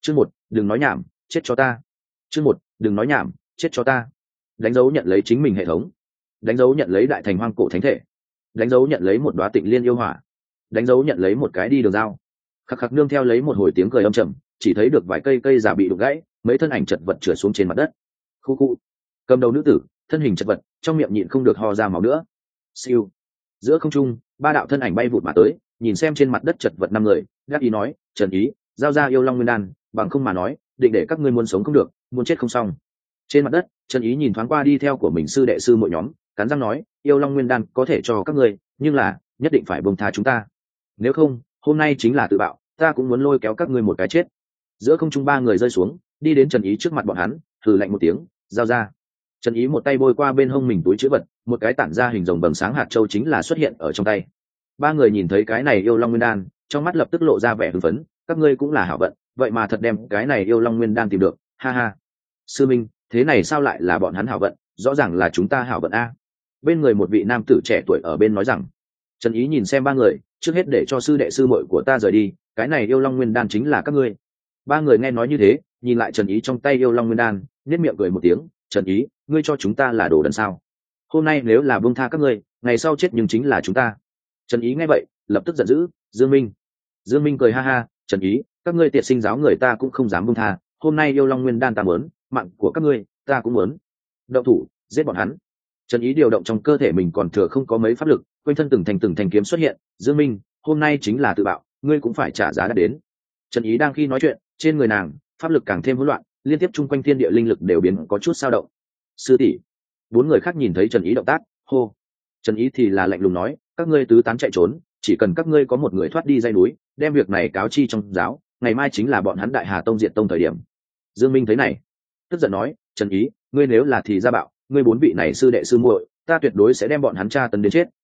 Chương 1, đừng nói nhảm, chết cho ta. Chương 1, đừng nói nhảm, chết cho ta. Đánh dấu nhận lấy chính mình hệ thống. Đánh dấu nhận lấy đại thành hoang cổ thánh thể. Đánh dấu nhận lấy một đóa tịnh liên yêu hỏa. Đánh dấu nhận lấy một cái đi đường dao. Khắc khắc nương theo lấy một hồi tiếng cười âm trầm, chỉ thấy được vài cây già bị đục gãy, mấy thân ảnh chật vật trượt xuống trên mặt đất. Khu khu. Cầm đầu nữ tử, thân hình chật vật, trong miệng nhịn không được ho ra máu nữa. Siêu. Giữa không trung, ba đạo thân ảnh bay vụt mà tới, nhìn xem trên mặt đất chật vật năm người, gác ý nói, Trần Ý, giao ra yêu long nguyên đan, bằng không mà nói, định để các ngươi muốn sống không được, muốn chết không xong. Trên mặt đất, Trần Ý nhìn thoáng qua đi theo của mình sư đệ sư mỗi nhóm, cắn răng nói, yêu long nguyên đan có thể cho các ngươi, nhưng là nhất định phải buông tha chúng ta. Nếu không, hôm nay chính là tự bạo, ta cũng muốn lôi kéo các ngươi một cái chết. Giữa không trung ba người rơi xuống, đi đến Trần Ý trước mặt bọn hắn, thử lạnh một tiếng, giao ra. Trần Ý một tay bôi qua bên hông mình túi chữ vật, một cái tản ra hình rồng bầm sáng hạt châu chính là xuất hiện ở trong tay. Ba người nhìn thấy cái này yêu long nguyên đan, trong mắt lập tức lộ ra vẻ hưng phấn, các ngươi cũng là hảo vận, vậy mà thật đem cái này yêu long nguyên đan tìm được, ha ha. Sư minh, thế này sao lại là bọn hắn hảo vận, rõ ràng là chúng ta hảo vận a. Bên người một vị nam tử trẻ tuổi ở bên nói rằng. Trần Ý nhìn xem ba người, trước hết để cho sư đệ sư muội của ta rời đi, cái này yêu long nguyên đan chính là các ngươi. Ba người nghe nói như thế, nhìn lại Trần Ý trong tay yêu long nguyên đan, nhếch miệng cười một tiếng, Trần Ý, ngươi cho chúng ta là đồ đần sao? Hôm nay nếu là buông tha các ngươi, ngày sau chết nhưng chính là chúng ta. Trần Ý nghe vậy, lập tức giận dữ, Dương Minh. Dương Minh cười ha ha, Trần Ý, các ngươi tiệt sinh giáo người ta cũng không dám buông tha, hôm nay yêu long nguyên đan ta muốn, mạng của các ngươi, ta cũng muốn. Động thủ, giết bọn hắn. Trần Ý điều động trong cơ thể mình còn thừa không có mấy pháp lực, quanh thân từng thành kiếm xuất hiện, Dương Minh, hôm nay chính là tự bạo, ngươi cũng phải trả giá đã đến. Trần Ý đang khi nói chuyện, trên người nàng, pháp lực càng thêm hỗn loạn, liên tiếp chung quanh thiên địa linh lực đều biến có chút dao động. Sư tỷ. Bốn người khác nhìn thấy Trần Ý động tác, hô. Trần Ý thì là lạnh lùng nói, các ngươi tứ tán chạy trốn, chỉ cần các ngươi có một người thoát đi dây núi, đem việc này cáo chi trong giáo, ngày mai chính là bọn hắn Đại Hà Tông diệt tông thời điểm. Dương Minh thấy này, tức giận nói, Trần Ý, ngươi nếu là thì ra bạo, ngươi bốn vị này sư đệ sư muội, ta tuyệt đối sẽ đem bọn hắn tra tấn đến chết.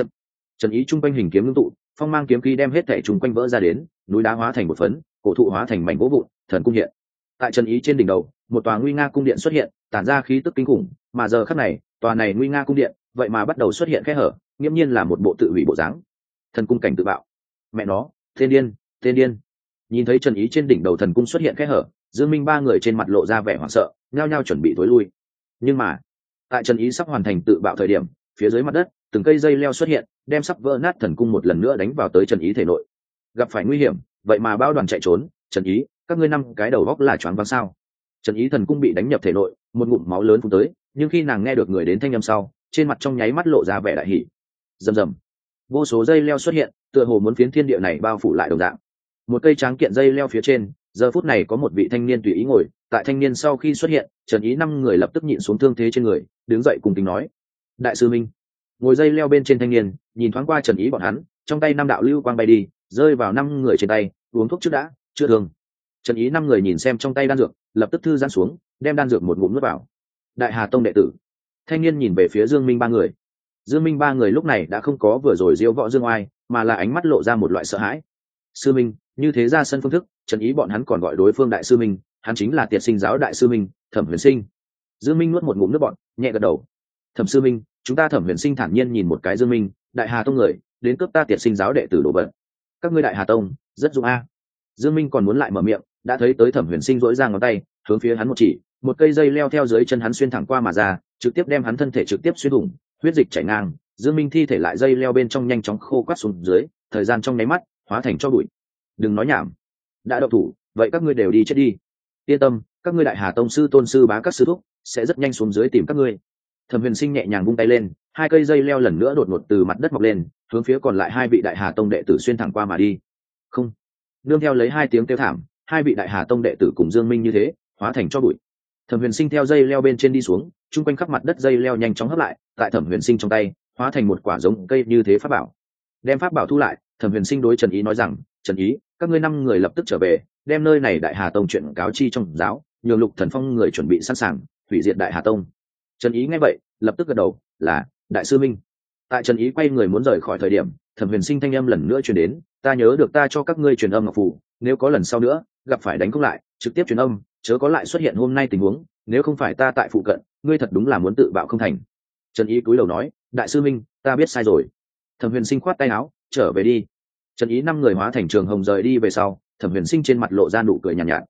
Trần Ý trung quanh hình kiếm ngưng tụ, phong mang kiếm khí đem hết thảy trùng quanh vỡ ra đến, núi đá hóa thành một phấn, cổ thụ hóa thành mảnh gỗ vụn, thần cung hiện. Tại Trần Ý trên đỉnh đầu, một tòa nguy nga cung điện xuất hiện, tản ra khí tức kinh khủng, mà giờ khắc này, tòa này nguy nga cung điện, vậy mà bắt đầu xuất hiện kẽ hở, nghiêm nhiên là một bộ tự hủy bộ dáng. Thần cung cảnh tự bạo. Mẹ nó, tên điên, tên điên. Nhìn thấy Trần Ý trên đỉnh đầu thần cung xuất hiện kẽ hở, Dương Minh ba người trên mặt lộ ra vẻ hoảng sợ, nhao nhao chuẩn bị tối lui. Nhưng mà, tại Trần Ý sắp hoàn thành tự bạo thời điểm, phía dưới mặt đất, từng cây dây leo xuất hiện, đem sắp vỡ nát thần cung một lần nữa đánh vào tới Trần Ý thể nội. Gặp phải nguy hiểm, vậy mà bao đoàn chạy trốn, Trần Ý, các ngươi năm cái đầu góc là choáng váng sao? Trần Ý thần cung bị đánh nhập thể nội, một ngụm máu lớn phun tới, nhưng khi nàng nghe được người đến thanh âm sau, trên mặt trong nháy mắt lộ ra vẻ đại hỉ. Rầm rầm, vô số dây leo xuất hiện, tựa hồ muốn phiến thiên địa này bao phủ lại đồng dạng. Một cây tráng kiện dây leo phía trên, giờ phút này có một vị thanh niên tùy ý ngồi, tại thanh niên sau khi xuất hiện, Trần Ý năm người lập tức nhịn xuống thương thế trên người, đứng dậy cùng kính nói: Đại sư Minh. Ngồi dây leo bên trên thanh niên, nhìn thoáng qua Trần Ý bọn hắn, trong tay năm đạo lưu quang bay đi, rơi vào năm người trên tay, uống thuốc trước đã, chưa thương. Trần Ý năm người nhìn xem trong tay đan dược, lập tức thư giãn xuống, đem đan dược một ngụm nuốt vào. Đại Hà Tông đệ tử. Thanh niên nhìn về phía Dương Minh ba người. Dương Minh ba người lúc này đã không có vừa rồi diêu võ dương oai, mà là ánh mắt lộ ra một loại sợ hãi. Sư Minh, như thế ra sân phương thức, Trần Ý bọn hắn còn gọi đối phương đại sư Minh, hắn chính là Tiệt Sinh giáo đại sư Minh, Thẩm Huyền Sinh. Dương Minh nuốt một ngụm nước bọt, nhẹ gật đầu. Thẩm sư Minh, chúng ta Thẩm Huyền Sinh thản nhiên nhìn một cái Dương Minh, Đại Hà Tông người, đến cướp ta Tiệt Sinh giáo đệ tử đồ vật. Các ngươi Đại Hà Tông, rất dũng a. Dương Minh còn muốn lại mở miệng, đã thấy tới Thẩm Huyền Sinh rỗi ra ngón tay, hướng phía hắn một chỉ, một cây dây leo theo dưới chân hắn xuyên thẳng qua mà ra, trực tiếp đem hắn thân thể trực tiếp xuyên thủng, huyết dịch chảy ngang. Dương Minh thi thể lại dây leo bên trong nhanh chóng khô quắt xuống dưới, thời gian trong nháy mắt hóa thành tro bụi. Đừng nói nhảm, đã động thủ, vậy các ngươi đều đi chết đi. Yên tâm, các ngươi Đại Hà Tông sư tôn sư bá các sư thúc sẽ rất nhanh xuống dưới tìm các ngươi. Thẩm Huyền Sinh nhẹ nhàng vung tay lên, hai cây dây leo lần nữa đột ngột từ mặt đất mọc lên, hướng phía còn lại hai vị Đại Hà Tông đệ tử xuyên thẳng qua mà đi. Không, nương theo lấy hai tiếng kêu thảm, hai vị Đại Hà Tông đệ tử cùng Dương Minh như thế hóa thành tro bụi. Thẩm Huyền Sinh theo dây leo bên trên đi xuống, trung quanh khắp mặt đất dây leo nhanh chóng hấp lại, tại Thẩm Huyền Sinh trong tay hóa thành một quả giống cây như thế pháp bảo. Đem pháp bảo thu lại, Thẩm Huyền Sinh đối Trần Ý nói rằng: Trần Ý, các ngươi năm người lập tức trở về, đem nơi này Đại Hà Tông chuyện cáo chi trong giáo, nhường Lục Thần Phong người chuẩn bị sẵn sàng hủy diệt Đại Hà Tông. Trần Ý nghe vậy, lập tức gật đầu, là đại sư Minh. Tại Trần Ý quay người muốn rời khỏi thời điểm, Thẩm Huyền Sinh thanh âm lần nữa truyền đến: ta nhớ được ta cho các ngươi truyền âm ngọc phù, nếu có lần sau nữa gặp phải đánh không lại, trực tiếp truyền âm, chớ có lại xuất hiện hôm nay tình huống, nếu không phải ta tại phụ cận, ngươi thật đúng là muốn tự bạo không thành. Trần Ý cúi đầu nói: đại sư Minh, ta biết sai rồi. Thẩm Huyền Sinh khoát tay áo, trở về đi. Trần Ý năm người hóa thành trường hồng rời đi về sau, Thẩm Huyền Sinh trên mặt lộ ra nụ cười nhàn nhạt.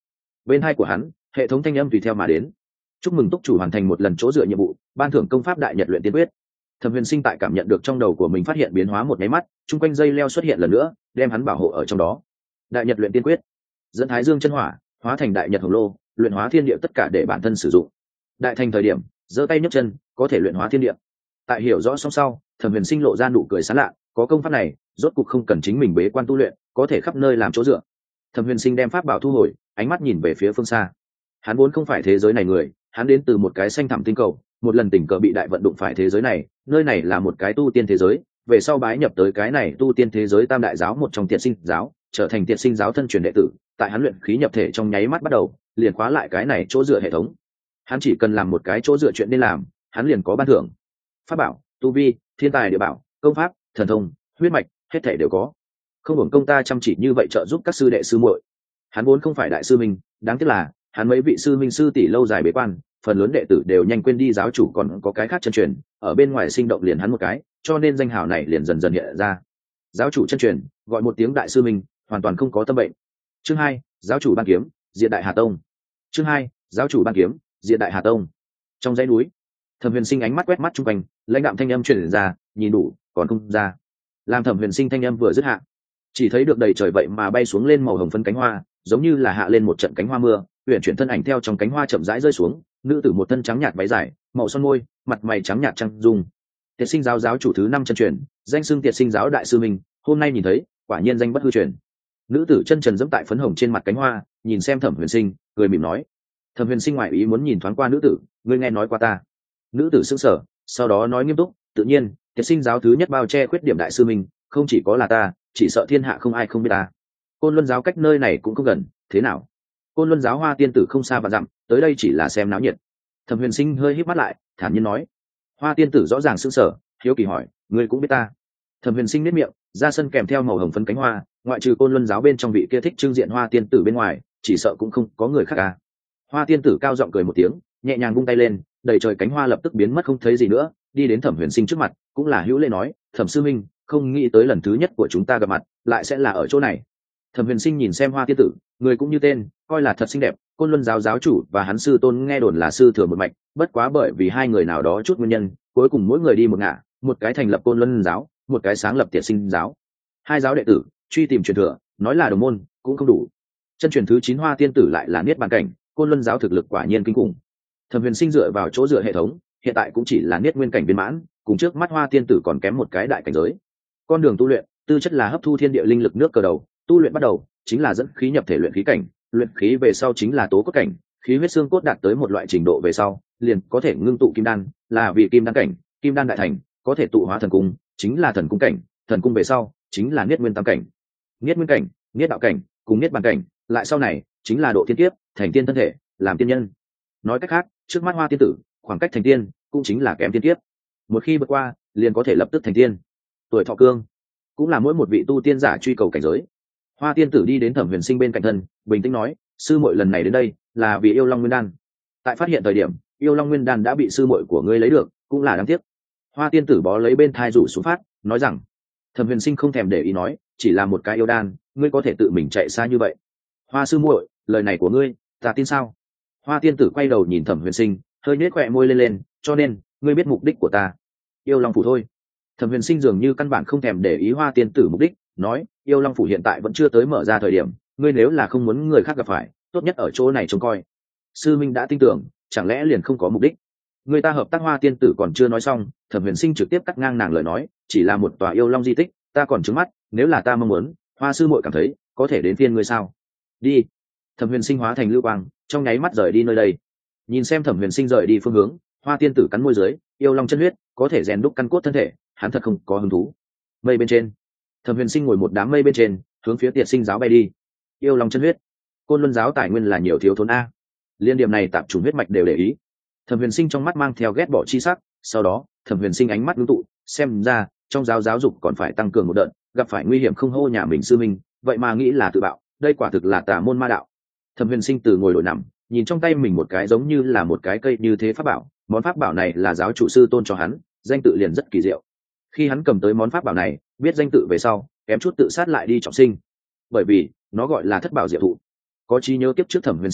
Bên hai của hắn hệ thống thanh âm tùy theo mà đến. Chúc mừng túc chủ hoàn thành một lần chỗ dựa nhiệm vụ, ban thưởng công pháp đại nhật luyện tiên quyết. Thẩm Huyền Sinh tại cảm nhận được trong đầu của mình phát hiện biến hóa một máy mắt, chung quanh dây leo xuất hiện lần nữa, đem hắn bảo hộ ở trong đó. Đại nhật luyện tiên quyết, dẫn thái dương chân hỏa hóa thành đại nhật hồng lô, luyện hóa thiên địa tất cả để bản thân sử dụng. Đại thành thời điểm giơ tay nhấc chân có thể luyện hóa thiên địa. Tại hiểu rõ xong sau, Thẩm Huyền Sinh lộ ra nụ cười sán lạ, có công pháp này rốt cục không cần chính mình bế quan tu luyện, có thể khắp nơi làm chỗ dựa. Thẩm Huyền Sinh đem pháp bảo thu hồi, ánh mắt nhìn về phía phương xa. Hắn vốn không phải thế giới này người, hắn đến từ một cái xanh thẳm tinh cầu, một lần tình cờ bị đại vận đụng phải thế giới này, nơi này là một cái tu tiên thế giới, về sau bái nhập tới cái này tu tiên thế giới tam đại giáo một trong Tiệt Sinh giáo, trở thành Tiệt Sinh giáo thân truyền đệ tử. Tại hắn luyện khí nhập thể trong nháy mắt bắt đầu, liền khóa lại cái này chỗ dựa hệ thống. Hắn chỉ cần làm một cái chỗ dựa chuyện nên làm, hắn liền có ban thưởng. Pháp bảo, tu vi, thiên tài địa bảo, công pháp, thần thông, huyết mạch, hết thảy đều có. Không hưởng công ta chăm chỉ như vậy trợ giúp các sư đệ sư muội. Hắn vốn không phải đại sư minh, đáng tiếc là hắn mấy vị sư minh sư tỷ lâu dài bế quan, phần lớn đệ tử đều nhanh quên đi giáo chủ còn có cái khác chân truyền, ở bên ngoài sinh động liền hắn một cái, cho nên danh hào này liền dần dần hiện ra. Giáo chủ chân truyền, gọi một tiếng đại sư minh, hoàn toàn không có tâm bệnh. Chương 2, giáo chủ ban kiếm, Diệt Đại Hà Tông. Chương 2, giáo chủ ban kiếm, Diệt Đại Hà Tông. Trong dãy núi, Thẩm Huyền Sinh ánh mắt quét mắt chung quanh, lãnh đạm thanh âm truyền ra, nhìn đủ, còn không ra. Làm Thẩm Huyền Sinh thanh âm vừa dứt hạ, chỉ thấy được đầy trời vậy mà bay xuống lên màu hồng phấn cánh hoa, giống như là hạ lên một trận cánh hoa mưa, huyền chuyển thân ảnh theo trong cánh hoa chậm rãi rơi xuống, nữ tử một thân trắng nhạt váy dài, màu son môi, mặt mày trắng nhạt trăng dung. Tiệt Sinh giáo giáo chủ thứ 5 chân truyền, danh xưng Tiệt Sinh giáo đại sư minh, hôm nay nhìn thấy, quả nhiên danh bất hư truyền. Nữ tử chân trần giẫm tại phấn hồng trên mặt cánh hoa, nhìn xem Thẩm Huyền Sinh, cười mỉm nói. Thẩm Huyền Sinh ngoại ý muốn nhìn thoáng qua nữ tử, ngươi nghe nói qua ta? Nữ tử sững sờ, sau đó nói nghiêm túc, tự nhiên, Tiệt Sinh giáo thứ nhất bao che khuyết điểm đại sư minh, không chỉ có là ta, chỉ sợ thiên hạ không ai không biết ta. Côn Luân giáo cách nơi này cũng không gần, thế nào? Côn Luân giáo Hoa tiên tử không xa vạn dặm, tới đây chỉ là xem náo nhiệt. Thẩm Huyền Sinh hơi híp mắt lại, thản nhiên nói. Hoa tiên tử rõ ràng sững sờ, hiếu kỳ hỏi, ngươi cũng biết ta? Thẩm Huyền Sinh nhếch miệng, ra sân kèm theo màu hồng phấn cánh hoa, ngoại trừ Côn Luân giáo bên trong vị kia thích trưng diện Hoa tiên tử bên ngoài, chỉ sợ cũng không có người khác à? Hoa tiên tử cao giọng cười một tiếng, nhẹ nhàng vung tay lên, đầy trời cánh hoa lập tức biến mất không thấy gì nữa, đi đến Thẩm Huyền Sinh trước mặt, cũng là hữu lễ nói, Thẩm sư minh, không nghĩ tới lần thứ nhất của chúng ta gặp mặt, lại sẽ là ở chỗ này. Thẩm Huyền Sinh nhìn xem Hoa tiên tử, người cũng như tên, coi là thật xinh đẹp. Côn Luân giáo giáo chủ và hắn sư tôn nghe đồn là sư thừa một mạch, bất quá bởi vì hai người nào đó chút nguyên nhân, cuối cùng mỗi người đi một ngả, một cái thành lập Côn Luân giáo, một cái sáng lập Tiệt Sinh giáo. Hai giáo đệ tử truy tìm truyền thừa, nói là đồng môn cũng không đủ. Chân truyền thứ 9 Hoa tiên tử lại là niết bàn cảnh, Côn Luân giáo thực lực quả nhiên kinh khủng. Thẩm Huyền Sinh dựa vào chỗ dựa hệ thống, hiện tại cũng chỉ là niết nguyên cảnh viên mãn, cùng trước mắt Hoa tiên tử còn kém một cái đại cảnh giới. Con đường tu luyện, tư chất là hấp thu thiên địa linh lực nước cờ đầu, tu luyện bắt đầu chính là dẫn khí nhập thể luyện khí cảnh, luyện khí về sau chính là tố cốt cảnh, khí huyết xương cốt đạt tới một loại trình độ về sau, liền có thể ngưng tụ kim đan, là vì kim đan cảnh, kim đan đại thành, có thể tụ hóa thần cung, chính là thần cung cảnh, thần cung về sau chính là niết nguyên tam cảnh, niết nguyên cảnh, niết đạo cảnh, cùng niết bàn cảnh, lại sau này chính là độ thiên kiếp, thành tiên thân thể, làm tiên nhân. Nói cách khác, trước mắt Hoa tiên tử, khoảng cách thành tiên cũng chính là kém tiên kiếp. Một khi vượt qua, liền có thể lập tức thành tiên. Tuổi thọ cương cũng là mỗi một vị tu tiên giả truy cầu cảnh giới. Hoa tiên tử đi đến Thẩm Huyền Sinh bên cạnh thân, bình tĩnh nói, sư muội lần này đến đây là vì yêu long nguyên đan. Tại phát hiện thời điểm, yêu long nguyên đan đã bị sư muội của ngươi lấy được, cũng là đáng tiếc. Hoa tiên tử bó lấy bên thai rủ xuống phát, nói rằng. Thẩm Huyền Sinh không thèm để ý nói, chỉ là một cái yêu đan, ngươi có thể tự mình chạy xa như vậy. Hoa sư muội, lời này của ngươi, ta tin sao? Hoa tiên tử quay đầu nhìn Thẩm Huyền Sinh, hơi nhếch khóe môi lên lên, cho nên, ngươi biết mục đích của ta. Yêu long phủ thôi. Thẩm Huyền Sinh dường như căn bản không thèm để ý Hoa tiên tử mục đích, nói, yêu long phủ hiện tại vẫn chưa tới mở ra thời điểm, ngươi nếu là không muốn người khác gặp phải, tốt nhất ở chỗ này trông coi. Sư minh đã tin tưởng, chẳng lẽ liền không có mục đích? Người ta hợp tác. Hoa tiên tử còn chưa nói xong, Thẩm Huyền Sinh trực tiếp cắt ngang nàng lời nói, chỉ là một tòa yêu long di tích, ta còn trứng mắt, nếu là ta mong muốn, Hoa sư muội cảm thấy có thể đến phiên ngươi sao? Đi. Thẩm Huyền Sinh hóa thành lưu quang, trong nháy mắt rời đi nơi đây. Nhìn xem Thẩm Huyền Sinh rời đi phương hướng, Hoa tiên tử cắn môi dưới, yêu long chân huyết có thể rèn đúc căn cốt thân thể, hắn thật không có hứng thú. Mây bên trên, Thẩm Huyền Sinh ngồi một đám mây bên trên, hướng phía Tiệt Sinh giáo bay đi. Yêu long chân huyết, Côn Luân giáo tài nguyên là nhiều thiếu thốn a. Liên điểm này tạp chủng huyết mạch đều để ý. Thẩm Huyền Sinh trong mắt mang theo ghét bỏ chi sắc, sau đó, Thẩm Huyền Sinh ánh mắt ngưng tụ, xem ra, trong giáo dục còn phải tăng cường một đợt, gặp phải nguy hiểm không hô nhà mình sư minh, vậy mà nghĩ là tự bạo, đây quả thực là tà môn ma đạo. Thẩm Huyền Sinh từ ngồi đổi nằm, nhìn trong tay mình một cái giống như là một cái cây như thế pháp bảo, món pháp bảo này là giáo chủ sư tôn cho hắn, danh tự liền rất kỳ diệu. Khi hắn cầm tới món pháp bảo này, biết danh tự về sau, kém chút tự sát lại đi trọng sinh, bởi vì nó gọi là Thất Bảo Diệu Thụ. Có trí nhớ kiếp trước Thẩm Huyền Sinh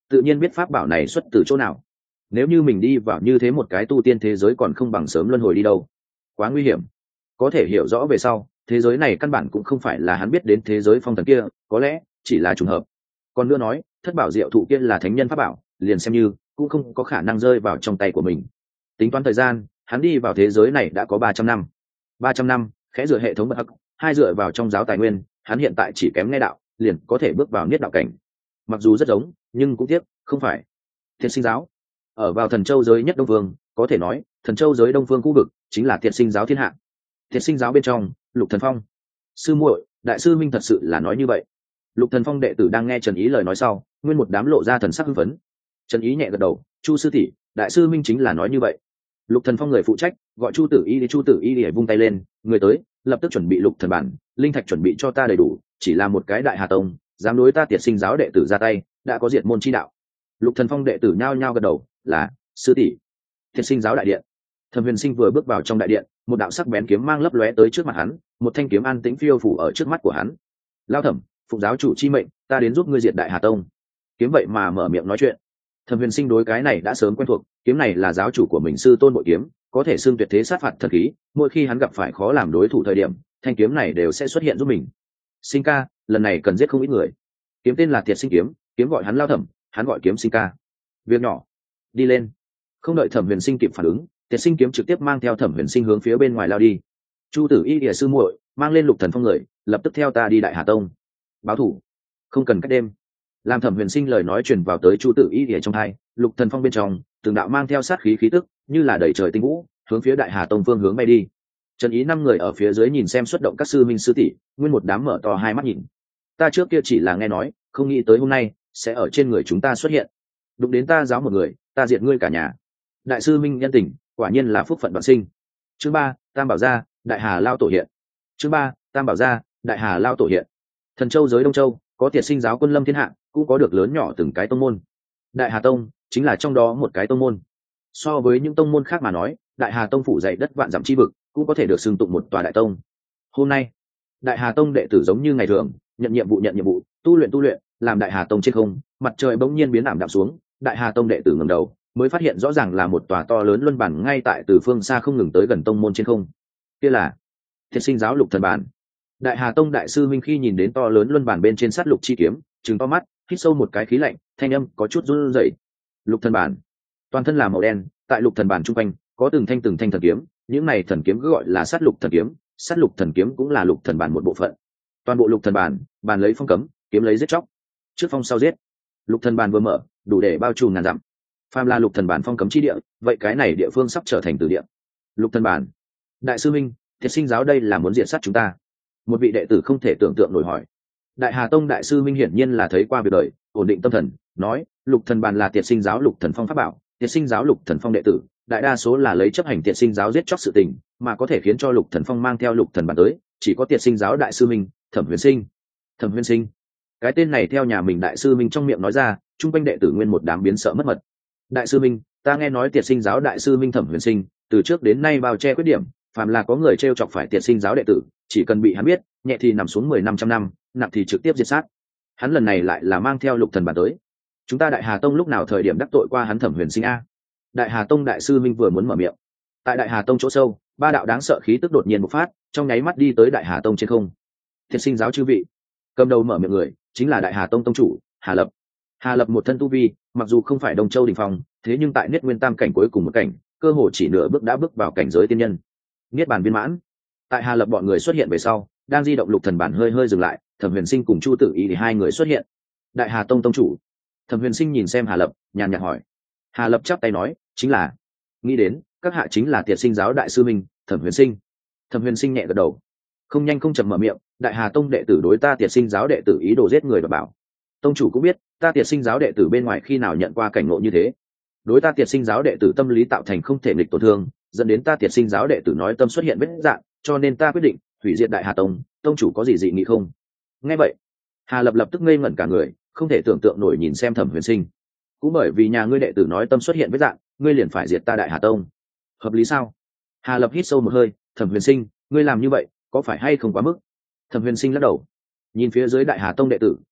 tự nhiên biết pháp bảo này xuất từ chỗ nào. Nếu như mình đi vào như thế một cái tu tiên thế giới còn không bằng sớm luân hồi đi đâu, quá nguy hiểm. Có thể hiểu rõ về sau, thế giới này căn bản cũng không phải là hắn biết đến thế giới phong thần kia, có lẽ chỉ là trùng hợp. Còn nữa nói, thất bảo diệu thụ kia là thánh nhân pháp bảo, liền xem như cũng không có khả năng rơi vào trong tay của mình. Tính toán thời gian, hắn đi vào thế giới này đã có 300 năm. 300 năm, khẽ dựa hệ thống bậc hắc, hai dựa vào trong giáo tài nguyên, hắn hiện tại chỉ kém nghe đạo, liền có thể bước vào niết đạo cảnh. Mặc dù rất giống, nhưng cũng tiếc, không phải. Thiệt sinh giáo ở vào Thần Châu giới nhất Đông Vương, có thể nói, Thần Châu giới Đông Phương khu vực chính là Thiệt sinh giáo thiên hạ. Thiệt sinh giáo bên trong, Lục Thần Phong, sư muội, đại sư minh thật sự là nói như vậy. Lục Thần Phong đệ tử đang nghe Trần Ý lời nói sau, nguyên một đám lộ ra thần sắc hưng phấn. Trần Ý nhẹ gật đầu, Chu sư tỷ, đại sư minh chính là nói như vậy. Lục Thần Phong người phụ trách gọi Chu Tử Y, Chu Tử Y để vung tay lên, người tới, lập tức chuẩn bị Lục Thần bản, linh thạch chuẩn bị cho ta đầy đủ, chỉ là một cái Đại Hà Tông, dám đối ta Tiệt sinh giáo đệ tử ra tay, đã có diệt môn chi đạo. Lục Thần Phong đệ tử nhao nhao gật đầu, là sư tỷ. Tiệt sinh giáo đại điện, Thẩm Huyền Sinh vừa bước vào trong đại điện, một đạo sắc bén kiếm mang lấp lóe tới trước mặt hắn, một thanh kiếm an tĩnh phiêu phủ ở trước mắt của hắn. Lao Thẩm, phụng giáo chủ chi mệnh, ta đến giúp ngươi diệt Đại Hà Tông. Kiếm vậy mà mở miệng nói chuyện. Thẩm Huyền Sinh đối cái này đã sớm quen thuộc, kiếm này là giáo chủ của mình sư tôn bội kiếm, có thể xưng tuyệt thế sát phạt thần khí, mỗi khi hắn gặp phải khó làm đối thủ thời điểm, thanh kiếm này đều sẽ xuất hiện giúp mình. Sinh ca, lần này cần giết không ít người. Kiếm tên là Tiệt Sinh kiếm, kiếm gọi hắn Lao Thẩm, hắn gọi kiếm Sinh ca. Việc nhỏ, đi lên. Không đợi Thẩm Huyền Sinh kịp phản ứng, Tiệt Sinh kiếm trực tiếp mang theo Thẩm Huyền Sinh hướng phía bên ngoài lao đi. Chu Tử Y địa sư muội, mang lên Lục Thần Phong người, lập tức theo ta đi Đại Hà Tông. Báo thủ, không cần cách đêm. Làm Thẩm Huyền Sinh lời nói truyền vào tới Chu Tử Y địa trong tai, Lục Thần Phong bên trong, từng đạo mang theo sát khí khí tức, như là đẩy trời tinh vũ, hướng phía Đại Hà Tông phương hướng bay đi. Trần Ý 5 người ở phía dưới nhìn xem xuất động các sư minh sư tỷ, nguyên một đám mở to hai mắt nhìn. Ta trước kia chỉ là nghe nói, không nghĩ tới hôm nay sẽ ở trên người chúng ta xuất hiện. Đụng đến ta giáo một người, ta diệt ngươi cả nhà. Đại sư minh nhân tình, quả nhiên là phúc phận vạn sinh. Chương 3, Tam Bảo Gia, Đại Hà Lao tổ hiện. Chương 3, Tam Bảo Gia, Đại Hà Lao tổ hiện. Thần Châu giới Đông Châu, có Tiệt sinh giáo quân lâm thiên hạ, cũng có được lớn nhỏ từng cái tông môn. Đại Hà Tông chính là trong đó một cái tông môn. So với những tông môn khác mà nói, Đại Hà Tông phủ dày đất vạn dặm chi vực, cũng có thể được xưng tụng một tòa đại tông. Hôm nay, Đại Hà Tông đệ tử giống như ngày thường, nhận nhiệm vụ, tu luyện, làm Đại Hà Tông trên không, mặt trời bỗng nhiên biến ảm đạm xuống, Đại Hà Tông đệ tử ngẩng đầu, mới phát hiện rõ ràng là một tòa to lớn luân bản ngay tại từ phương xa không ngừng tới gần tông môn trên không. Kia là Thiệt sinh giáo Lục Thần bản. Đại Hà Tông đại sư minh khi nhìn đến to lớn luân bản bên trên sát lục chi kiếm, trừng to mắt, hít sâu một cái khí lạnh, thanh âm có chút run rẩy. Lục Thần bản, toàn thân là màu đen, tại Lục Thần bản trung quanh có từng thanh thần kiếm, những này thần kiếm cứ gọi là sát lục thần kiếm, sát lục thần kiếm cũng là Lục Thần bản một bộ phận. Toàn bộ Lục Thần bản, bàn lấy phong cấm, kiếm lấy giết chóc, trước phong sau giết. Lục Thần bản vừa mở, đủ để bao trùm ngàn dặm. Phàm là Lục Thần bản phong cấm chi địa, vậy cái này địa phương sắp trở thành tử địa. Lục Thần bản, đại sư minh, Thiệt sinh giáo đây là muốn diệt sát chúng ta. Một vị đệ tử không thể tưởng tượng nổi hỏi. Đại Hà Tông đại sư minh hiển nhiên là thấy qua việc đời, ổn định tâm thần, nói, Lục Thần bản là Tiệt sinh giáo Lục Thần Phong pháp bảo, Tiệt sinh giáo Lục Thần Phong đệ tử, đại đa số là lấy chấp hành Tiệt sinh giáo giết chóc sự tình, mà có thể khiến cho Lục Thần Phong mang theo Lục Thần bản tới, chỉ có Tiệt sinh giáo đại sư minh, Thẩm Huyền Sinh. Thẩm Huyền Sinh, cái tên này theo nhà mình đại sư minh trong miệng nói ra, trung quanh đệ tử nguyên một đám biến sợ mất mật. Đại sư minh, ta nghe nói Tiệt sinh giáo đại sư minh Thẩm Huyền Sinh, từ trước đến nay bao che khuyết điểm, phàm là có người trêu chọc phải Tiệt sinh giáo đệ tử, chỉ cần bị hắn biết, nhẹ thì nằm xuống 10-500 năm, nặng thì trực tiếp diệt sát. Hắn lần này lại là mang theo Lục Thần bản tới. Chúng ta Đại Hà Tông lúc nào thời điểm đắc tội qua hắn Thẩm Huyền Sinh a? Đại Hà Tông đại sư minh vừa muốn mở miệng. Tại Đại Hà Tông chỗ sâu, ba đạo đáng sợ khí tức đột nhiên bộc phát, trong nháy mắt đi tới Đại Hà Tông trên không. Thiệt sinh giáo chư vị, cầm đầu mở miệng người chính là Đại Hà Tông tông chủ Hà Lập. Hà Lập một thân tu vi, mặc dù không phải Đông Châu đỉnh phong, thế nhưng tại Niết Nguyên Tam cảnh cuối cùng một cảnh, cơ hồ chỉ nửa bước đã bước vào cảnh giới tiên nhân, Niết bàn viên mãn. Tại Hà Lập bọn người xuất hiện về sau, đang di động Lục Thần bản hơi dừng lại, Thẩm Huyền Sinh cùng Chu Tử Y thì hai người xuất hiện. Đại Hà Tông tông chủ. Thẩm Huyền Sinh nhìn xem Hà Lập, nhàn nhạt hỏi. Hà Lập chắp tay nói, chính là. Nghĩ đến, các hạ chính là Tiệt sinh giáo đại sư minh, Thẩm Huyền Sinh. Thẩm Huyền Sinh nhẹ gật đầu, không nhanh không chậm mở miệng, Đại Hà Tông đệ tử đối ta Tiệt sinh giáo đệ tử ý đồ giết người và bảo. Tông chủ cũng biết, ta Tiệt sinh giáo đệ tử bên ngoài khi nào nhận qua cảnh ngộ như thế, đối ta Tiệt sinh giáo đệ tử tâm lý tạo thành không thể nghịch tổn thương, dẫn đến ta Tiệt sinh giáo đệ tử nói tâm xuất hiện vết dạn, cho nên ta quyết định hủy diệt Đại Hà Tông. Tông chủ có gì dị nghị không? Nghe vậy, Hà Lập lập tức ngây ngẩn cả người, không thể tưởng tượng nổi nhìn xem Thẩm Huyền Sinh. Cũng bởi vì nhà ngươi đệ tử nói tâm xuất hiện vết dạn, ngươi liền phải diệt ta Đại Hà Tông, hợp lý sao? Hà Lập hít sâu một hơi, Thẩm Huyền Sinh, ngươi làm như vậy có phải hay không quá mức? Thẩm Huyền Sinh lắc đầu, nhìn phía dưới Đại Hà Tông đệ tử,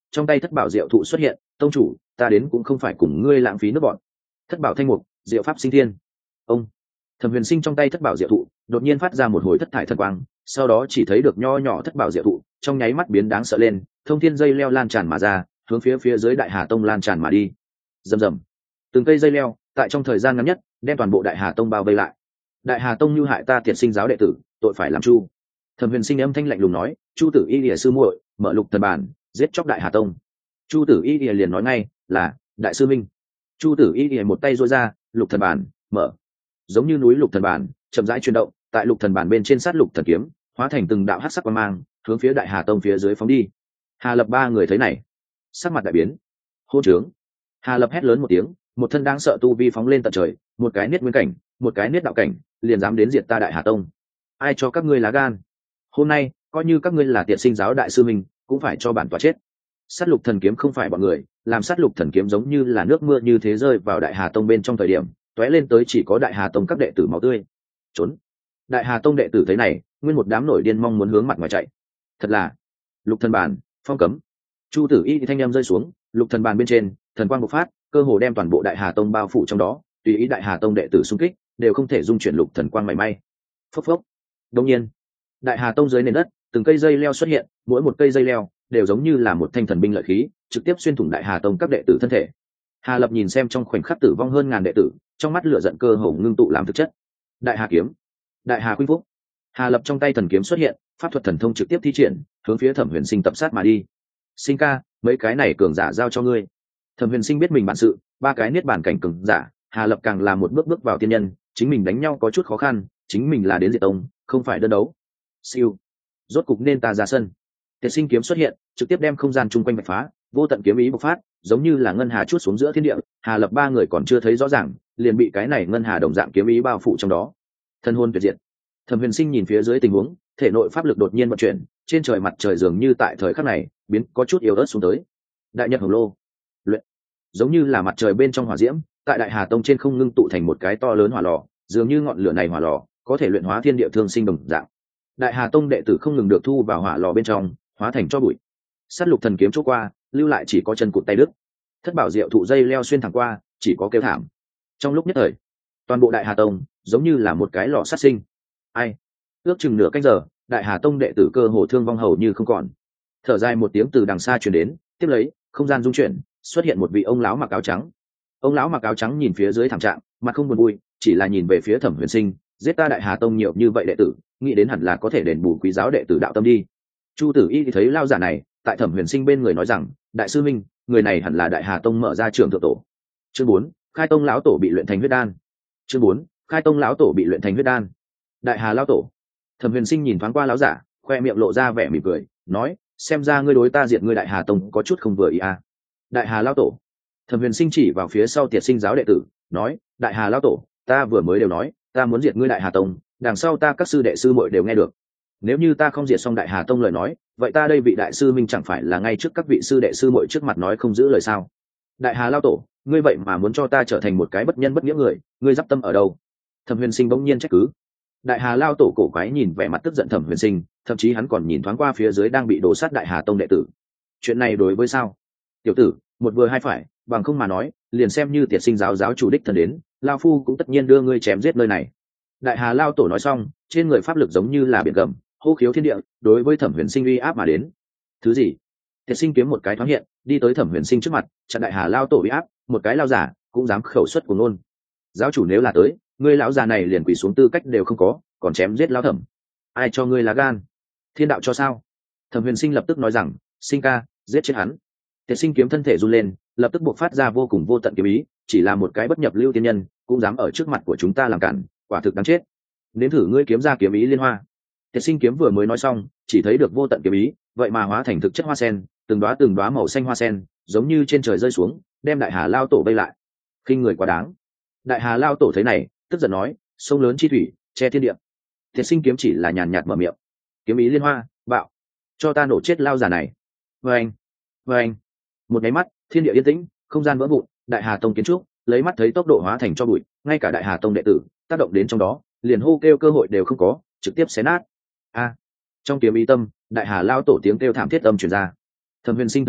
trong tay thất bảo diệu thụ xuất hiện. Tông chủ, ta đến cũng không phải cùng ngươi lãng phí nước bọn. Thất bảo thanh mục, diệu pháp sinh thiên. Ông Thẩm Huyền Sinh trong tay thất bảo diệu thụ đột nhiên phát ra một hồi thất thải thần quang, sau đó chỉ thấy được nho nhỏ thất bảo diệu thụ trong nháy mắt biến đáng sợ lên, thông thiên dây leo lan tràn mà ra, hướng phía dưới Đại Hà Tông lan tràn mà đi. Rầm rầm, từng cây dây leo tại trong thời gian ngắn nhất đem toàn bộ Đại Hà Tông bao vây lại. Đại Hà Tông như hại ta Tiệt Sinh giáo đệ tử, tội phải làm chu. Thẩm Huyền Sinh âm thanh lạnh lùng nói, Chu Tử Y Lìa sư muội, mở lục thần bản, giết chóc Đại Hà Tông. Chu Tử Y Lìa liền nói ngay, là đại sư minh. Chu Tử Y Lìa một tay duỗi ra, lục thần bản mở, giống như núi lục thần bản chậm rãi chuyển động, tại lục thần bản bên trên sát lục thần kiếm hóa thành từng đạo hắc sắc quang mang, hướng phía Đại Hà Tông phía dưới phóng đi. Hà Lập ba người thấy này, sắc mặt đại biến. Hôn trướng! Hà Lập hét lớn một tiếng, một thân đáng sợ tu vi phóng lên tận trời, một cái niết nguyên cảnh, một cái niết đạo cảnh, liền dám đến diệt ta Đại Hà Tông. Ai cho các ngươi lá gan? Hôm nay coi như các ngươi là Tiệt Sinh giáo đại sư mình, cũng phải cho bản tọa chết. Sát lục thần kiếm không phải bọn người, làm sát lục thần kiếm giống như là nước mưa như thế rơi vào Đại Hà Tông bên trong thời điểm tóe lên tới chỉ có Đại Hà Tông các đệ tử máu tươi. Trốn! Đại Hà Tông đệ tử thấy này, nguyên một đám nổi điên mong muốn hướng mặt ngoài chạy. Thật là lục thần bàn phong cấm. Chu Tử Y thanh em rơi xuống, lục thần bàn bên trên thần quang bộc phát, cơ hồ đem toàn bộ Đại Hà Tông bao phủ trong đó, tùy ý Đại Hà Tông đệ tử xung kích đều không thể dung chuyển lục thần quang mảy may. Phốc phốc. Đương nhiên, Đại Hà Tông dưới nền đất từng cây dây leo xuất hiện, mỗi một cây dây leo đều giống như là một thanh thần binh lợi khí, trực tiếp xuyên thủng Đại Hà Tông các đệ tử thân thể. Hà Lập nhìn xem trong khoảnh khắc tử vong hơn ngàn đệ tử, trong mắt lửa giận cơ hồ ngưng tụ làm thực chất. Đại Hà kiếm, Đại Hà khuynh phúc. Hà Lập trong tay thần kiếm xuất hiện, pháp thuật thần thông trực tiếp thi triển, hướng phía Thẩm Huyền Sinh tập sát mà đi. Sinh ca, mấy cái này cường giả giao cho ngươi. Thẩm Huyền Sinh biết mình bản sự, ba cái niết bàn cảnh cường giả, Hà Lập càng là một bước bước vào tiên nhân, chính mình đánh nhau có chút khó khăn, chính mình là đến diệt tông, không phải đơn đấu. Siêu, rốt cục nên ta ra sân. Tiệt Sinh kiếm xuất hiện, trực tiếp đem không gian chung quanh bạch phá, vô tận kiếm ý bộc phát, giống như là ngân hà chuốt xuống giữa thiên địa. Hà Lập ba người còn chưa thấy rõ ràng, liền bị cái này ngân hà đồng dạng kiếm ý bao phủ trong đó. Thân hồn tuyệt diệt. Thẩm Huyền Sinh nhìn phía dưới tình huống, thể nội pháp lực đột nhiên vận chuyển, trên trời mặt trời dường như tại thời khắc này biến có chút yếu ớt xuống tới. Đại nhật hồng lô luyện, giống như là mặt trời bên trong hỏa diễm, tại Đại Hà Tông trên không ngưng tụ thành một cái to lớn hỏa lò, dường như ngọn lửa này hỏa lò có thể luyện hóa thiên địa thương sinh đồng dạng. Đại Hà Tông đệ tử không ngừng được thu vào hỏa lò bên trong, hóa thành cho bụi. Sát lục thần kiếm chỗ qua, lưu lại chỉ có chân cụt tay đứt. Thất bảo diệu thụ dây leo xuyên thẳng qua, chỉ có kêu thảm. Trong lúc nhất thời, toàn bộ Đại Hà Tông giống như là một cái lò sát sinh. Ai? Ước chừng nửa canh giờ, Đại Hà Tông đệ tử cơ hồ thương vong hầu như không còn. Thở dài một tiếng từ đằng xa truyền đến, tiếp lấy không gian rung chuyển, xuất hiện một vị ông lão mặc áo trắng. Ông lão mặc áo trắng nhìn phía dưới thảm trạng, mặt không buồn vui, chỉ là nhìn về phía Thẩm Huyền Sinh, giết ta Đại Hà Tông nhiều như vậy đệ tử, nghĩ đến hẳn là có thể đền bù quý giáo đệ tử đạo tâm đi. Chu Tử Y thì thấy lao giả này tại Thẩm Huyền Sinh bên người nói rằng, đại sư minh, người này hẳn là Đại Hà Tông mở ra trường thượng tổ. Chương 4, khai tông lão tổ bị luyện thành huyết đan. Chương 4, khai tông lão tổ bị luyện thành huyết đan. Đại Hà lão tổ. Thẩm Huyền Sinh nhìn thoáng qua lão giả, khoe miệng lộ ra vẻ mỉm cười, nói, xem ra ngươi đối ta diệt ngươi Đại Hà Tông có chút không vừa ý à. Đại Hà lão tổ. Thẩm Huyền Sinh chỉ vào phía sau Tiệt Sinh giáo đệ tử, nói, Đại Hà lão tổ, ta vừa mới đều nói, ta muốn diệt ngươi Đại Hà Tông, đằng sau ta các sư đệ sư muội đều nghe được. Nếu như ta không diệt xong Đại Hà Tông lời nói, vậy ta đây vị đại sư minh chẳng phải là ngay trước các vị sư đệ sư muội trước mặt nói không giữ lời sao? Đại Hà lão tổ, ngươi vậy mà muốn cho ta trở thành một cái bất nhân bất nghĩa người, ngươi dắp tâm ở đâu? Thẩm Huyền Sinh bỗng nhiên trách cứ. Đại Hà lão tổ cổ quái nhìn vẻ mặt tức giận Thẩm Huyền Sinh, thậm chí hắn còn nhìn thoáng qua phía dưới đang bị đổ sát Đại Hà Tông đệ tử. Chuyện này đối với sao? Tiểu tử, một vừa hai phải, bằng không mà nói, liền xem như Tiệt Sinh giáo giáo chủ đích thân đến, lão phu cũng tất nhiên đưa ngươi chém giết nơi này. Đại Hà lão tổ nói xong, trên người pháp lực giống như là biển gầm, hô khiếu thiên địa, đối với Thẩm Huyền Sinh uy áp mà đến. Thứ gì? Tiệt Sinh kiếm một cái thoáng hiện, đi tới Thẩm Huyền Sinh trước mặt, chặn Đại Hà lão tổ uy áp, một cái lao giả cũng dám khẩu xuất của ngôn. Giáo chủ nếu là tới, ngươi lão già này liền quỳ xuống tư cách đều không có, còn chém giết lão Thẩm. Ai cho ngươi lá gan? Thiên đạo cho sao? Thẩm Huyền Sinh lập tức nói rằng, Sinh ca, giết chết hắn. Tiệt Sinh kiếm thân thể run lên, lập tức buộc phát ra vô cùng vô tận kiếm ý, chỉ là một cái bất nhập lưu tiên nhân, cũng dám ở trước mặt của chúng ta làm cản, quả thực đáng chết. Nếm thử ngươi kiếm ra kiếm ý liên hoa. Tiệt Sinh kiếm vừa mới nói xong, chỉ thấy được vô tận kiếm ý, vậy mà hóa thành thực chất hoa sen, từng đóa màu xanh hoa sen, giống như trên trời rơi xuống, đem Đại Hà lao tổ vây lại. Khinh người quá đáng. Đại Hà lao tổ thấy này, tức giận nói, sông lớn chi thủy, che thiên địa. Tiệt Sinh kiếm chỉ là nhàn nhạt mở miệng. Kiếm ý liên hoa, bạo, cho ta nổ chết lao giả này. Vâng, vâng. Một cái mắt, thiên địa yên tĩnh, không gian vỡ vụn, Đại Hà Tông kiến trúc, lấy mắt thấy tốc độ hóa thành cho bụi, ngay cả Đại Hà Tông đệ tử, tác động đến trong đó, liền hô kêu cơ hội đều không có, trực tiếp xé nát. A! Trong kiếm ý tâm, Đại Hà lao tổ tiếng kêu thảm thiết âm truyền ra. Thẩm Huyền Sinh thấy này,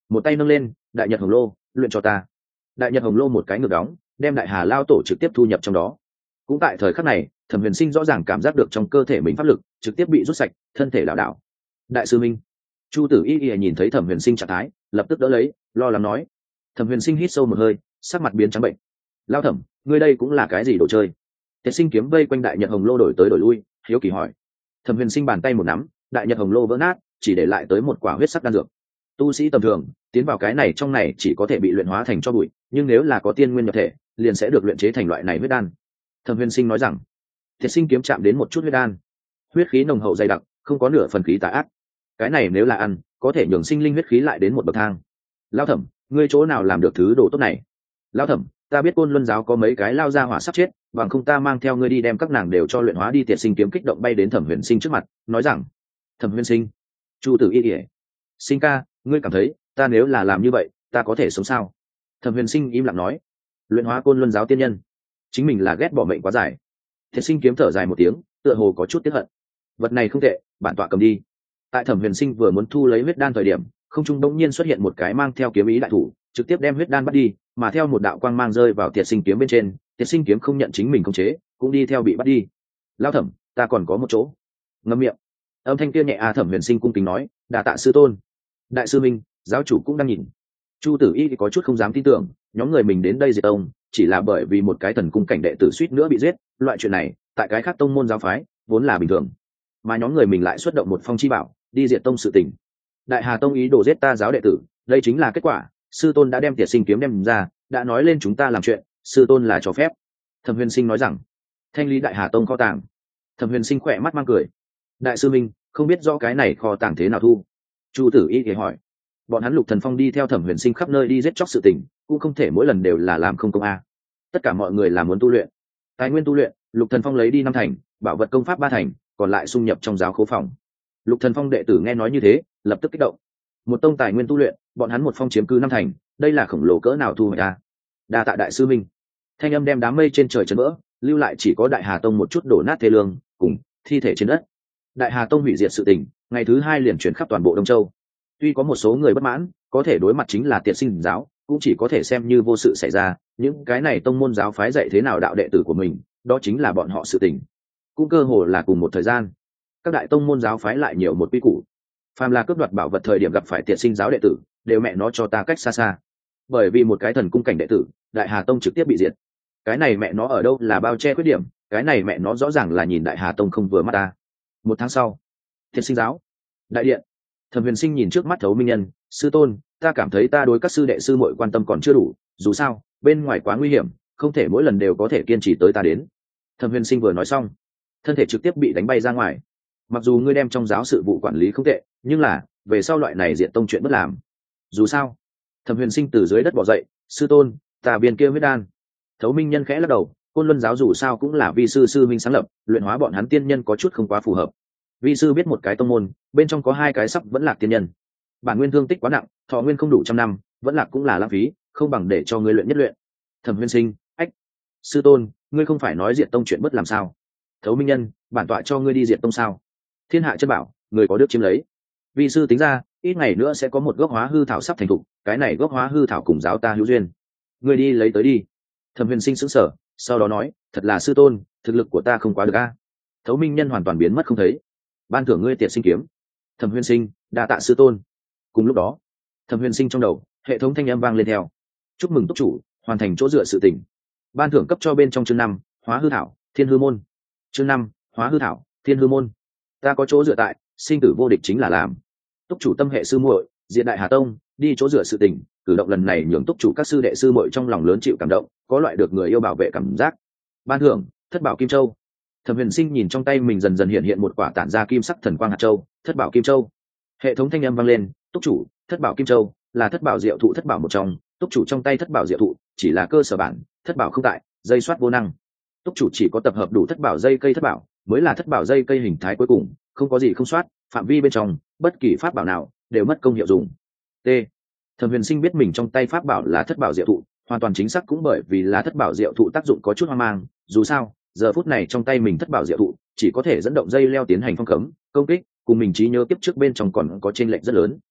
một tay nâng lên, đại nhật hồng lô, luyện cho ta. Đại nhật hồng lô một cái ngược đóng, đem đại hà lao tổ trực tiếp thu nhập trong đó. Cũng tại thời khắc này, Thẩm Huyền Sinh rõ ràng cảm giác được trong cơ thể mình pháp lực trực tiếp bị rút sạch, thân thể lảo đảo. Đại sư minh. Chu Tử Y nhìn thấy Thẩm Huyền Sinh trạng thái, lập tức đỡ lấy, lo lắng nói. Thẩm Huyền Sinh hít sâu một hơi, sắc mặt biến trắng bệnh. Lao Thẩm, ngươi đây cũng là cái gì đồ chơi? Tiệt Sinh kiếm vây quanh đại nhật hồng lô đổi tới đổi lui, hiếu kỳ hỏi. Thẩm Huyền Sinh bàn tay một nắm, đại nhật hồng lô vỡ nát, chỉ để lại tới một quả huyết sắc đan dược. Tu sĩ tầm thường tiến vào cái này trong này chỉ có thể bị luyện hóa thành cho bụi, nhưng nếu là có tiên nguyên nhập thể, liền sẽ được luyện chế thành loại này huyết đan. Thẩm Huyền Sinh nói rằng. Thiệt Sinh kiếm chạm đến một chút huyết đan, huyết khí nồng hậu dày đặc, không có nửa phần khí tà ác. Cái này nếu là ăn, có thể nhường sinh linh huyết khí lại đến một bậc thang. Lao Thẩm, ngươi chỗ nào làm được thứ đồ tốt này? Lao Thẩm, ta biết Côn Luân giáo có mấy cái lao ra hỏa sắp chết, bằng không ta mang theo ngươi đi đem các nàng đều cho luyện hóa đi. Tiệt Sinh kiếm kích động bay đến Thẩm Huyền Sinh trước mặt, nói rằng. Thẩm Huyền Sinh, Chu Tử Y, Sinh ca, ngươi cảm thấy ta nếu là làm như vậy, ta có thể sống sao? Thẩm Huyền Sinh im lặng nói. Luyện hóa Côn Luân giáo tiên nhân, chính mình là ghét bỏ mệnh quá dài. Thiệt Sinh kiếm thở dài một tiếng, tựa hồ có chút tiếc hận. Vật này không tệ, bản tọa cầm đi. Tại Thẩm Huyền Sinh vừa muốn thu lấy huyết đan thời điểm, không trung bỗng nhiên xuất hiện một cái mang theo kiếm ý đại thủ, trực tiếp đem huyết đan bắt đi, mà theo một đạo quang mang rơi vào Thiệt Sinh kiếm bên trên, Thiệt Sinh kiếm không nhận chính mình khống chế, cũng đi theo bị bắt đi. Lao Thẩm, ta còn có một chỗ. Ngậm miệng. Âm thanh kia nhẹ Thẩm Huyền Sinh cung kính nói, đà tạ sư tôn. Đại sư minh, giáo chủ cũng đang nhìn. Chu Tử Y thì có chút không dám tin tưởng, nhóm người mình đến đây diệt tông, chỉ là bởi vì một cái thần cung cảnh đệ tử suýt nữa bị giết, loại chuyện này, tại cái khác tông môn giáo phái, vốn là bình thường. Mà nhóm người mình lại xuất động một phong chi bảo, đi diệt tông sự tình. Đại Hà tông ý đồ giết ta giáo đệ tử, đây chính là kết quả, sư tôn đã đem Tiệt Sinh kiếm đem ra, đã nói lên chúng ta làm chuyện, sư tôn là cho phép. Thẩm Huyền Sinh nói rằng, thanh lý Đại Hà tông kho tàng. Thẩm Huyền Sinh khỏe mắt mang cười. Đại sư minh, không biết rõ cái này kho tàng thế nào thu? Chu Tử Y thì hỏi. Bọn hắn Lục Thần Phong đi theo Thẩm Huyền Sinh khắp nơi đi giết chóc sự tình, cũng không thể mỗi lần đều là làm không công a. Tất cả mọi người là muốn tu luyện, tài nguyên tu luyện, Lục Thần Phong lấy đi 5 thành, bảo vật công pháp 3 thành, còn lại xung nhập trong giáo khố phòng. Lục Thần Phong đệ tử nghe nói như thế, lập tức kích động. Một tông tài nguyên tu luyện, bọn hắn một phong chiếm cứ 5 thành, đây là khổng lồ cỡ nào thu hoạch a. Đa tạ đại sư minh. Thanh âm đem đám mây trên trời chấn vỡ, lưu lại chỉ có Đại Hà tông một chút đổ nát thê lương, cùng thi thể trên đất. Đại Hà tông hủy diệt sự tình, ngày thứ 2 liền truyền khắp toàn bộ Đông Châu. Tuy có một số người bất mãn, có thể đối mặt chính là Tiệt Sinh giáo, cũng chỉ có thể xem như vô sự xảy ra, những cái này tông môn giáo phái dạy thế nào đạo đệ tử của mình, đó chính là bọn họ sự tình. Cũng cơ hồ là cùng một thời gian, các đại tông môn giáo phái lại nhiều một quy củ. Phàm là cướp đoạt bảo vật thời điểm gặp phải Tiệt Sinh giáo đệ tử, đều mẹ nó cho ta cách xa xa. Bởi vì một cái thần cung cảnh đệ tử, Đại Hà tông trực tiếp bị diệt. Cái này mẹ nó ở đâu là bao che khuyết điểm, cái này mẹ nó rõ ràng là nhìn Đại Hà tông không vừa mắt ta. 1 tháng sau, Tiệt Sinh giáo đại điện. Thẩm Huyền Sinh nhìn trước mắt Thấu Minh Nhân, sư tôn, ta cảm thấy ta đối các sư đệ sư muội quan tâm còn chưa đủ, dù sao, bên ngoài quá nguy hiểm, không thể mỗi lần đều có thể kiên trì tới ta đến. Thẩm Huyền Sinh vừa nói xong, thân thể trực tiếp bị đánh bay ra ngoài. Mặc dù ngươi đem trong giáo sự vụ quản lý không tệ, nhưng là về sau loại này diện tông chuyện bất làm. Dù sao, Thẩm Huyền Sinh từ dưới đất bò dậy, sư tôn, ta viên kia huyết đan. Thấu Minh Nhân khẽ lắc đầu, Côn Luân giáo dù sao cũng là vi sư sư minh sáng lập, luyện hóa bọn hắn tiên nhân có chút không quá phù hợp. Vi sư biết một cái tông môn, bên trong có 2 cái sắp vẫn lạc tiên nhân. Bản nguyên thương tích quá nặng, thọ nguyên không đủ 100 năm, vẫn lạc cũng là lãng phí, không bằng để cho ngươi luyện nhất luyện. Thẩm Huyền Sinh, ách, sư tôn, ngươi không phải nói diệt tông chuyện bất làm sao? Thấu Minh Nhân, bản tọa cho ngươi đi diệt tông sao? Thiên hạ chân bảo, người có đức chiếm lấy. Vi sư tính ra, ít ngày nữa sẽ có một gốc hóa hư thảo sắp thành thục, cái này gốc hóa hư thảo cùng giáo ta hữu duyên. Ngươi đi lấy tới đi. Thẩm Huyền Sinh sững sờ, sau đó nói, thật là sư tôn, thực lực của ta không quá được a. Thấu Minh Nhân hoàn toàn biến mất không thấy. Ban thưởng ngươi Tiệt Sinh kiếm. Thẩm Huyền Sinh, đa tạ sư tôn. Cùng lúc đó, Thẩm Huyền Sinh trong đầu, hệ thống thanh âm vang lên theo. Chúc mừng túc chủ, hoàn thành chỗ dựa sự tỉnh. Ban thưởng cấp cho bên trong chương 5, hóa hư thảo, thiên hư môn. Chương 5, hóa hư thảo, thiên hư môn. Ta có chỗ dựa tại, sinh tử vô địch chính là làm. Túc chủ tâm hệ sư muội, diện Đại Hà tông, đi chỗ dựa sự tỉnh, cử động lần này nhường túc chủ các sư đệ sư muội trong lòng lớn chịu cảm động, có loại được người yêu bảo vệ cảm giác. Ban thưởng, thất bảo kim châu. Thẩm Huyền Sinh nhìn trong tay mình dần dần hiện hiện một quả tản ra kim sắc thần quang hạt châu, thất bảo kim châu. Hệ thống thanh âm vang lên, túc chủ, thất bảo kim châu là thất bảo diệu thụ thất bảo một trong, túc chủ trong tay thất bảo diệu thụ chỉ là cơ sở bản, thất bảo không tại, dây soát vô năng. Túc chủ chỉ có tập hợp đủ thất bảo dây cây thất bảo, mới là thất bảo dây cây hình thái cuối cùng, không có gì không soát, phạm vi bên trong, bất kỳ pháp bảo nào đều mất công hiệu dụng. T. Thẩm Huyền Sinh biết mình trong tay pháp bảo là thất bảo diệu thụ, hoàn toàn chính xác cũng bởi vì là thất bảo diệu thụ tác dụng có chút hoang mang, dù sao, giờ phút này trong tay mình thất bảo diệu thụ chỉ có thể dẫn động dây leo tiến hành phong cấm công kích, cùng mình trí nhớ kiếp trước bên trong còn có chênh lệch rất lớn.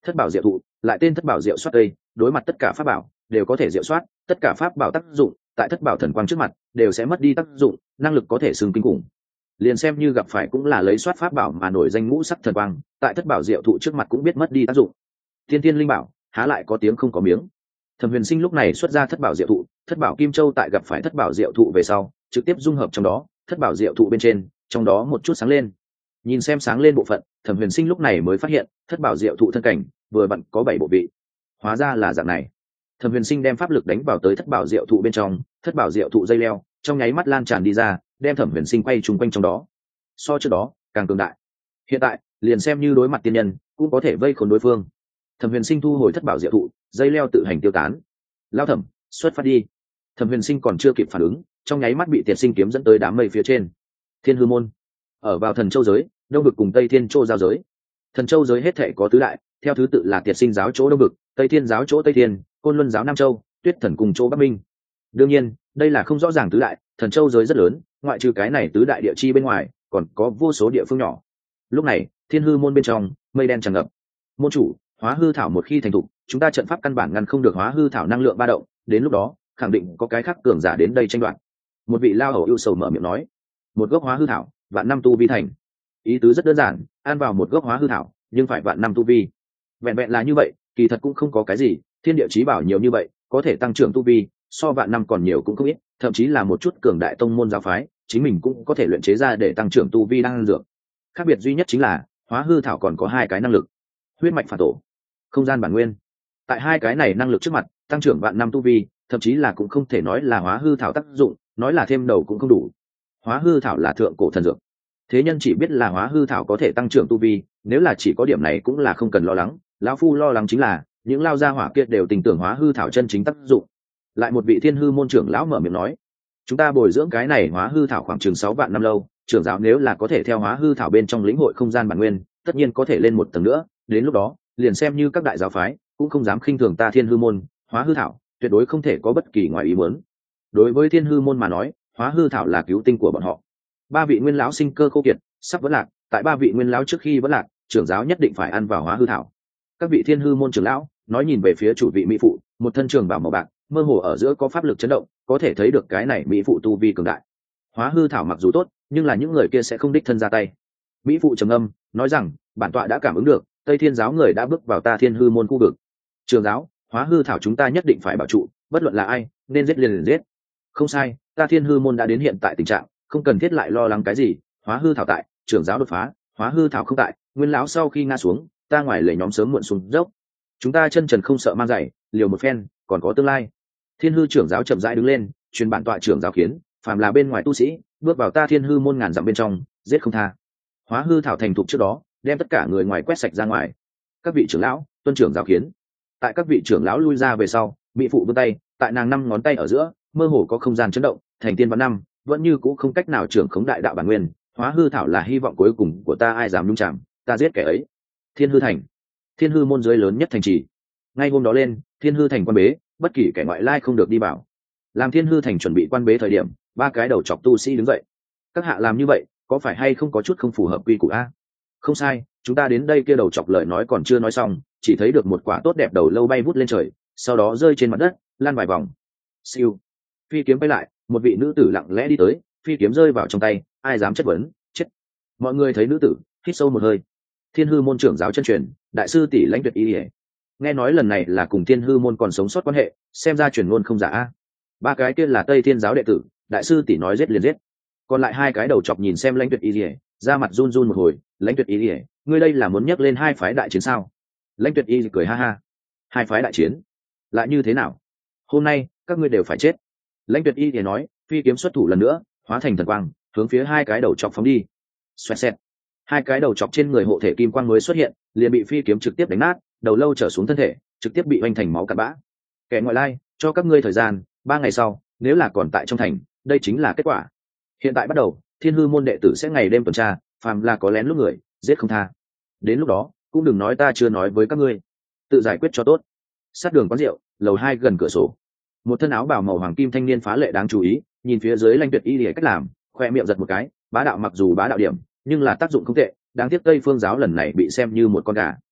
Thất bảo diệu thụ lại tên thất bảo diệu soát cây, đối mặt tất cả pháp bảo đều có thể diệu soát, tất cả pháp bảo tác dụng tại thất bảo thần quang trước mặt đều sẽ mất đi tác dụng, năng lực có thể xưng kinh khủng. Liền xem như gặp phải cũng là lấy soát pháp bảo mà nổi danh ngũ sắc thần quang, tại thất bảo diệu thụ trước mặt cũng biết mất đi tác dụng. Thiên thiên linh bảo há lại có tiếng không có miếng. Thẩm Huyền Sinh lúc này xuất ra thất bảo diệu thụ, thất bảo kim châu tại gặp phải thất bảo diệu thụ về sau trực tiếp dung hợp trong đó, thất bảo diệu thụ bên trên trong đó một chút sáng lên. Nhìn xem sáng lên bộ phận, Thẩm Huyền Sinh lúc này mới phát hiện thất bảo diệu thụ thân cảnh vừa vặn có 7 bộ vị. Hóa ra là dạng này. Thẩm Huyền Sinh đem pháp lực đánh vào tới thất bảo diệu thụ bên trong, thất bảo diệu thụ dây leo trong nháy mắt lan tràn đi ra, đem Thẩm Huyền Sinh quay trùng quanh trong đó. So trước đó càng cường đại. Hiện tại liền xem như đối mặt tiên nhân cũng có thể vây khốn đối phương. Thẩm Huyền Sinh thu hồi thất bảo diệu thụ, dây leo tự hành tiêu tán. Lao Thẩm, xuất phát đi. Thẩm Huyền Sinh còn chưa kịp phản ứng, trong nháy mắt bị Tiệt Sinh kiếm dẫn tới đám mây phía trên. Thiên Hư môn ở vào Thần Châu giới, đông vực cùng Tây Thiên Châu giao giới. Thần Châu giới hết thảy có tứ đại, theo thứ tự là Tiệt Sinh giáo chỗ đông vực, Tây Thiên giáo chỗ Tây Thiên, Côn Luân giáo Nam Châu, Tuyết Thần cùng chỗ Bắc Minh. Đương nhiên, đây là không rõ ràng tứ đại, Thần Châu giới rất lớn, ngoại trừ cái này tứ đại địa chi bên ngoài, còn có vô số địa phương nhỏ. Lúc này, Thiên Hư môn bên trong, mây đen tràn ngập. Môn chủ, hóa hư thảo một khi thành thục, chúng ta trận pháp căn bản ngăn không được hóa hư thảo năng lượng ba động, đến lúc đó, khẳng định có cái khác cường giả đến đây tranh đoạt. Một vị lao hầu ưu sầu mở miệng nói, một gốc hóa hư thảo, vạn năm tu vi thành. Ý tứ rất đơn giản, ăn vào một gốc hóa hư thảo, nhưng phải vạn năm tu vi. Vẹn vẹn là như vậy, kỳ thật cũng không có cái gì, thiên địa chí bảo nhiều như vậy, có thể tăng trưởng tu vi, so vạn năm còn nhiều cũng không ít, thậm chí là một chút cường đại tông môn giáo phái, chính mình cũng có thể luyện chế ra để tăng trưởng tu vi đang dược. Khác biệt duy nhất chính là, hóa hư thảo còn có hai cái năng lực. Huyết mạch phản tổ, không gian bản nguyên. Tại hai cái này năng lực trước mặt, tăng trưởng vạn năm tu vi, thậm chí là cũng không thể nói là hóa hư thảo tác dụng, nói là thêm đầu cũng không đủ. Hóa hư thảo là thượng cổ thần dược. Thế nhân chỉ biết là hóa hư thảo có thể tăng trưởng tu vi, nếu là chỉ có điểm này cũng là không cần lo lắng, lão phu lo lắng chính là những lao gia hỏa kia đều tin tưởng hóa hư thảo chân chính tác dụng. Lại một vị Thiên Hư môn trưởng lão mở miệng nói, chúng ta bồi dưỡng cái này hóa hư thảo khoảng chừng 6 vạn năm lâu, trưởng giáo nếu là có thể theo hóa hư thảo bên trong lĩnh hội không gian bản nguyên, tất nhiên có thể lên một tầng nữa, đến lúc đó, liền xem như các đại giáo phái cũng không dám khinh thường ta Thiên Hư môn, hóa hư thảo tuyệt đối không thể có bất kỳ ngoài ý muốn. Đối với Thiên Hư môn mà nói, hóa hư thảo là cứu tinh của bọn họ. 3 vị nguyên lão sinh cơ khô kiệt, sắp vẫn lạc, tại 3 vị nguyên lão trước khi vẫn lạc, trưởng giáo nhất định phải ăn vào hóa hư thảo. Các vị Thiên Hư môn trưởng lão nói nhìn về phía chủ vị mỹ phụ, một thân trường bào màu bạc, mơ hồ ở giữa có pháp lực chấn động, có thể thấy được cái này mỹ phụ tu vi cường đại. Hóa hư thảo mặc dù tốt, nhưng là những người kia sẽ không đích thân ra tay. Mỹ phụ trầm âm nói rằng, bản tọa đã cảm ứng được, Tây Thiên giáo người đã bước vào ta Thiên Hư môn khu vực. Trường giáo, hóa hư thảo chúng ta nhất định phải bảo trụ, bất luận là ai, nên giết liền giết. Không sai, ta Thiên Hư môn đã đến hiện tại tình trạng, không cần thiết lại lo lắng cái gì, hóa hư thảo tại, trưởng giáo đột phá, hóa hư thảo không tại, nguyên lão sau khi ngã xuống, ta ngoài lề nhóm sớm muộn xuống dốc. Chúng ta chân trần không sợ mang giày, liều một phen, còn có tương lai. Thiên Hư trưởng giáo chậm rãi đứng lên, truyền bản tọa trưởng giáo khiến, phàm là bên ngoài tu sĩ, bước vào ta Thiên Hư môn ngàn dặm bên trong, giết không tha. Hóa hư thảo thành thục trước đó, đem tất cả người ngoài quét sạch ra ngoài. Các vị trưởng lão, tuân trưởng giáo khiến. Tại các vị trưởng lão lui ra về sau, mỹ phụ vươn tay, tại nàng 5 ngón tay ở giữa, mơ hồ có không gian chấn động, thành tiên vạn năm, vẫn như cũ không cách nào trưởng khống đại đạo bản nguyên, hóa hư thảo là hy vọng cuối cùng của ta, ai dám nhung chạm, ta giết kẻ ấy. Thiên Hư thành, Thiên Hư môn dưới lớn nhất thành trì. Ngay hôm đó lên, Thiên Hư thành quan bế, bất kỳ kẻ ngoại lai không được đi vào. Làm Thiên Hư thành chuẩn bị quan bế thời điểm, 3 cái đầu chọc tu sĩ đứng dậy. Các hạ làm như vậy, có phải hay không có chút không phù hợp quy củ a? Không sai, chúng ta đến đây kia đầu chọc lời nói còn chưa nói xong, chỉ thấy được một quả tốt đẹp đầu lâu bay vút lên trời, sau đó rơi trên mặt đất, lan vài vòng. Siêu. Phi kiếm bay lại, một vị nữ tử lặng lẽ đi tới, phi kiếm rơi vào trong tay, ai dám chất vấn, chết. Mọi người thấy nữ tử, hít sâu một hơi. Thiên Hư môn trưởng giáo chân truyền, đại sư tỷ Lãnh Tuyệt Y. Nghe nói lần này là cùng Thiên Hư môn còn sống sót quan hệ, xem ra truyền ngôn không giả a. 3 cái kia là Tây Thiên giáo đệ tử, đại sư tỷ nói giết liền giết. Còn lại 2 cái đầu chọc nhìn xem Lãnh Tuyệt Y, ra mặt run run một hồi. Lãnh Tuyệt Y, ngươi đây là muốn nhắc lên 2 phái đại chiến sao? Lãnh Tuyệt Y cười ha ha. 2 phái đại chiến? Lại như thế nào? Hôm nay các ngươi đều phải chết. Lãnh Tuyệt Y thì nói, phi kiếm xuất thủ lần nữa, hóa thành thần quang, hướng phía 2 cái đầu chọc phóng đi. Xoẹt xẹt. 2 cái đầu chọc trên người hộ thể kim quang mới xuất hiện, liền bị phi kiếm trực tiếp đánh nát, đầu lâu trở xuống thân thể, trực tiếp bị oanh thành máu cặn bã. Kẻ ngoại lai, cho các ngươi thời gian 3 ngày sau, nếu là còn tại trong thành, đây chính là kết quả. Hiện tại bắt đầu, Thiên Hư môn đệ tử sẽ ngày đêm tuần tra, phàm là có lén lút người, giết không tha. Đến lúc đó, cũng đừng nói ta chưa nói với các ngươi, tự giải quyết cho tốt. Sát đường quán rượu, lầu 2 gần cửa sổ. Một thân áo bào màu hoàng kim thanh niên phá lệ đáng chú ý, nhìn phía dưới Lãnh Tuyệt Y lìa cách làm, khoe miệng giật một cái, bá đạo mặc dù bá đạo điểm, nhưng là tác dụng không tệ, đáng tiếc Tây Phương giáo lần này bị xem như một con gà.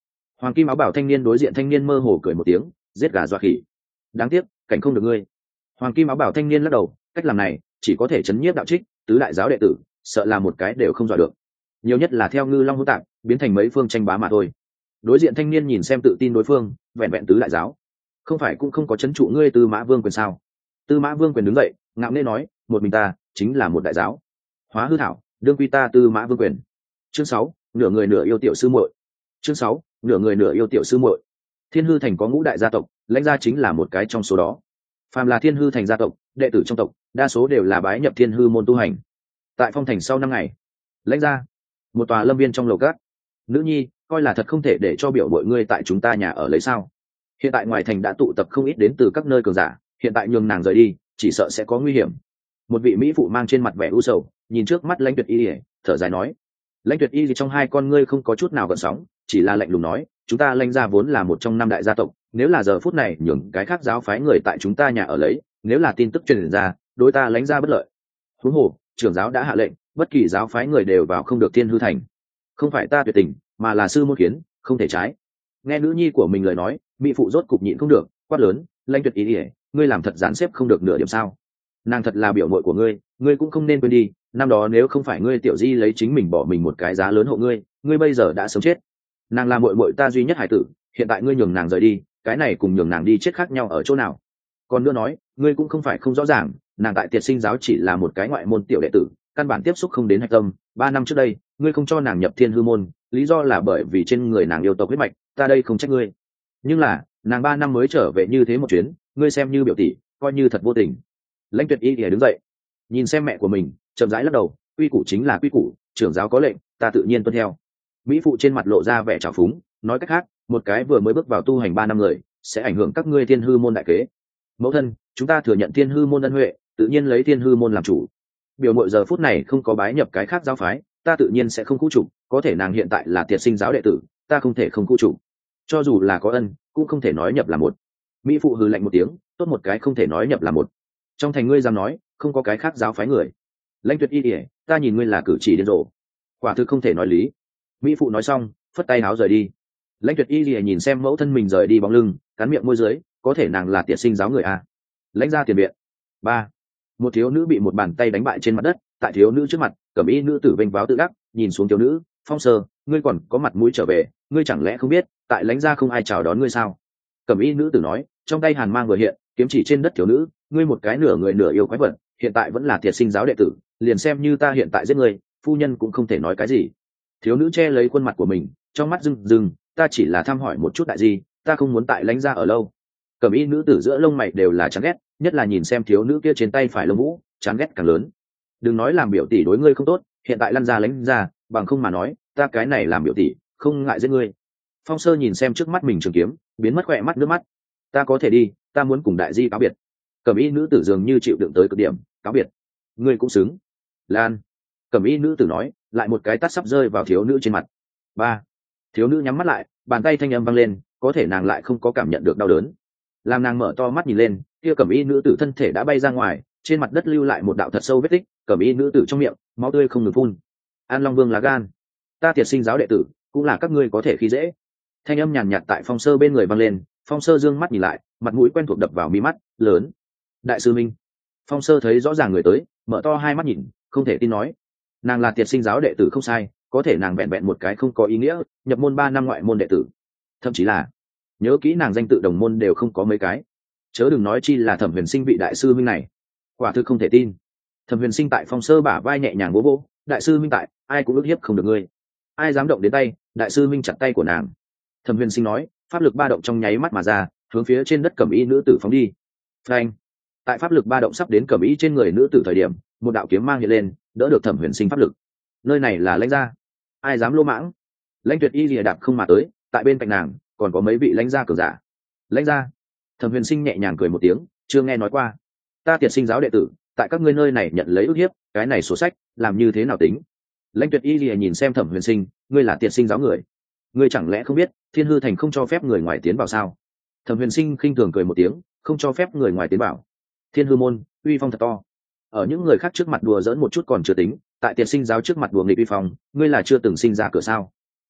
Hoàng kim áo bảo thanh niên đối diện thanh niên mơ hồ cười một tiếng, giết gà dọa khỉ. Đáng tiếc cảnh không được ngươi. Hoàng kim áo bảo thanh niên lắc đầu, cách làm này chỉ có thể chấn nhiếp đạo trích tứ đại giáo đệ tử, sợ là một cái đều không dọa được, nhiều nhất là theo ngư long hỗn tạp biến thành mấy phương tranh bá mà thôi. Đối diện thanh niên nhìn xem tự tin đối phương, vẹn vẹn tứ đại giáo, không phải cũng không có chấn trụ ngươi Tư Mã Vương quyền sao? Tư Mã Vương quyền đứng dậy, ngạo nghễ nói, một mình ta chính là một đại giáo, hóa hư thảo đương quy ta Tư Mã Vương quyền. Chương 6, nửa người nửa yêu tiểu sư muội. Chương 6, nửa người nửa yêu tiểu sư muội. Thiên Hư Thành có ngũ đại gia tộc, Lãnh gia chính là một cái trong số đó. Phàm là Thiên Hư Thành gia tộc, đệ tử trong tộc, đa số đều là bái nhập Thiên Hư môn tu hành. Tại Phong Thành sau 5 ngày, Lãnh gia, một tòa lâm viên trong lầu cát. Nữ nhi, coi là thật không thể để cho biểu mọi ngươi tại chúng ta nhà ở lấy sao? Hiện tại ngoài thành đã tụ tập không ít đến từ các nơi cường giả, hiện tại nhường nàng rời đi, chỉ sợ sẽ có nguy hiểm. Một vị mỹ phụ mang trên mặt vẻ u sầu, nhìn trước mắt Lãnh Tuyệt Y, thở dài nói. Lãnh Tuyệt Y trong hai con ngươi không có chút nào gợn sóng, chỉ là lạnh lùng nói, chúng ta Lãnh gia vốn là một trong 5 đại gia tộc, nếu là giờ phút này nhường cái khác giáo phái người tại chúng ta nhà ở lấy, nếu là tin tức truyền ra, đối ta Lãnh gia bất lợi. Huống hồ, trưởng giáo đã hạ lệnh, bất kỳ giáo phái người đều vào không được Thiên Hư Thành. Không phải ta tuyệt tình, mà là sư môn kiến, không thể trái. Nghe nữ nhi của mình lời nói, mỹ phụ rốt cục nhịn không được, quát lớn, Lãnh Tuyệt Y, ngươi làm thật dán xếp không được nửa điểm sao? Nàng thật là biểu muội của ngươi, ngươi cũng không nên quên đi, năm đó nếu không phải ngươi tiểu di lấy chính mình bỏ mình một cái giá lớn hộ ngươi, ngươi bây giờ đã sớm chết. Nàng là muội muội ta duy nhất hải tử, hiện tại ngươi nhường nàng rời đi, cái này cùng nhường nàng đi chết khác nhau ở chỗ nào? Còn nữa nói, ngươi cũng không phải không rõ ràng, nàng tại Tiệt Sinh giáo chỉ là một cái ngoại môn tiểu đệ tử, căn bản tiếp xúc không đến hạch tâm. 3 năm trước đây, ngươi không cho nàng nhập Thiên Hư môn, lý do là bởi vì trên người nàng yêu tộc huyết mạch, ta đây không trách ngươi. Nhưng là, nàng 3 năm mới trở về như thế một chuyến, ngươi xem như biểu tỷ, coi như thật vô tình. Lãnh Tuyệt Y đứng dậy, nhìn xem mẹ của mình, chậm rãi lắc đầu, quy củ chính là quy củ, trưởng giáo có lệnh, ta tự nhiên tuân theo. Mỹ phụ trên mặt lộ ra vẻ trào phúng, nói cách khác, một cái vừa mới bước vào tu hành 3 năm người, sẽ ảnh hưởng các ngươi Thiên Hư môn đại kế. Mẫu thân, chúng ta thừa nhận Thiên Hư môn ân huệ, tự nhiên lấy Thiên Hư môn làm chủ. Biểu muội giờ phút này không có bái nhập cái khác giáo phái, ta tự nhiên sẽ không khu trục, có thể nàng hiện tại là Tiệt Sinh giáo đệ tử, ta không thể không khu trục. Cho dù là có ân, cũng không thể nói nhập là một. Mỹ phụ hừ lạnh một tiếng, tốt một cái không thể nói nhập là một. Trong thành ngươi dám nói, không có cái khác giáo phái người. Lãnh Tuyệt Y, ta nhìn ngươi là cử chỉ điên rồ, quả thực không thể nói lý. Mỹ phụ nói xong, phất tay áo rời đi. Lãnh Tuyệt Y nhìn xem mẫu thân mình rời đi bóng lưng, cắn miệng môi dưới, có thể nàng là Tiệt Sinh giáo người à? Lãnh gia tiền viện. 3. Một thiếu nữ bị một bàn tay đánh bại trên mặt đất, tại thiếu nữ trước mặt, cẩm y nữ tử vênh váo tự đắc, nhìn xuống thiếu nữ, Phong Sơ, ngươi còn có mặt mũi trở về, ngươi chẳng lẽ không biết, tại Lãnh gia không ai chào đón ngươi sao? Cẩm y nữ tử nói, trong tay hàn mang vừa hiện, kiếm chỉ trên đất thiếu nữ, ngươi một cái nửa người nửa yêu quái vật, hiện tại vẫn là Tiệt Sinh giáo đệ tử, liền xem như ta hiện tại giết ngươi, phu nhân cũng không thể nói cái gì. Thiếu nữ che lấy khuôn mặt của mình, trong mắt rưng rưng, ta chỉ là thăm hỏi một chút đại gì, ta không muốn tại Lãnh gia ở lâu. Cẩm y nữ tử giữa lông mày đều là chán ghét, nhất là nhìn xem thiếu nữ kia trên tay phải lông vũ, chán ghét càng lớn. Đừng nói làm biểu tỷ đối ngươi không tốt, hiện tại lăn ra Lãnh gia, bằng không mà nói, ta cái này làm biểu tỷ, không ngại giết ngươi. Phong Sơ nhìn xem trước mắt mình trường kiếm, biến mất khỏe mắt nước mắt. Ta có thể đi, ta muốn cùng đại di cáo biệt. Cẩm y nữ tử dường như chịu đựng tới cực điểm, cáo biệt. Ngươi cũng xứng. Lan. Cẩm y nữ tử nói, lại một cái tát sắp rơi vào thiếu nữ trên mặt. 3. Thiếu nữ nhắm mắt lại, bàn tay thanh âm vang lên, có thể nàng lại không có cảm nhận được đau đớn. Làm nàng mở to mắt nhìn lên, kia cẩm y nữ tử thân thể đã bay ra ngoài, trên mặt đất lưu lại một đạo thật sâu vết tích, cẩm y nữ tử trong miệng, máu tươi không ngừng phun. An Long Vương là gan, ta Tiệt Sinh giáo đệ tử, cũng là các ngươi có thể khi dễ. Thanh âm nhàn nhạt tại Phong Sơ bên người vang lên, Phong Sơ dương mắt nhìn lại, mặt mũi quen thuộc đập vào mi mắt, lớn. Đại sư Minh. Phong Sơ thấy rõ ràng người tới, mở to hai mắt nhìn, không thể tin nói, nàng là Tiệt Sinh giáo đệ tử không sai, có thể nàng vẹn vẹn một cái không có ý nghĩa, nhập môn 3 năm ngoại môn đệ tử, thậm chí là nhớ kỹ nàng danh tự đồng môn đều không có mấy cái, chớ đừng nói chi là Thẩm Huyền Sinh vị đại sư minh này, quả thực không thể tin. Thẩm Huyền Sinh tại Phong Sơ bả vai nhẹ nhàng vỗ vỗ, đại sư minh tại, ai cũng ức hiếp không được ngươi, ai dám động đến tay, đại sư minh chặt tay của nàng. Thẩm Huyền Sinh nói, pháp lực ba động trong nháy mắt mà ra, hướng phía trên đất cẩm y nữ tử phóng đi. Phanh! Tại pháp lực ba động sắp đến cẩm y trên người nữ tử thời điểm, một đạo kiếm mang hiện lên, đỡ được Thẩm Huyền Sinh pháp lực. Nơi này là Lãnh gia, ai dám lô mãng? Lãnh Tuyệt Y lìa đạp không mà tới, tại bên cạnh nàng còn có mấy vị Lãnh gia cường giả. Lãnh gia. Thẩm Huyền Sinh nhẹ nhàng cười một tiếng, chưa nghe nói qua. Ta Tiệt Sinh giáo đệ tử, tại các ngươi nơi này nhận lấy ức hiếp, cái này sổ sách làm như thế nào tính? Lãnh Tuyệt Y lìa nhìn xem Thẩm Huyền Sinh, ngươi là Tiệt Sinh giáo người, ngươi chẳng lẽ không biết Thiên Hư Thành không cho phép người ngoài tiến vào sao? Thẩm Huyền Sinh khinh thường cười một tiếng, không cho phép người ngoài tiến vào. Thiên Hư môn uy phong thật to, ở những người khác trước mặt đùa giỡn một chút còn chưa tính, tại Tiệt Sinh giáo trước mặt đùa nghịch uy phong, ngươi là chưa từng sinh ra cửa sao?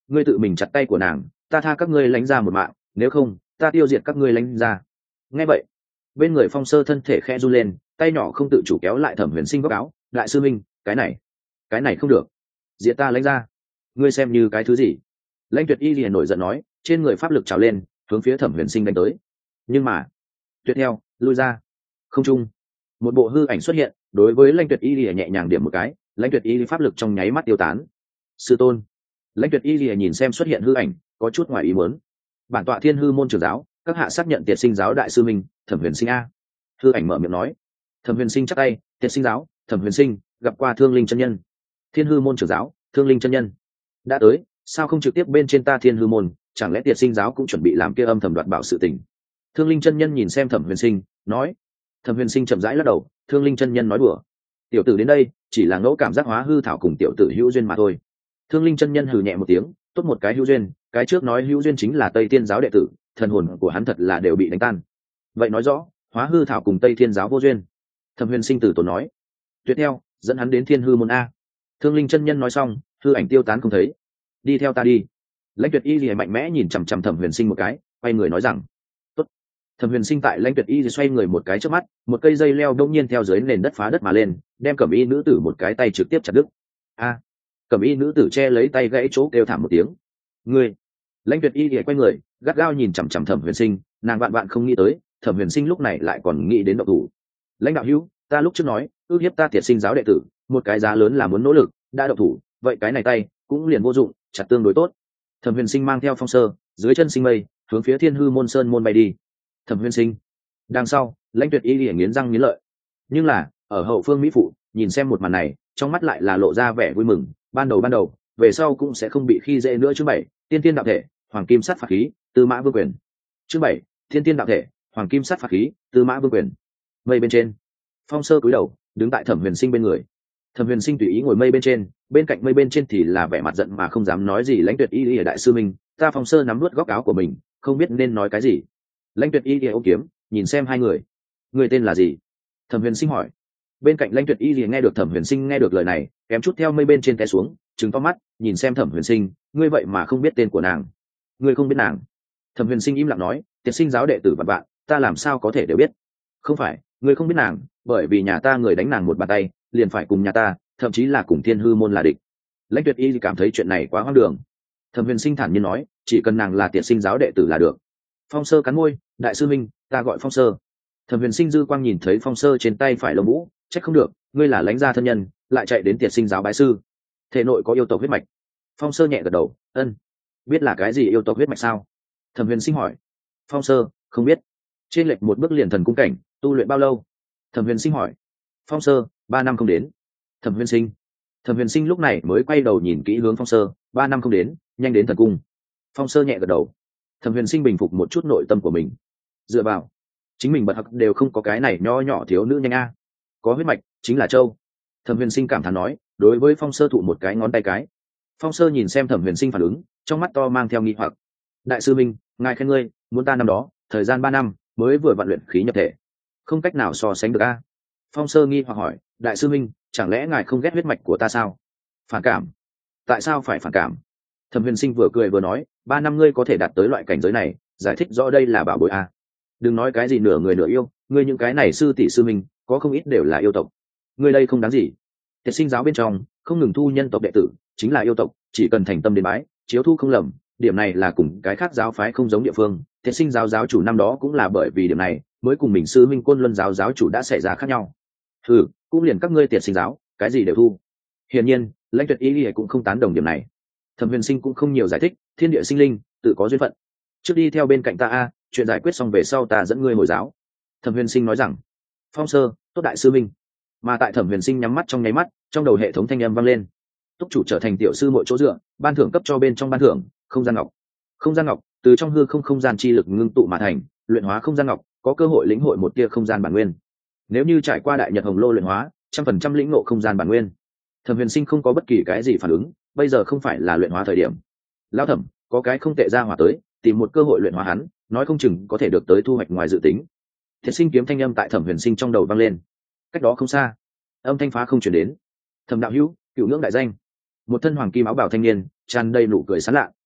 ngươi tự mình chặt tay của nàng, ta tha các ngươi lánh ra một mạng, nếu không ta tiêu diệt các ngươi lánh ra. Nghe vậy, bên người Phong Sơ thân thể khẽ run lên, tay nhỏ không tự chủ kéo lại Thẩm Huyền Sinh góc áo. Đại sư minh, cái này không được, diệt ta lánh ra, ngươi xem như cái thứ gì? Lãnh Tuyệt Y liền nổi giận nói, trên người pháp lực trào lên, hướng phía Thẩm Huyền Sinh đánh tới. Nhưng mà Tuyệt theo lui ra. Không trung một bộ hư ảnh xuất hiện, đối với Lãnh Tuyệt Y liền nhẹ nhàng điểm một cái, Lãnh Tuyệt Y pháp lực trong nháy mắt tiêu tán. Sư tôn. Lãnh Tuyệt Y liền nhìn xem xuất hiện hư ảnh, có chút ngoài ý muốn. Bản tọa Thiên Hư môn trưởng giáo, các hạ xác nhận Tiệt Sinh giáo đại sư minh Thẩm Huyền Sinh a. Hư ảnh mở miệng nói. Thẩm Huyền Sinh chắc tay, Tiệt Sinh giáo Thẩm Huyền Sinh gặp qua Thương Linh chân nhân. Thiên Hư môn trưởng giáo Thương Linh chân nhân đã tới, sao không trực tiếp bên trên ta Thiên Hư môn, chẳng lẽ Tiệt Sinh giáo cũng chuẩn bị làm kia âm thầm đoạt bảo sự tình? Thương Linh chân nhân nhìn xem Thẩm Huyền Sinh nói. Thẩm Huyền Sinh chậm rãi lắc đầu. Thương Linh chân nhân nói đùa, tiểu tử đến đây chỉ là ngẫu cảm giác hóa hư thảo cùng tiểu tử hữu duyên mà thôi. Thương Linh chân nhân hừ nhẹ một tiếng, tốt một cái hữu duyên, cái trước nói hữu duyên chính là Tây Thiên giáo đệ tử, thần hồn của hắn thật là đều bị đánh tan. Vậy nói rõ hóa hư thảo cùng Tây Thiên giáo vô duyên. Thẩm Huyền Sinh từ tốn nói. Tuyệt theo dẫn hắn đến Thiên Hư môn a. Thương Linh chân nhân nói xong, hư ảnh tiêu tán không thấy. Đi theo ta đi. Lãnh Tuyệt Y lìa mạnh mẽ nhìn chằm chằm Thẩm Huyền Sinh một cái, quay người nói rằng. Tốt. Thẩm Huyền Sinh tại Lãnh Tuyệt Y xoay người một cái trước mắt, một cây dây leo đông nhiên theo dưới nền đất phá đất mà lên, đem Cẩm Y nữ tử một cái tay trực tiếp chặt đứt. A. Cẩm Y nữ tử che lấy tay gãy chỗ kêu thảm một tiếng. Ngươi. Lãnh Tuyệt Y lìa quay người, gắt gao nhìn chằm chằm Thẩm Huyền Sinh, nàng vạn vạn không nghĩ tới, Thẩm Huyền Sinh lúc này lại còn nghĩ đến động thủ. Lãnh đạo hữu, ta lúc trước nói, ước hiếp ta Tiệt Sinh giáo đệ tử, một cái giá lớn là muốn nỗ lực, đã động thủ, vậy cái này tay cũng liền vô dụng, chặt tương đối tốt. Thẩm Huyền Sinh mang theo Phong Sơ, dưới chân sinh mây, hướng phía Thiên Hư môn sơn môn bay đi. Thẩm Huyền Sinh đằng sau, Lãnh Tuyệt Y liền nghiến răng nghiến lợi. Nhưng là ở hậu phương mỹ phụ nhìn xem một màn này, trong mắt lại là lộ ra vẻ vui mừng. Ban đầu về sau cũng sẽ không bị khi dễ nữa. Chương 7, Tiên Tiên đạo thể, Hoàng Kim Sắt Phạt Khí, Tư Mã Vương Quyền. Chương 7, Tiên Tiên đạo thể, Hoàng Kim Sắt Phạt Khí, Tư Mã Vương Quyền. Mây bên trên, Phong Sơ cúi đầu đứng tại Thẩm Huyền Sinh bên người. Thẩm Huyền Sinh tùy ý ngồi mây bên trên, bên cạnh mây bên trên thì là vẻ mặt giận mà không dám nói gì. Lãnh Tuyệt Y lìa đại sư minh, ta Phong Sơ nắm nuốt góc áo của mình, không biết nên nói cái gì. Lãnh Tuyệt Y lìa ôm kiếm nhìn xem hai người. Người tên là gì? Thẩm Huyền Sinh hỏi. Bên cạnh Lãnh Tuyệt Y lìa nghe được Thẩm Huyền Sinh nghe được lời này, kém chút theo mây bên trên té xuống, trừng to mắt nhìn xem Thẩm Huyền Sinh. Ngươi vậy mà không biết tên của nàng? Ngươi không biết nàng? Thẩm Huyền Sinh im lặng nói. Tiệt Sinh giáo đệ tử vạn bạn, ta làm sao có thể đều biết? Không phải, ngươi không biết nàng, bởi vì nhà ta người đánh nàng một bàn tay, liền phải cùng nhà ta, thậm chí là cùng Thiên Hư môn là địch. Lãnh Tuyệt Y cảm thấy chuyện này quá hoang đường. Thẩm Huyền Sinh thản nhiên nói, chỉ cần nàng là Tiệt Sinh giáo đệ tử là được. Phong Sơ cắn môi, đại sư minh, ta gọi Phong Sơ. Thẩm Huyền Sinh dư quang nhìn thấy Phong Sơ trên tay phải lông vũ, trách không được, ngươi là lãnh gia thân nhân, lại chạy đến Tiệt Sinh giáo bái sư, thể nội có yêu tộc huyết mạch. Phong Sơ nhẹ gật đầu, ân. Biết là cái gì yêu tộc huyết mạch sao? Thẩm Huyền Sinh hỏi. Phong Sơ không biết. Trên lệch một bước liền thần cung cảnh, tu luyện bao lâu? Thẩm Huyền Sinh hỏi. Phong Sơ 3 năm không đến. Thẩm Huyền Sinh lúc này mới quay đầu nhìn kỹ hướng Phong Sơ. 3 năm không đến, nhanh đến thần cung. Phong Sơ nhẹ gật đầu. Thẩm Huyền Sinh bình phục một chút nội tâm của mình, dựa vào chính mình bật hặc đều không có cái này nho nhỏ thiếu nữ nhanh a. Có huyết mạch chính là châu. Thẩm Huyền Sinh cảm thán nói, đối với Phong Sơ thụ một cái ngón tay cái. Phong Sơ nhìn xem Thẩm Huyền Sinh phản ứng, trong mắt to mang theo nghi hoặc. Đại sư minh, ngài khen ngươi, muốn ta năm đó thời gian 3 năm mới vừa vận luyện khí nhập thể, không cách nào so sánh được a. Phong Sơ nghi hoặc hỏi, đại sư minh, chẳng lẽ ngài không ghét huyết mạch của ta sao? Phản cảm? Tại sao phải phản cảm? Thẩm Huyền Sinh vừa cười vừa nói, 3 năm ngươi có thể đạt tới loại cảnh giới này, giải thích rõ đây là bảo bối a. Đừng nói cái gì nửa người nửa yêu, ngươi những cái này sư tỷ sư minh có không ít đều là yêu tộc. Ngươi đây không đáng gì. Tiệt Sinh giáo bên trong không ngừng thu nhân tộc đệ tử, chính là yêu tộc, chỉ cần thành tâm đến bái, chiếu thu không lầm, điểm này là cùng cái khác giáo phái không giống địa phương. Tiệt Sinh giáo giáo chủ năm đó cũng là bởi vì điểm này mới cùng mình sư minh Côn Luân giáo giáo chủ đã xảy ra khác nhau. Cũng liền các ngươi Tiệt Sinh giáo cái gì đều thu. Hiển nhiên Lãnh Tuyệt Y cũng không tán đồng điểm này. Thẩm Huyền Sinh cũng không nhiều giải thích, thiên địa sinh linh tự có duyên phận, trước đi theo bên cạnh ta a, chuyện giải quyết xong về sau ta dẫn ngươi hồi giáo. Thẩm Huyền Sinh nói rằng. Phong Sơ, tốt đại sư minh. Mà tại Thẩm Huyền Sinh nhắm mắt trong nháy mắt, trong đầu hệ thống thanh âm vang lên. Túc chủ trở thành tiểu sư mỗi chỗ dựa, ban thưởng cấp cho bên trong ban thưởng không gian ngọc. Không gian ngọc từ trong hư không gian chi lực ngưng tụ mà thành, luyện hóa không gian ngọc có cơ hội lĩnh hội một tia không gian bản nguyên. Nếu như trải qua đại nhật hồng lô luyện hóa, 100% lĩnh ngộ không gian bản nguyên. Thẩm Huyền Sinh không có bất kỳ cái gì phản ứng, bây giờ không phải là luyện hóa thời điểm. Lão Thẩm, có cái không tệ ra hỏa tới, tìm một cơ hội luyện hóa hắn, nói không chừng có thể được tới thu hoạch ngoài dự tính. Thiệt Sinh kiếm thanh âm tại Thẩm Huyền Sinh trong đầu vang lên. Cách đó không xa, âm thanh phá không truyền đến. Thẩm đạo hữu, cựu ngưỡng đại danh. Một thân hoàng kim áo bào thanh niên, tràn đầy nụ cười sán lạ,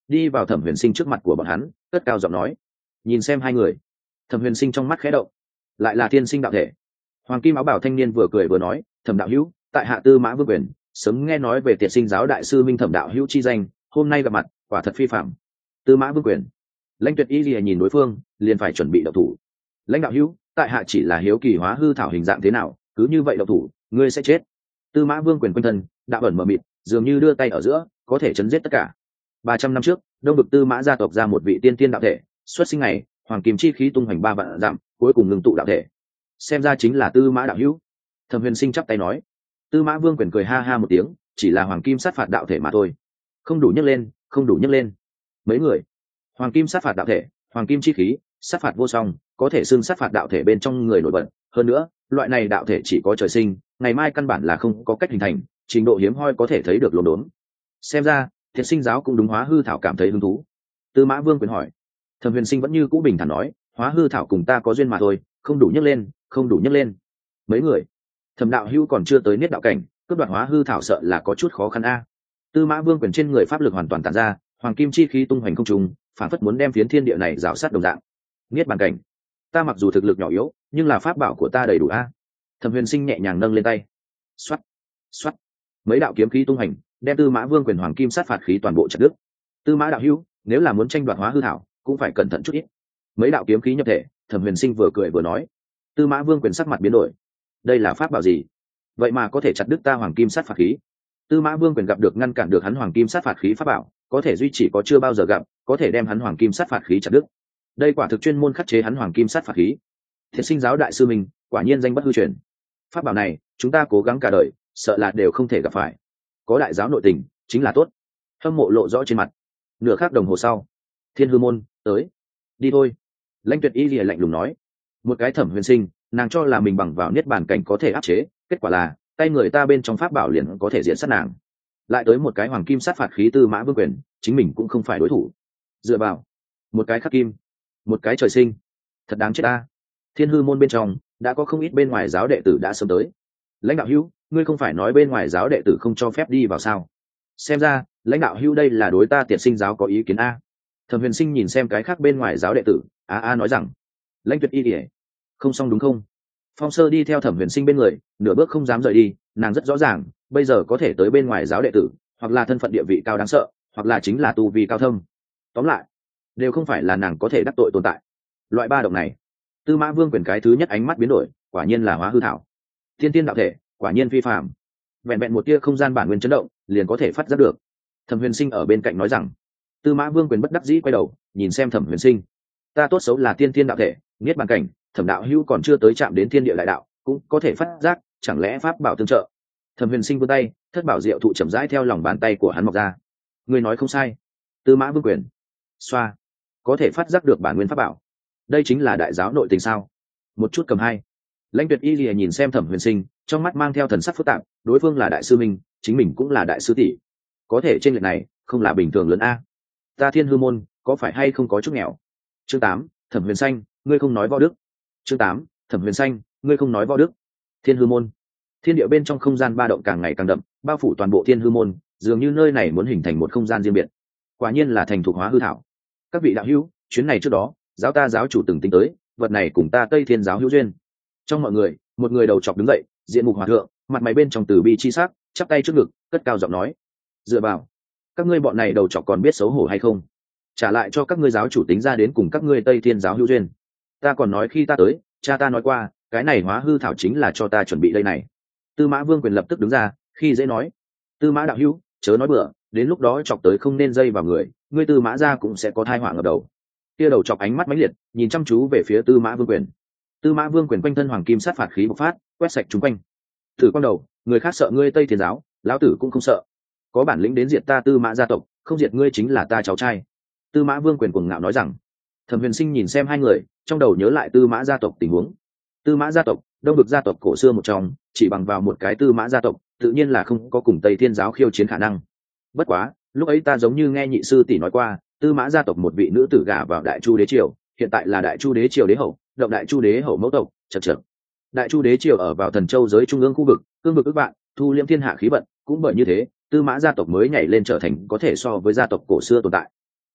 đi vào Thẩm Huyền Sinh trước mặt của bọn hắn, cất cao giọng nói. Nhìn xem hai người, Thẩm Huyền Sinh trong mắt khẽ động, lại là tiên sinh đạo thể. Hoàng kim áo bảo thanh niên vừa cười vừa nói, Thẩm đạo hữu, tại hạ Tư Mã Vương Quyền, sớm nghe nói về Tiệt Sinh giáo đại sư Minh Thẩm đạo hữu chi danh, hôm nay gặp mặt, quả thật phi phạm. Tư Mã Vương Quyền. Lãnh Tuyệt Y lìa nhìn đối phương, liền phải chuẩn bị động thủ. Lãnh đạo hữu, tại hạ chỉ là hiếu kỳ hóa hư thảo hình dạng thế nào, cứ như vậy động thủ, ngươi sẽ chết. Tư Mã Vương Quyền quanh thân, đạo ẩn mờ mịt, dường như đưa tay ở giữa, có thể chấn giết tất cả. 300 năm trước, Đông Vực Tư Mã gia tộc ra một vị tiên tiên đạo thể, xuất sinh ngày, hoàng kim chi khí tung hoành 3 vạn dặm, cuối cùng ngưng tụ đạo thể. Xem ra chính là Tư Mã đạo hữu. Thẩm Huyền Sinh chắp tay nói. Tư Mã Vương Quyền cười ha ha một tiếng, chỉ là hoàng kim sát phạt đạo thể mà thôi. Không đủ nhấc lên, không đủ nhấc lên. Mấy người, hoàng kim sát phạt đạo thể, hoàng kim chi khí, sát phạt vô song, có thể xưng sát phạt đạo thể bên trong người nổi bật. Hơn nữa, loại này đạo thể chỉ có trời sinh, ngày mai căn bản là không có cách hình thành, trình độ hiếm hoi có thể thấy được lồn đốn. Xem ra, Thiệt Sinh giáo cũng đúng hóa hư thảo cảm thấy hứng thú. Tư Mã Vương Quyền hỏi. Thẩm Huyền Sinh vẫn như cũ bình thản nói, hóa hư thảo cùng ta có duyên mà thôi, không đủ nhấc lên, không đủ nhấc lên. Mấy người, Thẩm đạo hữu còn chưa tới niết đạo cảnh, cướp đoạt hóa hư thảo sợ là có chút khó khăn a. Tư Mã Vương Quyền trên người pháp lực hoàn toàn tản ra, hoàng kim chi khí tung hoành không trung, phản phất muốn đem phiến thiên địa này rào sát đồng dạng. Niết bàn cảnh, ta mặc dù thực lực nhỏ yếu, nhưng là pháp bảo của ta đầy đủ a. Thẩm Huyền Sinh nhẹ nhàng nâng lên tay, xoát, xoát, mấy đạo kiếm khí tung hành, đem Tư Mã Vương Quyền hoàng kim sát phạt khí toàn bộ chặt đứt. Tư Mã đạo hữu, nếu là muốn tranh đoạt hóa hư thảo, cũng phải cẩn thận chút ít. Mấy đạo kiếm khí nhập thể, Thẩm Huyền Sinh vừa cười vừa nói. Tư Mã Vương Quyền sắc mặt biến đổi, đây là pháp bảo gì? Vậy mà có thể chặt đứt ta hoàng kim sát phạt khí. Tư Mã Vương Quyền gặp được ngăn cản được hắn hoàng kim sát phạt khí pháp bảo, có thể duy trì có chưa bao giờ gặp, có thể đem hắn hoàng kim sát phạt khí chặt đứt. Đây quả thực chuyên môn khắc chế hắn hoàng kim sát phạt khí. Thiệt Sinh giáo đại sư mình, quả nhiên danh bất hư truyền. Pháp bảo này, chúng ta cố gắng cả đời, sợ là đều không thể gặp phải. Có đại giáo nội tình, chính là tốt. Hâm mộ lộ rõ trên mặt. Nửa khắc đồng hồ sau, Thiên Hư môn tới. Đi thôi. Lãnh Tuyệt Y lìa lạnh lùng nói. Một cái Thẩm Huyền Sinh, nàng cho là mình bằng vào niết bàn cảnh có thể áp chế, kết quả là tay người ta bên trong pháp bảo liền có thể diện sát nàng. Lại tới một cái hoàng kim sát phạt khí Tư Mã Vương Quyền, chính mình cũng không phải đối thủ. Dựa vào một cái khắc kim, một cái trời sinh, thật đáng chết ta. Thiên Hư môn bên trong đã có không ít bên ngoài giáo đệ tử đã sớm tới. Lãnh đạo hữu, ngươi không phải nói bên ngoài giáo đệ tử không cho phép đi vào sao? Xem ra lãnh đạo hữu đây là đối ta Tiệt Sinh giáo có ý kiến a. Thẩm Huyền Sinh nhìn xem cái khác bên ngoài giáo đệ tử, nói rằng, Lãnh Tuyệt Y ỉa, không xong đúng không? Phong Sơ đi theo Thẩm Huyền Sinh bên người, nửa bước không dám rời đi, nàng rất rõ ràng, bây giờ có thể tới bên ngoài giáo đệ tử, hoặc là thân phận địa vị cao đáng sợ, hoặc là chính là tu vi cao thâm. Tóm lại, đều không phải là nàng có thể đắc tội tồn tại. Loại ba động này, Tư Mã Vương Quyền cái thứ nhất ánh mắt biến đổi, quả nhiên là hóa hư thảo. Tiên tiên đạo thể, quả nhiên phi phàm. Vẹn vẹn một tia không gian bản nguyên chấn động, liền có thể phát giác được. Thẩm Huyền Sinh ở bên cạnh nói rằng. Tư Mã Vương Quyền bất đắc dĩ quay đầu, nhìn xem Thẩm Huyền Sinh. Ta tốt xấu là tiên tiên đạo thể, niết bàn cảnh, Thẩm đạo hữu còn chưa tới chạm đến thiên địa đại đạo, cũng có thể phát giác, chẳng lẽ pháp bảo tương trợ? Thẩm Huyền Sinh vươn tay, thất bảo diệu thụ chậm rãi theo lòng bàn tay của hắn mọc ra. Ngươi nói không sai. Tư Mã Vương Quyền. Xoa, có thể phát giác được bản nguyên pháp bảo. Đây chính là đại giáo nội tình sao? Một chút cầm hai. Lãnh Tuyệt Y lìa nhìn xem Thẩm Huyền Sinh, trong mắt mang theo thần sắc phức tạp, đối phương là đại sư minh, chính mình cũng là đại sư tỷ, có thể trên lệch này không là bình thường lớn a. Ta Thiên Hư môn có phải hay không có chút nghèo? Chương 8, Thẩm Huyền Xanh, ngươi không nói võ đức. Chương 8, Thẩm Huyền Xanh, ngươi không nói võ đức. Thiên Hư môn, thiên địa bên trong không gian ba động càng ngày càng đậm, bao phủ toàn bộ Thiên Hư môn, dường như nơi này muốn hình thành một không gian riêng biệt. Quả nhiên là thành thuộc hóa hư thảo. Các vị đạo hữu, chuyến này trước đó, giáo ta giáo chủ từng tính tới, vật này cùng ta Tây Thiên giáo hữu duyên. Trong mọi người, một người đầu chọc đứng dậy, diện mục hòa thượng, mặt mày bên trong từ bi chi sắc, chắp tay trước ngực, cất cao giọng nói: dựa vào, các ngươi bọn này đầu chọc còn biết xấu hổ hay không? Trả lại cho các ngươi giáo chủ tính ra đến cùng các ngươi Tây Thiên giáo hữu duyên. Ta còn nói khi ta tới, cha ta nói qua, cái này hóa hư thảo chính là cho ta chuẩn bị đây này. Tư Mã Vương Quyền lập tức đứng ra, khi dễ nói: Tư Mã đạo hữu, chớ nói bừa, đến lúc đó chọc tới không nên dây vào người, ngươi Tư Mã gia cũng sẽ có tai họa ngập đầu. Kia đầu chọc ánh mắt mãnh liệt, nhìn chăm chú về phía Tư Mã Vương Quyền. Tư Mã Vương Quyền quanh thân hoàng kim sát phạt khí bộc phát, quét sạch chúng quanh. Thử con đầu, người khác sợ ngươi Tây Thiên giáo, lão tử cũng không sợ. Có bản lĩnh đến diệt ta Tư Mã gia tộc, không diệt ngươi chính là ta cháu trai. Tư Mã Vương Quyền cuồng ngạo nói rằng. Thẩm Huyền Sinh nhìn xem hai người, trong đầu nhớ lại Tư Mã gia tộc tình huống. Tư Mã gia tộc, Đông Vực gia tộc cổ xưa một trong, chỉ bằng vào một cái Tư Mã gia tộc, tự nhiên là không có cùng Tây Thiên giáo khiêu chiến khả năng. Bất quá, lúc ấy ta giống như nghe nhị sư tỷ nói qua, Tư Mã gia tộc một vị nữ tử gả vào Đại Chu đế triều, hiện tại là Đại Chu đế triều đế hậu, động Đại Chu đế hậu mẫu tộc, chậc. Đại Chu đế triều ở vào Thần Châu giới trung ương khu vực, cương vực ước vạn, thu liễm thiên hạ khí vận, cũng bởi như thế, Tư Mã gia tộc mới nhảy lên trở thành có thể so với gia tộc cổ xưa tồn tại.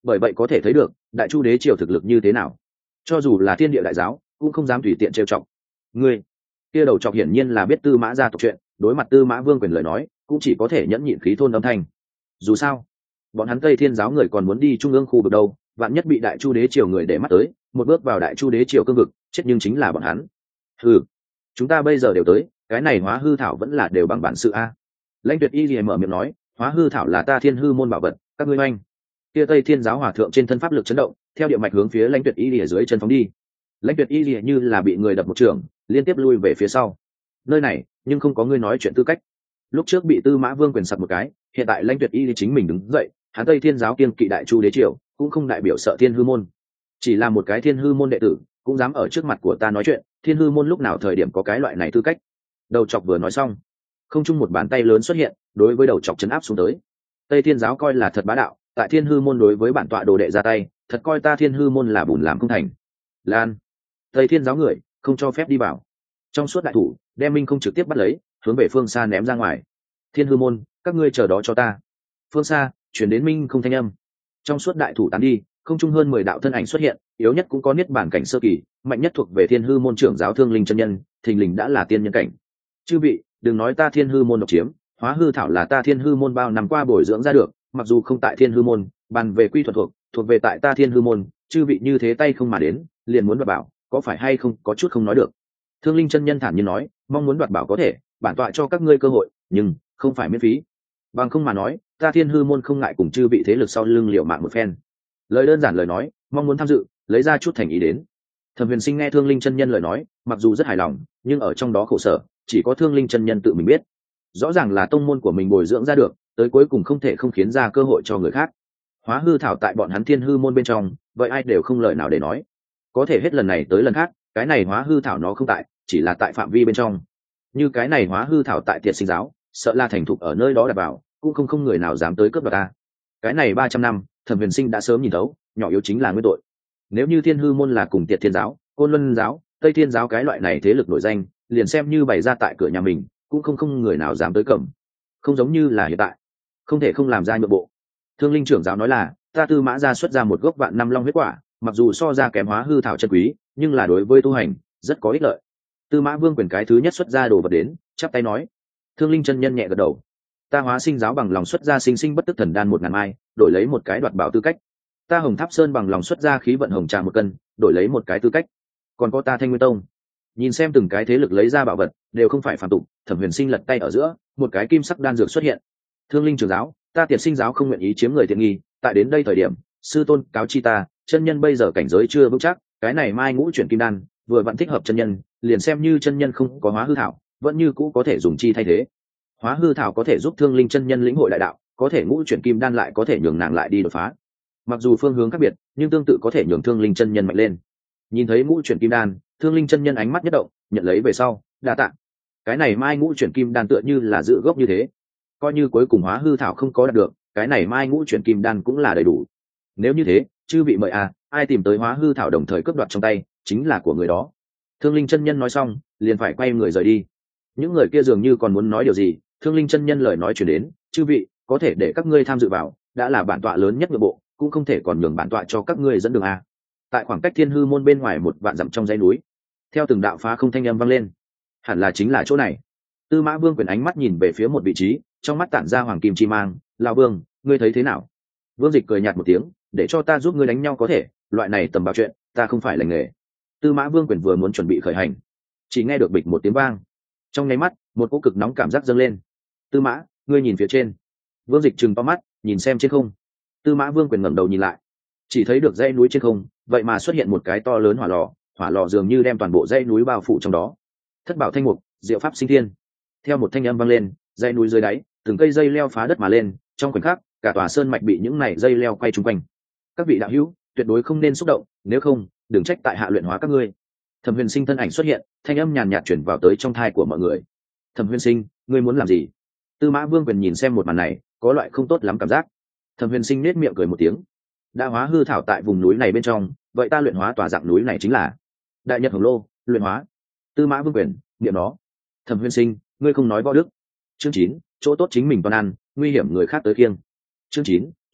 bởi vậy có thể thấy được đại chu đế triều thực lực như thế nào. Cho dù là thiên địa đại giáo cũng không dám tùy tiện trêu chọc. Ngươi kia đầu chọc hiển nhiên là biết Tư Mã gia tộc chuyện, đối mặt Tư Mã Vương Quyền lời nói cũng chỉ có thể nhẫn nhịn khí thôn âm thanh. Dù sao bọn hắn Tây Thiên giáo người còn muốn đi trung ương khu vực đâu, vạn nhất bị đại chu đế triều người để mắt tới, một bước vào đại chu đế triều cương vực chết nhưng chính là bọn hắn. Ừ, chúng ta bây giờ đều tới, cái này hóa hư thảo vẫn là đều bằng bản sự a. Lãnh Tuyệt Y liền mở miệng nói, hóa hư thảo là ta Thiên Hư môn bảo vật, các ngươi oanh. Kia Tây Thiên giáo hòa thượng trên thân pháp lực chấn động, theo địa mạch hướng phía Lãnh Tuyệt Y lìa dưới chân phóng đi. Lãnh Tuyệt Y lìa như là bị người đập một trường, liên tiếp lui về phía sau. Nơi này nhưng không có ngươi nói chuyện tư cách. Lúc trước bị Tư Mã Vương Quyền sặc một cái, hiện tại Lãnh Tuyệt Y chính mình đứng dậy, hắn Tây Thiên giáo kiêng kỵ đại chu đế triều, cũng không đại biểu sợ Thiên Hư môn. Chỉ là một cái Thiên Hư môn đệ tử, cũng dám ở trước mặt của ta nói chuyện, Thiên Hư môn lúc nào thời điểm có cái loại này tư cách. Đầu chọc vừa nói xong, không chung một bàn tay lớn xuất hiện, đối với đầu chọc chấn áp xuống tới. Tây Thiên giáo coi là thật bá đạo, tại Thiên Hư môn đối với bản tọa đồ đệ ra tay, thật coi ta Thiên Hư môn là bùn làm không thành. Lan, Tây Thiên giáo người không cho phép đi vào. Trong suốt đại thủ đem Minh không trực tiếp bắt lấy, hướng về phương xa ném ra ngoài. Thiên Hư môn, các ngươi chờ đó cho ta. Phương xa chuyển đến Minh không thanh âm. Trong suốt đại thủ tán đi, không chung hơn 10 đạo thân ảnh xuất hiện, yếu nhất cũng có niết bản cảnh sơ kỳ, mạnh nhất thuộc về Thiên Hư môn trưởng giáo Thương Linh chân nhân, thình lình đã là tiên nhân cảnh. Chư vị, đừng nói ta Thiên Hư môn độc chiếm, hóa hư thảo là ta Thiên Hư môn bao năm qua bồi dưỡng ra được, mặc dù không tại Thiên Hư môn, bàn về quy thuật thuộc về tại ta Thiên Hư môn, chư vị như thế tay không mà đến, liền muốn đoạt bảo, có phải hay không, có chút không nói được. Thương Linh chân nhân thản nhiên nói, mong muốn đoạt bảo có thể, bản tọa cho các ngươi cơ hội, nhưng không phải miễn phí. Bằng không mà nói, ta Thiên Hư môn không ngại cùng chư vị thế lực sau lưng liều mạng một phen. Lời đơn giản lời nói, mong muốn tham dự, lấy ra chút thành ý đến. Thẩm Huyền Sinh nghe Thương Linh chân nhân lời nói, mặc dù rất hài lòng, nhưng ở trong đó khổ sở, chỉ có Thương Linh chân nhân tự mình biết. Rõ ràng là tông môn của mình bồi dưỡng ra được, tới cuối cùng không thể không khiến ra cơ hội cho người khác. Hóa hư thảo tại bọn hắn Thiên Hư môn bên trong, vậy ai đều không lời nào để nói. Có thể hết lần này tới lần khác, cái này hóa hư thảo nó không tại, chỉ là tại phạm vi bên trong. Như cái này hóa hư thảo tại Tiệt Sinh giáo, sợ là thành thục ở nơi đó đặt vào, cũng không người nào dám tới cướp đoạt ta. Cái này 300 năm, Thẩm Huyền Sinh đã sớm nhìn thấu, nhỏ yếu chính là nguyên tội. Nếu như Thiên Hư môn là cùng Tiệt Thiên giáo, Côn Luân giáo, Tây Thiên giáo cái loại này thế lực nổi danh, liền xem như bày ra tại cửa nhà mình, cũng không người nào dám tới cầm. Không giống như là hiện tại, không thể không làm ra nhượng bộ. Thương Linh trưởng giáo nói là, ta Tư Mã gia xuất ra một gốc vạn năm long huyết quả, mặc dù so ra kém hóa hư thảo chân quý, nhưng là đối với tu hành rất có ích lợi. Tư Mã Vương Quyền cái thứ nhất xuất ra đồ vật đến, chắp tay nói. Thương Linh chân nhân nhẹ gật đầu. Ta Hóa Sinh giáo bằng lòng xuất ra sinh sinh bất tức thần đan 1000 mai, đổi lấy một cái đoạt bảo tư cách. Ta Hồng Tháp Sơn bằng lòng xuất ra khí vận hồng trà 1 cân, đổi lấy một cái tư cách. Còn có ta Thanh Nguyên Tông. Nhìn xem từng cái thế lực lấy ra bảo vật, đều không phải phàm tục, Thẩm Huyền Sinh lật tay ở giữa, một cái kim sắc đan dược xuất hiện. Thương Linh trưởng giáo, ta Tiệt Sinh giáo không nguyện ý chiếm người tiện nghi, tại đến đây thời điểm, sư tôn cáo chi ta, chân nhân bây giờ cảnh giới chưa vững chắc, cái này mai ngũ chuyển kim đan, vừa vặn thích hợp chân nhân, liền xem như chân nhân không có hóa hư thảo, vẫn như cũ có thể dùng chi thay thế. Hóa hư thảo có thể giúp Thương Linh chân nhân lĩnh hội đại đạo, có thể ngũ chuyển kim đan lại có thể nhường nàng lại đi đột phá. Mặc dù phương hướng khác biệt, nhưng tương tự có thể nhường Thương Linh chân nhân mạnh lên. Nhìn thấy ngũ chuyển kim đan, Thương Linh chân nhân ánh mắt nhất động, nhận lấy về sau, đa tạ. Cái này mai ngũ chuyển kim đan tựa như là giữ gốc như thế, coi như cuối cùng hóa hư thảo không có đạt được, cái này mai ngũ chuyển kim đan cũng là đầy đủ. Nếu như thế, chư vị mời à, ai tìm tới hóa hư thảo đồng thời cướp đoạt trong tay, chính là của người đó. Thương Linh chân nhân nói xong, liền phải quay người rời đi. Những người kia dường như còn muốn nói điều gì, Thương Linh chân nhân lời nói chuyển đến, chư vị có thể để các ngươi tham dự vào, đã là bản tọa lớn nhất nội bộ, cũng không thể còn nhường bản tọa cho các ngươi dẫn đường à. Tại khoảng cách Thiên Hư môn bên ngoài 1 vạn dặm trong dãy núi, theo từng đạo phá không thanh âm vang lên, hẳn là chính là chỗ này. Tư Mã Vương Quyền ánh mắt nhìn về phía một vị trí, trong mắt tản ra hoàng kim chi mang. Lão Vương, ngươi thấy thế nào? Vương Dịch cười nhạt một tiếng, để cho ta giúp ngươi đánh nhau có thể, loại này tầm bảo chuyện, ta không phải lành nghề. Tư Mã Vương Quyền vừa muốn chuẩn bị khởi hành, chỉ nghe được bịch một tiếng vang. Trong nháy mắt, một cỗ cực nóng cảm giác dâng lên. Tư Mã, ngươi nhìn phía trên. Vương Dịch trừng to mắt, nhìn xem trên không. Tư Mã Vương Quyền ngẩng đầu nhìn lại, chỉ thấy được dãy núi trên không, vậy mà xuất hiện một cái to lớn hỏa lò dường như đem toàn bộ dãy núi bao phủ trong đó. Thất bảo thanh mục, diệu pháp sinh thiên. Theo một thanh âm vang lên, dãy núi dưới đáy, từng cây dây leo phá đất mà lên, trong khoảnh khắc, cả tòa sơn mạch bị những này dây leo quay chung quanh. Các vị đạo hữu, tuyệt đối không nên xúc động, nếu không, đừng trách tại hạ luyện hóa các ngươi. Thẩm Huyền Sinh thân ảnh xuất hiện, thanh âm nhàn nhạt truyền vào tới trong tai của mọi người. Thẩm Huyền Sinh, ngươi muốn làm gì? Tư Mã Vương Quyền nhìn xem một màn này, có loại không tốt lắm cảm giác. Thẩm Huyền Sinh nét miệng cười một tiếng. Đã hóa hư thảo tại vùng núi này bên trong, vậy ta luyện hóa tòa dạng núi này chính là Đại Nhật Hồng Lô, luyện hóa. Tư Mã Vương Quyền, niệm nó. Thẩm Huyền Sinh, ngươi không nói võ đức. Chương 9, chỗ tốt chính mình toàn ăn, nguy hiểm người khác tới khiêng. Chương 9,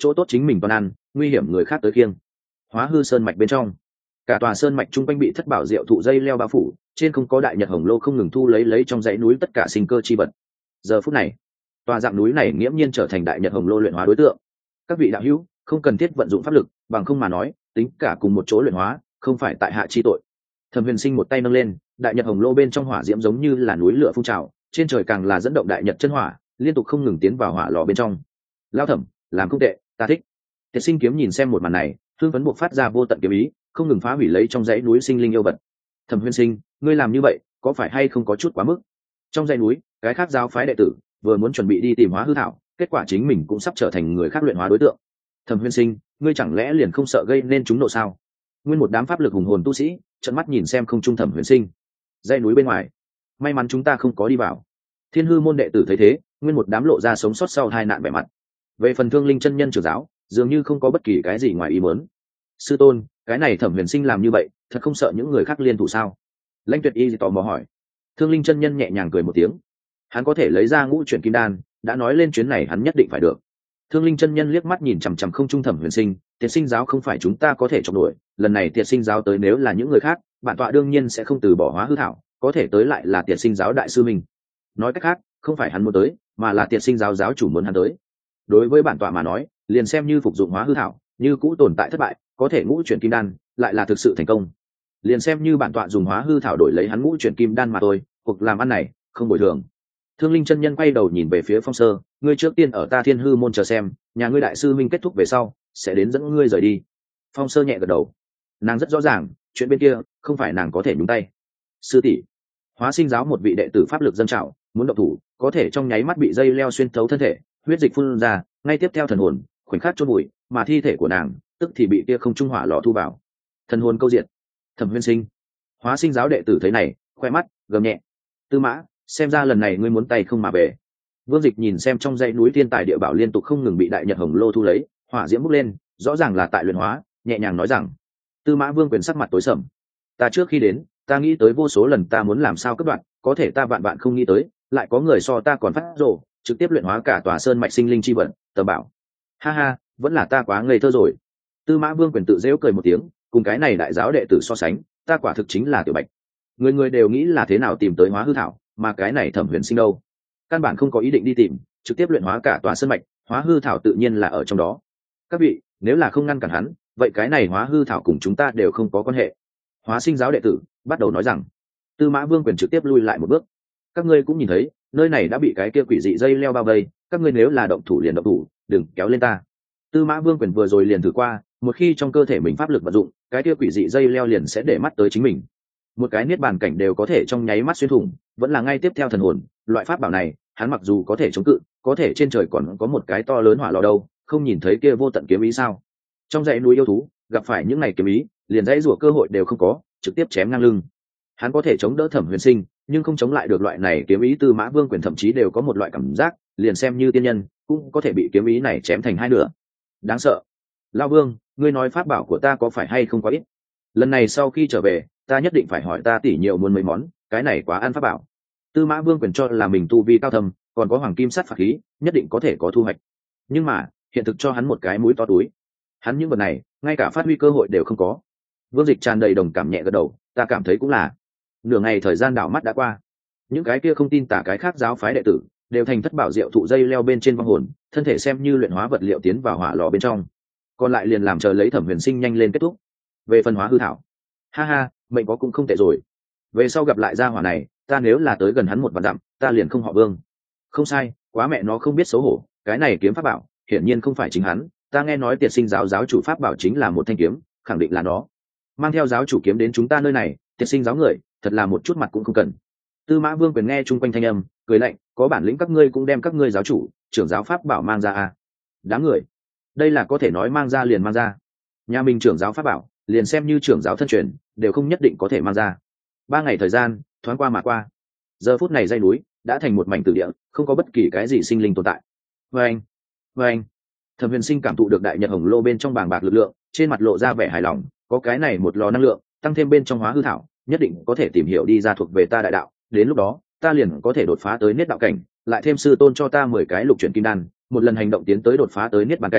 chỗ tốt chính mình toàn ăn, nguy hiểm người khác tới kiêng. Hóa hư sơn mạch bên trong, cả tòa sơn mạch trung quanh bị thất bảo diệu thụ dây leo bao phủ, trên không có đại nhật hồng lô không ngừng thu lấy trong dãy núi tất cả sinh cơ chi vật. Giờ phút này, tòa dạng núi này nghiễm nhiên trở thành đại nhật hồng lô luyện hóa đối tượng. Các vị đạo hữu không cần thiết vận dụng pháp lực, bằng không mà nói tính cả cùng một chỗ luyện hóa không phải tại hạ chi tội. Thẩm Huyền Sinh một tay nâng lên, đại nhật hồng lô bên trong hỏa diễm giống như là núi lửa phun trào, trên trời càng là dẫn động đại nhật chân hỏa liên tục không ngừng tiến vào hỏa lò bên trong. Lao Thẩm, làm không tệ, ta thích. Tiệt Sinh kiếm nhìn xem một màn này, thương vấn buộc phát ra vô tận kiếm ý, không ngừng phá hủy lấy trong dãy núi sinh linh yêu vật. Thẩm Huyền Sinh, ngươi làm như vậy có phải hay không có chút quá mức? Trong dãy núi, cái khác giáo phái đệ tử vừa muốn chuẩn bị đi tìm hóa hư thảo, kết quả chính mình cũng sắp trở thành người khác luyện hóa đối tượng. Thẩm Huyền Sinh, ngươi chẳng lẽ liền không sợ gây nên chúng nộ sao? Nguyên một đám pháp lực hùng hồn tu sĩ trợn mắt nhìn xem không trung Thẩm Huyền Sinh. Dãy núi bên ngoài, may mắn chúng ta không có đi vào. Thiên hư môn đệ tử thấy thế, nguyên một đám lộ ra sống sót sau hai nạn vẻ mặt. Về phần Thương Linh chân nhân trưởng giáo, dường như không có bất kỳ cái gì ngoài ý muốn. Sư tôn, cái này Thẩm Huyền Sinh làm như vậy thật không sợ những người khác liên thủ sao? Lãnh Tuyệt Y tò mò hỏi. Thương Linh chân nhân nhẹ nhàng cười một tiếng, hắn có thể lấy ra ngũ chuyển kim đan, đã nói lên chuyến này hắn nhất định phải được. Thương Linh chân nhân liếc mắt nhìn chằm chằm không trung Thẩm Huyền Sinh, Tiệt Sinh giáo không phải chúng ta có thể chống đuổi, lần này Tiệt Sinh giáo tới nếu là những người khác, bản tọa đương nhiên sẽ không từ bỏ hóa hư thảo, có thể tới lại là Tiệt Sinh giáo đại sư mình. Nói cách khác, không phải hắn muốn tới, mà là Tiệt Sinh giáo giáo chủ muốn hắn tới. Đối với bản tọa mà nói, liền xem như phục dụng hóa hư thảo, như cũ tồn tại thất bại, có thể ngũ chuyển kim đan, lại là thực sự thành công. Liền xem như bản tọa dùng hóa hư thảo đổi lấy hắn ngũ chuyển kim đan mà thôi, cuộc làm ăn này không bồi thường. Thương Linh chân nhân quay đầu nhìn về phía Phong Sơ, ngươi trước tiên ở ta Thiên Hư môn chờ xem, nhà ngươi đại sư minh kết thúc về sau, sẽ đến dẫn ngươi rời đi. Phong Sơ nhẹ gật đầu, nàng rất rõ ràng, chuyện bên kia không phải nàng có thể nhúng tay. Sư tỷ, Hóa Sinh giáo một vị đệ tử pháp lực dâng trào, muốn động thủ, có thể trong nháy mắt bị dây leo xuyên thấu thân thể, huyết dịch phun ra, ngay tiếp theo thần hồn khoảnh khắc chôn bụi, mà thi thể của nàng tức thì bị kia không trung hỏa lò thu vào. Thần hồn câu diệt. Thẩm Huyền Sinh, Hóa Sinh giáo đệ tử thấy này, khoe mắt gầm nhẹ. Tư Mã, xem ra lần này ngươi muốn tay không mà về. Vương Dịch nhìn xem trong dãy núi thiên tài địa bảo liên tục không ngừng bị đại nhật hồng lô thu lấy, hỏa diễm bốc lên, rõ ràng là tại luyện hóa, nhẹ nhàng nói rằng. Tư Mã Vương quyền sắc mặt tối sầm. Ta trước khi đến, ta nghĩ tới vô số lần ta muốn làm sao cắt đoạn, có thể ta vạn không nghĩ tới, lại có người so ta còn phát rồ, trực tiếp luyện hóa cả tòa sơn mạch sinh linh chi vận, tờ bảo. Ha ha, vẫn là ta quá ngây thơ rồi. Tư Mã Vương quyền tự giễu cười một tiếng, cùng cái này đại giáo đệ tử so sánh, ta quả thực chính là tiểu bạch. Người người đều nghĩ là thế nào tìm tới hóa hư thảo, mà cái này Thẩm Huyền Sinh đâu, căn bản không có ý định đi tìm, trực tiếp luyện hóa cả tòa sơn mạch, hóa hư thảo tự nhiên là ở trong đó. Các vị, nếu là không ngăn cản hắn, vậy cái này hóa hư thảo cùng chúng ta đều không có quan hệ. Hóa Sinh giáo đệ tử bắt đầu nói rằng. Tư Mã Vương quyền trực tiếp lui lại một bước. Các ngươi cũng nhìn thấy, nơi này đã bị cái kia quỷ dị dây leo bao vây, các ngươi nếu là động thủ liền động thủ, đừng kéo lên ta. Tư Mã Vương quyền vừa rồi liền thử qua, một khi trong cơ thể mình pháp lực vận dụng, cái kia quỷ dị dây leo liền sẽ để mắt tới chính mình. Một cái niết bàn cảnh đều có thể trong nháy mắt xuyên thủng, vẫn là ngay tiếp theo thần hồn, loại pháp bảo này, hắn mặc dù có thể chống cự, có thể trên trời còn có một cái to lớn hỏa lò đâu, không nhìn thấy kia vô tận kiếm ý sao? Trong dãy núi yêu thú, gặp phải những này kiếm ý, liền dãy rủa cơ hội đều không có, trực tiếp chém ngang lưng. Hắn có thể chống đỡ Thẩm Huyền Sinh, nhưng không chống lại được loại này kiếm ý. Tư Mã Vương quyền thậm chí đều có một loại cảm giác, liền xem như tiên nhân, cũng có thể bị kiếm ý này chém thành hai nửa. Đáng sợ. Lão Vương, ngươi nói pháp bảo của ta có phải hay không quá ít? Lần này sau khi trở về, ta nhất định phải hỏi ta tỷ nhiều muốn mấy món, cái này quá ăn pháp bảo. Tư Mã Vương quyền cho là mình tu vi cao thâm, còn có hoàng kim sắt phạt khí, nhất định có thể có thu hoạch. Nhưng mà, hiện thực cho hắn một cái mũi to túi. Hắn những vật này, ngay cả phát huy cơ hội đều không có. Vương Dịch tràn đầy đồng cảm nhẹ gật đầu, ta cảm thấy cũng là. Nửa ngày thời gian đảo mắt đã qua, những cái kia không tin tả cái khác giáo phái đệ tử đều thành thất bảo diệu thụ dây leo bên trên vong hồn, thân thể xem như luyện hóa vật liệu tiến vào hỏa lò bên trong, còn lại liền làm chờ lấy Thẩm Huyền Sinh nhanh lên kết thúc. Về phần hóa hư thảo, ha ha, mệnh có cũng không tệ rồi. Về sau gặp lại gia hỏa này, ta nếu là tới gần hắn một vạn dặm, ta liền không họ Vương. Không sai, quá mẹ nó không biết xấu hổ, cái này kiếm pháp bảo hiển nhiên không phải chính hắn, ta nghe nói Tiệt Sinh giáo giáo chủ pháp bảo chính là một thanh kiếm, khẳng định là nó. Mang theo giáo chủ kiếm đến chúng ta nơi này, Tiệt Sinh giáo người thật là một chút mặt cũng không cần. Tư Mã Vương quyền nghe chung quanh thanh âm, cười lạnh, có bản lĩnh các ngươi cũng đem các ngươi giáo chủ, trưởng giáo pháp bảo mang ra à? Đáng người, đây là có thể nói mang ra liền mang ra. Nhà mình trưởng giáo pháp bảo, liền xem như trưởng giáo thân truyền, đều không nhất định có thể mang ra. 3 ngày thời gian thoáng qua mà qua, giờ phút này dãy núi đã thành một mảnh tử địa, không có bất kỳ cái gì sinh linh tồn tại. Vâng, vâng. Thẩm Huyền Sinh cảm thụ được đại nhật hồng lô bên trong bàng bạc lực lượng, trên mặt lộ ra vẻ hài lòng, có cái này một lò năng lượng, tăng thêm bên trong hóa hư thảo, nhất định có thể tìm hiểu đi ra thuộc về ta đại đạo, đến lúc đó ta liền có thể đột phá tới niết đạo cảnh, lại thêm sư tôn cho ta 10 cái lục chuyển kim đan, một lần hành động tiến tới đột phá tới niết bàn cảnh,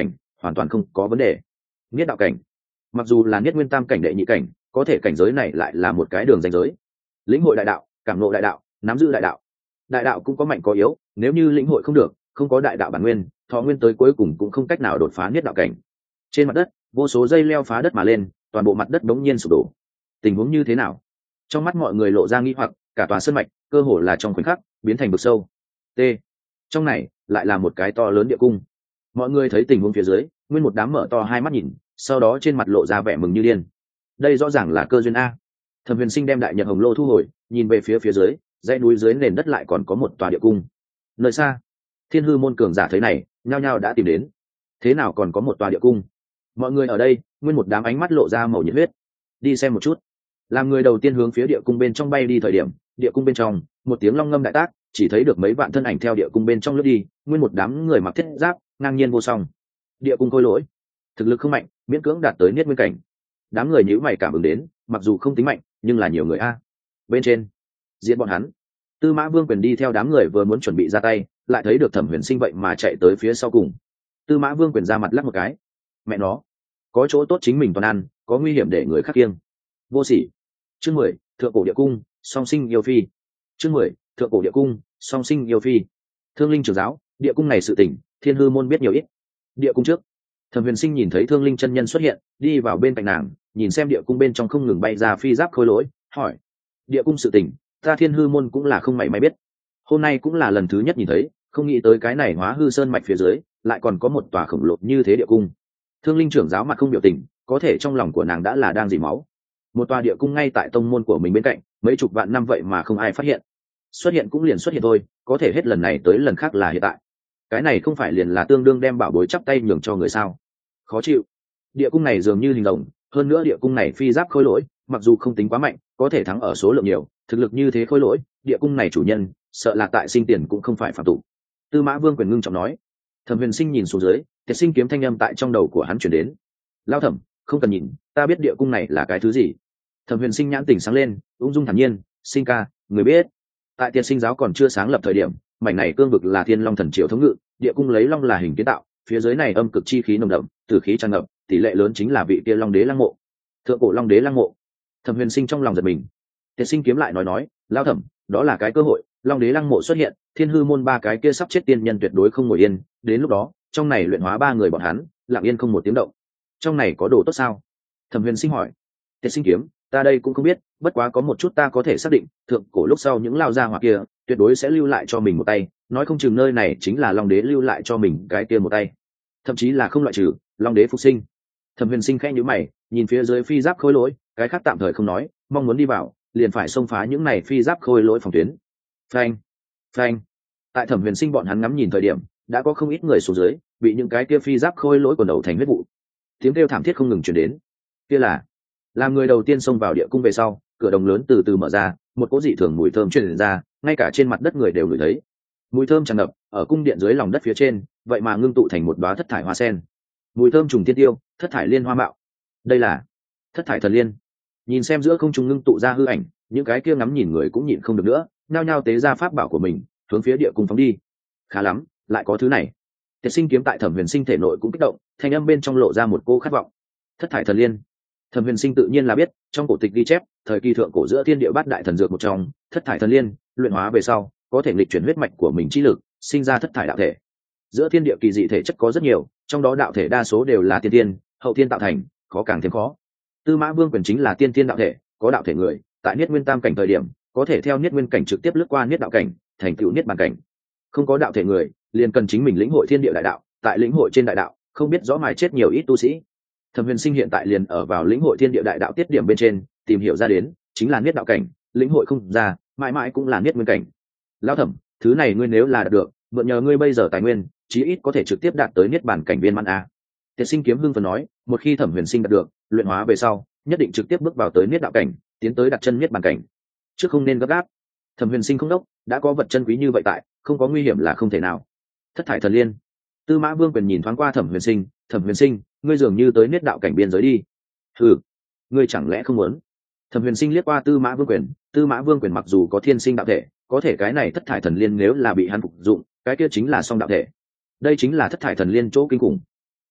hoàn toàn không có vấn đề. Niết đạo cảnh mặc dù là niết nguyên tam cảnh đệ nhị cảnh, có thể cảnh giới này lại là một cái đường ranh giới. Lĩnh hội đại đạo, cảm ngộ đại đạo, nắm giữ đại đạo. Đại đạo cũng có mạnh có yếu, nếu như lĩnh hội không được, không có đại đạo bản nguyên, thọ nguyên tới cuối cùng cũng không cách nào đột phá niết đạo cảnh. Trên mặt đất, vô số dây leo phá đất mà lên, toàn bộ mặt đất đống nhiên sụp đổ. Tình huống như thế nào? Trong mắt mọi người lộ ra nghi hoặc, cả tòa sơn mạch cơ hồ là trong khoảnh khắc biến thành vực sâu. T. Trong này lại là một cái to lớn địa cung. Mọi người thấy tình huống phía dưới, nguyên một đám mở to hai mắt nhìn, sau đó trên mặt lộ ra vẻ mừng như điên. Đây rõ ràng là cơ duyên a. Thẩm Huyền Sinh đem đại nhật hồng lô thu hồi, nhìn về phía dưới, dãy núi dưới nền đất lại còn có một tòa địa cung. Nơi xa, Thiên Hư môn cường giả thấy này, nhao nhao đã tìm đến. Thế nào còn có một tòa địa cung? Mọi người ở đây, nguyên một đám ánh mắt lộ ra màu nhiệt huyết. Đi xem một chút. Làm người đầu tiên hướng phía địa cung bên trong bay đi thời điểm, địa cung bên trong, một tiếng long ngâm đại tác, chỉ thấy được mấy vạn thân ảnh theo địa cung bên trong lướt đi, nguyên một đám người mặc thiết giáp, ngang nhiên vô song. Địa cung khôi lỗi, thực lực không mạnh, miễn cưỡng đạt tới niết nguyên cảnh. Đám người nhíu mày cảm ứng đến, mặc dù không tính mạnh, nhưng là nhiều người a. Bên trên, diễn bọn hắn. Tư Mã Vương Quyền đi theo đám người vừa muốn chuẩn bị ra tay, lại thấy được Thẩm Huyền Sinh vậy mà chạy tới phía sau cùng. Tư Mã Vương Quyền ra mặt lắc một cái. Mẹ nó, có chỗ tốt chính mình toàn ăn, có nguy hiểm để người khác kiêng. Vô sỉ. Chương 10, Thượng cổ địa cung, song sinh yêu phi. Chương 10, Thượng cổ địa cung, song sinh yêu phi. Thương Linh trưởng giáo, địa cung này sự tình, Thiên Hư môn biết nhiều ít. Địa cung trước, Thẩm Huyền Sinh nhìn thấy Thương Linh chân nhân xuất hiện, đi vào bên cạnh nàng, nhìn xem địa cung bên trong không ngừng bay ra phi giáp khôi lỗi, hỏi: địa cung sự tình, ta Thiên Hư môn cũng là không mảy may biết. Hôm nay cũng là lần thứ nhất nhìn thấy, không nghĩ tới cái này Hóa Hư Sơn mạch phía dưới lại còn có một tòa khổng lồ như thế địa cung. Thương Linh trưởng giáo mặt không biểu tình, có thể trong lòng của nàng đã là đang dỉ máu. Một tòa địa cung ngay tại tông môn của mình bên cạnh, mấy chục vạn năm vậy mà không ai phát hiện. Xuất hiện cũng liền xuất hiện thôi, có thể hết lần này tới lần khác là hiện tại. Cái này không phải liền là tương đương đem bảo bối chắp tay nhường cho người sao? Khó chịu. Địa cung này dường như hình rồng, hơn nữa địa cung này phi giáp khôi lỗi, mặc dù không tính quá mạnh, có thể thắng ở số lượng nhiều, thực lực như thế khôi lỗi, địa cung này chủ nhân, sợ là tại sinh tiền cũng không phải phạm tụ. Tư Mã Vương Quyền ngưng trọng nói. Thẩm Huyền Sinh nhìn xuống dưới, Tiệt Sinh kiếm thanh âm tại trong đầu của hắn truyền đến. Lao Thẩm, không cần nhìn, ta biết địa cung này là cái thứ gì. Thẩm Huyền Sinh nhãn tỉnh sáng lên, ung dung thản nhiên, Sinh ca, người biết. Tại Tiệt Sinh giáo còn chưa sáng lập thời điểm, mảnh này cương vực là Thiên Long thần triều thống ngự, địa cung lấy long là hình kiến tạo, phía dưới này âm cực chi khí nồng đậm, tử khí tràn ngập, tỷ lệ lớn chính là vị kia Long Đế lăng mộ. Thượng cổ Long Đế lăng mộ. Thẩm Huyền Sinh trong lòng giật mình. Tiệt Sinh kiếm lại nói, Lao Thẩm, đó là cái cơ hội, Long Đế lăng mộ xuất hiện, Thiên Hư môn ba cái kia sắp chết tiên nhân tuyệt đối không ngồi yên, đến lúc đó, trong này luyện hóa ba người bọn hắn, lặng yên không một tiếng động. Trong này có đồ tốt sao? Thẩm Huyền Sinh hỏi. Tiệt Sinh kiếm, ta đây cũng không biết, bất quá có một chút ta có thể xác định, thượng cổ lúc sau những lao gia hỏa kia, tuyệt đối sẽ lưu lại cho mình một tay, nói không chừng nơi này chính là Long Đế lưu lại cho mình cái kia một tay, thậm chí là không loại trừ Long Đế phục sinh. Thẩm Huyền Sinh khẽ nhíu mày, nhìn phía dưới phi giáp khôi lỗi, cái khác tạm thời không nói, mong muốn đi vào, liền phải xông phá những này phi giáp khôi lỗi phòng tuyến. Phanh, phanh. Tại Thẩm Huyền Sinh bọn hắn ngắm nhìn thời điểm, đã có không ít người xuống dưới, bị những cái kia phi giáp khôi lỗi quần đầu thành huyết vụ. Tiếng kêu thảm thiết không ngừng truyền đến. Kia là, làm người đầu tiên xông vào địa cung về sau, cửa đồng lớn từ từ mở ra, một cỗ dị thường mùi thơm truyền ra, ngay cả trên mặt đất người đều ngửi thấy. Mùi thơm tràn ngập, ở cung điện dưới lòng đất phía trên, vậy mà ngưng tụ thành một đóa thất thải hoa sen. Mùi thơm trùng thiên tiêu, thất thải liên hoa mạo. Đây là thất thải thần liên. Nhìn xem giữa không trung ngưng tụ ra hư ảnh, những cái kia ngắm nhìn người cũng nhịn không được nữa, nhao nhao tế ra pháp bảo của mình, hướng phía địa cung phóng đi. Khá lắm, lại có thứ này. Tiệt Sinh kiếm tại Thẩm Huyền Sinh thể nội cũng kích động, thanh âm bên trong lộ ra một cô khát vọng. Thất thải thần liên. Thẩm Huyền Sinh tự nhiên là biết, trong cổ tịch ghi chép, thời kỳ thượng cổ giữa thiên địa bát đại thần dược một trong, thất thải thần liên, luyện hóa về sau, có thể nghịch chuyển huyết mạch của mình chi lực, sinh ra thất thải đạo thể. Giữa thiên địa kỳ dị thể chất có rất nhiều, trong đó đạo thể đa số đều là tiên tiên, hậu tiên tạo thành, khó càng thêm khó. Tư Mã Vương Quyền chính là tiên tiên đạo thể, có đạo thể người, tại Niết Nguyên Tam cảnh thời điểm, có thể theo Niết Nguyên cảnh trực tiếp lướt qua Niết đạo cảnh, thành tựu Niết bàn cảnh. Không có đạo thể người, liền cần chính mình lĩnh hội thiên địa đại đạo, tại lĩnh hội trên đại đạo, không biết rõ mài chết nhiều ít tu sĩ. Thẩm Huyền Sinh hiện tại liền ở vào lĩnh hội thiên địa đại đạo tiết điểm bên trên, tìm hiểu ra đến, chính là Niết đạo cảnh, lĩnh hội không ra, mãi mãi cũng là Niết Nguyên cảnh. Lão Thẩm, thứ này ngươi nếu là đạt được, mượn nhờ ngươi bây giờ tài nguyên, chí ít có thể trực tiếp đạt tới Niết bàn cảnh viên mãn a. Tiệt Sinh kiếm hưng phấn nói, một khi Thẩm Huyền Sinh đạt được, luyện hóa về sau, nhất định trực tiếp bước vào tới Niết đạo cảnh, tiến tới đặt chân Niết bàn cảnh. Trước không nên gấp gáp. Thẩm Huyền Sinh không đốc, đã có vật chân quý như vậy tại, không có nguy hiểm là không thể nào. Thất thải thần liên. Tư Mã Vương Quyền nhìn thoáng qua Thẩm Huyền Sinh, ngươi dường như tới Niết đạo cảnh biên giới đi. Ừ, ngươi chẳng lẽ không muốn? Thẩm Huyền Sinh liếc qua Tư Mã Vương Quyền mặc dù có thiên sinh đạo thể, có thể cái này thất thải thần liên nếu là bị hắn phục dụng, cái kia chính là song đạo thể. Đây chính là thất thải thần liên chỗ kinh khủng.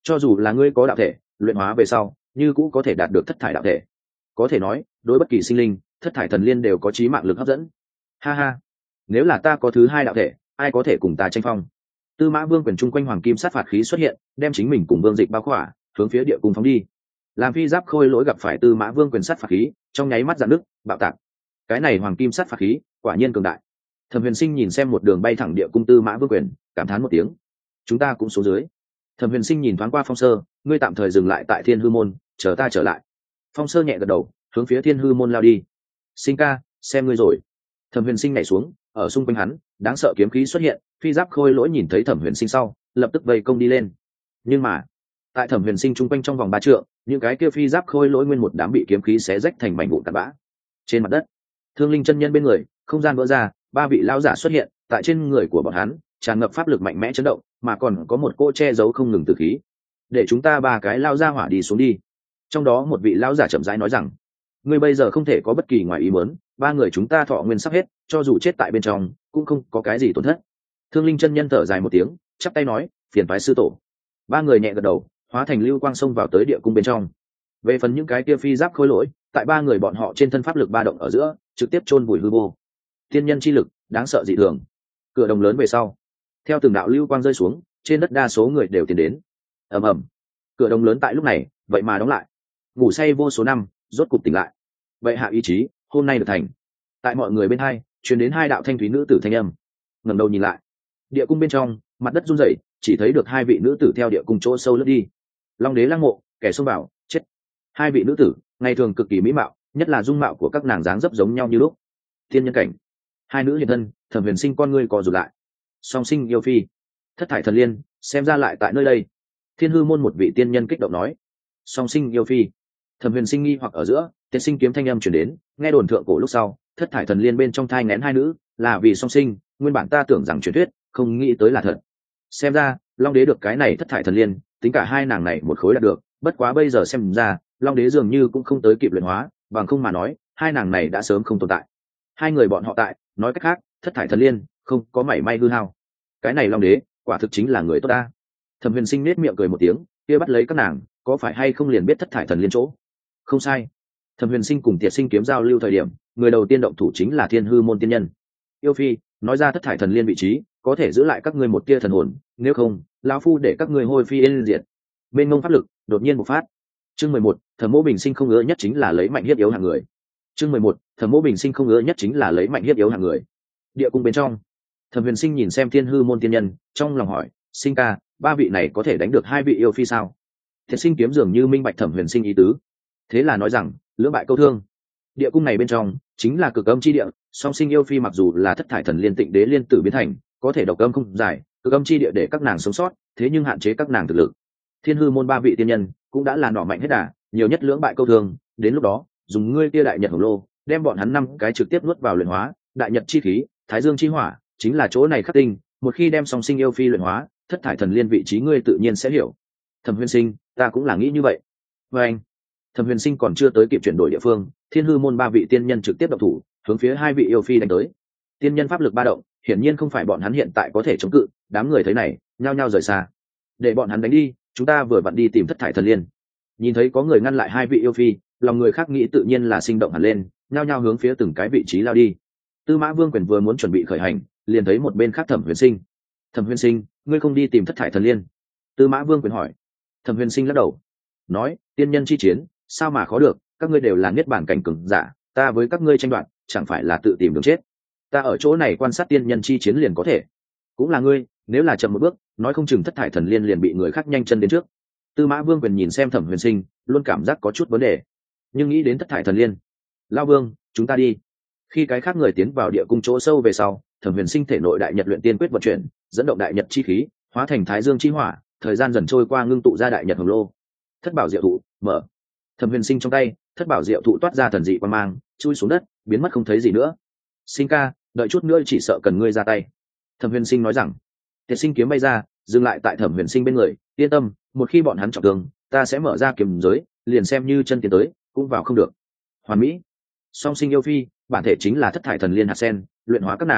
cho dù là ngươi có đạo thể luyện hóa về sau như cũ có thể đạt được thất thải đạo thể. Có thể nói đối bất kỳ sinh linh thất thải thần liên đều có trí mạng lực hấp dẫn. Ha ha, nếu là ta có thứ hai đạo thể ai có thể cùng ta tranh phong. Tư Mã Vương quyền chung quanh hoàng kim sát phạt khí xuất hiện, đem chính mình cùng Vương Dịch bao khỏa, hướng phía địa cung phóng đi. Làm phi giáp khôi lỗi gặp phải Tư Mã Vương quyền sát phạt khí, trong nháy mắt dạn nước, bạo tạc. Cái này hoàng kim sát phạt khí, quả nhiên cường đại. Thẩm Huyền Sinh nhìn xem một đường bay thẳng địa cung Tư Mã Vương quyền, cảm thán một tiếng. Chúng ta cũng xuống dưới. Thẩm Huyền Sinh nhìn thoáng qua Phong Sơ, ngươi tạm thời dừng lại tại Thiên Hư môn, chờ ta trở lại. Phong Sơ nhẹ gật đầu, hướng phía Thiên Hư môn lao đi. Sinh ca, xem ngươi rồi. Thẩm Huyền Sinh nhảy xuống, ở xung quanh hắn đáng sợ kiếm khí xuất hiện, phi giáp khôi lỗi nhìn thấy Thẩm Huyền Sinh sau lập tức vây công đi lên. Nhưng mà tại Thẩm Huyền Sinh chung quanh trong vòng 3 trượng, những cái kia phi giáp khôi lỗi nguyên một đám bị kiếm khí xé rách thành mảnh vụn tạt bã. Trên mặt đất, Thương Linh chân nhân bên người không gian vỡ ra, 3 vị lão giả xuất hiện, tại trên người của bọn hắn tràn ngập pháp lực mạnh mẽ chấn động, mà còn có một cỗ che giấu không ngừng tử khí. Để chúng ta 3 cái lao ra hỏa đi xuống đi. Trong đó một vị lão giả chậm rãi nói rằng, ngươi bây giờ không thể có bất kỳ ngoài ý muốn, 3 người chúng ta thọ nguyên sắp hết, cho dù chết tại bên trong cũng không có cái gì tổn thất. Thương Linh chân nhân thở dài một tiếng, chắp tay nói, phiền phái sư tổ. 3 người nhẹ gật đầu, hóa thành lưu quang xông vào tới địa cung bên trong. Về phần những cái kia phi giáp khôi lỗi, tại 3 người bọn họ trên thân pháp lực ba động ở giữa, trực tiếp chôn vùi hư vô. Tiên nhân chi lực đáng sợ dị thường. Cửa đồng lớn về sau, theo từng đạo lưu quang rơi xuống, trên đất đa số người đều tiến đến. Ầm ầm. Cửa đồng lớn tại lúc này vậy mà đóng lại. Ngủ say vô số năm, rốt cục tỉnh lại. Vậy hạ ý chí hôm nay được thành. Tại mọi người bên hai truyền đến 2 đạo thanh thúy nữ tử thanh âm. Ngẩng đầu nhìn lại, địa cung bên trong mặt đất rung rẩy, chỉ thấy được 2 vị nữ tử theo địa cung chỗ sâu lướt đi. Long đế lăng mộ, kẻ xông vào chết. 2 vị nữ tử ngày thường cực kỳ mỹ mạo, nhất là dung mạo của các nàng dáng dấp giống nhau như lúc. Thiên nhân cảnh. 2 nữ hiện thân, Thẩm Huyền Sinh con ngươi co rụt lại. Song sinh yêu phi, thất thải thần liên, xem ra lại tại nơi đây. Thiên Hư môn một vị tiên nhân kích động nói. Song sinh yêu phi. Thẩm Huyền Sinh nghi hoặc ở giữa, tiên sinh kiếm thanh âm truyền đến, nghe đồn thượng cổ lúc sau, thất thải thần liên bên trong thai nghén 2 nữ, là vì song sinh, nguyên bản ta tưởng rằng truyền thuyết, không nghĩ tới là thật. Xem ra, Long đế được cái này thất thải thần liên, tính cả 2 nàng này một khối là được, bất quá bây giờ xem ra, Long đế dường như cũng không tới kịp luyện hóa, bằng không mà nói, 2 nàng này đã sớm không tồn tại. 2 người bọn họ tại, nói cách khác, thất thải thần liên không có mảy may hư hao. Cái này Long đế, quả thực chính là người tốt ta. Thẩm Huyền Sinh nét miệng cười một tiếng, kia bắt lấy các nàng, có phải hay không liền biết thất thải thần liên chỗ? Không sai. Thẩm Huyền Sinh cùng Tiệt Sinh kiếm giao lưu thời điểm, người đầu tiên động thủ chính là Thiên Hư môn tiên nhân. Yêu phi, nói ra thất thải thần liên vị trí, có thể giữ lại các ngươi một tia thần hồn, nếu không, lão phu để các ngươi hôi phi yên diệt. Bên ngông pháp lực đột nhiên bộc phát. Chương 11, Thẩm Mỗ Bình Sinh không ngứa nhất chính là lấy mạnh hiếp yếu hạng người. Chương 11, Thẩm Mỗ Bình Sinh không ngứa nhất chính là lấy mạnh hiếp yếu hạng người. Địa cung bên trong, Thẩm Huyền Sinh nhìn xem Thiên Hư môn tiên nhân, trong lòng hỏi, Sinh ca, 3 vị này có thể đánh được 2 vị yêu phi sao? Thiệt Sinh kiếm dường như minh bạch Thẩm Huyền Sinh ý tứ, thế là nói rằng, lưỡng bại câu thương. Địa cung này bên trong chính là cực âm chi địa, song sinh yêu phi mặc dù là thất thải thần liên tịnh đế liên tử biến thành, có thể độc âm không giải, cực âm chi địa để các nàng sống sót, thế nhưng hạn chế các nàng thực lực. Thiên Hư môn 3 vị tiên nhân cũng đã là nỏ mạnh hết đà, nhiều nhất lưỡng bại câu thương, đến lúc đó, dùng ngươi kia đại nhật hồng lô, đem bọn hắn 5 cái trực tiếp nuốt vào luyện hóa, đại nhật chi khí, thái dương chi hỏa, chính là chỗ này khắc tinh, một khi đem song sinh yêu phi luyện hóa, thất thải thần liên vị trí ngươi tự nhiên sẽ hiểu. Thẩm Huyền Sinh, ta cũng là nghĩ như vậy. Và anh, Thẩm Huyền Sinh còn chưa tới kịp chuyển đổi địa phương, Thiên Hư môn 3 vị tiên nhân trực tiếp động thủ, hướng phía 2 vị yêu phi đánh tới. Tiên nhân pháp lực ba động, hiển nhiên không phải bọn hắn hiện tại có thể chống cự, đám người thấy này, nhao nhao rời xa. Để bọn hắn đánh đi, chúng ta vừa vặn đi tìm thất thải thần liên. Nhìn thấy có người ngăn lại 2 vị yêu phi, lòng người khác nghĩ tự nhiên là sinh động hẳn lên, nhao nhao hướng phía từng cái vị trí lao đi. Tư Mã Vương quyền vừa muốn chuẩn bị khởi hành, liền thấy một bên khác Thẩm Huyền Sinh. Thẩm Huyền Sinh, ngươi không đi tìm thất thải thần liên? Tư Mã Vương quyền hỏi. Thẩm Huyền Sinh lắc đầu, nói, tiên nhân chi chiến, sao mà khó được, các ngươi đều là niết bàn cảnh cường giả, ta với các ngươi tranh đoạt, chẳng phải là tự tìm đường chết. Ta ở chỗ này quan sát tiên nhân chi chiến liền có thể. Cũng là ngươi, nếu là chậm một bước, nói không chừng thất thải thần liên liền bị người khác nhanh chân đến trước. Tư Mã Vương quyền nhìn xem Thẩm Huyền Sinh, luôn cảm giác có chút vấn đề, nhưng nghĩ đến thất thải thần liên, Lão Vương, chúng ta đi. Khi cái khác người tiến vào địa cung chỗ sâu về sau, Thẩm Huyền Sinh thể nội đại nhật luyện tiên quyết vận chuyển, dẫn động đại nhật chi khí, hóa thành thái dương chi hỏa, thời gian dần trôi qua ngưng tụ ra đại nhật hồng lô. Thất bảo diệu thụ mở. Thẩm Huyền Sinh trong tay, thất bảo diệu thụ toát ra thần dị quang mang, chui xuống đất, biến mất không thấy gì nữa. Sinh ca, đợi chút nữa chỉ sợ cần ngươi ra tay. Thẩm Huyền Sinh nói rằng. Tiệt Sinh kiếm bay ra, dừng lại tại Thẩm Huyền Sinh bên người, yên tâm, một khi bọn hắn trọng thương, ta sẽ mở ra kiếm giới, liền xem như chân tiến tới, cũng vào không được. Hoàn mỹ. Song sinh yêu phi, bản thể chính là thất thải thần liên hạt sen, luyện hóa các nàng,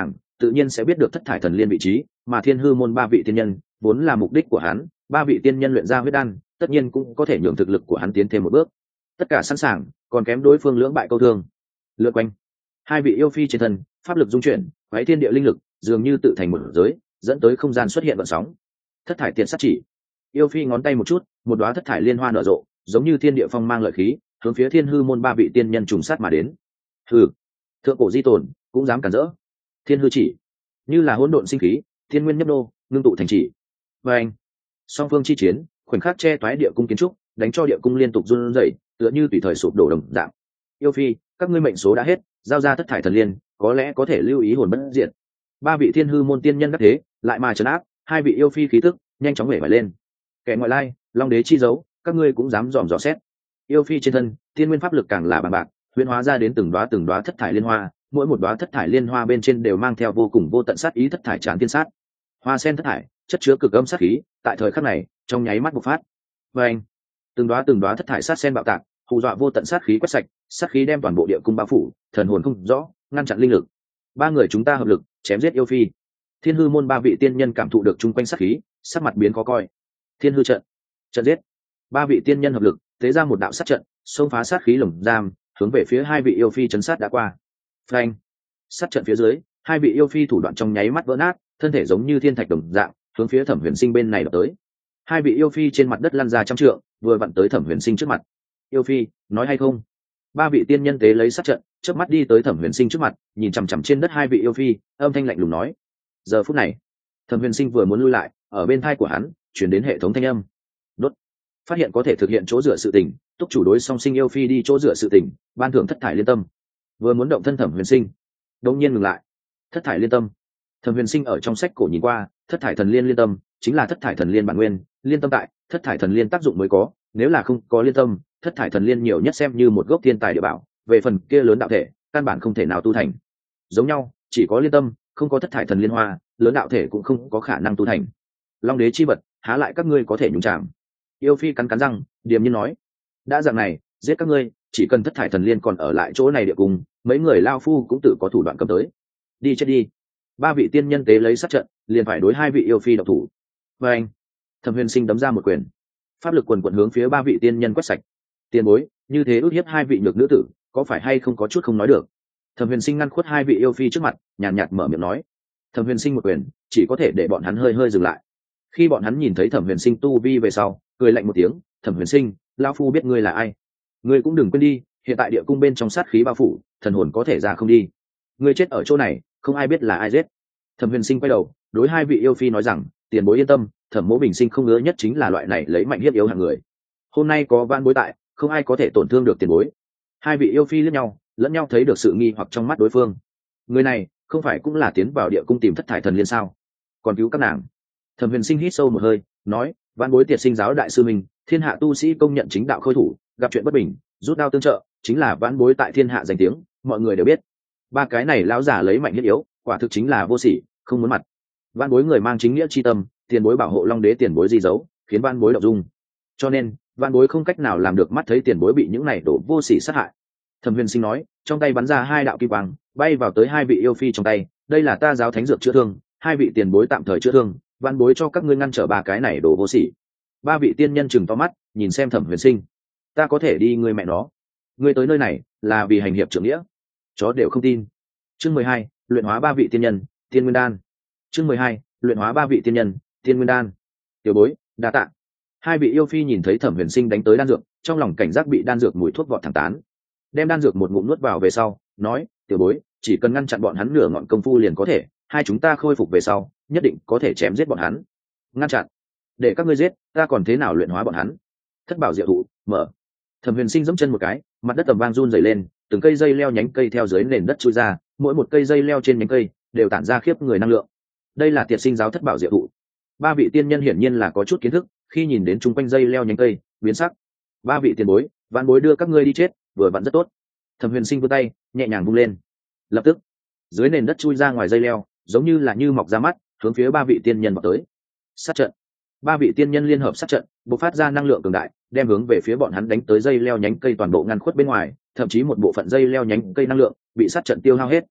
tự nhiên sẽ biết được thất thải thần liên vị trí, mà thiên hư môn ba vị tiên nhân vốn là mục đích của hắn, ba vị tiên nhân luyện ra huyết đan tất nhiên cũng có thể nhường thực lực của hắn tiến thêm một bước. Tất cả sẵn sàng, còn kém đối phương lưỡng bại câu thương. Lượn quanh hai vị yêu phi trên thân, pháp lực dung chuyển, quái thiên địa linh lực dường như tự thành một giới, dẫn tới không gian xuất hiện vận sóng. Thất thải tiền sát chỉ, yêu phi ngón tay một chút, một đóa thất thải liên hoa nở rộ, giống như thiên địa phong mang lợi khí, hướng phía thiên hư môn ba vị tiên nhân trùng sát mà đến. Hừ, thượng cổ di tồn cũng dám cản rỡ. Thiên hư chỉ, như là hỗn độn sinh khí, thiên nguyên nhấp nô, ngưng tụ thành chỉ. Và anh, song phương chi chiến, khoảnh khắc che toái địa cung kiến trúc, đánh cho địa cung liên tục run rẩy, tựa như tùy thời sụp đổ đồng dạng. Yêu phi, các ngươi mệnh số đã hết, giao ra thất thải thần liên, có lẽ có thể lưu ý hồn bất diệt. Ba vị thiên hư môn tiên nhân đắc thế, lại mà trấn áp, hai vị yêu phi khí tức nhanh chóng nhảy vải lên. Kẻ ngoại lai, long đế chi dấu, các ngươi cũng dám dòm dò xét. Yêu phi trên thân, thiên nguyên pháp lực càng là bằng bạc, huyễn hóa ra đến từng đóa thất thải liên hoa, mỗi một đóa thất thải liên hoa bên trên đều mang theo vô cùng vô tận sát ý thất thải tràn thiên sát. Hoa sen thất thải, chất chứa cực âm sát khí, tại thời khắc này, trong nháy mắt bộc phát. Và anh, từng đóa thất thải sát sen bạo tạc, hù dọa vô tận sát khí quét sạch, sát khí đem toàn bộ địa cung bao phủ, thần hồn không rõ, ngăn chặn linh lực. Ba người chúng ta hợp lực, chém giết yêu phi. Thiên hư môn ba vị tiên nhân cảm thụ được chung quanh sát khí, sắc mặt biến khó coi. Thiên hư trận, trận giết. Ba vị tiên nhân hợp lực, tế ra một đạo sát trận, xông phá sát khí lồng giam, hướng về phía hai vị yêu phi chấn sát đã qua. Phanh! Sát trận phía dưới, hai vị yêu phi thủ đoạn trong nháy mắt vỡ nát, thân thể giống như thiên thạch đồng dạng, hướng phía Thẩm Huyền Sinh bên này đập tới. Hai vị yêu phi trên mặt đất lăn ra trăm trượng, vừa vặn tới Thẩm Huyền Sinh trước mặt. Yêu phi, nói hay không? Ba vị tiên nhân tế lấy sát trận, chớp mắt đi tới Thẩm Huyền Sinh trước mặt, nhìn chằm chằm trên đất hai vị yêu phi, âm thanh lạnh lùng nói. Giờ phút này, Thẩm Huyền Sinh vừa muốn lui lại, ở bên tai của hắn truyền đến hệ thống thanh âm. Đốt. Phát hiện có thể thực hiện chỗ dựa sự tình, túc chủ đối song sinh yêu phi đi chỗ dựa sự tình, ban thưởng thất thải liên tâm. Vừa muốn động thân Thẩm Huyền Sinh, đột nhiên ngừng lại. Thất thải liên tâm. Thẩm Huyền Sinh ở trong sách cổ nhìn qua, thất thải thần liên liên tâm chính là thất thải thần liên bản nguyên, liên tâm tại, thất thải thần liên tác dụng mới có, nếu là không có liên tâm, thất thải thần liên nhiều nhất xem như một gốc thiên tài địa bảo, về phần kia lớn đạo thể, căn bản không thể nào tu thành. Giống nhau, chỉ có liên tâm, không có thất thải thần liên hoa, lớn đạo thể cũng không có khả năng tu thành. Long đế chi vật, há lại các ngươi có thể nhúng chạm. Yêu phi cắn răng, điềm nhiên nói, đã dạng này, giết các ngươi, chỉ cần thất thải thần liên còn ở lại chỗ này địa cung, mấy người lao phu cũng tự có thủ đoạn cầm tới. Đi chết đi. Ba vị tiên nhân tế lấy sát trận, liền phải đối hai vị yêu phi độc thủ. Và anh, Thẩm Huyền Sinh đấm ra một quyền, pháp lực quần quần hướng phía ba vị tiên nhân quét sạch. Tiền bối, như thế ước hiếp hai vị nhược nữ tử, có phải hay không có chút không nói được? Thẩm Huyền Sinh ngăn khuất hai vị yêu phi trước mặt, nhàn nhạt mở miệng nói. Thẩm Huyền Sinh một quyền, chỉ có thể để bọn hắn hơi hơi dừng lại. Khi bọn hắn nhìn thấy Thẩm Huyền Sinh tu vi về sau, cười lạnh một tiếng. Thẩm Huyền Sinh, lão phu biết ngươi là ai, ngươi cũng đừng quên đi, hiện tại địa cung bên trong sát khí bao phủ, thần hồn có thể ra không đi. Ngươi chết ở chỗ này, không ai biết là ai giết. Thẩm Huyền Sinh quay đầu, đối hai vị yêu phi nói rằng, tiền bối yên tâm, Thẩm Mỗ bình sinh không ngứa nhất chính là loại này lấy mạnh hiếp yếu hạng người. Hôm nay có vãn bối tại, không ai có thể tổn thương được tiền bối. Hai vị yêu phi liếc nhau, lẫn nhau thấy được sự nghi hoặc trong mắt đối phương. Người này không phải cũng là tiến vào địa cung tìm thất thải thần liên sao, còn cứu các nàng? Thẩm Huyền Sinh hít sâu một hơi, nói, vãn bối Tiệt Sinh giáo đại sư mình, thiên hạ tu sĩ công nhận chính đạo khôi thủ, gặp chuyện bất bình rút đao tương trợ, chính là vãn bối tại thiên hạ danh tiếng, mọi người đều biết. Ba cái này lão giả lấy mạnh hiếp yếu, quả thực chính là vô sỉ, không muốn mặt. Vãn bối người mang chính nghĩa chi tâm, tiền bối bảo hộ long đế tiền bối di dấu, khiến vãn bối động dung, cho nên vãn bối không cách nào làm được mắt thấy tiền bối bị những này đổ vô sỉ sát hại. Thẩm Huyền Sinh nói, trong tay bắn ra hai đạo kim quang, bay vào tới hai vị yêu phi trong tay. Đây là ta giáo thánh dược chữa thương, hai vị tiền bối tạm thời chữa thương, vãn bối cho các ngươi ngăn trở ba cái này đổ vô sỉ. Ba vị tiên nhân chừng to mắt, nhìn xem Thẩm Huyền Sinh. Ta có thể đi ngươi mẹ nó, ngươi tới nơi này là vì hành hiệp trưởng nghĩa, chó đều không tin. Chương 12, luyện hóa ba vị tiên nhân, tiên nguyên đan. Chương 12, luyện hóa ba vị tiên nhân, tiên nguyên đan. Tiểu bối, đa tạ. Hai vị yêu phi nhìn thấy Thẩm Huyền Sinh đánh tới đan dược, trong lòng cảnh giác bị đan dược mùi thuốc vọt thẳng tán. Đem đan dược một ngụm nuốt vào về sau, nói, tiểu bối, chỉ cần ngăn chặn bọn hắn nửa ngọn công phu liền có thể, hai chúng ta khôi phục về sau, nhất định có thể chém giết bọn hắn. Ngăn chặn? Để các ngươi giết, ta còn thế nào luyện hóa bọn hắn? Thất bảo diệu thụ, mở. Thẩm Huyền Sinh giẫm chân một cái, mặt đất tầm vang run rẩy lên, từng cây dây leo nhánh cây theo dưới nền đất chui ra, mỗi một cây dây leo trên nhánh cây đều tản ra khiếp người năng lượng. Đây là Tiệt Sinh giáo thất bảo diệu thụ. Ba vị tiên nhân hiển nhiên là có chút kiến thức, khi nhìn đến chung quanh dây leo nhánh cây, biến sắc. Ba vị tiền bối, vãn bối đưa các ngươi đi chết, vừa vặn rất tốt. Thẩm Huyền Sinh vươn tay, nhẹ nhàng vung lên. Lập tức, dưới nền đất chui ra ngoài dây leo, giống như là như mọc ra mắt, hướng phía ba vị tiên nhân vọt tới. Sát trận. Ba vị tiên nhân liên hợp sát trận, bộc phát ra năng lượng cường đại, đem hướng về phía bọn hắn đánh tới dây leo nhánh cây toàn bộ ngăn khuất bên ngoài, thậm chí một bộ phận dây leo nhánh cây năng lượng bị sát trận tiêu hao hết.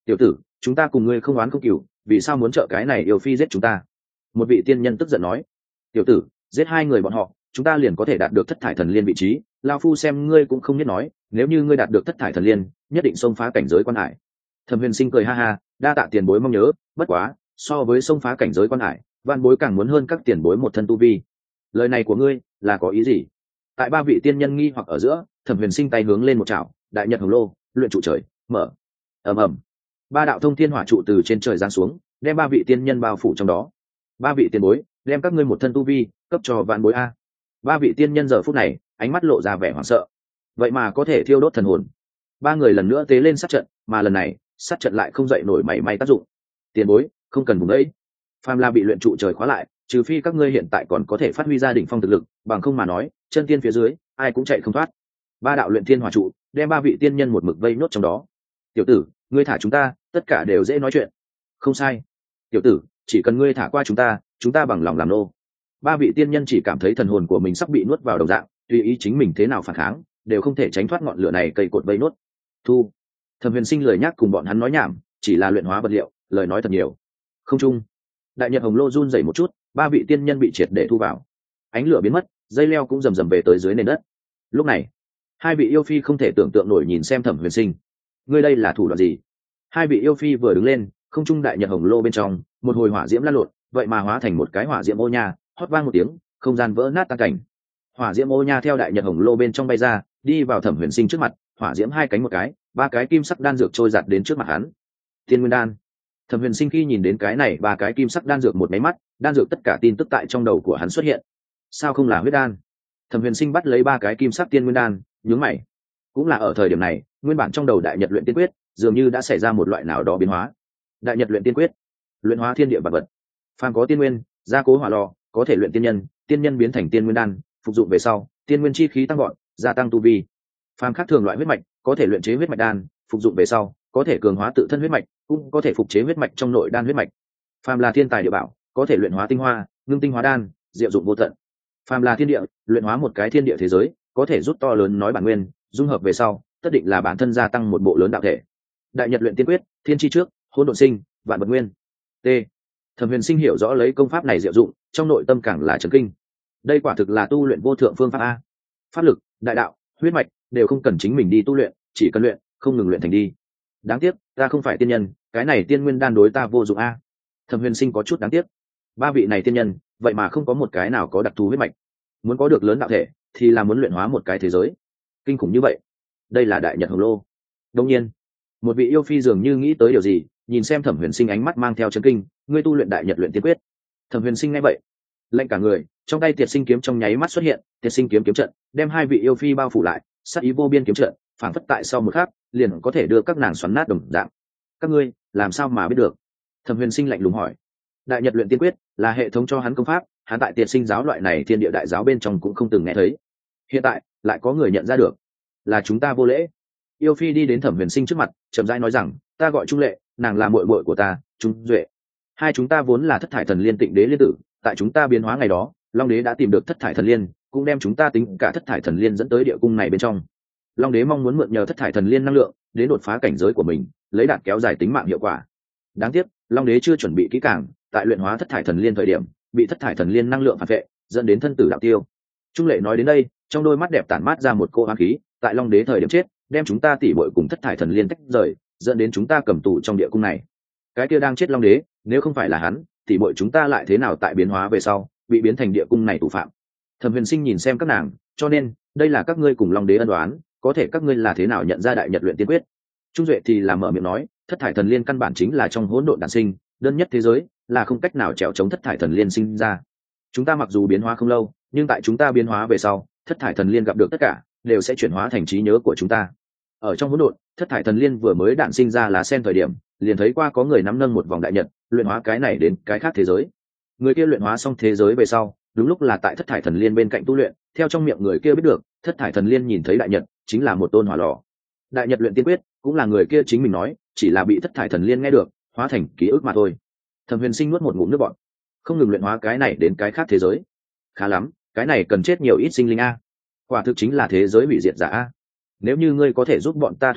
tiểu tử, chúng ta cùng ngươi không oán không cừu, vì sao muốn trợ cái này yêu phi giết chúng ta? Một vị tiên nhân tức giận nói. Tiểu tử, giết hai người bọn họ, chúng ta liền có thể đạt được thất thải thần liên vị trí. Lao phu xem ngươi cũng không biết nói, nếu như ngươi đạt được thất thải thần liên, nhất định xông phá cảnh giới quan hải. Thẩm Huyền Sinh cười ha ha, đa tạ tiền bối mong nhớ, bất quá, so với xông phá cảnh giới quan hải, vạn bối càng muốn hơn các tiền bối một thân tu vi. Lời này của ngươi là có ý gì? Tại ba vị tiên nhân nghi hoặc ở giữa, Thẩm Huyền Sinh tay hướng lên một chảo, đại nhật hồng lô, luyện trụ trời, mở. Ầm ầm. Ba đạo thông thiên hỏa trụ từ trên trời giáng xuống, đem ba vị tiên nhân bao phủ trong đó. Ba vị tiền bối, đem các ngươi một thân tu vi cấp cho vạn bối a. Ba vị tiên nhân giờ phút này, ánh mắt lộ ra vẻ hoảng sợ. Vậy mà có thể thiêu đốt thần hồn. Ba người lần nữa tế lên sát trận, mà lần này, sát trận lại không dậy nổi mảy may tác dụng. Tiền bối, không cần vùng đấy. Phàm La bị luyện trụ trời khóa lại, trừ phi các ngươi hiện tại còn có thể phát huy ra đỉnh phong thực lực, bằng không mà nói, chân tiên phía dưới, ai cũng chạy không thoát. Ba đạo luyện thiên hỏa trụ, đem ba vị tiên nhân một mực vây nốt trong đó. Tiểu tử, ngươi thả chúng ta, tất cả đều dễ nói chuyện. Không sai. Tiểu tử, chỉ cần ngươi thả qua chúng ta bằng lòng làm nô. Ba vị tiên nhân chỉ cảm thấy thần hồn của mình sắp bị nuốt vào đồng dạng, tùy ý chính mình thế nào phản kháng, đều không thể tránh thoát ngọn lửa này cây cột vây nốt. Thu. Thẩm Huyền Sinh lời nhắc cùng bọn hắn nói nhảm, chỉ là luyện hóa vật liệu, lời nói thật nhiều. Không trung, đại nhật hồng lô run rẩy một chút, ba vị tiên nhân bị triệt để thu vào. Ánh lửa biến mất, dây leo cũng rầm rầm về tới dưới nền đất. Lúc này, hai vị yêu phi không thể tưởng tượng nổi nhìn xem Thẩm Huyền Sinh. Ngươi đây là thủ đoạn gì? Hai vị yêu phi vừa đứng lên, không trung đại nhật hồng lô bên trong, một hồi hỏa diễm lan lộn, vậy mà hóa thành một cái hỏa diễm ô nha, hót vang một tiếng, không gian vỡ nát tan cảnh. Hỏa diễm ô nha theo đại nhật hồng lô bên trong bay ra, đi vào Thẩm Huyền Sinh trước mặt, hỏa diễm hai cánh một cái, ba cái kim sắc đan dược trôi giạt đến trước mặt hắn. Tiên nguyên đan. Thẩm Huyền Sinh khi nhìn đến cái này ba cái kim sắc đan dược một máy mắt, đan dược tất cả tin tức tại trong đầu của hắn xuất hiện. Sao không là huyết đan? Thẩm Huyền Sinh bắt lấy ba cái kim sắc tiên nguyên đan, nhướng mày. Cũng là ở thời điểm này, nguyên bản trong đầu đại nhật luyện tiên quyết dường như đã xảy ra một loại nào đó biến hóa. Đại nhật luyện tiên quyết, luyện hóa thiên địa vật vật. Phàm có tiên nguyên, gia cố hỏa lò, có thể luyện tiên nhân biến thành tiên nguyên đan, phục dụng về sau, tiên nguyên chi khí tăng gọn, gia tăng tu vi. Phàm khác thường loại huyết mạch, có thể luyện chế huyết mạch đan, phục dụng về sau, có thể cường hóa tự thân huyết mạch, cũng có thể phục chế huyết mạch trong nội đan huyết mạch. Phàm là thiên tài địa bảo, có thể luyện hóa tinh hoa, ngưng tinh hóa đan, diệu dụng vô tận. Phàm là thiên địa, luyện hóa một cái thiên địa thế giới, có thể rút to lớn nói bản nguyên, dung hợp về sau, tất định là bản thân gia tăng một bộ lớn đạo thể. Đại nhật luyện tiên quyết, thiên chi trước, hỗn độn sinh, vạn vật nguyên. T. Thẩm Huyền Sinh hiểu rõ lấy công pháp này diệu dụng, trong nội tâm càng là chấn kinh. Đây quả thực là tu luyện vô thượng phương pháp a. Pháp lực, đại đạo, huyết mạch đều không cần chính mình đi tu luyện, chỉ cần luyện, không ngừng luyện thành đi. Đáng tiếc, ta không phải tiên nhân, cái này tiên nguyên đan đối ta vô dụng a. Thẩm Huyền Sinh có chút đáng tiếc. Ba vị này tiên nhân, vậy mà không có một cái nào có đặc thù huyết mạch. Muốn có được lớn đạo thể, thì là muốn luyện hóa một cái thế giới. Kinh khủng như vậy. Đây là đại nhật hồng lô. Đương nhiên, một vị yêu phi dường như nghĩ tới điều gì, nhìn xem Thẩm Huyền Sinh ánh mắt mang theo chấn kinh, ngươi tu luyện đại nhật luyện tiên quyết. Thẩm Huyền Sinh nghe vậy, lạnh cả người, trong tay Tiệt Sinh kiếm trong nháy mắt xuất hiện, Tiệt Sinh kiếm kiếm trận, đem hai vị yêu phi bao phủ lại, sát ý vô biên kiếm trận, phảng phất tại sau một khắc, liền có thể đưa các nàng xoắn nát đồng dạng. Các ngươi, làm sao mà biết được? Thẩm Huyền Sinh lạnh lùng hỏi. Đại nhật luyện tiên quyết là hệ thống cho hắn công pháp, hắn tại Tiệt Sinh giáo loại này thiên địa đại giáo bên trong cũng không từng nghe thấy. Hiện tại, lại có người nhận ra được, là chúng ta vô lễ. Yêu phi đi đến Thẩm Huyền Sinh trước mặt, chậm rãi nói rằng, ta gọi Trung Lệ, nàng là muội muội của ta, Trung Duệ. Hai chúng ta vốn là thất thải thần liên tịnh đế liên tử, tại chúng ta biến hóa ngày đó, Long đế đã tìm được thất thải thần liên, cũng đem chúng ta tính cả thất thải thần liên dẫn tới địa cung này bên trong. Long đế mong muốn mượn nhờ thất thải thần liên năng lượng đến đột phá cảnh giới của mình, lấy đạt kéo dài tính mạng hiệu quả. Đáng tiếc, Long đế chưa chuẩn bị kỹ càng, tại luyện hóa thất thải thần liên thời điểm, bị thất thải thần liên năng lượng phản vệ, dẫn đến thân tử đạo tiêu. Trung Lệ nói đến đây, trong đôi mắt đẹp tản mát ra một cô oán khí, tại Long đế thời điểm chết, đem chúng ta tỉ muội cùng thất thải thần liên tách rời, dẫn đến chúng ta cầm tù trong địa cung này. Cái kia đang chết Long đế, nếu không phải là hắn, tỉ muội chúng ta lại thế nào tại biến hóa về sau, bị biến thành địa cung này tù phạm. Thẩm Huyền Sinh nhìn xem các nàng, cho nên, đây là các ngươi cùng Long đế ân đoán, có thể các ngươi là thế nào nhận ra đại nhật luyện tiên quyết? Trung Duệ thì là mở miệng nói, thất thải thần liên căn bản chính là trong hỗn độn đản sinh, đơn nhất thế giới, là không cách nào trèo chống thất thải thần liên sinh ra. Chúng ta mặc dù biến hóa không lâu, nhưng tại chúng ta biến hóa về sau, thất thải thần liên gặp được tất cả, đều sẽ chuyển hóa thành trí nhớ của chúng ta. Ở trong hỗn độn, thất thải thần liên vừa mới đản sinh ra lá sen thời điểm, liền thấy qua có người nắm nâng một vòng đại nhật, luyện hóa cái này đến cái khác thế giới. Người kia luyện hóa xong thế giới về sau, đúng lúc là tại thất thải thần liên bên cạnh tu luyện, theo trong miệng người kia biết được, thất thải thần liên nhìn thấy đại nhật, chính là một tôn hỏa lò. Đại nhật luyện tiên quyết, cũng là người kia chính mình nói, chỉ là bị thất thải thần liên nghe được, hóa thành ký ức mà thôi. Thẩm Huyền Sinh nuốt một ngụm nước bọt, không ngừng luyện hóa cái này đến cái khác thế giới. Khá lắm, cái này cần chết nhiều ít sinh linh a. Quả thực chính là thế giới hủy diệt giả a. Nếu như ngươi có thể giúp bọn ta thoát khốn,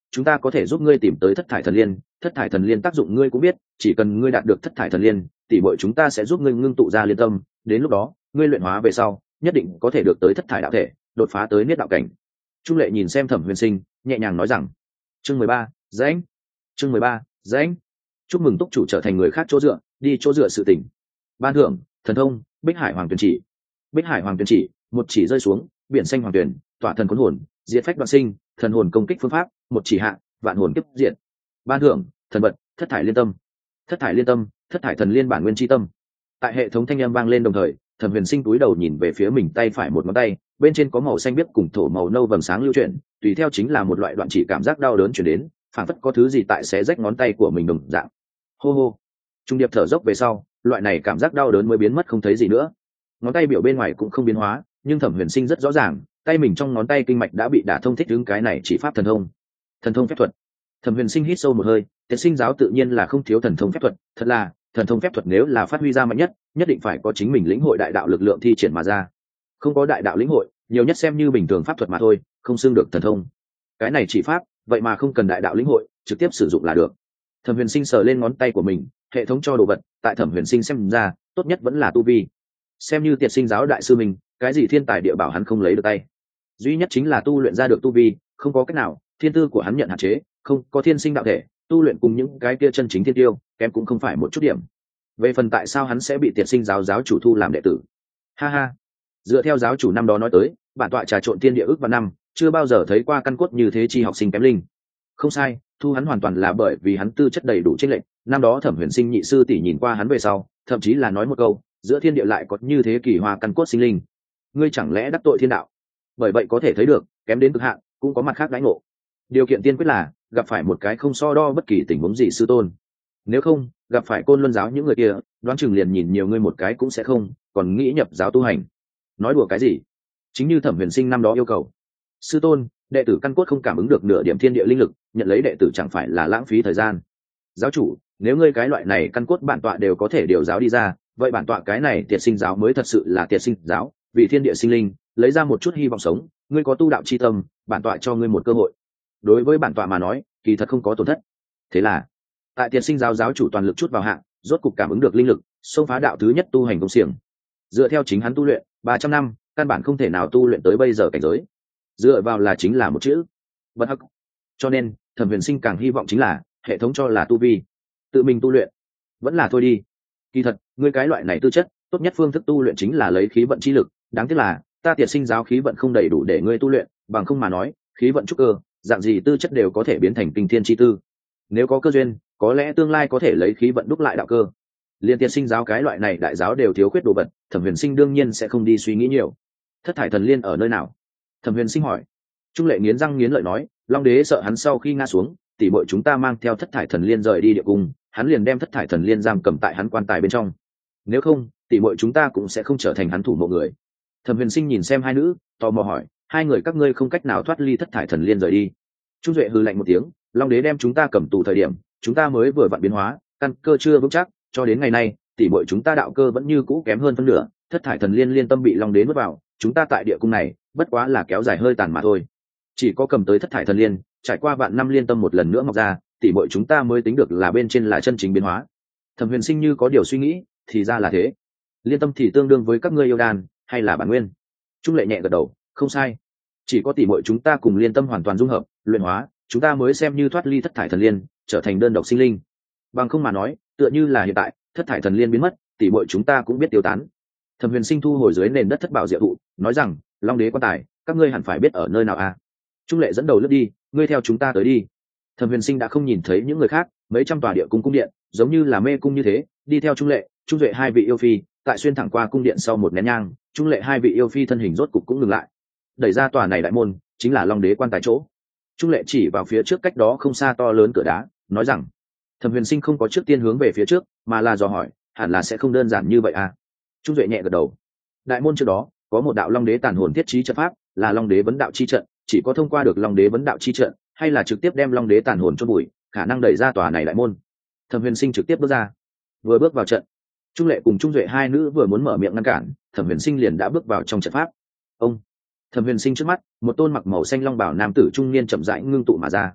chúng ta có thể giúp ngươi tìm tới thất thải thần liên. Thất thải thần liên tác dụng ngươi cũng biết, chỉ cần ngươi đạt được thất thải thần liên, tỷ muội chúng ta sẽ giúp ngươi ngưng tụ ra liên tâm, đến lúc đó ngươi luyện hóa về sau nhất định có thể được tới thất thải đạo thể, đột phá tới niết đạo cảnh. Trung lệ nhìn xem Thẩm Huyền Sinh, nhẹ nhàng nói rằng. Chương 13, Rãnh. Chương 13, Rãnh. Chúc mừng túc chủ trở thành người khác chỗ dựa, đi chỗ dựa sự tỉnh. Ban thưởng: thần thông Bích Hải Hoàng Tuyển Chỉ. Bích Hải Hoàng Tuyển Chỉ, một chỉ rơi xuống, biển xanh hoàng tuyển, tỏa thần cuốn hồn, diệt phách đoạn sinh, thần hồn công kích phương pháp, một chỉ hạ, vạn hồn kiếp diệt. Ban thưởng: thần vật thất thải liên tâm. Thất thải liên tâm, thất thải thần liên bản nguyên chi tâm. Tại hệ thống thanh âm vang lên đồng thời, Thẩm Huyền Sinh túi đầu nhìn về phía mình tay phải một ngón tay, bên trên có màu xanh biếc cùng thổ màu nâu vầng sáng lưu chuyển, tùy theo chính là một loại đoạn chỉ cảm giác đau đớn truyền đến, phản phất có thứ gì tại xé rách ngón tay của mình đồng dạng. Hô hô. Trung điệp thở dốc về sau, loại này cảm giác đau đớn mới biến mất không thấy gì nữa. Ngón tay biểu bên ngoài cũng không biến hóa, nhưng Thẩm Huyền Sinh rất rõ ràng, tay mình trong ngón tay kinh mạch đã bị đả thông, thích ứng cái này chỉ pháp thần thông. Thần thông phép thuật. Thẩm Huyền Sinh hít sâu một hơi, Tiệt Sinh giáo tự nhiên là không thiếu thần thông phép thuật, thật là, thần thông phép thuật nếu là phát huy ra mạnh nhất, nhất định phải có chính mình lĩnh hội đại đạo lực lượng thi triển mà ra. Không có đại đạo lĩnh hội, nhiều nhất xem như bình thường pháp thuật mà thôi, không xưng được thần thông. Cái này chỉ pháp, vậy mà không cần đại đạo lĩnh hội, trực tiếp sử dụng là được. Thẩm Huyền Sinh sờ lên ngón tay của mình, hệ thống cho đồ vật, tại Thẩm Huyền Sinh xem ra, tốt nhất vẫn là tu vi. Xem như Tiệt Sinh giáo đại sư mình, cái gì thiên tài địa bảo hắn không lấy được tay. Duy nhất chính là tu luyện ra được tu vi, không có cách nào, thiên tư của hắn nhận hạn chế, không có thiên sinh đạo thể, tu luyện cùng những cái kia chân chính thiên tiêu, kém cũng không phải một chút điểm. Về phần tại sao hắn sẽ bị Tiệt Sinh giáo giáo chủ thu làm đệ tử, ha ha, dựa theo giáo chủ năm đó nói tới, bản tọa trà trộn thiên địa ước và năm, chưa bao giờ thấy qua căn cốt như thế chi học sinh kém linh. Không sai, thu hắn hoàn toàn là bởi vì hắn tư chất đầy đủ chênh lệch. Năm đó Thẩm Huyền Sinh nhị sư tỷ nhìn qua hắn về sau, thậm chí là nói một câu, giữa thiên địa lại có như thế kỳ hoa căn cốt sinh linh, ngươi chẳng lẽ đắc tội thiên đạo? Bởi vậy có thể thấy được, kém đến cực hạn, cũng có mặt khác đãi ngộ. Điều kiện tiên quyết là gặp phải một cái không so đo bất kỳ tình huống gì sư tôn. Nếu không, gặp phải Côn Luân giáo những người kia, đoán chừng liền nhìn nhiều ngươi một cái cũng sẽ không, còn nghĩ nhập giáo tu hành. Nói đùa cái gì? Chính như Thẩm Huyền Sinh năm đó yêu cầu. Sư tôn, đệ tử căn cốt không cảm ứng được nửa điểm thiên địa linh lực, nhận lấy đệ tử chẳng phải là lãng phí thời gian. Giáo chủ, nếu ngươi cái loại này căn cốt bản tọa đều có thể điều giáo đi ra, vậy bản tọa cái này Tiệt Sinh giáo mới thật sự là Tiệt Sinh giáo, vì thiên địa sinh linh, lấy ra một chút hy vọng sống, ngươi có tu đạo chi tâm, bản tọa cho ngươi một cơ hội. Đối với bản tọa mà nói, kỳ thật không có tổn thất. Thế là, tại Tiệt Sinh giáo giáo chủ toàn lực chút vào hạng, rốt cục cảm ứng được linh lực, xông phá đạo thứ nhất tu hành công xiềng. Dựa theo chính hắn tu luyện 300 năm, căn bản không thể nào tu luyện tới bây giờ cảnh giới. Dựa vào là chính là một chữ, bất hắc. Cho nên, Thẩm Huyền Sinh càng hy vọng chính là hệ thống cho là tu vi, tự mình tu luyện, vẫn là thôi đi. Kỳ thật, ngươi cái loại này tư chất, tốt nhất phương thức tu luyện chính là lấy khí vận chi lực, đáng tiếc là ta Tiệt Sinh giáo khí vận không đầy đủ để ngươi tu luyện, bằng không mà nói, khí vận trúc cơ, dạng gì tư chất đều có thể biến thành kinh thiên chi tư. Nếu có cơ duyên, có lẽ tương lai có thể lấy khí vận đúc lại đạo cơ. Liên Tiệt Sinh giáo cái loại này đại giáo đều thiếu khuyết đồ vật, Thẩm Huyền Sinh đương nhiên sẽ không đi suy nghĩ nhiều. Thất thải thần liên ở nơi nào? Thẩm Huyền Sinh hỏi. Trung Lệ nghiến răng nghiến lợi nói, Long Đế sợ hắn sau khi ngã xuống, tỷ muội chúng ta mang theo thất thải thần liên rời đi địa cung, hắn liền đem thất thải thần liên giam cầm tại hắn quan tài bên trong. Nếu không, tỷ muội chúng ta cũng sẽ không trở thành hắn thủ mộ người. Thẩm Huyền Sinh nhìn xem hai nữ, tò mò hỏi, hai người các ngươi không cách nào thoát ly thất thải thần liên rời đi? Trung Duệ hừ lạnh một tiếng, Long Đế đem chúng ta cầm tù thời điểm, chúng ta mới vừa vặn biến hóa, căn cơ chưa vững chắc, cho đến ngày nay, tỷ muội chúng ta đạo cơ vẫn như cũ kém hơn phân nửa, thất thải thần liên liên tâm bị Long Đế nuốt vào, chúng ta tại địa cung này, bất quá là kéo dài hơi tàn mà thôi. Chỉ có cầm tới thất thải thần liên, trải qua vạn năm liên tâm một lần nữa mọc ra, tỷ muội chúng ta mới tính được là bên trên là chân chính biến hóa. Thẩm Huyền Sinh như có điều suy nghĩ, thì ra là thế. Liên tâm thì tương đương với các ngươi yêu đan, hay là bản nguyên? Trung Lệ nhẹ gật đầu, không sai. Chỉ có tỷ muội chúng ta cùng liên tâm hoàn toàn dung hợp, luyện hóa, chúng ta mới xem như thoát ly thất thải thần liên, trở thành đơn độc sinh linh. Bằng không mà nói, tựa như là hiện tại, thất thải thần liên biến mất, tỷ muội chúng ta cũng biết tiêu tán. Thẩm Huyền Sinh thu hồi dưới nền đất thất bảo diệu thụ, nói rằng, Long Đế quan tài, các ngươi hẳn phải biết ở nơi nào à? Trung Lệ dẫn đầu lướt đi, ngươi theo chúng ta tới đi. Thẩm Huyền Sinh đã không nhìn thấy những người khác, mấy trăm tòa địa cung cung điện, giống như là mê cung như thế, đi theo Trung Lệ, Trung Duệ hai vị yêu phi, tại xuyên thẳng qua cung điện sau một nén nhang, Trung Lệ hai vị yêu phi thân hình rốt cục cũng ngừng lại. Đẩy ra tòa này đại môn, chính là Long Đế quan tài chỗ. Trung Lệ chỉ vào phía trước cách đó không xa to lớn cửa đá, nói rằng, Thẩm Huyền Sinh không có trước tiên hướng về phía trước, mà là dò hỏi, hẳn là sẽ không đơn giản như vậy à? Trung Duệ nhẹ gật đầu. Đại môn trước đó có một đạo Long Đế tàn hồn thiết trí trận pháp, là Long Đế vấn đạo chi trận, chỉ có thông qua được Long Đế vấn đạo chi trận, hay là trực tiếp đem Long Đế tàn hồn chôn bụi, khả năng đẩy ra tòa này đại môn. Thẩm Huyền Sinh trực tiếp bước ra. Vừa bước vào trận, Trung Lệ cùng Trung Duệ hai nữ vừa muốn mở miệng ngăn cản, Thẩm Huyền Sinh liền đã bước vào trong trận pháp. Ông. Thẩm Huyền Sinh trước mắt, một tôn mặc màu xanh long bào nam tử trung niên chậm rãi ngưng tụ mà ra.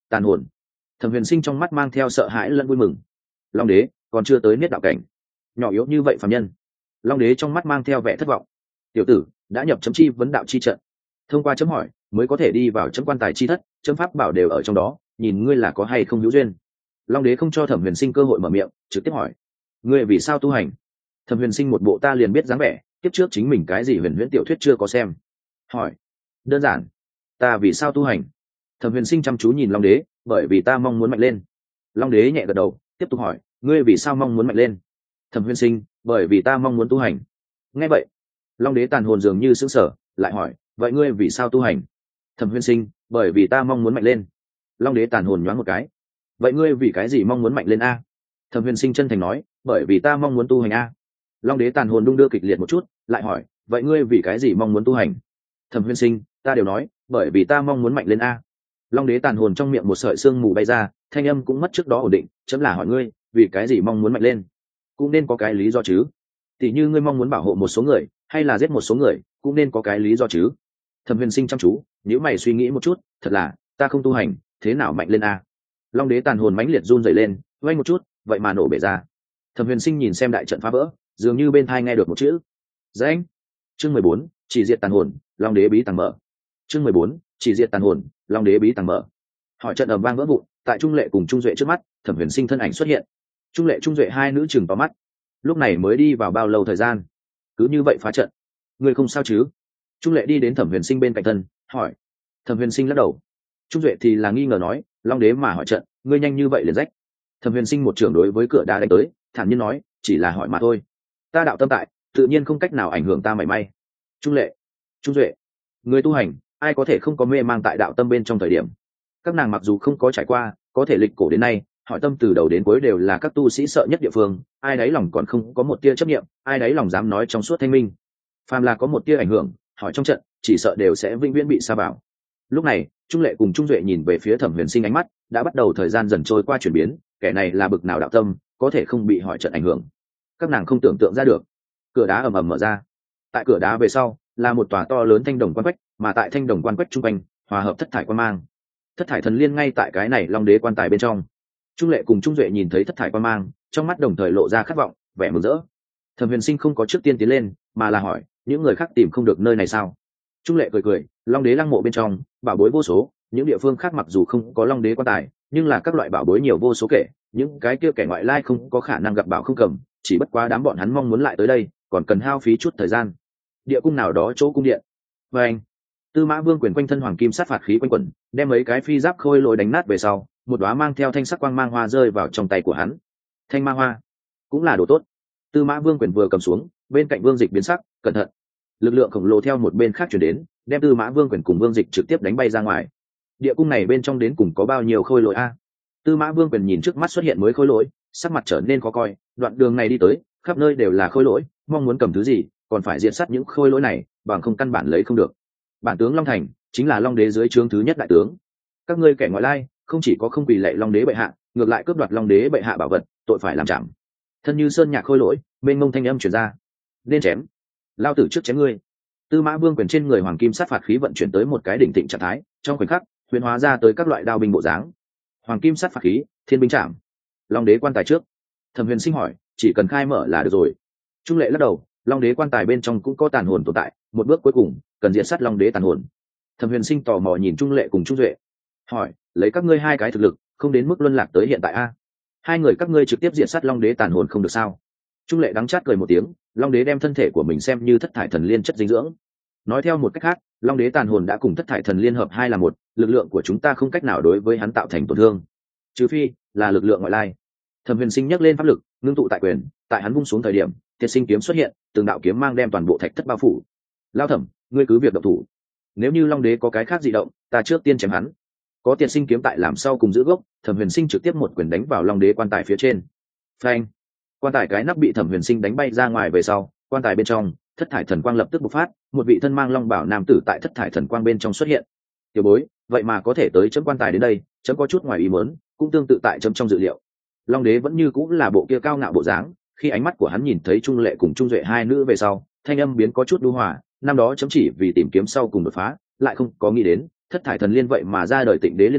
tàn hồn. Thẩm Huyền Sinh trong mắt mang theo sợ hãi lẫn vui mừng. Long đế còn chưa tới niết đạo cảnh, nhỏ yếu như vậy phàm nhân. Long đế trong mắt mang theo vẻ thất vọng. Tiểu tử đã nhập chấm chi vấn đạo chi trận, thông qua chấm hỏi mới có thể đi vào chấm quan tài chi thất, chấm pháp bảo đều ở trong đó, nhìn ngươi là có hay không hữu duyên. Long đế không cho Thẩm Huyền Sinh cơ hội mở miệng, trực tiếp hỏi: ngươi vì sao tu hành? Thẩm Huyền Sinh một bộ ta liền biết dáng vẻ, kiếp trước chính mình cái gì huyền huyễn tiểu thuyết chưa có xem. Hỏi: đơn giản, ta vì sao tu hành? Thẩm Huyền Sinh chăm chú nhìn Long đế: bởi vì ta mong muốn mạnh lên. Long đế nhẹ gật đầu, tiếp tục hỏi: ngươi vì sao mong muốn mạnh lên? Thẩm Huyền Sinh: bởi vì ta mong muốn tu hành. Nghe vậy, Long đế tàn hồn dường như sững sờ, lại hỏi: vậy ngươi vì sao tu hành? Thẩm Huyền Sinh: bởi vì ta mong muốn mạnh lên. Long đế tàn hồn nhoáng một cái: vậy ngươi vì cái gì mong muốn mạnh lên a? Thẩm Huyền Sinh chân thành nói: bởi vì ta mong muốn tu hành a. Long đế tàn hồn đung đưa kịch liệt một chút, lại hỏi: vậy ngươi vì cái gì mong muốn tu hành? Thẩm Huyền Sinh: ta đều nói, bởi vì ta mong muốn mạnh lên a. Long đế tàn hồn trong miệng một sợi xương mù bay ra, thanh âm cũng mất trước đó ổn định, chấm là hỏi ngươi vì cái gì mong muốn mạnh lên, cũng nên có cái lý do chứ. Tỷ như ngươi mong muốn bảo hộ một số người hay là giết một số người, cũng nên có cái lý do chứ. Thẩm Huyền Sinh chăm chú, nếu mày suy nghĩ một chút, thật là ta không tu hành thế nào mạnh lên a. Long đế tàn hồn mãnh liệt run rẩy lên, vang một chút, vậy mà nổ bể ra. Thẩm Huyền Sinh nhìn xem đại trận phá vỡ, dường như bên tai nghe được một chữ danh. Chương 14, chỉ diệt tàn hồn, Long đế bí tàng mở. Chương 14, chỉ diệt tàn hồn, Long đế bí tàng mở. Hỏi trận ầm vang vỡ vụn, tại Trung Lệ cùng Trung Duệ trước mắt, Thẩm Huyền Sinh thân ảnh xuất hiện. Trung Lệ Trung Duệ hai nữ chừng to mắt. Lúc này mới đi vào bao lâu thời gian, cứ như vậy phá trận? Ngươi không sao chứ? Trung Lệ đi đến Thẩm Huyền Sinh bên cạnh thân, hỏi. Thẩm Huyền Sinh lắc đầu. Trung Duệ thì là nghi ngờ nói: Long đế mà hỏi trận, ngươi nhanh như vậy liền rách. Thẩm Huyền Sinh một trường đối với cửa đá đánh tới, thản nhiên nói: chỉ là hỏi mà thôi, ta đạo tâm tại, tự nhiên không cách nào ảnh hưởng ta mảy may. Trung Lệ, Trung Duệ, người tu hành ai có thể không có mê mang tại đạo tâm bên trong thời điểm. Các nàng mặc dù không có trải qua, có thể lịch cổ đến nay, hỏi tâm từ đầu đến cuối đều là các tu sĩ sợ nhất địa phương, ai đáy lòng còn không có một tia chấp niệm, ai đáy lòng dám nói trong suốt thanh minh. Phàm là có một tia ảnh hưởng, hỏi trong trận chỉ sợ đều sẽ vĩnh viễn bị sa vào. Lúc này Trung Lệ cùng Trung Duệ nhìn về phía Thẩm Huyền Sinh, ánh mắt đã bắt đầu thời gian dần trôi qua chuyển biến, kẻ này là bực nào đạo tâm, có thể không bị hỏi trận ảnh hưởng. Các nàng không tưởng tượng ra được. Cửa đá ầm ầm mở ra, tại cửa đá về sau là một tòa to lớn thanh đồng quan quách, mà tại thanh đồng quan quách trung quanh hòa hợp thất thải quan mang. Thất thải thần liên ngay tại cái này Long đế quan tài bên trong. Trung Lệ cùng Trung Duệ nhìn thấy thất thải quan mang, trong mắt đồng thời lộ ra khát vọng, vẻ mừng rỡ. Thẩm Huyền Sinh không có trước tiên tiến lên, mà là hỏi: những người khác tìm không được nơi này sao? Trung Lệ cười cười: Long đế lăng mộ bên trong bảo bối vô số, những địa phương khác mặc dù không có Long đế quan tài, nhưng là các loại bảo bối nhiều vô số kể, những cái kia kẻ ngoại lai không có khả năng gặp bảo không cầm, chỉ bất quá đám bọn hắn mong muốn lại tới đây, còn cần hao phí chút thời gian. Địa cung nào đó chỗ cung điện. Và anh, Tư Mã Vương quyền quanh thân hoàng kim sát phạt khí quanh quẩn, đem mấy cái phi giáp khôi lỗi đánh nát về sau, một đóa mang theo thanh sắc quang mang hoa rơi vào trong tay của hắn. Thanh ma hoa cũng là đồ tốt. Tư Mã Vương quyền vừa cầm xuống, bên cạnh Vương Dịch biến sắc, cẩn thận. Lực lượng khổng lồ theo một bên khác chuyển đến, đem Tư Mã Vương quyền cùng Vương Dịch trực tiếp đánh bay ra ngoài. Địa cung này bên trong đến cùng có bao nhiêu khôi lỗi a? Tư Mã Vương quyền nhìn trước mắt xuất hiện mới khôi lỗi, sắc mặt trở nên khó coi. Đoạn đường này đi tới, khắp nơi đều là khôi lỗi, mong muốn cầm thứ gì, còn phải diện sát những khôi lỗi này, bằng không căn bản lấy không được. Bản tướng Long Thành chính là Long đế dưới trướng thứ nhất đại tướng. Các ngươi kẻ ngoại lai, không chỉ có không quỳ lạy Long đế bệ hạ, ngược lại cướp đoạt Long đế bệ hạ bảo vật, tội phải làm trảm. Thân như sơn nhạc khôi lỗi, bên ngông thanh âm truyền ra. Nên chém, lao tử trước chém ngươi. Tư Mã Vương quyền trên người hoàng kim sát phạt khí vận chuyển tới một cái đỉnh thịnh trạng thái, trong khoảnh khắc huyền hóa ra tới các loại đao binh bộ dáng. Hoàng kim sát phạt khí, thiên binh trảm. Long đế quan tài trước. Thẩm Huyền Sinh hỏi: chỉ cần khai mở là được rồi. Trung Lệ lắc đầu: Long đế quan tài bên trong cũng có tàn hồn tồn tại, một bước cuối cùng cần diệt sát Long đế tàn hồn. Thẩm Huyền Sinh tò mò nhìn Trung Lệ cùng Trung Duệ, hỏi: lấy các ngươi hai cái thực lực, không đến mức luân lạc tới hiện tại a? Hai người các ngươi trực tiếp diệt sát Long đế tàn hồn không được sao? Trung Lệ đắng chát cười một tiếng: Long đế đem thân thể của mình xem như thất thải thần liên chất dinh dưỡng. Nói theo một cách khác, Long đế tàn hồn đã cùng thất thải thần liên hợp hai là một, lực lượng của chúng ta không cách nào đối với hắn tạo thành tổn thương, trừ phi là lực lượng ngoại lai. Thẩm Huyền Sinh nhấc lên pháp lực, ngưng tụ tại quyền, tại hắn vung xuống thời điểm, Tiệt Sinh kiếm xuất hiện, từng đạo kiếm mang đem toàn bộ thạch thất bao phủ. Lao Thẩm, ngươi cứ việc động thủ. Nếu như Long đế có cái khác dị động, ta trước tiên chém hắn. Có Tiệt Sinh kiếm tại làm sau cùng giữ gốc, Thẩm Huyền Sinh trực tiếp một quyền đánh vào Long đế quan tài phía trên. Phanh! Quan tài cái nắp bị Thẩm Huyền Sinh đánh bay ra ngoài về sau, quan tài bên trong thất thải thần quang lập tức bộc phát, một vị thân mang long bảo nam tử tại thất thải thần quang bên trong xuất hiện. Tiểu bối, vậy mà có thể tới chấm quan tài đến đây, chấm có chút ngoài ý muốn, cũng tương tự tại chấm trong dự liệu. Long đế vẫn như cũng là bộ kia cao ngạo bộ dáng, khi ánh mắt của hắn nhìn thấy Trung Lệ cùng Trung Duệ hai nữ về sau, thanh âm biến có chút đu hòa. Năm đó chấm chỉ vì tìm kiếm sau cùng đột phá, lại không có nghĩ đến thất thải thần liên vậy mà ra đời Tịnh đế liên tử,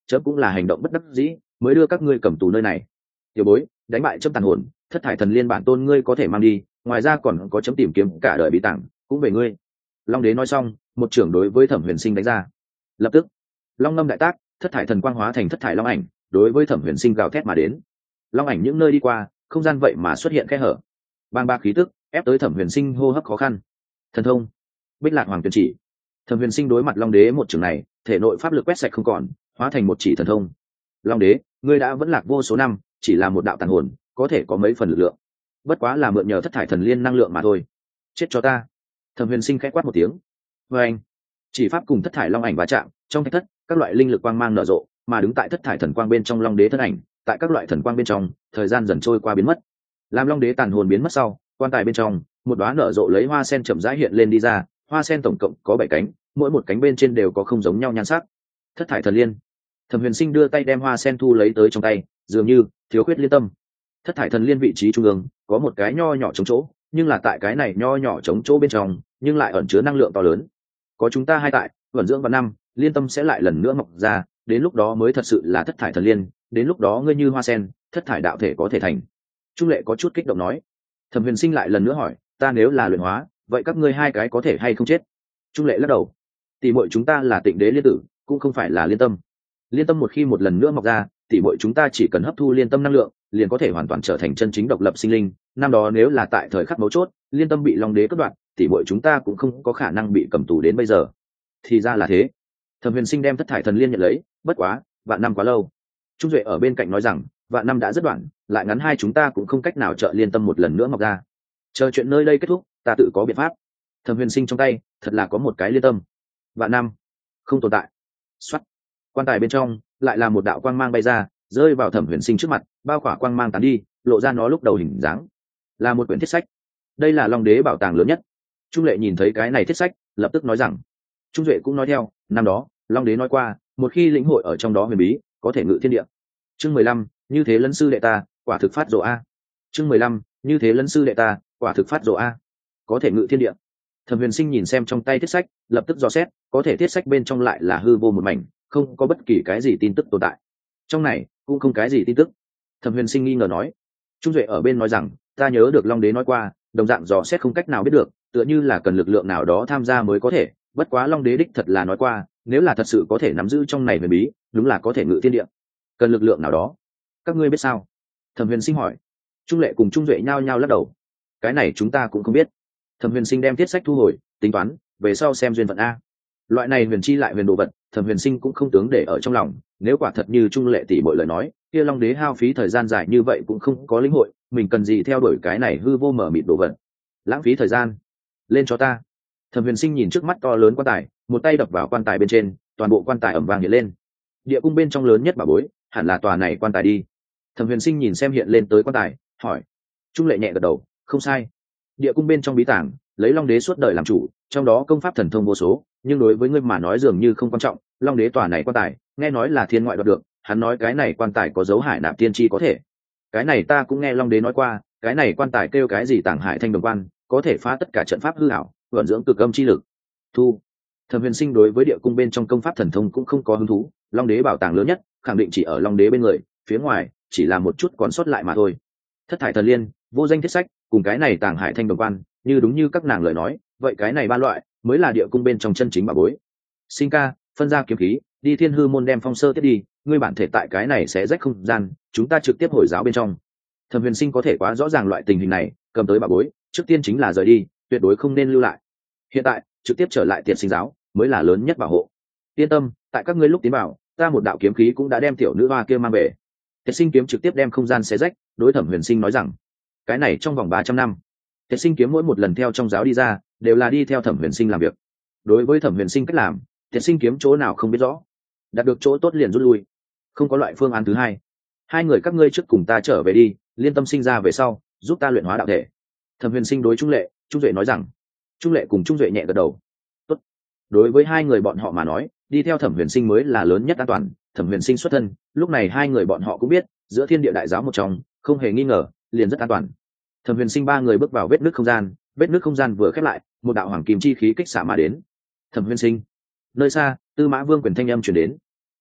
chấm cũng là hành động bất đắc dĩ mới đưa các ngươi cầm tù nơi này. Tiểu bối, đánh bại chấm tàn hồn, thất thải thần liên bản tôn ngươi có thể mang đi, ngoài ra còn có chấm tìm kiếm cả đời bí tảng cũng về ngươi. Long đế nói xong, một trưởng đối với Thẩm Huyền Sinh đánh ra. Lập tức long ngâm đại tác, thất thải thần quang hóa thành thất thải long ảnh đối với Thẩm Huyền Sinh gào thét mà đến. Long ảnh những nơi đi qua, không gian vậy mà xuất hiện khe hở, bang bạc khí tức ép tới Thẩm Huyền Sinh hô hấp khó khăn. Thần thông Bích Lạc Hoàng Tuyển Chỉ. Thẩm Huyền Sinh đối mặt Long đế một trường này, thể nội pháp lực quét sạch không còn, hóa thành một chỉ thần thông. Long đế, ngươi đã vẫn lạc vô số năm, chỉ là một đạo tàn hồn, có thể có mấy phần lực lượng, bất quá là mượn nhờ thất thải thần liên năng lượng mà thôi. Chết cho ta. Thẩm Huyền Sinh khẽ quát một tiếng. Vê anh, chỉ pháp cùng thất thải long ảnh va chạm, trong thạch thất các loại linh lực quang mang nở rộ, mà đứng tại thất thải thần quang bên trong Long đế thân ảnh, tại các loại thần quang bên trong, thời gian dần trôi qua biến mất. Làm Long đế tàn hồn biến mất sau, quan tài bên trong, một đóa nở rộ lấy hoa sen chậm rãi hiện lên đi ra, hoa sen tổng cộng có 7 cánh, mỗi một cánh bên trên đều có không giống nhau nhan sắc. Thất thải thần liên. Thẩm Huyền Sinh đưa tay đem hoa sen thu lấy tới trong tay, dường như thiếu khuyết liên tâm. Thất thải thần liên vị trí trung ương có một cái nho nhỏ trống chỗ, nhưng là tại cái này nho nhỏ trống chỗ bên trong, nhưng lại ẩn chứa năng lượng to lớn. Có chúng ta hai tại, vận dưỡng vào năm, liên tâm sẽ lại lần nữa mọc ra, đến lúc đó mới thật sự là thất thải thần liên, đến lúc đó ngươi như hoa sen, thất thải đạo thể có thể thành. Trung Lệ có chút kích động nói. Thẩm Huyền Sinh lại lần nữa hỏi, ta nếu là luyện hóa, vậy các ngươi hai cái có thể hay không chết? Trung Lệ lắc đầu. Tỷ muội chúng ta là Tịnh Đế liên tử, cũng không phải là liên tâm. Liên tâm một khi một lần nữa mọc ra, tỷ muội chúng ta chỉ cần hấp thu liên tâm năng lượng, liền có thể hoàn toàn trở thành chân chính độc lập sinh linh. Năm đó nếu là tại thời khắc mấu chốt, liên tâm bị Long đế cắt đoạn, tỷ muội chúng ta cũng không có khả năng bị cầm tù đến bây giờ. Thì ra là thế. Thẩm Huyền Sinh đem thất thải thần liên nhận lấy, bất quá, vạn năm quá lâu. Trung Duệ ở bên cạnh nói rằng, vạn năm đã rất đoạn, lại ngắn hai chúng ta cũng không cách nào trợ liên tâm một lần nữa mọc ra. Chờ chuyện nơi đây kết thúc, ta tự có biện pháp. Thẩm Huyền Sinh trong tay, thật là có một cái liên tâm. Vạn năm không tồn tại. Soát. Quan tài bên trong lại là một đạo quang mang bay ra, rơi vào Thẩm Huyền Sinh trước mặt, bao khỏa quang mang tán đi, lộ ra nó lúc đầu hình dáng, là một quyển thiết sách. Đây là Long đế bảo tàng lớn nhất. Trung Lệ nhìn thấy cái này thiết sách, lập tức nói rằng, Trung Duệ cũng nói theo, năm đó Long đế nói qua, một khi lĩnh hội ở trong đó huyền bí, có thể ngự thiên địa. Chương 15, như thế lân sư đệ ta, quả thực phát rồ a. Chương 15, như thế lân sư đệ ta, quả thực phát rồ a. Có thể ngự thiên địa. Thẩm Huyền Sinh nhìn xem trong tay thiết sách, lập tức dò xét, có thể thiết sách bên trong lại là hư vô một mảnh, không có bất kỳ cái gì tin tức tồn tại. Trong này cũng không cái gì tin tức. Thẩm Huyền Sinh nghi ngờ nói. Trung Duệ ở bên nói rằng, ta nhớ được Long đế nói qua, đồng dạng dò xét không cách nào biết được, tựa như là cần lực lượng nào đó tham gia mới có thể, bất quá Long đế đích thật là nói qua, nếu là thật sự có thể nắm giữ trong này huyền bí, đúng là có thể ngự thiên địa. Cần lực lượng nào đó, các ngươi biết sao? Thẩm Huyền Sinh hỏi. Trung Lệ cùng Trung Duệ nhao nhao lắc đầu. Cái này chúng ta cũng không biết. Thẩm Huyền Sinh đem thiết sách thu hồi, tính toán về sau xem duyên phận a. Loại này huyền chi lại huyền đồ vật, Thẩm Huyền Sinh cũng không tướng để ở trong lòng, nếu quả thật như Trung Lệ tỷ bội lời nói, kia Long đế hao phí thời gian dài như vậy cũng không có lĩnh hội, mình cần gì theo đuổi cái này hư vô mở mịt đồ vật. Lãng phí thời gian. Lên cho ta. Thẩm Huyền Sinh nhìn trước mắt to lớn quan tài, một tay đập vào quan tài bên trên, toàn bộ quan tài ầm vang hiện lên. Địa cung bên trong lớn nhất bảo bối, hẳn là tòa này quan tài đi. Thẩm Huyền Sinh nhìn xem hiện lên tới quan tài, hỏi. Trung Lệ nhẹ gật đầu, không sai. Địa cung bên trong bí tàng, lấy Long đế suốt đời làm chủ, trong đó công pháp thần thông vô số, nhưng đối với ngươi mà nói dường như không quan trọng. Long đế tòa này quan tài, nghe nói là thiên ngoại đoạt được, hắn nói cái này quan tài có dấu hải nạp tiên tri có thể. Cái này ta cũng nghe Long đế nói qua, cái này quan tài kêu cái gì tàng hải thanh đồng quan, có thể phá tất cả trận pháp hư ảo, vận dưỡng cực âm chi lực. Thu. Thẩm Huyền Sinh đối với địa cung bên trong công pháp thần thông cũng không có hứng thú, Long đế bảo tàng lớn nhất, khẳng định chỉ ở Long đế bên người, phía ngoài chỉ là một chút còn sót lại mà thôi. Thất thải thần liên, vô danh thiết sách, cùng cái này tàng hải thanh đồng quan, như đúng như các nàng lời nói, vậy cái này ba loại mới là địa cung bên trong chân chính bảo bối. Sinh ca, phân ra kiếm khí, đi Thiên Hư môn đem phong sơ tiếp đi, ngươi bản thể tại cái này sẽ rách không gian, chúng ta trực tiếp hồi giáo bên trong. Thẩm Huyền Sinh có thể quá rõ ràng loại tình hình này, cầm tới bảo bối, trước tiên chính là rời đi, tuyệt đối không nên lưu lại. Hiện tại trực tiếp trở lại Tiệt Sinh giáo mới là lớn nhất bảo hộ. Yên tâm, tại các ngươi lúc tiến vào, ta một đạo kiếm khí cũng đã đem tiểu nữ hoa kia mang về. Tiệt Sinh kiếm trực tiếp đem không gian xé rách, đối Thẩm Huyền Sinh nói rằng, cái này trong vòng 300 năm, Tiệt Sinh kiếm mỗi một lần theo trong giáo đi ra, đều là đi theo Thẩm Huyền Sinh làm việc. Đối với Thẩm Huyền Sinh cách làm, Tiệt Sinh kiếm chỗ nào không biết rõ, đạt được chỗ tốt liền rút lui, không có loại phương án thứ hai. Hai người các ngươi trước cùng ta trở về đi, liên tâm sinh ra về sau, giúp ta luyện hóa đạo thể. Thẩm Huyền Sinh đối Trung Lệ, Trung Duệ nói rằng. Trung Lệ cùng Trung Duệ nhẹ gật đầu. Tốt. Đối với hai người bọn họ mà nói, đi theo Thẩm Huyền Sinh mới là lớn nhất an toàn. Thẩm Huyền Sinh xuất thân, lúc này hai người bọn họ cũng biết, giữa thiên địa đại giáo một trong, không hề nghi ngờ, liền rất an toàn. Thẩm Huyền Sinh ba người bước vào vết nứt không gian, vết nứt không gian vừa khép lại, một đạo hoàng kim chi khí kích xả mà đến. Thẩm Huyền Sinh. Nơi xa, Tư Mã Vương quyền thanh âm truyền đến.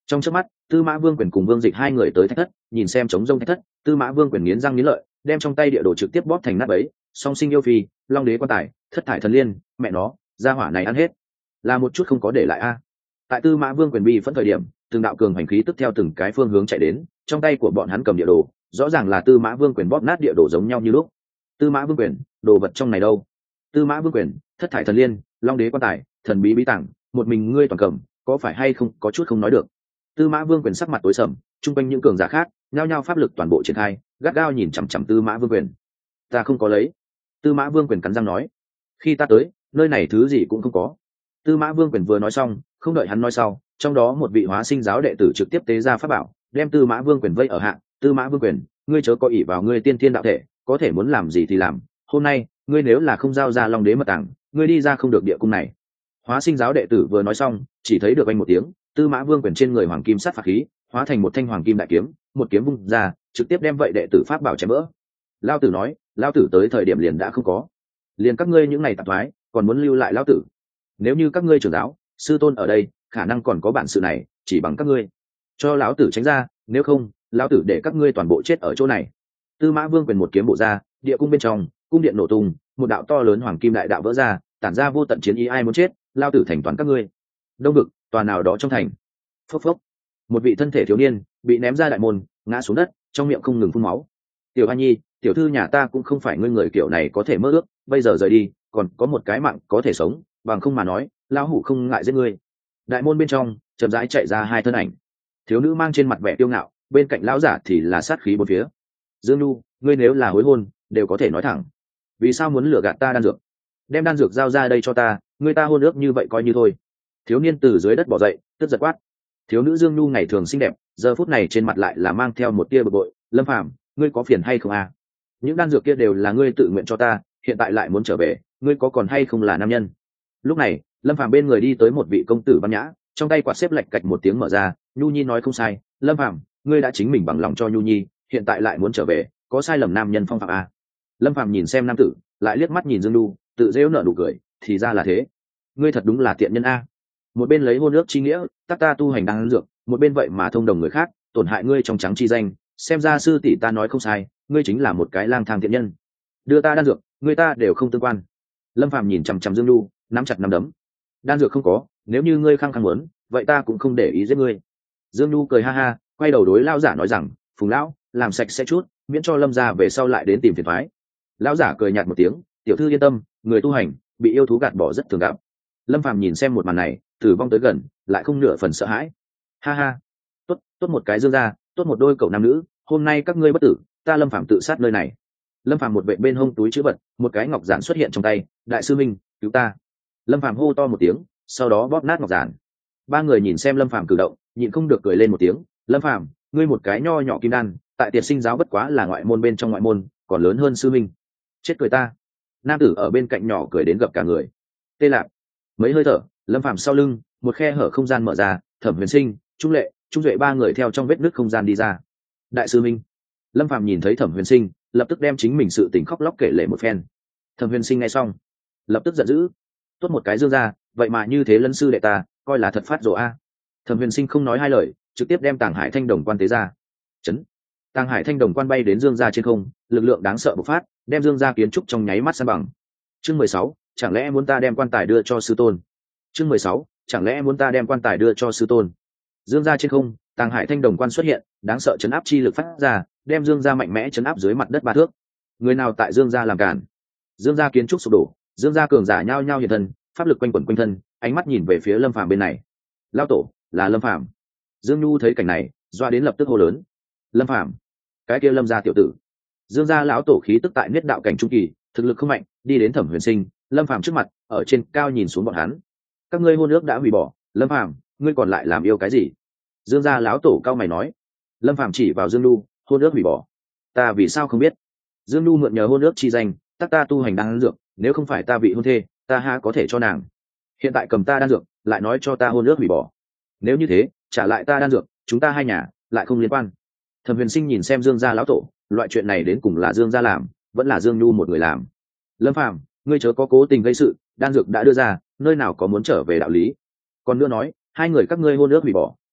Trong chớp mắt, Tư Mã Vương Quyền cùng Vương Dịch hai người tới thạch thất, nhìn xem trống rông thạch thất, Tư Mã Vương Quyền nghiến răng nghiến lợi, đem trong tay địa đồ trực tiếp bóp thành nát bấy. Song sinh yêu phi, long đế quan tài, thất thải thần liên, mẹ nó, gia hỏa này ăn hết, là một chút không có để lại a. Tại Tư Mã Vương Quyền bi phẫn thời điểm, từng đạo cường hành khí tức theo từng cái phương hướng chạy đến, trong tay của bọn hắn cầm địa đồ, rõ ràng là Tư Mã Vương Quyền bóp nát địa đồ giống nhau như lúc. Tư Mã Vương Quyền, đồ vật trong này đâu? Tư Mã Vương Quyền, thất thải thần liên, long đế quan tài, thần bí bí tàng, một mình ngươi toàn cầm, có phải hay không có chút không nói được. Tư Mã Vương Quyền sắc mặt tối sầm, chung quanh những cường giả khác nhao nhao pháp lực toàn bộ triển khai, gắt gao nhìn chằm chằm Tư Mã Vương Quyền. Ta không có lấy. Tư Mã Vương Quyền cắn răng nói, khi ta tới, nơi này thứ gì cũng không có. Tư Mã Vương Quyền vừa nói xong, không đợi hắn nói sau, trong đó một vị hóa sinh giáo đệ tử trực tiếp tế ra pháp bảo, đem Tư Mã Vương Quyền vây ở hạ. Tư Mã Vương Quyền, ngươi chớ có ỷ vào ngươi tiên thiên đạo thể, có thể muốn làm gì thì làm. Hôm nay, ngươi nếu là không giao ra long đế mật tàng, ngươi đi ra không được địa cung này. Hóa sinh giáo đệ tử vừa nói xong, chỉ thấy được anh một tiếng, Tư Mã Vương Quyền trên người hoàng kim sát phạt khí hóa thành một thanh hoàng kim đại kiếm, một kiếm vung ra, trực tiếp đem vậy đệ tử pháp bảo chém vỡ. Lao tử nói, lao tử tới thời điểm liền đã không có, liền các ngươi những này tạp thoái còn muốn lưu lại lao tử. Nếu như các ngươi trưởng giáo sư tôn ở đây, khả năng còn có bản sự này, chỉ bằng các ngươi cho lão tử tránh ra, nếu không lão tử để các ngươi toàn bộ chết ở chỗ này. Tư Mã Vương Quyền một kiếm bổ ra, địa cung bên trong cung điện nổ tung, một đạo to lớn hoàng kim đại đạo vỡ ra, tản ra vô tận chiến ý, ai muốn chết lao tử thành toàn các ngươi. Đông vực tòa nào đó trong thành, phốc phốc, một vị thân thể thiếu niên bị ném ra đại môn, ngã xuống đất, trong miệng không ngừng phun máu. Tiểu Hoa Nhi, tiểu thư nhà ta cũng không phải ngươi người kiểu này có thể mơ ước, bây giờ rời đi còn có một cái mạng có thể sống, bằng không mà nói lão hủ không ngại giết ngươi. Đại môn bên trong chậm rãi chạy ra hai thân ảnh, thiếu nữ mang trên mặt vẻ kiêu ngạo, bên cạnh lão giả thì là sát khí bốn phía. Dương Nhu, ngươi nếu là hối hôn đều có thể nói thẳng, vì sao muốn lừa gạt ta đan dược? Đem đan dược giao ra đây cho ta, ngươi ta hôn ước như vậy coi như thôi. Thiếu niên từ dưới đất bỏ dậy, tức giật quát. Thiếu nữ Dương Nhu ngày thường xinh đẹp, giờ phút này trên mặt lại là mang theo một tia bực bội. Lâm Phàm, ngươi có phiền hay không à? Những đan dược kia đều là ngươi tự nguyện cho ta, hiện tại lại muốn trở về, ngươi có còn hay không là nam nhân? Lúc này Lâm Phàm bên người đi tới một vị công tử văn nhã, trong tay quạt xếp lạch cạch một tiếng mở ra. Nhu Nhi nói không sai, Lâm Phàm, ngươi đã chính mình bằng lòng cho Nhu Nhi, hiện tại lại muốn trở về, có sai lầm nam nhân phong phạm à? Lâm Phàm nhìn xem nam tử, lại liếc mắt nhìn Dương Nhu, tự dễu nở nụ cười, thì ra là thế, ngươi thật đúng là tiện nhân a. Một bên lấy hôn ước chi nghĩa tác ta tu hành đan dược, một bên vậy mà thông đồng người khác, tổn hại ngươi trong trắng chi danh, xem ra sư tỷ ta nói không sai, ngươi chính là một cái lang thang thiện nhân. Đưa ta đan dược, người ta đều không tương quan. Lâm Phàm nhìn chằm chằm Dương Nhu, nắm chặt nắm đấm. Đan dược không có, nếu như ngươi khăng khăng muốn, vậy ta cũng không để ý giết ngươi. Dương Nhu cười ha ha, quay đầu đối lão giả nói rằng, Phùng lão, làm sạch sẽ chút, miễn cho Lâm gia về sau lại đến tìm phiền toái. Lão giả cười nhạt một tiếng, tiểu thư yên tâm, người tu hành bị yêu thú gạt bỏ rất thường gặp. Lâm Phàm nhìn xem một màn này, tử vong tới gần, lại không nửa phần sợ hãi. Ha ha, tốt, tốt một cái Dương gia, tốt một đôi cậu nam nữ, hôm nay các ngươi bất tử, ta Lâm Phàm tự sát nơi này. Lâm Phàm một vệ bên hông túi chữ vật, một cái ngọc giản xuất hiện trong tay, đại sư minh, cứu ta. Lâm Phàm hô to một tiếng, sau đó bóp nát ngọc giản. Ba người nhìn xem Lâm Phàm cử động, nhịn không được cười lên một tiếng. Lâm Phàm, ngươi một cái nho nhỏ kim đan, tại Tiệt Sinh giáo bất quá là ngoại môn bên trong ngoại môn, còn lớn hơn sư minh. Chết cười ta. Nam tử ở bên cạnh nhỏ cười đến gặp cả người. Tê lạc. Mấy hơi thở, Lâm Phàm sau lưng, một khe hở không gian mở ra, Thẩm Huyền Sinh, Trung Lệ, Trung Duệ ba người theo trong vết nứt không gian đi ra. Đại sư minh. Lâm Phàm nhìn thấy Thẩm Huyền Sinh, lập tức đem chính mình sự tình khóc lóc kể lể một phen. Thẩm Huyền Sinh nghe xong, lập tức giận dữ. Tốt một cái Dương gia, vậy mà như thế lân sư đệ ta, coi là thật phát rồ a. Thẩm Huyền Sinh không nói hai lời, trực tiếp đem Tàng Hải Thanh Đồng Quan tế ra. Chấn. Tàng Hải Thanh Đồng Quan bay đến Dương gia trên không, lực lượng đáng sợ bộc phát, đem Dương gia kiến trúc trong nháy mắt san bằng. Chương 16, chẳng lẽ muốn ta đem quan tài đưa cho sư tôn? Chương 16, chẳng lẽ muốn ta đem quan tài đưa cho sư tôn? Dương gia trên không, Tàng Hải Thanh Đồng Quan xuất hiện, đáng sợ chấn áp chi lực phát ra, đem Dương gia mạnh mẽ chấn áp dưới mặt đất 3 thước. Người nào tại Dương gia làm cản? Dương gia kiến trúc sụp đổ, Dương gia cường giả nhao nhao hiện thân, pháp lực quanh quẩn quanh thân, ánh mắt nhìn về phía Lâm Phàm bên này. Lão tổ, là Lâm Phàm. Dương Nhu thấy cảnh này, doa đến lập tức hô lớn. Lâm Phàm, cái kia Lâm gia tiểu tử. Dương gia lão tổ khí tức tại niết đạo cảnh trung kỳ, thực lực không mạnh, đi đến Thẩm Huyền Sinh, Lâm Phàm trước mặt, ở trên cao nhìn xuống bọn hắn. Các ngươi hôn ước đã hủy bỏ, Lâm Phàm, ngươi còn lại làm yêu cái gì? Dương gia lão tổ cao mày nói. Lâm Phàm chỉ vào Dương Nhu, hôn ước hủy bỏ. Ta vì sao không biết? Dương Nhu mượn nhờ hôn ước chi danh, tác ta tu hành đan dược, nếu không phải ta vị hôn thê, ta ha có thể cho nàng. Hiện tại cầm ta đan dược, lại nói cho ta hôn ước hủy bỏ. Nếu như thế, trả lại ta đan dược, chúng ta hai nhà lại không liên quan. Thẩm Huyền Sinh nhìn xem Dương gia lão tổ, loại chuyện này đến cùng là Dương gia làm, vẫn là Dương Nhu một người làm. Lâm Phàm, ngươi chớ có cố tình gây sự, đan dược đã đưa ra, nơi nào có muốn trở về đạo lý. Còn nữa nói, hai người các ngươi hôn ước hủy bỏ,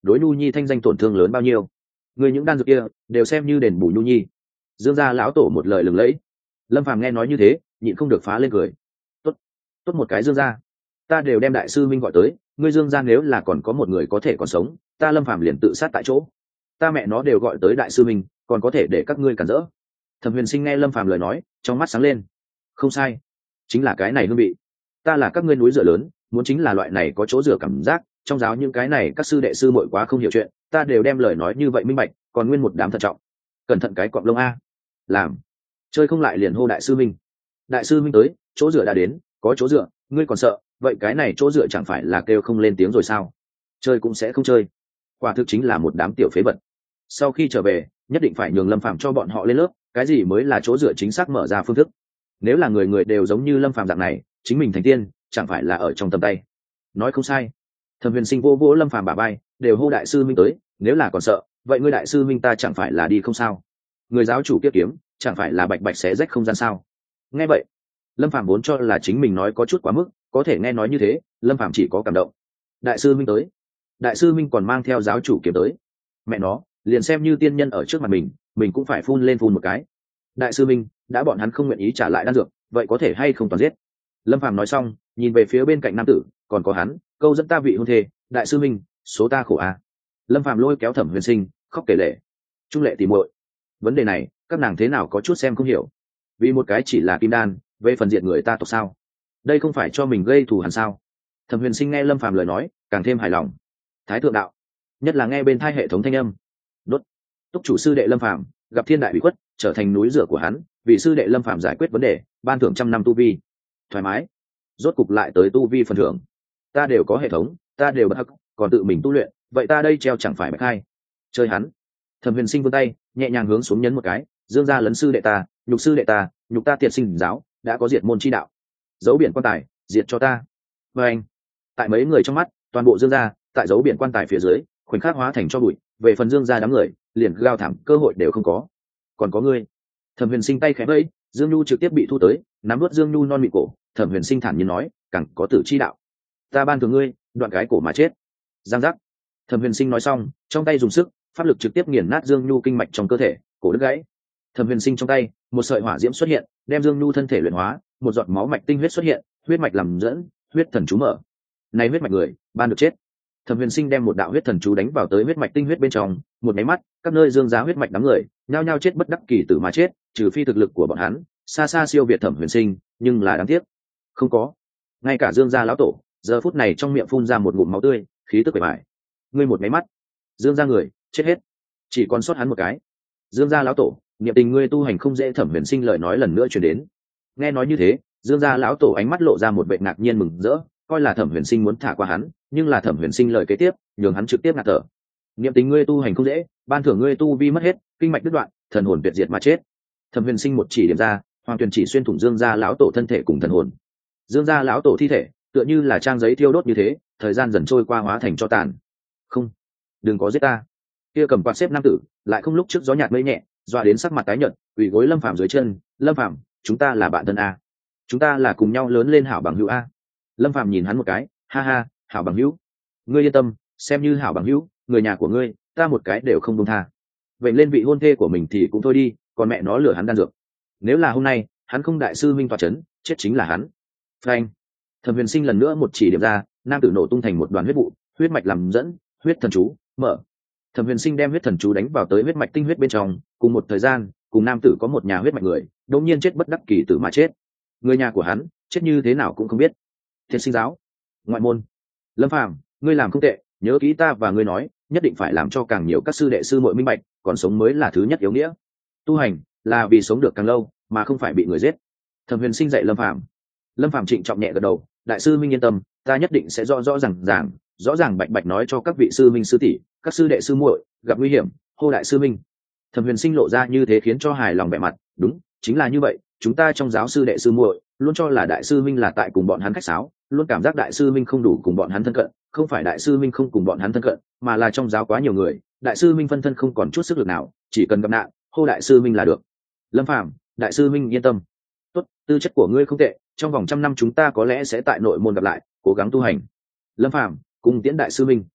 đối nhu nhi thanh danh tổn thương lớn bao nhiêu. Người những đan dược kia đều xem như đền bù nhu nhi. Dương gia lão tổ một lời lừng lẫy. Lâm Phàm nghe nói như thế nhịn không được phá lên cười. Tốt một cái Dương gia, ta đều đem đại sư minh gọi tới, ngươi Dương gia nếu là còn có một người có thể còn sống, ta Lâm Phàm liền tự sát tại chỗ. Ta mẹ nó đều gọi tới đại sư minh, còn có thể để các ngươi cản rỡ. Thẩm Huyền Sinh nghe Lâm Phàm lời nói, trong mắt sáng lên. Không sai, chính là cái này hương vị. Ta là các ngươi núi dựa lớn, muốn chính là loại này có chỗ dựa cảm giác. Trong giáo những cái này các sư đệ sư muội quá không hiểu chuyện, ta đều đem lời nói như vậy minh bạch, còn nguyên một đám thận trọng. Cẩn thận cái cọp lông a. Làm chơi không lại liền hô đại sư minh. Đại sư minh tới, chỗ dựa đã đến, có chỗ dựa, ngươi còn sợ, vậy cái này chỗ dựa chẳng phải là kêu không lên tiếng rồi sao? Chơi cũng sẽ không chơi. Quả thực chính là một đám tiểu phế vật. Sau khi trở về, nhất định phải nhường Lâm Phàm cho bọn họ lên lớp, cái gì mới là chỗ dựa chính xác mở ra phương thức. Nếu là người người đều giống như Lâm Phàm dạng này, chính mình thành tiên, chẳng phải là ở trong tầm tay. Nói không sai. Thẩm Huyền Sinh vô vỗ Lâm Phàm bả vai, đều hô đại sư minh tới, nếu là còn sợ, vậy ngươi đại sư minh ta chẳng phải là đi không sao? Người giáo chủ kia kiếm, chẳng phải là bạch bạch xé rách không gian sao? Nghe vậy, Lâm Phàm vốn cho là chính mình nói có chút quá mức, có thể nghe nói như thế, Lâm Phàm chỉ có cảm động. Đại sư minh tới, đại sư minh còn mang theo giáo chủ kiếm tới, mẹ nó, liền xem như tiên nhân ở trước mặt mình cũng phải phun lên phun một cái. Đại sư minh, đã bọn hắn không nguyện ý trả lại đan dược, vậy có thể hay không toàn giết? Lâm Phàm nói xong, nhìn về phía bên cạnh nam tử, còn có hắn, câu dẫn ta vị hôn thê, đại sư minh, số ta khổ a. Lâm Phàm lôi kéo Thẩm Huyền Sinh, khóc kể lể. Trung lệ tỉ muội, vấn đề này, các nàng thế nào có chút xem không hiểu. Vì một cái chỉ là kim đan, về phần diện người ta tộc sao? Đây không phải cho mình gây thù hằn sao? Thẩm Huyền Sinh nghe Lâm Phàm lời nói, càng thêm hài lòng. Thái thượng đạo, nhất là nghe bên tai hệ thống thanh âm. Đốt. Túc chủ sư đệ Lâm Phàm gặp thiên đại bị khuất, trở thành núi dựa của hắn, vì sư đệ Lâm Phàm giải quyết vấn đề, ban thưởng 100 năm tu vi. Thoải mái. Rốt cục lại tới tu vi phần thưởng. Ta đều có hệ thống, ta đều bật hắc, còn tự mình tu luyện, vậy ta đây treo chẳng phải bạch hai. Chơi hắn. Thẩm Huyền Sinh vươn tay, nhẹ nhàng hướng xuống nhấn một cái, dương ra lấn sư đệ ta, nhục sư đệ ta, nhục ta tiệt sinh giáo, đã có diệt môn chi đạo. Dấu biển quan tài, diệt cho ta. Và anh. Tại mấy người trong mắt, toàn bộ dương gia, tại dấu biển quan tài phía dưới, khoảnh khắc hóa thành cho bụi, về phần dương gia đám người, liền gào thảm cơ hội đều không có. Còn có ngươi. Thẩm Huyền Sinh tay khẽ vẫy, Dương Nhu trực tiếp bị thu tới, nắm nuốt Dương Nhu non mịn cổ, Thẩm Huyền Sinh thản nhiên nói, càng có tử chi đạo. Ta ban thưởng ngươi, đoạn cái cổ mà chết. Giang giác. Thẩm Huyền Sinh nói xong, trong tay dùng sức, pháp lực trực tiếp nghiền nát Dương Nhu kinh mạch trong cơ thể, cổ đứt gãy. Thẩm Huyền Sinh trong tay, một sợi hỏa diễm xuất hiện, đem Dương Nhu thân thể luyện hóa, một giọt máu mạch tinh huyết xuất hiện, huyết mạch làm dẫn, huyết thần chú mở. Này huyết mạch người, ban được chết. Thẩm Huyền Sinh đem một đạo huyết thần chú đánh vào tới huyết mạch tinh huyết bên trong, một máy mắt, các nơi dương giá huyết mạch đám người, nhao nhao chết bất đắc kỳ tử mà chết, trừ phi thực lực của bọn hắn xa xa siêu việt Thẩm Huyền Sinh, nhưng là đáng tiếc, không có. Ngay cả Dương gia lão tổ, giờ phút này trong miệng phun ra một ngụm máu tươi, khí tức bề bại. Ngươi một máy mắt, Dương gia người chết hết, chỉ còn sót hắn một cái. Dương gia lão tổ, niệm tình ngươi tu hành không dễ. Thẩm Huyền Sinh lời nói lần nữa truyền đến. Nghe nói như thế, Dương gia lão tổ ánh mắt lộ ra một vẻ ngạc nhiên mừng rỡ, coi là Thẩm Huyền Sinh muốn thả qua hắn, nhưng là Thẩm Huyền Sinh lời kế tiếp nhường hắn trực tiếp ngạt thở. Niệm tình ngươi tu hành không dễ, ban thưởng ngươi tu vi mất hết, kinh mạch đứt đoạn, thần hồn tuyệt diệt mà chết. Thẩm Huyền Sinh một chỉ điểm ra, hoàng tuyền chỉ xuyên thủng Dương gia lão tổ thân thể cùng thần hồn. Dương gia lão tổ thi thể tựa như là trang giấy thiêu đốt như thế, thời gian dần trôi qua hóa thành tro tàn. Không, đừng có giết ta. Kia cầm quạt xếp nam tử lại không lúc trước gió nhạt mây nhẹ, dọa đến sắc mặt tái nhợt, quỳ gối Lâm Phàm dưới chân. Lâm Phàm, chúng ta là bạn thân a, chúng ta là cùng nhau lớn lên hảo bằng hữu a. Lâm Phàm nhìn hắn một cái, ha ha, hảo bằng hữu, ngươi yên tâm, xem như hảo bằng hữu, người nhà của ngươi ta một cái đều không buông tha. Vậy lên vị hôn thê của mình thì cũng thôi đi, còn mẹ nó lừa hắn đan dược. Nếu là hôm nay hắn không đại sư minh tọa chấn, chết chính là hắn. Phanh. Thẩm Huyền Sinh lần nữa một chỉ điểm ra, nam tử nổ tung thành một đoàn huyết vụ, huyết mạch làm dẫn, huyết thần chú mở. Thẩm Huyền Sinh đem huyết thần chú đánh vào tới huyết mạch tinh huyết bên trong, cùng một thời gian, cùng nam tử có một nhà huyết mạch người, đột nhiên chết bất đắc kỳ tử mà chết. Người nhà của hắn chết như thế nào cũng không biết. Thiệt sinh giáo, ngoại môn. Lâm Phàm, ngươi làm không tệ, nhớ kỹ ta và ngươi nói, nhất định phải làm cho càng nhiều các sư đệ sư muội minh bạch, còn sống mới là thứ nhất yếu nghĩa. Tu hành là vì sống được càng lâu, mà không phải bị người giết. Thẩm Huyền Sinh dạy Lâm Phàm. Lâm Phàm trịnh trọng nhẹ gật đầu, đại sư minh yên tâm, ta nhất định sẽ rõ ràng bạch bạch nói cho các vị sư minh sư tỷ, các sư đệ sư muội gặp nguy hiểm hô đại sư minh. Thẩm Huyền Sinh lộ ra như thế khiến cho hài lòng vẻ mặt, đúng, chính là như vậy, chúng ta trong giáo sư đệ sư muội luôn cho là đại sư minh là tại cùng bọn hắn khách sáo, luôn cảm giác đại sư minh không đủ cùng bọn hắn thân cận, không phải đại sư minh không cùng bọn hắn thân cận, mà là trong giáo quá nhiều người, đại sư minh phân thân không còn chút sức lực nào, chỉ cần gặp nạn hô đại sư minh là được. Lâm Phàm, đại sư minh yên tâm. Tốt, tư chất của ngươi không tệ, trong vòng 100 năm chúng ta có lẽ sẽ tại nội môn gặp lại, cố gắng tu hành. Lâm Phàm, cùng tiễn đại sư minh.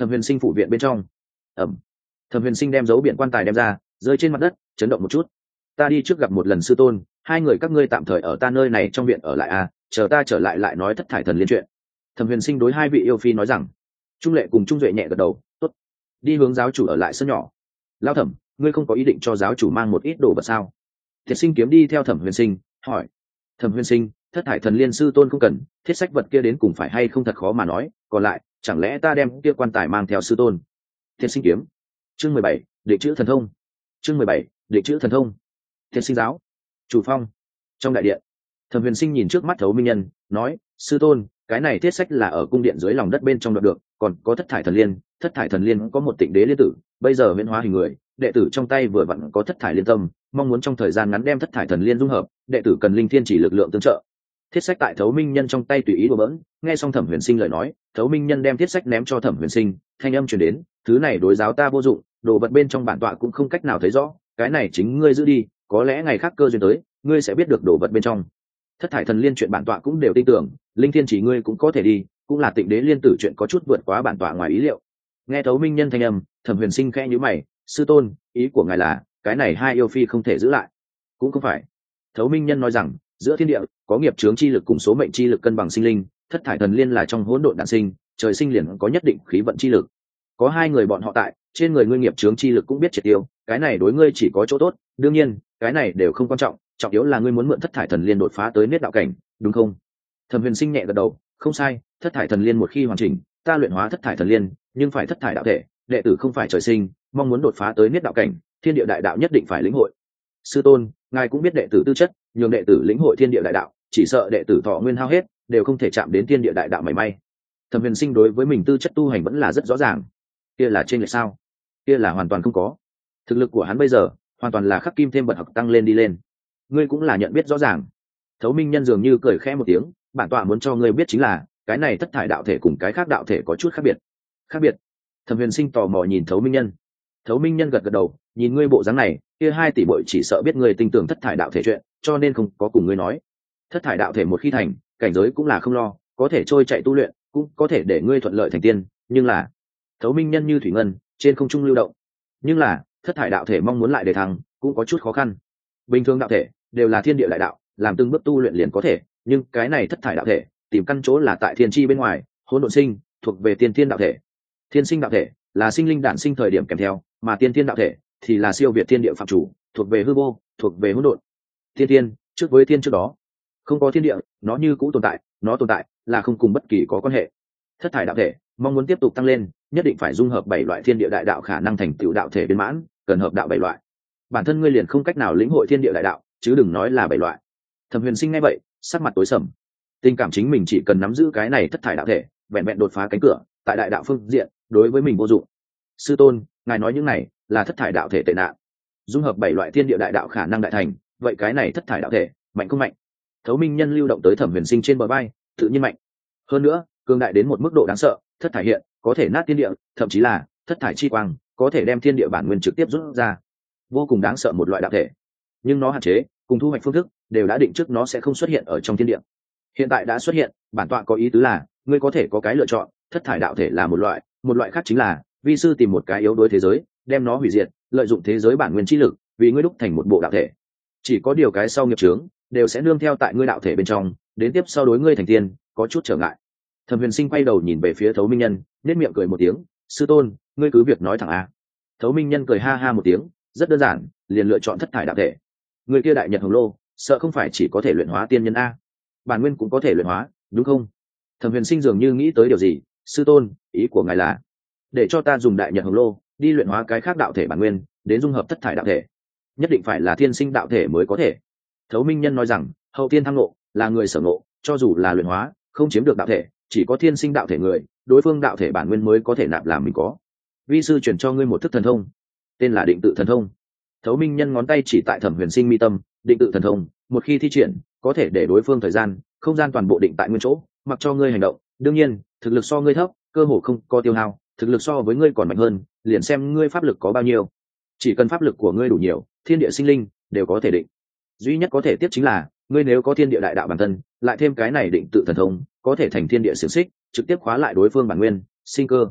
Thẩm Huyền Sinh phủ viện bên trong. Ẩm. Thẩm Huyền Sinh đem dấu biển quan tài đem ra, rơi trên mặt đất, chấn động một chút. Ta đi trước gặp một lần sư tôn, hai người các ngươi tạm thời ở ta nơi này trong viện ở lại à, chờ ta trở lại lại nói thất thải thần liên chuyện. Thẩm Huyền Sinh đối hai vị yêu phi nói rằng. Trung Lệ cùng Trung Duệ nhẹ gật đầu, tốt. Đi hướng giáo chủ ở lại sân nhỏ. Lão Thẩm, ngươi không có ý định cho giáo chủ mang một ít đồ vật sao? Thiệt Sinh kiếm đi theo Thẩm Huyền Sinh, hỏi. Thẩm Huyền Sinh, thất thải thần liên sư tôn không cần, thiết sách vật kia đến cùng phải hay không thật khó mà nói, còn lại, chẳng lẽ ta đem kia quan tài mang theo sư tôn? Thiệt Sinh kiếm. Chương 17, định chữ thần thông. Chương 17, định chữ thần thông. Thiệt Sinh giáo. Chủ phong. Trong đại điện, Thẩm Huyền Sinh nhìn trước mắt Thấu Minh Nhân, nói, sư tôn, cái này thiết sách là ở cung điện dưới lòng đất bên trong đoạt được, còn có thất thải thần liên có một tịnh đế liên tử, bây giờ huyễn hóa hình người, đệ tử trong tay vừa vặn có thất thải liên tâm, mong muốn trong thời gian ngắn đem thất thải thần liên dung hợp, đệ tử cần linh thiên chỉ lực lượng tương trợ. Thiết sách tại Thấu Minh Nhân trong tay tùy ý đùa bỡn, nghe xong Thẩm Huyền Sinh lời nói, Thấu Minh Nhân đem thiết sách ném cho Thẩm Huyền Sinh, thanh âm truyền đến, thứ này đối giáo ta vô dụng, đồ vật bên trong bản tọa cũng không cách nào thấy rõ, cái này chính ngươi giữ đi, có lẽ ngày khác cơ duyên tới, ngươi sẽ biết được đồ vật bên trong. Thất thải thần liên chuyện bản tọa cũng đều tin tưởng, linh thiên chỉ ngươi cũng có thể đi, cũng là tịnh đế liên tử chuyện có chút vượt quá bản tọa ngoài ý liệu. Nghe Thấu Minh Nhân thanh âm, Thẩm Huyền Sinh khẽ nhíu mày, sư tôn, ý của ngài là cái này hai yêu phi không thể giữ lại? Cũng không phải. Thấu Minh Nhân nói rằng, giữa thiên địa có nghiệp chướng chi lực cùng số mệnh chi lực cân bằng sinh linh, thất thải thần liên là trong hỗn độn đản sinh, trời sinh liền có nhất định khí vận chi lực. Có hai người bọn họ tại, trên người ngươi nghiệp chướng chi lực cũng biết triệt tiêu, cái này đối ngươi chỉ có chỗ tốt, đương nhiên, cái này đều không quan trọng, trọng yếu là ngươi muốn mượn thất thải thần liên đột phá tới niết đạo cảnh, đúng không? Thẩm Huyền Sinh nhẹ gật đầu, không sai, thất thải thần liên một khi hoàn chỉnh, ta luyện hóa thất thải thần liên, nhưng phải thất thải đạo thể, đệ tử không phải trời sinh, mong muốn đột phá tới niết đạo cảnh, thiên địa đại đạo nhất định phải lĩnh hội. Sư tôn, ngài cũng biết đệ tử tư chất, nhường đệ tử lĩnh hội thiên địa đại đạo, chỉ sợ đệ tử thọ nguyên hao hết, đều không thể chạm đến thiên địa đại đạo mảy may. Thẩm Huyền Sinh đối với mình tư chất tu hành vẫn là rất rõ ràng. Kia là trên lệch sao? Kia là hoàn toàn không có. Thực lực của hắn bây giờ, hoàn toàn là khắc kim thêm bậc học tăng lên đi lên. Ngươi cũng là nhận biết rõ ràng. Thấu Minh Nhân dường như cười khẽ một tiếng, bản tọa muốn cho ngươi biết chính là, cái này thất thải đạo thể cùng cái khác đạo thể có chút khác biệt. Khác biệt? Thẩm Huyền Sinh tò mò nhìn Thấu Minh Nhân. Thấu Minh Nhân gật gật đầu, nhìn ngươi bộ dáng này, kia hai tỷ bội chỉ sợ biết ngươi tinh tường thất thải đạo thể chuyện, cho nên không có cùng ngươi nói. Thất thải đạo thể một khi thành, cảnh giới cũng là không lo, có thể trôi chạy tu luyện, cũng có thể để ngươi thuận lợi thành tiên, nhưng là Thấu Minh Nhân như thủy ngân, trên không trung lưu động. Nhưng là, thất thải đạo thể mong muốn lại để thăng, cũng có chút khó khăn. Bình thường đạo thể đều là thiên địa đại đạo, làm từng bước tu luyện liền có thể, nhưng cái này thất thải đạo thể, tìm căn chỗ là tại thiên chi bên ngoài, hỗn độn sinh, thuộc về tiên thiên đạo thể. Thiên sinh đạo thể là sinh linh đản sinh thời điểm kèm theo, mà tiên thiên đạo thể thì là siêu việt thiên địa phạm chủ, thuộc về hư vô, thuộc về hỗn độn. Thiên thiên, trước với thiên trước đó, không có thiên địa, nó như cũ tồn tại, nó tồn tại là không cùng bất kỳ có quan hệ. Thất thải đạo thể mong muốn tiếp tục tăng lên, nhất định phải dung hợp 7 loại thiên địa đại đạo khả năng thành tựu đạo thể viên mãn, cần hợp đạo 7 loại. Bản thân ngươi liền không cách nào lĩnh hội thiên địa đại đạo, chứ đừng nói là 7 loại. Thẩm Huyền Sinh nghe vậy, sắc mặt tối sầm. Tình cảm chính mình chỉ cần nắm giữ cái này thất thải đạo thể, vẹn vẹn đột phá cánh cửa, tại đại đạo phương diện, đối với mình vô dụng. Sư tôn, ngài nói những này là thất thải đạo thể tệ nạn. Dung hợp 7 loại thiên địa đại đạo khả năng đại thành, vậy cái này thất thải đạo thể, mạnh không mạnh? Thấu Minh Nhân lưu động tới Thẩm Huyền Sinh trên bờ vai, tự nhiên mạnh. Hơn nữa, cường đại đến một mức độ đáng sợ, thất thải hiện, có thể nát thiên địa, thậm chí là thất thải chi quang, có thể đem thiên địa bản nguyên trực tiếp rút ra. Vô cùng đáng sợ một loại đạo thể. Nhưng nó hạn chế, cùng thu hoạch phương thức, đều đã định trước nó sẽ không xuất hiện ở trong thiên địa. Hiện tại đã xuất hiện, bản tọa có ý tứ là, ngươi có thể có cái lựa chọn, thất thải đạo thể là một loại khác chính là, vi sư tìm một cái yếu đuối thế giới, đem nó hủy diệt, lợi dụng thế giới bản nguyên chi lực, vì ngươi đúc thành một bộ đạo thể. Chỉ có điều cái sau nghiệp chướng, đều sẽ nương theo tại ngươi đạo thể bên trong, đến tiếp sau đối ngươi thành tiên, có chút trở ngại. Thẩm Huyền Sinh quay đầu nhìn về phía Thấu Minh Nhân, nét miệng cười một tiếng, sư tôn, ngươi cứ việc nói thẳng a. Thấu Minh Nhân cười ha ha một tiếng, rất đơn giản, liền lựa chọn thất thải đạo thể. Người kia đại nhật hồng lô, sợ không phải chỉ có thể luyện hóa tiên nhân a, bản nguyên cũng có thể luyện hóa, đúng không? Thẩm Huyền Sinh dường như nghĩ tới điều gì, sư tôn, ý của ngài là để cho ta dùng đại nhật hồng lô đi luyện hóa cái khác đạo thể bản nguyên, đến dung hợp thất thải đạo thể, nhất định phải là thiên sinh đạo thể mới có thể. Thấu Minh Nhân nói rằng, hậu tiên thăng ngộ là người sở ngộ, cho dù là luyện hóa, không chiếm được đạo thể, chỉ có thiên sinh đạo thể người, đối phương đạo thể bản nguyên mới có thể nạp làm mình có. Vi sư chuyển cho ngươi một thức thần thông, tên là định tự thần thông. Thấu Minh Nhân ngón tay chỉ tại Thẩm Huyền Sinh mi tâm, định tự thần thông, một khi thi triển, có thể để đối phương thời gian, không gian toàn bộ định tại nguyên chỗ, mặc cho ngươi hành động. Đương nhiên, thực lực so ngươi thấp, cơ hồ không có tiêu hao, thực lực so với ngươi còn mạnh hơn, liền xem ngươi pháp lực có bao nhiêu. Chỉ cần pháp lực của ngươi đủ nhiều, thiên địa sinh linh đều có thể định. Duy nhất có thể tiếp chính là, ngươi nếu có thiên địa đại đạo bản thân, lại thêm cái này định tự thần thông, có thể thành thiên địa xiển xích, trực tiếp khóa lại đối phương bản nguyên, sinh cơ.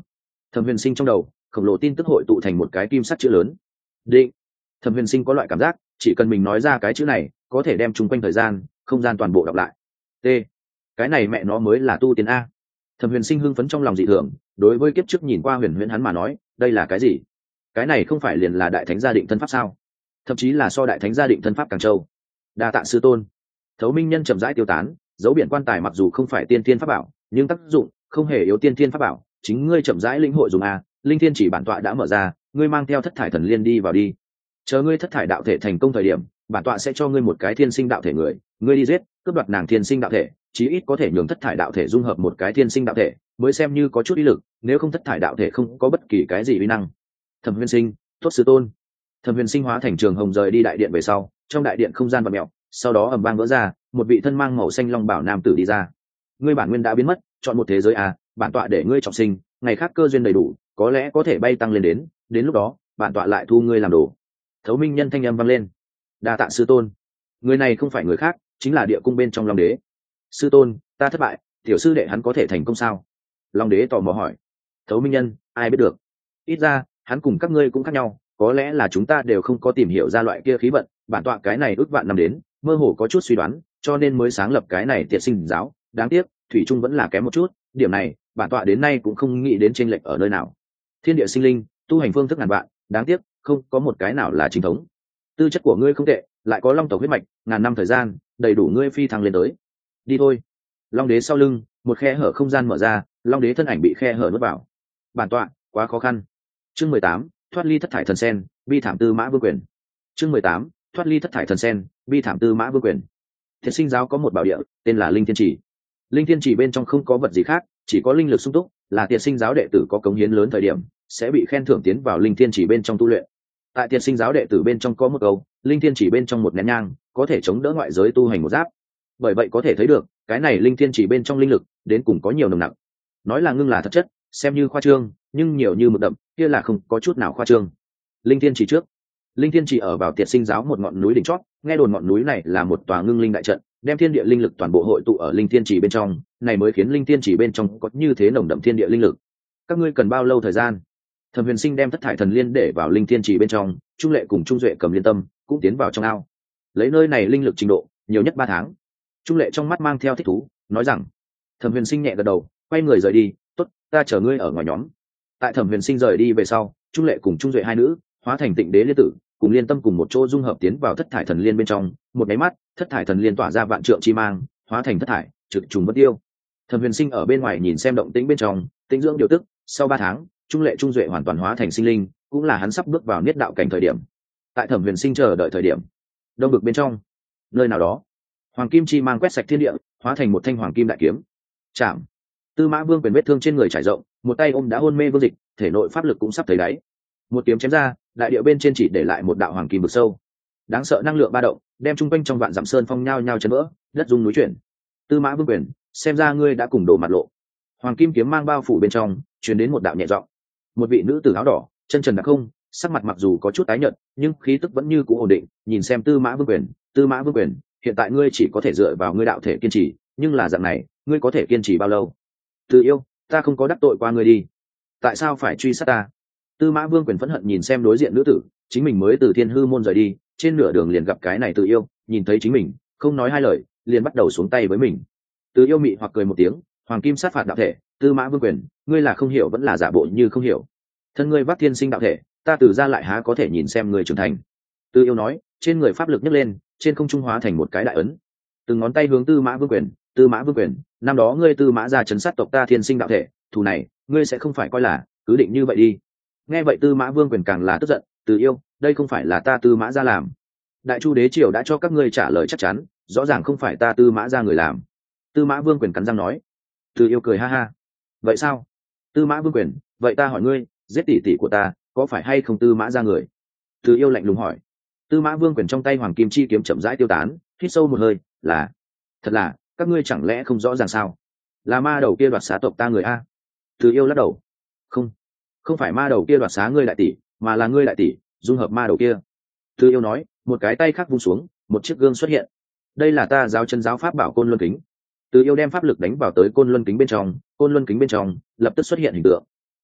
Thẩm Huyền Sinh trong đầu khổng lồ tin tức hội tụ thành một cái kim sắc chữ lớn. Định. Thẩm Huyền Sinh có loại cảm giác chỉ cần mình nói ra cái chữ này có thể đem chung quanh thời gian không gian toàn bộ đọc lại. T. Cái này mẹ nó mới là tu tiên a. Thẩm Huyền Sinh hưng phấn trong lòng dị thường, đối với kiếp trước nhìn qua huyền huyễn hắn mà nói đây là cái gì? Cái này không phải liền là đại thánh gia định thân pháp sao? Thậm chí là so đại thánh gia định thân pháp càng châu. Đa tạ sư tôn. Thấu Minh Nhân chậm rãi tiêu tán, dấu biển quan tài mặc dù không phải tiên thiên pháp bảo nhưng tác dụng không hề yếu tiên thiên pháp bảo, chính ngươi chậm rãi lĩnh hội dùng a. Linh thiên chỉ bản tọa đã mở ra, ngươi mang theo thất thải thần liên đi vào đi. Chờ ngươi thất thải đạo thể thành công thời điểm, bản tọa sẽ cho ngươi một cái thiên sinh đạo thể người, ngươi đi giết cướp đoạt nàng thiên sinh đạo thể, chí ít có thể nhường thất thải đạo thể dung hợp một cái thiên sinh đạo thể mới xem như có chút ý lực, nếu không thất thải đạo thể không có bất kỳ cái gì uy năng. Thẩm Huyền Sinh, tốt sư tôn. Thẩm Huyền Sinh hóa thành trường hồng rời đi đại điện về sau, trong đại điện không gian vặn mèo, sau đó ầm vang vỡ ra, một vị thân mang màu xanh long bảo nam tử đi ra. Ngươi bản nguyên đã biến mất, chọn một thế giới à, bản tọa để ngươi trọng sinh, ngày khác cơ duyên đầy đủ, có lẽ có thể bay tăng lên đến lúc đó, bản tọa lại thu ngươi làm đồ. Thấu Minh Nhân thanh âm vang lên. Đa tạ sư tôn. Người này không phải người khác, chính là địa cung bên trong Long Đế. Sư tôn, ta thất bại, tiểu sư đệ hắn có thể thành công sao? Long Đế tò mò hỏi. Thấu Minh Nhân, ai biết được? Ít ra, hắn cùng các ngươi cũng khác nhau, có lẽ là chúng ta đều không có tìm hiểu ra loại kia khí vận, bản tọa cái này ước vạn năm đến, mơ hồ có chút suy đoán, cho nên mới sáng lập cái này Tiệt Sinh giáo, đáng tiếc, thủy chung vẫn là kém một chút, điểm này, bản tọa đến nay cũng không nghĩ đến chênh lệch ở nơi nào. Thiên địa sinh linh, tu hành phương thức ngàn vạn, đáng tiếc, không có một cái nào là chính thống. Tư chất của ngươi không tệ, lại có long tộc huyết mạch, ngàn năm thời gian, đầy đủ ngươi phi thăng lên tới. Đi thôi. Long Đế sau lưng, một khe hở không gian mở ra, Long Đế thân ảnh bị khe hở nuốt vào. Bản tọa, quá khó khăn. Chương 18, thoát ly thất thải thần sen, bi thảm tư mã vương quyền. Chương 18, thoát ly thất thải thần sen, bi thảm tư mã vương quyền. Thiệt Sinh giáo có một bảo địa, tên là Linh Thiên Chỉ. Linh Thiên Chỉ bên trong không có vật gì khác, chỉ có linh lực sung túc, là Thiệt Sinh giáo đệ tử có cống hiến lớn thời điểm, sẽ bị khen thưởng tiến vào Linh Thiên Chỉ bên trong tu luyện. Tại Thiệt Sinh giáo đệ tử bên trong có một câu, Linh Thiên Chỉ bên trong một nén nhang, có thể chống đỡ ngoại giới tu hành một giáp. Bởi vậy có thể thấy được, cái này Linh Thiên Chỉ bên trong linh lực, đến cùng có nhiều nồng nặc. Nói là ngưng là thật chất, xem như khoa trương, nhưng nhiều như mực đậm, kia là không có chút nào khoa trương. Linh Thiên Chỉ trước, Linh Thiên Chỉ ở vào Tiệt Sinh giáo một ngọn núi đỉnh chót, nghe đồn ngọn núi này là một tòa ngưng linh đại trận, đem thiên địa linh lực toàn bộ hội tụ ở Linh Thiên Chỉ bên trong, này mới khiến Linh Thiên Chỉ bên trong có như thế nồng đậm thiên địa linh lực. Các ngươi cần bao lâu thời gian? Thẩm Huyền Sinh đem thất thải thần liên để vào Linh Thiên Chỉ bên trong, Trung Lệ cùng Trung Duệ cầm liên tâm cũng tiến vào trong ao. Lấy nơi này linh lực trình độ, nhiều nhất 3 tháng. Trung Lệ trong mắt mang theo thích thú, nói rằng. Thẩm Huyền Sinh nhẹ gật đầu, quay người rời đi, "Tốt, ta chờ ngươi ở ngoài nhóm." Tại Thẩm Huyền Sinh rời đi về sau, Trung Lệ cùng Trung Duệ hai nữ hóa thành Tịnh Đế liên tử, cùng liên tâm cùng một chỗ dung hợp tiến vào thất thải thần liên bên trong, một cái mắt, thất thải thần liên tỏa ra vạn trượng chi mang, hóa thành thất thải, trực trùng bất tiêu. Thẩm Huyền Sinh ở bên ngoài nhìn xem động tĩnh bên trong, tĩnh dưỡng điều tức, sau 3 tháng, Trung Lệ Trung Duệ hoàn toàn hóa thành sinh linh, cũng là hắn sắp bước vào niết đạo cảnh thời điểm. Tại Thẩm Huyền Sinh chờ đợi thời điểm, đông vực bên trong, nơi nào đó, hoàng kim chi mang quét sạch thiên địa, hóa thành một thanh hoàng kim đại kiếm. Chạm. Tư Mã Vương quyền vết thương trên người trải rộng, một tay ôm đã hôn mê Vương Dịch, thể nội pháp lực cũng sắp thấy đáy. Một kiếm chém ra, đại địa bên trên chỉ để lại một đạo hoàng kim vực sâu. Đáng sợ năng lượng ba động, đem trung quanh trong vạn dặm sơn phong nhao nhao chấn vỡ, đất rung núi chuyển. Tư Mã Vương quyền, xem ra ngươi đã cùng đổ mặt lộ. Hoàng kim kiếm mang bao phủ bên trong, truyền đến một đạo nhẹ giọng. Một vị nữ tử áo đỏ, chân trần đặc không, sắc mặt mặc dù có chút tái nhợt, nhưng khí tức vẫn như cũ ổn định, nhìn xem Tư Mã Vương quyền, Tư Mã Vương quyền, hiện tại ngươi chỉ có thể dựa vào ngươi đạo thể kiên trì, nhưng là dạng này, ngươi có thể kiên trì bao lâu? Từ yêu, ta không có đắc tội qua ngươi đi, tại sao phải truy sát ta? Tư Mã Vương quyền phẫn hận nhìn xem đối diện nữ tử, chính mình mới từ Thiên Hư môn rời đi, trên nửa đường liền gặp cái này Từ yêu, nhìn thấy chính mình, không nói hai lời, liền bắt đầu xuống tay với mình. Từ yêu mị hoặc cười một tiếng, hoàng kim sát phạt đạo thể, Tư Mã Vương quyền, ngươi là không hiểu vẫn là giả bộ như không hiểu. Thân ngươi vác thiên sinh đạo thể, ta từ ra lại há có thể nhìn xem ngươi trưởng thành. Từ yêu nói, trên người pháp lực nhấc lên, trên không trung hóa thành một cái đại ấn, từng ngón tay hướng Tư Mã Vương quyền, Tư Mã Vương quyền, năm đó ngươi Tư Mã gia chấn sát tộc ta thiên sinh đạo thể, thù này, ngươi sẽ không phải coi là cứ định như vậy đi. Nghe vậy Tư Mã Vương quyền càng là tức giận, Từ yêu, đây không phải là ta Tư Mã gia làm. Đại Chu đế triều đã cho các ngươi trả lời chắc chắn, rõ ràng không phải ta Tư Mã gia người làm. Tư Mã Vương quyền cắn răng nói. Từ yêu cười ha ha. Vậy sao? Tư Mã Vương quyền, vậy ta hỏi ngươi, giết tỷ tỷ của ta, có phải hay không Tư Mã gia người? Từ yêu lạnh lùng hỏi. Tư Mã Vương quyền trong tay hoàng kim chi kiếm chậm rãi tiêu tán, hít sâu một hơi, là, thật là, các ngươi chẳng lẽ không rõ ràng sao? Là ma đầu kia đoạt xá tộc ta người a? Từ yêu lắc đầu. Không, không phải ma đầu kia đoạt xá ngươi đại tỷ, mà là ngươi đại tỷ dung hợp ma đầu kia. Từ yêu nói, một cái tay khác vung xuống, một chiếc gương xuất hiện. Đây là ta giáo chân giáo pháp bảo Côn Luân kính. Từ yêu đem pháp lực đánh vào tới Côn Luân kính bên trong, Côn Luân kính bên trong lập tức xuất hiện hình tượng.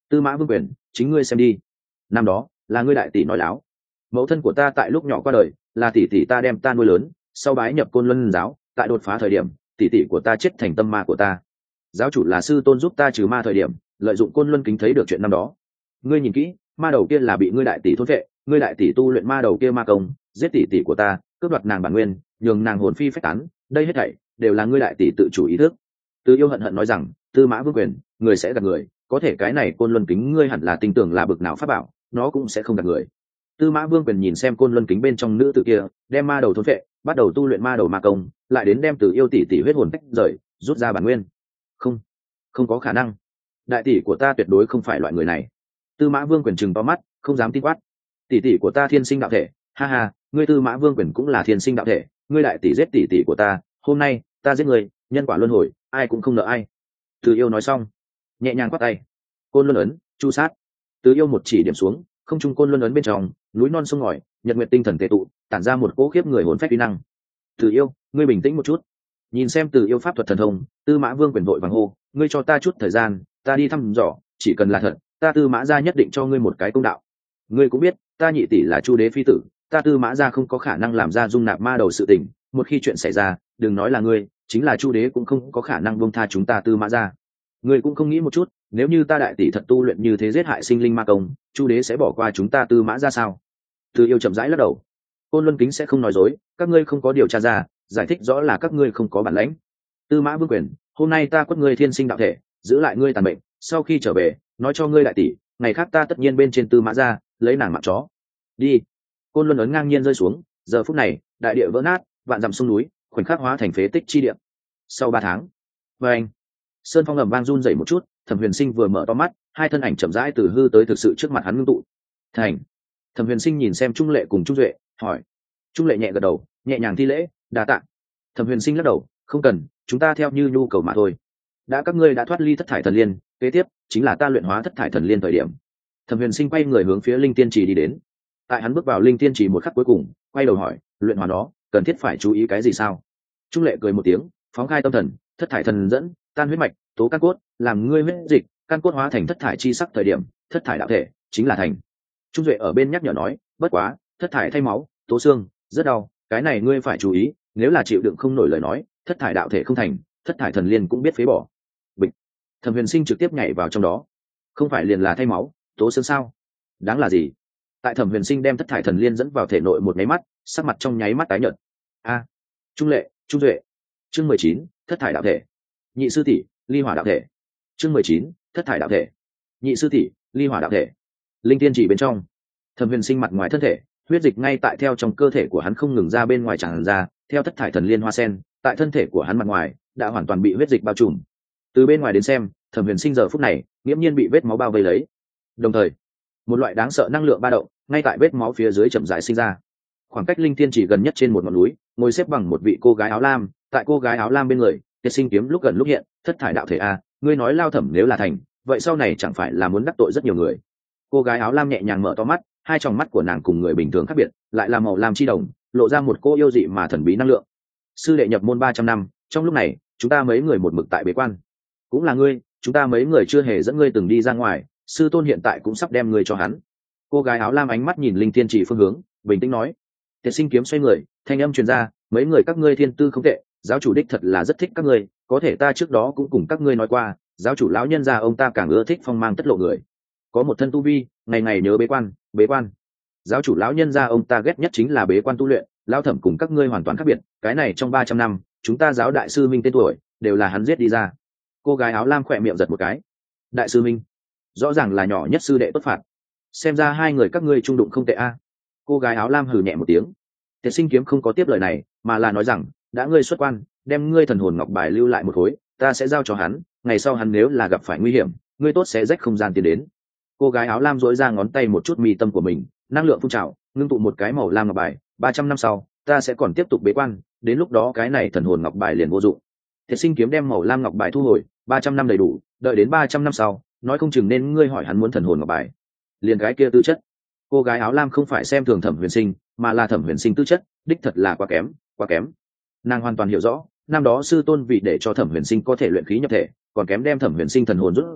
Tư Mã Vương Quyền, chính ngươi xem đi. Năm đó là ngươi đại tỷ nói láo. Mẫu thân của ta tại lúc nhỏ qua đời, là tỷ tỷ ta đem ta nuôi lớn, sau bái nhập Côn Luân giáo, tại đột phá thời điểm tỷ tỷ của ta chết thành tâm ma của ta. Giáo chủ là sư tôn giúp ta trừ ma thời điểm, lợi dụng Côn Luân kính thấy được chuyện năm đó. Ngươi nhìn kỹ, ma đầu kia là bị ngươi đại tỷ thôn vệ, ngươi đại tỷ tu luyện ma đầu kia ma công, giết tỷ tỷ của ta, cướp đoạt nàng bản nguyên, nhường nàng hồn phi phách tán, đây hết thảy đều là ngươi đại tỷ tự chủ ý thức. Từ Yêu hận hận nói rằng, Tư Mã Vương Quyền, người sẽ gạt người, có thể cái này Côn Luân kính ngươi hẳn là tin tưởng là bực nào pháp bảo, nó cũng sẽ không gạt người. Tư Mã Vương Quyền nhìn xem Côn Luân kính bên trong nữ tử kia, đem ma đầu thôn vệ, bắt đầu tu luyện ma đầu ma công, lại đến đem Từ Yêu tỷ tỷ huyết hồn tách rời, rút ra bản nguyên. Không, không có khả năng. Đại tỷ của ta tuyệt đối không phải loại người này. Tư Mã Vương Quyền trừng to mắt, không dám tin quát. Tỷ tỷ của ta thiên sinh đạo thể, ha ha, ngươi Tư Mã Vương Quyền cũng là thiên sinh đạo thể, ngươi đại tỷ giết tỷ tỷ của ta, hôm nay ta giết ngươi, nhân quả luân hồi, ai cũng không nợ ai. Từ Yêu nói xong, nhẹ nhàng quát tay. Côn Luân ấn, chu sát. Từ Yêu một chỉ điểm xuống, không trung Côn Luân ấn bên trong, núi non sông ngòi, nhật nguyệt tinh thần tề tụ, tản ra một cỗ khiếp người hồn phách uy năng. Từ Yêu, ngươi bình tĩnh một chút. Nhìn xem Từ Yêu pháp thuật thần thông, Tư Mã Vương Quyền vội vàng hô, ngươi cho ta chút thời gian, ta đi thăm dò, chỉ cần là thật, ta Tư Mã gia nhất định cho ngươi một cái công đạo. Ngươi cũng biết, ta nhị tỷ là Chu đế phi tử, ta Tư Mã gia không có khả năng làm ra dung nạp ma đầu sự tình, một khi chuyện xảy ra, đừng nói là ngươi, chính là Chu đế cũng không có khả năng buông tha chúng ta Tư Mã gia. Ngươi cũng không nghĩ một chút, nếu như ta đại tỷ thật tu luyện như thế giết hại sinh linh ma công, Chu đế sẽ bỏ qua chúng ta Tư Mã gia sao? Từ Yêu chậm rãi lắc đầu. Côn Luân kính sẽ không nói dối, các ngươi không có điều tra ra, giải thích rõ là các ngươi không có bản lãnh. Tư Mã Vương Quyền, hôm nay ta quất ngươi thiên sinh đạo thể, giữ lại ngươi tàn bệnh, sau khi trở về, nói cho ngươi đại tỷ, ngày khác ta tất nhiên bên trên Tư Mã gia, lấy nàng mạng chó. Đi. Côn Luân ấn ngang nhiên rơi xuống, giờ phút này, đại địa vỡ nát, vạn dặm sông núi, khoảnh khắc hóa thành phế tích chi địa. Sau 3 tháng, anh, sơn phong ầm vang run rẩy một chút, Thẩm Huyền Sinh vừa mở to mắt, hai thân ảnh chậm rãi từ hư tới thực sự trước mặt hắn ngưng tụ. Thành. Thẩm Huyền Sinh nhìn xem Trung Lệ cùng Trung Duệ, hỏi. Trung Lệ nhẹ gật đầu, nhẹ nhàng thi lễ, đa tạ. Thẩm Huyền Sinh lắc đầu, không cần, chúng ta theo như nhu cầu mà thôi. Đã các ngươi đã thoát ly thất thải thần liên, kế tiếp chính là ta luyện hóa thất thải thần liên thời điểm. Thẩm Huyền Sinh quay người hướng phía linh tiên trì đi đến. Tại hắn bước vào linh tiên trì một khắc cuối cùng, quay đầu hỏi, luyện hóa nó cần thiết phải chú ý cái gì sao? Trung Lệ cười một tiếng, phóng khai tâm thần, thất thải thần dẫn, tan huyết mạch, tố căn cốt, làm ngươi huyết dịch, căn cốt hóa thành thất thải chi sắc thời điểm, thất thải đạo thể chính là thành. Trung Duệ ở bên nhắc nhở nói, bất quá, thất thải thay máu, tố xương, rất đau, cái này ngươi phải chú ý, nếu là chịu đựng không nổi lời nói, thất thải đạo thể không thành, thất thải thần liên cũng biết phế bỏ. Bịch. Thẩm Huyền Sinh trực tiếp nhảy vào trong đó. Không phải liền là thay máu, tố xương sao? Đáng là gì? Tại Thẩm Huyền Sinh đem thất thải thần liên dẫn vào thể nội một nháy mắt, sắc mặt trong nháy mắt tái nhợt. A. Trung Lệ, Trung Duệ. Chương 19, thất thải đạo thể. Nhị sư tỷ, ly hỏa đạo thể. Chương 19, thất thải đạo thể. Nhị sư tỷ, ly hỏa đạo thể. Linh tiên chỉ bên trong, Thẩm Huyền Sinh mặt ngoài thân thể, huyết dịch ngay tại theo trong cơ thể của hắn không ngừng ra bên ngoài tràn ra, theo thất thải thần liên hoa sen, tại thân thể của hắn mặt ngoài đã hoàn toàn bị huyết dịch bao trùm. Từ bên ngoài đến xem, Thẩm Huyền Sinh giờ phút này nghiễm nhiên bị vết máu bao vây lấy. Đồng thời, một loại đáng sợ năng lượng ba động ngay tại vết máu phía dưới chậm rãi sinh ra. Khoảng cách linh tiên chỉ gần nhất trên một ngọn núi, ngồi xếp bằng một vị cô gái áo lam, tại cô gái áo lam bên người, Tiệt Sinh kiếm lúc gần lúc hiện, thất thải đạo thể a, ngươi nói Lao Thẩm nếu là thành, vậy sau này chẳng phải là muốn đắc tội rất nhiều người. Cô gái áo lam nhẹ nhàng mở to mắt, hai tròng mắt của nàng cùng người bình thường khác biệt, lại là màu lam chi đồng, lộ ra một cô yêu dị mà thần bí năng lượng. Sư đệ nhập môn 300 năm, trong lúc này, chúng ta mấy người một mực tại bế quan. Cũng là ngươi, chúng ta mấy người chưa hề dẫn ngươi từng đi ra ngoài, sư tôn hiện tại cũng sắp đem ngươi cho hắn. Cô gái áo lam ánh mắt nhìn linh tiên chỉ phương hướng, bình tĩnh nói. Tiệt Sinh kiếm xoay người, thanh âm truyền ra, mấy người các ngươi thiên tư không tệ, giáo chủ đích thật là rất thích các ngươi, có thể ta trước đó cũng cùng các ngươi nói qua, giáo chủ lão nhân gia ông ta càng ưa thích phong mang tất lộ người. Có một thân tu vi, ngày ngày nhớ bế quan, bế quan. Giáo chủ lão nhân gia ông ta ghét nhất chính là bế quan tu luyện, Lão Thẩm cùng các ngươi hoàn toàn khác biệt, cái này trong 300 năm, chúng ta giáo đại sư minh tên tuổi đều là hắn giết đi ra. Cô gái áo lam khỏe miệng giật một cái. Đại sư minh, rõ ràng là nhỏ nhất sư đệ tốt phạt, xem ra hai người các ngươi trung đụng không tệ a. Cô gái áo lam hừ nhẹ một tiếng. Tiệt Sinh kiếm không có tiếp lời này, mà là nói rằng, đã ngươi xuất quan, đem ngươi thần hồn ngọc bài lưu lại một khối, ta sẽ giao cho hắn, ngày sau hắn nếu là gặp phải nguy hiểm, ngươi tốt sẽ rách không gian tiến đến. Cô gái áo lam dỗi ra ngón tay một chút mi tâm của mình, năng lượng phun trào, ngưng tụ một cái màu lam ngọc bài. 300 năm sau, ta sẽ còn tiếp tục bế quan, đến lúc đó cái này thần hồn ngọc bài liền vô dụng. Tiệt Sinh kiếm đem màu lam ngọc bài thu hồi, 300 năm đầy đủ, đợi đến 300 năm sau, nói không chừng nên ngươi hỏi hắn muốn thần hồn ngọc bài. Liền cái kia tư chất. Cô gái áo lam không phải xem thường Thẩm Huyền Sinh, mà là Thẩm Huyền Sinh tư chất đích thật là quá kém, quá kém. Nàng hoàn toàn hiểu rõ, năm đó sư tôn vì để cho Thẩm Huyền Sinh có thể luyện khí nhập thể, còn kém đem Thẩm Huyền Sinh thần hồn rút ra,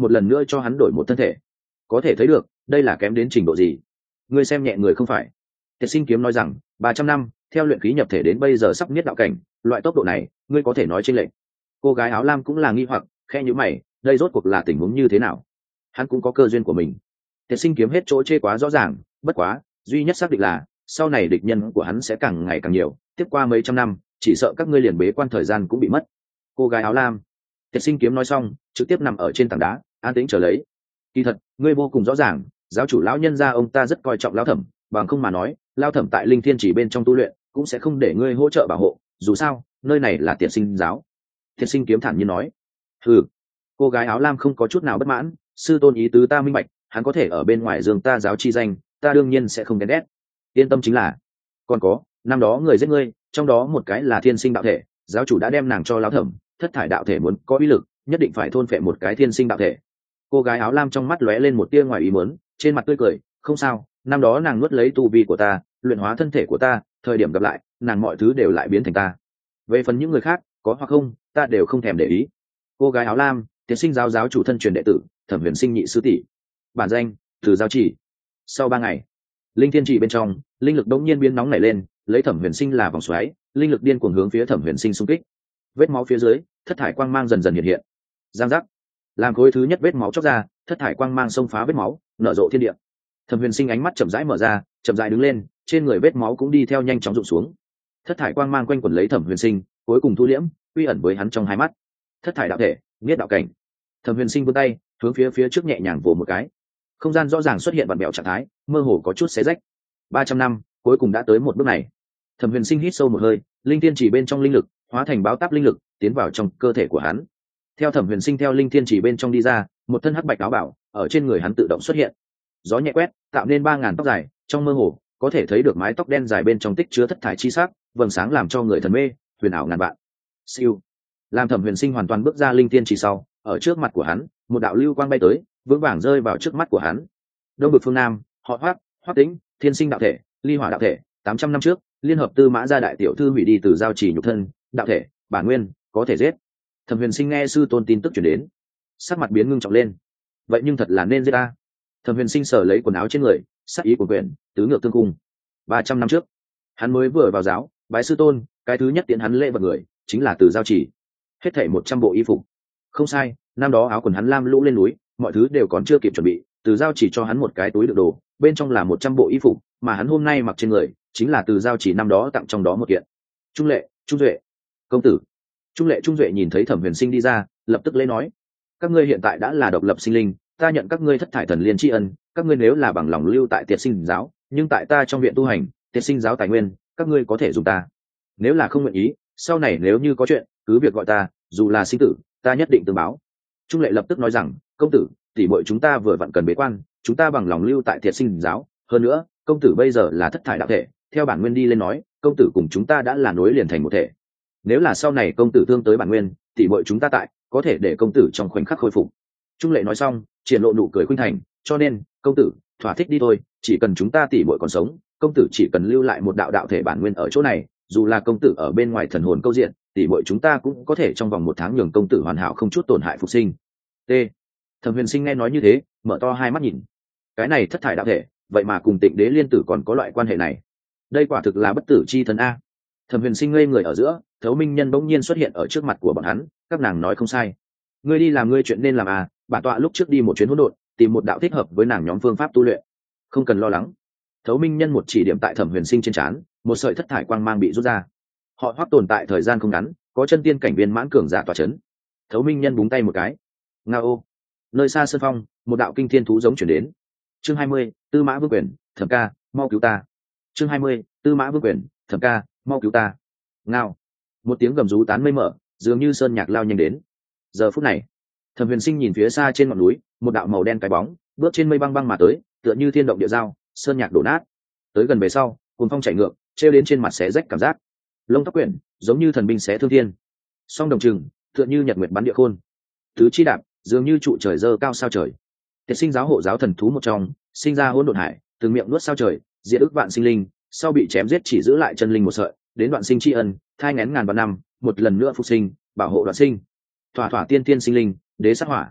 một lần nữa cho hắn đổi một thân thể. Có thể thấy được đây là kém đến trình độ gì. Ngươi xem nhẹ người không phải. Tiệt Sinh Kiếm nói rằng 300 năm theo luyện khí nhập thể đến bây giờ sắp niết đạo cảnh, loại tốc độ này ngươi có thể nói chênh lệch. Cô gái áo lam cũng là nghi hoặc, khe nhíu mày, đây rốt cuộc là tình huống như thế nào? Hắn cũng có cơ duyên của mình. Tiệt Sinh Kiếm hết chỗ chê quá rõ ràng, bất quá duy nhất xác định là sau này địch nhân của hắn sẽ càng ngày càng nhiều, tiếp qua mấy trăm năm chỉ sợ các ngươi liền bế quan thời gian cũng bị mất. Cô gái áo lam. Tiệt Sinh Kiếm nói xong trực tiếp nằm ở trên tảng đá an tĩnh chờ lấy. Kỳ thật ngươi vô cùng rõ ràng, giáo chủ lão nhân gia ông ta rất coi trọng lão thẩm, bằng không mà nói lão thẩm tại linh thiên chỉ bên trong tu luyện cũng sẽ không để ngươi hỗ trợ bảo hộ, dù sao nơi này là Tiệt Sinh giáo. Tiệt Sinh Kiếm thản nhiên nói. Ừ. Cô gái áo lam không có chút nào bất mãn, sư tôn ý tứ ta minh bạch, hắn có thể ở bên ngoài giường ta giáo chi danh, ta đương nhiên sẽ không ghen ghét. Yên tâm chính là. Còn có năm đó người giết ngươi, trong đó một cái là thiên sinh đạo thể, giáo chủ đã đem nàng cho lão thẩm, thất thải đạo thể muốn có uy lực nhất định phải thôn phệ một cái thiên sinh đạo thể. Cô gái áo lam trong mắt lóe lên một tia ngoài ý muốn, trên mặt tươi cười, không sao, năm đó nàng nuốt lấy tu vi của ta, luyện hóa thân thể của ta, thời điểm gặp lại nàng mọi thứ đều lại biến thành ta. Về phần những người khác có hoặc không, ta đều không thèm để ý. Cô gái áo lam, Tiệt Sinh giáo giáo chủ thân truyền đệ tử, Thẩm Huyền Sinh nhị sư tỷ. Bản danh Từ Giao Chỉ. Sau 3 ngày, linh thiên chỉ bên trong linh lực đống nhiên biến nóng nảy lên, lấy Thẩm Huyền Sinh là vòng xoáy, linh lực điên cuồng hướng phía Thẩm Huyền Sinh xung kích. Vết máu phía dưới, thất thải quang mang dần dần hiện hiện. Giang giác, làm khối thứ nhất vết máu chóc ra, thất thải quang mang xông phá vết máu, nở rộ thiên địa. Thẩm Huyền Sinh ánh mắt chậm rãi mở ra, chậm rãi đứng lên, trên người vết máu cũng đi theo nhanh chóng rụng xuống. Thất thải quang mang quanh quẩn lấy Thẩm Huyền Sinh, cuối cùng thu liễm, quy ẩn với hắn trong hai mắt. Thất thải đạo thể, niết đạo cảnh. Thẩm Huyền Sinh vươn tay hướng phía trước nhẹ nhàng vồ một cái, không gian rõ ràng xuất hiện vặn vẹo trạng thái, mơ hồ có chút xé rách. 300 năm cuối cùng đã tới một bước này. Thẩm Huyền Sinh hít sâu một hơi, linh thiên chỉ bên trong linh lực hóa thành báo táp linh lực tiến vào trong cơ thể của hắn. Theo Thẩm Huyền Sinh theo linh thiên chỉ bên trong đi ra, một thân hắc bạch áo bảo ở trên người hắn tự động xuất hiện. Gió nhẹ quét tạo nên 3000 tóc dài, trong mơ hồ có thể thấy được mái tóc đen dài bên trong tích chứa thất thải chi sắc, vầng sáng làm cho người thần mê, huyền ảo ngàn vạn. Siêu. Làm Thẩm Huyền Sinh hoàn toàn bước ra linh thiên chỉ sau, ở trước mặt của hắn một đạo lưu quang bay tới, vững vàng rơi vào trước mắt của hắn. Đông vực phương nam, họ Hoắc, Hoắc Tĩnh, thiên sinh đạo thể, ly hỏa đạo thể, 800 năm trước liên hợp Tư Mã gia đại tiểu thư hủy đi từ giao chỉ nhục thân, đạo thể bản nguyên có thể giết. Thẩm Huyền Sinh nghe sư tôn tin tức truyền đến, sắc mặt biến ngưng trọng lên. Vậy nhưng thật là nên giết ta. Thẩm Huyền Sinh sờ lấy quần áo trên người, sắc ý của quyển tứ ngược tương cung. 300 năm trước hắn mới vừa vào giáo bái sư tôn, cái thứ nhất tiến hắn lễ vật người chính là từ giao chỉ, hết thảy 100 bộ y phục. Không sai, năm đó áo quần hắn lam lũ lên núi, mọi thứ đều còn chưa kịp chuẩn bị, từ giao chỉ cho hắn một cái túi đựng đồ, bên trong là 100 bộ y phục mà hắn hôm nay mặc trên người chính là từ giao chỉ năm đó tặng trong đó một kiện. Trung Lệ, Trung Duệ, công tử. Trung Lệ, Trung Duệ nhìn thấy Thẩm Huyền Sinh đi ra, lập tức lễ nói: các ngươi hiện tại đã là độc lập sinh linh, ta nhận các ngươi thất thải thần liên tri ân, các ngươi nếu là bằng lòng lưu tại Tiệt Sinh giáo, nhưng tại ta trong viện tu hành, Tiệt Sinh giáo tài nguyên các ngươi có thể dùng ta. Nếu là không nguyện ý, sau này nếu như có chuyện cứ việc gọi ta, dù là sinh tử ta nhất định tương báo. Trung Lệ lập tức nói rằng: công tử, tỷ muội chúng ta vừa vặn cần bế quan, chúng ta bằng lòng lưu tại Tiệt Sinh giáo, hơn nữa công tử bây giờ là thất thải đạo thể, theo bản nguyên đi lên nói, công tử cùng chúng ta đã là nối liền thành một thể. Nếu là sau này công tử thương tới bản nguyên, tỷ muội chúng ta tại, có thể để công tử trong khoảnh khắc khôi phục. Trung Lệ nói xong triển lộ nụ cười khuynh thành, cho nên công tử thỏa thích đi thôi, chỉ cần chúng ta tỷ muội còn sống, công tử chỉ cần lưu lại một đạo đạo thể bản nguyên ở chỗ này, dù là công tử ở bên ngoài thần hồn câu diện, tỷ muội chúng ta cũng có thể trong vòng 1 tháng nhường công tử hoàn hảo không chút tổn hại phục sinh. T. Thẩm Huyền Sinh nghe nói như thế, mở to hai mắt nhìn. Cái này thất thải đạo thể, vậy mà cùng Tịnh Đế liên tử còn có loại quan hệ này. Đây quả thực là bất tử chi thân a. Thẩm Huyền Sinh ngây người ở giữa, Thấu Minh Nhân bỗng nhiên xuất hiện ở trước mặt của bọn hắn, các nàng nói không sai. Ngươi đi làm ngươi chuyện nên làm à, bản tọa lúc trước đi một chuyến hỗn độn, tìm một đạo thích hợp với nàng nhóm phương pháp tu luyện. Không cần lo lắng. Thấu Minh Nhân một chỉ điểm tại Thẩm Huyền Sinh trên trán, một sợi thất thải quang mang bị rút ra. Họ Hoắc tồn tại thời gian không ngắn, có chân tiên cảnh viên mãn cường giả tọa chấn. Thấu Minh Nhân búng tay một cái. Ngao. Nơi xa sơn phong, một đạo kinh thiên thú giống chuyển đến. Chương 20, Tư Mã Vương Quyền, Thẩm ca, mau cứu ta. Chương 20, Tư Mã Vương Quyền, Thẩm ca, mau cứu ta. Ngao. Một tiếng gầm rú tán mây mở, dường như sơn nhạc lao nhanh đến. Giờ phút này, Thẩm Huyền Sinh nhìn phía xa trên ngọn núi, một đạo màu đen cái bóng bước trên mây băng băng mà tới, tựa như thiên động địa giao, sơn nhạc đổ nát. Tới gần về sau, cuồng phong chảy ngược, treo đến trên mặt xé rách cảm giác. Lông tóc quyển, giống như thần binh xé thương thiên. Song đồng trừng, tựa như nhật nguyệt bắn địa khôn. Tứ chi đạp, dường như trụ trời dơ cao sao trời. Tiệt Sinh giáo hộ giáo thần thú một trong, sinh ra hỗn độn hải, từ miệng nuốt sao trời, diệt ức vạn sinh linh, sau bị chém giết chỉ giữ lại chân linh một sợi, đến đoạn sinh tri ân, thai nghén ngàn vạn năm, một lần nữa phục sinh, bảo hộ đoạn sinh. Thỏa thỏa tiên tiên sinh linh, đế sát hỏa.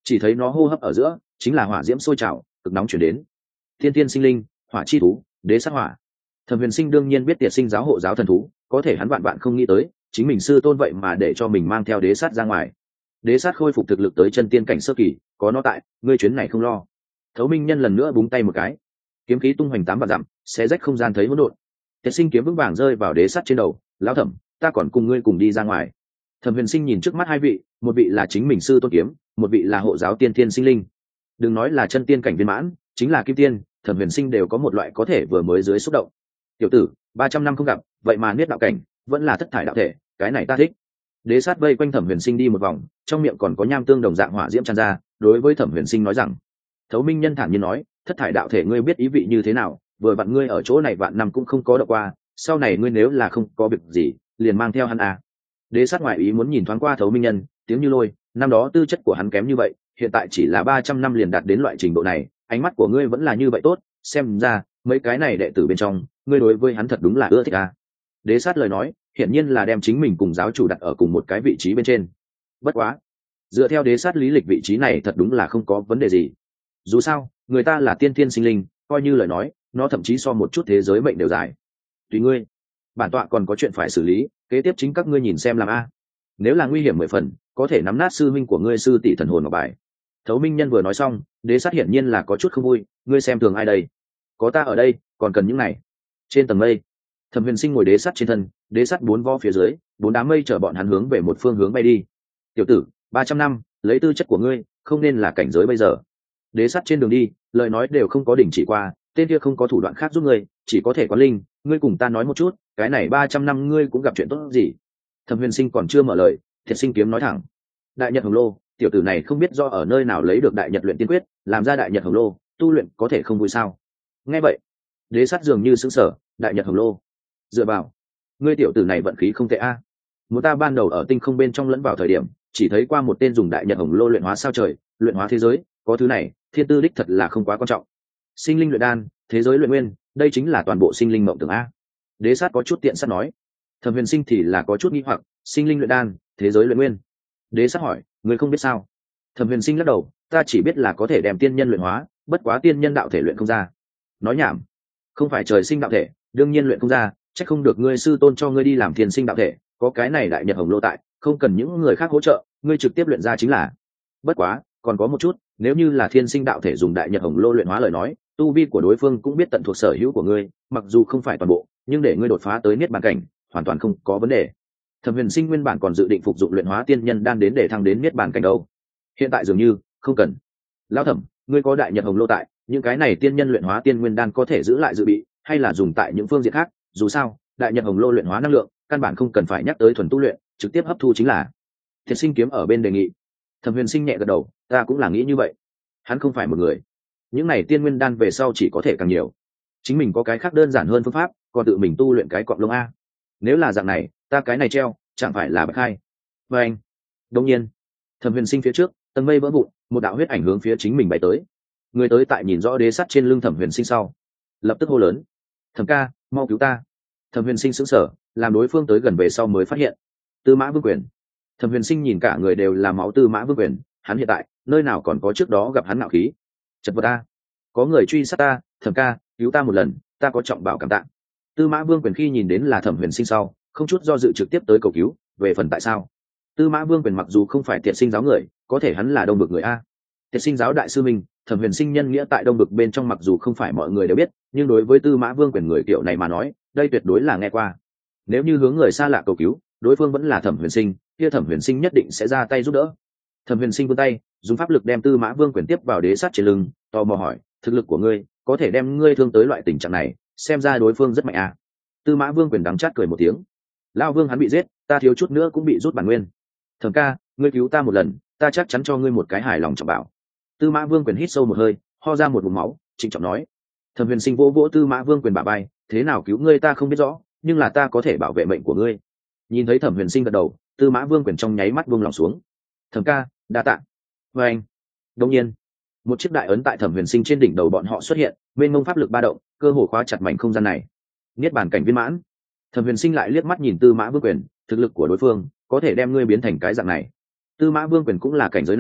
chỉ thấy nó hô hấp ở giữa chính là hỏa diễm sôi trào cực nóng chuyển đến. Thiên tiên sinh linh, hỏa chi thú, đế sát hỏa. Thẩm Huyền Sinh đương nhiên biết Tiệt Sinh giáo hộ giáo thần thú, có thể hắn vạn không nghĩ tới chính mình sư tôn vậy mà để cho mình mang theo đế sát ra ngoài. Đế sát khôi phục thực lực tới chân tiên cảnh sơ kỳ, có nó tại, ngươi chuyến này không lo. Thấu Minh Nhân lần nữa búng tay một cái, kiếm khí tung hoành 8 vạn dặm, xé rách không gian thấy hỗn độn. Tiệt Sinh kiếm vững vàng rơi vào đế sát trên đầu, lão Thẩm, ta còn cùng ngươi cùng đi ra ngoài. Thẩm Huyền Sinh nhìn trước mắt hai vị, một vị là chính mình sư tôn kiếm, một vị là hộ giáo tiên thiên sinh linh. Đừng nói là chân tiên cảnh viên mãn, chính là kim tiên, Thẩm Huyền Sinh đều có một loại có thể vừa mới dưới xúc động. Tiểu tử, 300 năm không gặp, vậy mà niết đạo cảnh, vẫn là thất thải đạo thể, cái này ta thích. Đế sát vây quanh Thẩm Huyền Sinh đi một vòng, trong miệng còn có nham tương đồng dạng hỏa diễm tràn ra, đối với Thẩm Huyền Sinh nói rằng: Thấu Minh Nhân thản nhiên nói, thất thải đạo thể ngươi biết ý vị như thế nào, vừa vặn ngươi ở chỗ này vạn năm cũng không có đọc qua, sau này ngươi nếu là không có việc gì, liền mang theo hắn à. Đế sát ngoại ý muốn nhìn thoáng qua Thấu Minh Nhân, tiếng như lôi, năm đó tư chất của hắn kém như vậy, hiện tại chỉ là 300 năm liền đạt đến loại trình độ này, ánh mắt của ngươi vẫn là như vậy tốt, xem ra mấy cái này đệ tử bên trong, ngươi đối với hắn thật đúng là ưa thích à. Đế sát lời nói, hiển nhiên là đem chính mình cùng giáo chủ đặt ở cùng một cái vị trí bên trên. Bất quá, dựa theo đế sát lý lịch vị trí này thật đúng là không có vấn đề gì. Dù sao, người ta là tiên thiên sinh linh, coi như lời nói, nó thậm chí so một chút thế giới mệnh đều dài. Tùy ngươi, bản tọa còn có chuyện phải xử lý, kế tiếp chính các ngươi nhìn xem làm a. Nếu là nguy hiểm 10 phần, có thể nắm nát sư minh của ngươi sư tỷ thần hồn ngọc bài. Thấu Minh Nhân vừa nói xong, đế sát hiển nhiên là có chút không vui, ngươi xem thường ai đây? Có ta ở đây, còn cần những này. Trên tầng mây, Thẩm Huyền Sinh ngồi đế sát trên thân, đế sát 4 vo phía dưới, 4 đám mây chở bọn hắn hướng về một phương hướng bay đi. Tiểu tử, 300 năm, lấy tư chất của ngươi, không nên là cảnh giới bây giờ. Đế sát trên đường đi, lời nói đều không có đỉnh chỉ qua, tên kia không có thủ đoạn khác giúp ngươi, chỉ có thể quán linh, ngươi cùng ta nói một chút, cái này 300 năm ngươi cũng gặp chuyện tốt gì? Thẩm Huyền Sinh còn chưa mở lời, Thiệt Sinh kiếm nói thẳng: Đại Nhật Hồng Lô, tiểu tử này không biết do ở nơi nào lấy được Đại Nhật luyện tiên quyết, làm ra Đại Nhật Hồng Lô, tu luyện có thể không vui sao? Nghe vậy, đế sát dường như sững sờ, Đại Nhật Hồng Lô, dựa vào, ngươi tiểu tử này vận khí không tệ a. Muốn ta ban đầu ở tinh không bên trong lẫn vào thời điểm, chỉ thấy qua một tên dùng Đại Nhật Hồng Lô luyện hóa sao trời, luyện hóa thế giới, có thứ này, thiên tư đích thật là không quá quan trọng. Sinh linh luyện đan, thế giới luyện nguyên, đây chính là toàn bộ sinh linh mộng tưởng a. Đế sát có chút tiện sát nói. Thẩm Huyền Sinh thì là có chút nghi hoặc, sinh linh luyện đan, thế giới luyện nguyên. Đế sát hỏi, ngươi không biết sao? Thẩm Huyền Sinh lắc đầu, ta chỉ biết là có thể đem tiên nhân luyện hóa, bất quá tiên nhân đạo thể luyện không ra. Nói nhảm, không phải trời sinh đạo thể, đương nhiên luyện không ra, chắc không được ngươi sư tôn cho ngươi đi làm thiên sinh đạo thể, có cái này Đại Nhật Hồng Lô tại, không cần những người khác hỗ trợ, ngươi trực tiếp luyện ra chính là. Bất quá, còn có một chút, nếu như là thiên sinh đạo thể dùng Đại Nhật Hồng Lô luyện hóa lời nói, tu vi của đối phương cũng biết tận thuộc sở hữu của ngươi, mặc dù không phải toàn bộ, nhưng để ngươi đột phá tới niết bàn cảnh, hoàn toàn không có vấn đề. Thẩm Huyền Sinh nguyên bản còn dự định phục dụng luyện hóa tiên nhân đan đến để thăng đến niết bàn cảnh đâu, hiện tại dường như không cần. Lão Thẩm, ngươi có Đại Nhật Hồng Lô tại, những cái này tiên nhân luyện hóa tiên nguyên đan có thể giữ lại dự bị, hay là dùng tại những phương diện khác, dù sao, Đại Nhật Hồng Lô luyện hóa năng lượng, căn bản không cần phải nhắc tới thuần tu luyện, trực tiếp hấp thu chính là. Thiệt Sinh kiếm ở bên đề nghị. Thẩm Huyền Sinh nhẹ gật đầu, ta cũng là nghĩ như vậy. Hắn không phải một người, những này tiên nguyên đan về sau chỉ có thể càng nhiều. Chính mình có cái khác đơn giản hơn phương pháp, còn tự mình tu luyện cái cọp lông a. Nếu là dạng này, ta cái này treo, chẳng phải là bạch hai. Và anh, đương nhiên, Thẩm Huyền Sinh phía trước, tầng mây vỡ vụn, một đạo huyết ảnh hướng phía chính mình bay tới. Người tới tại nhìn rõ đế sắt trên lưng Thẩm Huyền Sinh sau, lập tức hô lớn: Thẩm ca, mau cứu ta! Thẩm Huyền Sinh sững sờ, làm đối phương tới gần về sau mới phát hiện Tư Mã Vương Quyền. Thẩm Huyền Sinh nhìn cả người đều là máu Tư Mã Vương Quyền, hắn hiện tại nơi nào còn có trước đó gặp hắn nạo khí. Chật vật ta, có người truy sát ta, Thẩm ca, cứu ta một lần, ta có trọng bảo cảm tạ. Tư Mã Vương Quyền khi nhìn đến là Thẩm Huyền Sinh sau, không chút do dự trực tiếp tới cầu cứu. Về phần tại sao, Tư Mã Vương Quyền mặc dù không phải Tiệt Sinh giáo người, có thể hắn là Đông Bực người a. Tiệt Sinh giáo đại sư minh, Thẩm Huyền Sinh nhân nghĩa tại Đông Bực bên trong mặc dù không phải mọi người đều biết, nhưng đối với Tư Mã Vương Quyền người kiểu này mà nói, đây tuyệt đối là nghe qua. Nếu như hướng người xa lạ cầu cứu, đối phương vẫn là Thẩm Huyền Sinh, kia Thẩm Huyền Sinh nhất định sẽ ra tay giúp đỡ. Thẩm Huyền Sinh vươn tay, dùng pháp lực đem Tư Mã Vương Quyền tiếp vào đế sát trên lưng, tò mò hỏi: thực lực của ngươi có thể đem ngươi thương tới loại tình trạng này, xem ra đối phương rất mạnh à? Tư Mã Vương Quyền đắng chát cười một tiếng: Lão Vương hắn bị giết, ta thiếu chút nữa cũng bị rút bản nguyên. Thẩm ca, ngươi cứu ta một lần, ta chắc chắn cho ngươi một cái hài lòng trọng bảo. Tư Mã Vương Quyền hít sâu một hơi, ho ra một ngụm máu, trịnh trọng nói. Thẩm Huyền Sinh vỗ vỗ Tư Mã Vương Quyền bả vai: thế nào cứu ngươi ta không biết rõ, nhưng là ta có thể bảo vệ mệnh của ngươi. Nhìn thấy Thẩm Huyền Sinh gật đầu, Tư Mã Vương Quyền trong nháy mắt buông lòng xuống. Thẩm ca, đa tạ. Và anh, đột nhiên, một chiếc đại ấn tại Thẩm Huyền Sinh trên đỉnh đầu bọn họ xuất hiện, mênh mông pháp lực ba động, cơ hồ khóa chặt mảnh không gian này. Niết bàn cảnh viên mãn. Thẩm Huyền Sinh lại liếc mắt nhìn Tư Mã Vương Quyền, thực lực của đối phương có thể đem ngươi biến thành cái dạng này. Tư Mã Vương Quyền cũng là cảnh giới này,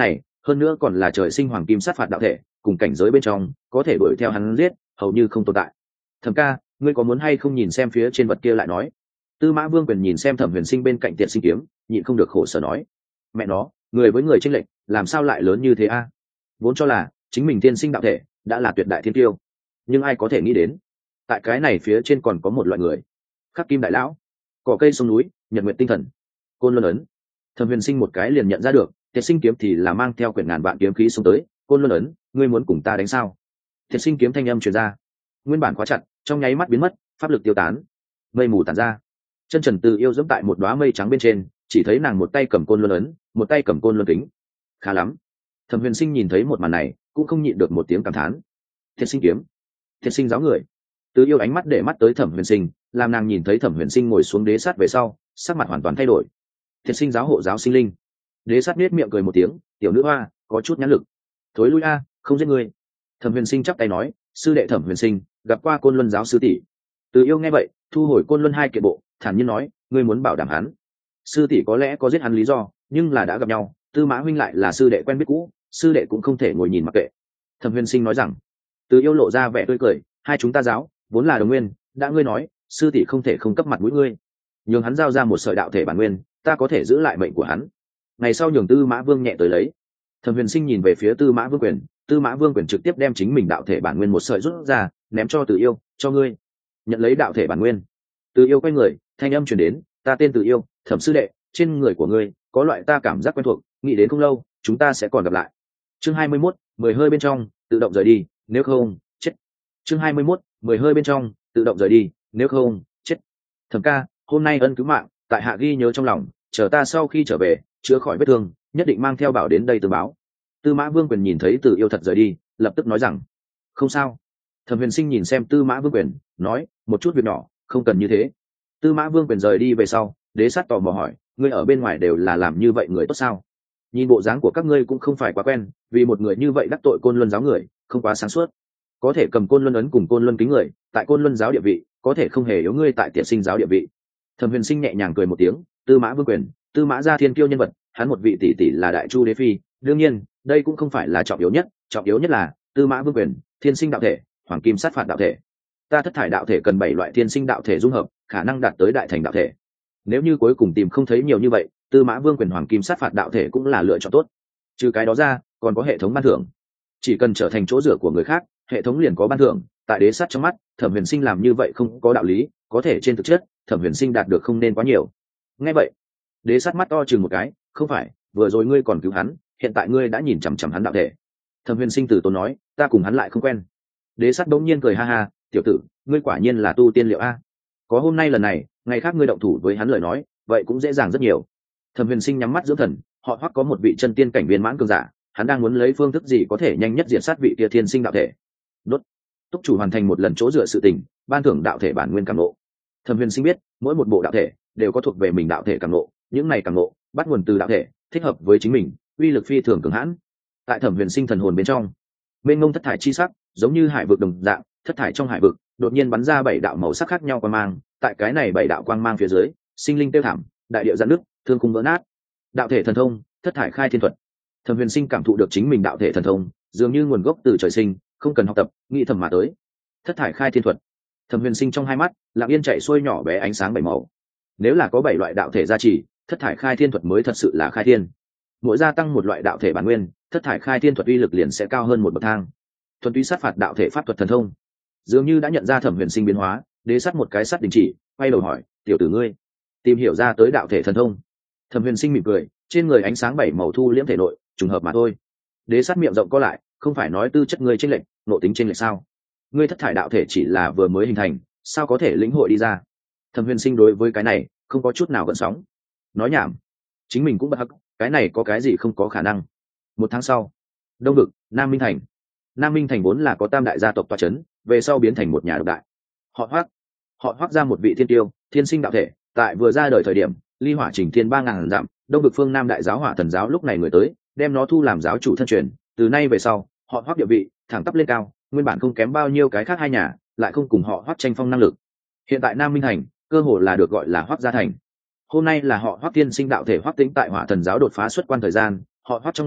hơn nữa còn là trời sinh hoàng kim sát phạt đạo thể, cùng cảnh giới bên trong có thể đuổi theo hắn giết hầu như không tồn tại. Thẩm ca, ngươi có muốn hay không nhìn xem phía trên vật kia lại nói. Tư Mã Vương Quyền nhìn xem Thẩm Huyền Sinh bên cạnh Tiệt Sinh kiếm, nhịn không được khổ sở nói: mẹ nó, người với người chênh lệch làm sao lại lớn như thế a? Vốn cho là chính mình tiên sinh đạo thể đã là tuyệt đại thiên tiêu, nhưng ai có thể nghĩ đến tại cái này phía trên còn có một loại người. Khắc Kim Đại Lão, cỏ cây sông núi, nhật nguyện tinh thần, Côn Luân ấn. Thẩm Huyền Sinh một cái liền nhận ra được, Tiệt Sinh kiếm thì là mang theo quyển ngàn vạn kiếm khí xông tới. Côn Luân ấn, ngươi muốn cùng ta đánh sao? Tiệt Sinh kiếm thanh âm truyền ra, nguyên bản khóa chặt trong nháy mắt biến mất, pháp lực tiêu tán, mây mù tản ra. Chân Trần Từ Yêu dẫm tại một đóa mây trắng bên trên, chỉ thấy nàng một tay cầm Côn Luân ấn, một tay cầm Côn Luân kính. Khá lắm. Thẩm Huyền Sinh nhìn thấy một màn này, cũng không nhịn được một tiếng cảm thán. Thiệt sinh kiếm, thiệt sinh giáo người. Từ Yêu ánh mắt để mắt tới Thẩm Huyền Sinh, làm nàng nhìn thấy Thẩm Huyền Sinh ngồi xuống đế sát về sau, sắc mặt hoàn toàn thay đổi. Thiệt sinh giáo hộ giáo sinh linh. Đế sát nết miệng cười một tiếng, tiểu nữ hoa, có chút nhãn lực. Thối lui a, không giết ngươi. Thẩm Huyền Sinh chắp tay nói, sư đệ Thẩm Huyền Sinh, gặp qua Côn Luân giáo sư tỷ. Từ Yêu nghe vậy, thu hồi Côn Luân hai kiện bộ, thản nhiên nói, ngươi muốn bảo đảm hắn. Sư tỷ có lẽ có giết hắn lý do, nhưng là đã gặp nhau, Tư Mã huynh lại là sư đệ quen biết cũ, sư đệ cũng không thể ngồi nhìn mặc kệ. Thẩm Huyền Sinh nói rằng. Từ Yêu lộ ra vẻ tươi cười, hai chúng ta giáo vốn là đồng nguyên, đã ngươi nói sư tỷ không thể không cấp mặt mũi ngươi, nhường hắn giao ra một sợi đạo thể bản nguyên, ta có thể giữ lại mệnh của hắn. Ngày sau nhường Tư Mã Vương nhẹ tới lấy. Thẩm Huyền Sinh nhìn về phía Tư Mã Vương Quyền, Tư Mã Vương Quyền trực tiếp đem chính mình đạo thể bản nguyên một sợi rút ra, ném cho Từ Yêu, cho ngươi. Nhận lấy đạo thể bản nguyên. Từ Yêu quay người, thanh âm truyền đến, ta tên Từ Yêu, Thẩm sư đệ, trên người của ngươi có loại ta cảm giác quen thuộc, nghĩ đến không lâu chúng ta sẽ còn gặp lại. Chương 21, 10 hơi bên trong tự động rời đi, nếu không chết. Chương 21, 10 hơi bên trong tự động rời đi, nếu không chết. Thẩm ca, hôm nay ân cứu mạng, tại hạ ghi nhớ trong lòng, chờ ta sau khi trở về chữa khỏi vết thương, nhất định mang theo bảo đến đây tương báo. Tư Mã Vương Quyền nhìn thấy Từ Yêu thật rời đi, lập tức nói rằng không sao. Thẩm Huyền Sinh nhìn xem Tư Mã Vương Quyền, nói một chút việc nhỏ, không cần như thế. Tư Mã Vương Quyền rời đi về sau, đế sát tò mò hỏi, ngươi ở bên ngoài đều là làm như vậy người tốt sao? Nhìn bộ dáng của các ngươi cũng không phải quá quen, vì một người như vậy đắc tội Côn Luân giáo người, không quá sáng suốt. Có thể cầm Côn Luân ấn cùng Côn Luân kính người, tại Côn Luân giáo địa vị, có thể không hề yếu ngươi tại Tiệt Sinh giáo địa vị. Thẩm Huyền Sinh nhẹ nhàng cười một tiếng, Tư Mã Vương Quyền, Tư Mã gia thiên kiêu nhân vật, hắn một vị tỷ tỷ là Đại Chu đế phi, đương nhiên, đây cũng không phải là trọng yếu nhất là Tư Mã Vương Quyền, thiên sinh đạo thể, hoàng kim sát phạt đạo thể. Ta thất thải đạo thể cần 7 loại thiên sinh đạo thể dung hợp, khả năng đạt tới đại thành đạo thể. Nếu như cuối cùng tìm không thấy nhiều như vậy, Tư Mã Vương Quyền hoàng kim sát phạt đạo thể cũng là lựa chọn tốt. Trừ cái đó ra, còn có hệ thống ban thưởng. Chỉ cần trở thành chỗ dựa của người khác, hệ thống liền có ban thưởng. Tại đế sát trong mắt, Thẩm Huyền Sinh làm như vậy không có đạo lý, có thể trên thực chất, Thẩm Huyền Sinh đạt được không nên quá nhiều. Nghe vậy, đế sát mắt to chừng một cái, không phải, vừa rồi ngươi còn cứu hắn, hiện tại ngươi đã nhìn chằm chằm hắn đạo thể. Thẩm Huyền Sinh từ tốn nói, ta cùng hắn lại không quen. Đế sát bỗng nhiên cười ha ha, tiểu tử, ngươi quả nhiên là tu tiên liệu a. Có hôm nay lần này, ngày khác ngươi động thủ với hắn lời nói, vậy cũng dễ dàng rất nhiều. Thẩm Huyền Sinh nhắm mắt dưỡng thần, họ Hoắc có một vị chân tiên cảnh viên mãn cường giả, hắn đang muốn lấy phương thức gì có thể nhanh nhất diệt sát vị kia thiên sinh đạo thể. Đốt. Túc chủ hoàn thành một lần chỗ dựa sự tình, ban thưởng đạo thể bản nguyên cảm ngộ. Thẩm Huyền Sinh biết, mỗi một bộ đạo thể đều có thuộc về mình đạo thể cảm ngộ, những này cảm ngộ bắt nguồn từ đạo thể, thích hợp với chính mình, uy lực phi thường cường hãn. Tại Thẩm Huyền Sinh thần hồn bên trong, mênh mông thất thải chi sắc, giống như hải vực đồng dạng, thất thải trong hải vực đột nhiên bắn ra 7 đạo màu sắc khác nhau quang mang, tại cái này 7 đạo quang mang phía dưới, sinh linh tiêu thảm, đại địa giãn nứt, thương khung vỡ nát. Đạo thể thần thông, thất thải khai thiên thuật. Thẩm Huyền Sinh cảm thụ được chính mình đạo thể thần thông, dường như nguồn gốc từ trời sinh, không cần học tập, nghĩ thầm mà tới. Thất thải khai thiên thuật. Thẩm Huyền Sinh trong hai mắt, lặng yên chạy xuôi nhỏ bé ánh sáng 7 màu. Nếu là có 7 loại đạo thể gia trì, thất thải khai thiên thuật mới thật sự là khai thiên. Mỗi gia tăng một loại đạo thể bản nguyên, thất thải khai thiên thuật uy lực liền sẽ cao hơn một bậc thang. Thuần túy sát phạt đạo thể pháp thuật thần thông. Dường như đã nhận ra Thẩm Huyền Sinh biến hóa, đế sát một cái sát đình chỉ, quay đầu hỏi, tiểu tử ngươi tìm hiểu ra tới đạo thể thần thông? Thẩm Huyền Sinh mỉm cười, trên người ánh sáng 7 màu thu liễm thể nội, trùng hợp mà thôi. Đế sát miệng rộng co lại, không phải nói tư chất ngươi chênh lệch, nội tính chênh lệch sao? Ngươi thất thải đạo thể chỉ là vừa mới hình thành, sao có thể lĩnh hội đi ra? Thẩm Huyền Sinh đối với cái này không có chút nào gợn sóng. Nói nhảm, chính mình cũng bất hắc, cái này có cái gì không có khả năng. Một tháng sau, Đông vực, Nam Minh thành. Nam Minh thành vốn là có tam đại gia tộc tọa chấn, về sau biến thành một nhà độc đại. Họ Hoắc ra một vị thiên tiêu, thiên sinh đạo thể, tại vừa ra đời thời điểm, ly hỏa chỉnh thiên 3000 dặm, Đông vực phương Nam đại giáo Hỏa Thần giáo lúc này người tới, đem nó thu làm giáo chủ thân truyền, từ nay về sau, họ Hoắc địa vị thẳng tắp lên cao, nguyên bản không kém bao nhiêu cái khác hai nhà, lại không cùng họ Hoắc tranh phong năng lực. Hiện tại Nam Minh thành, cơ hồ là được gọi là Hoắc gia thành. Hôm nay là họ Hoắc tiên sinh đạo thể Hoắc Tĩnh tại Hỏa Thần giáo đột phá xuất quan thời gian, họ Hoắc trong ngoài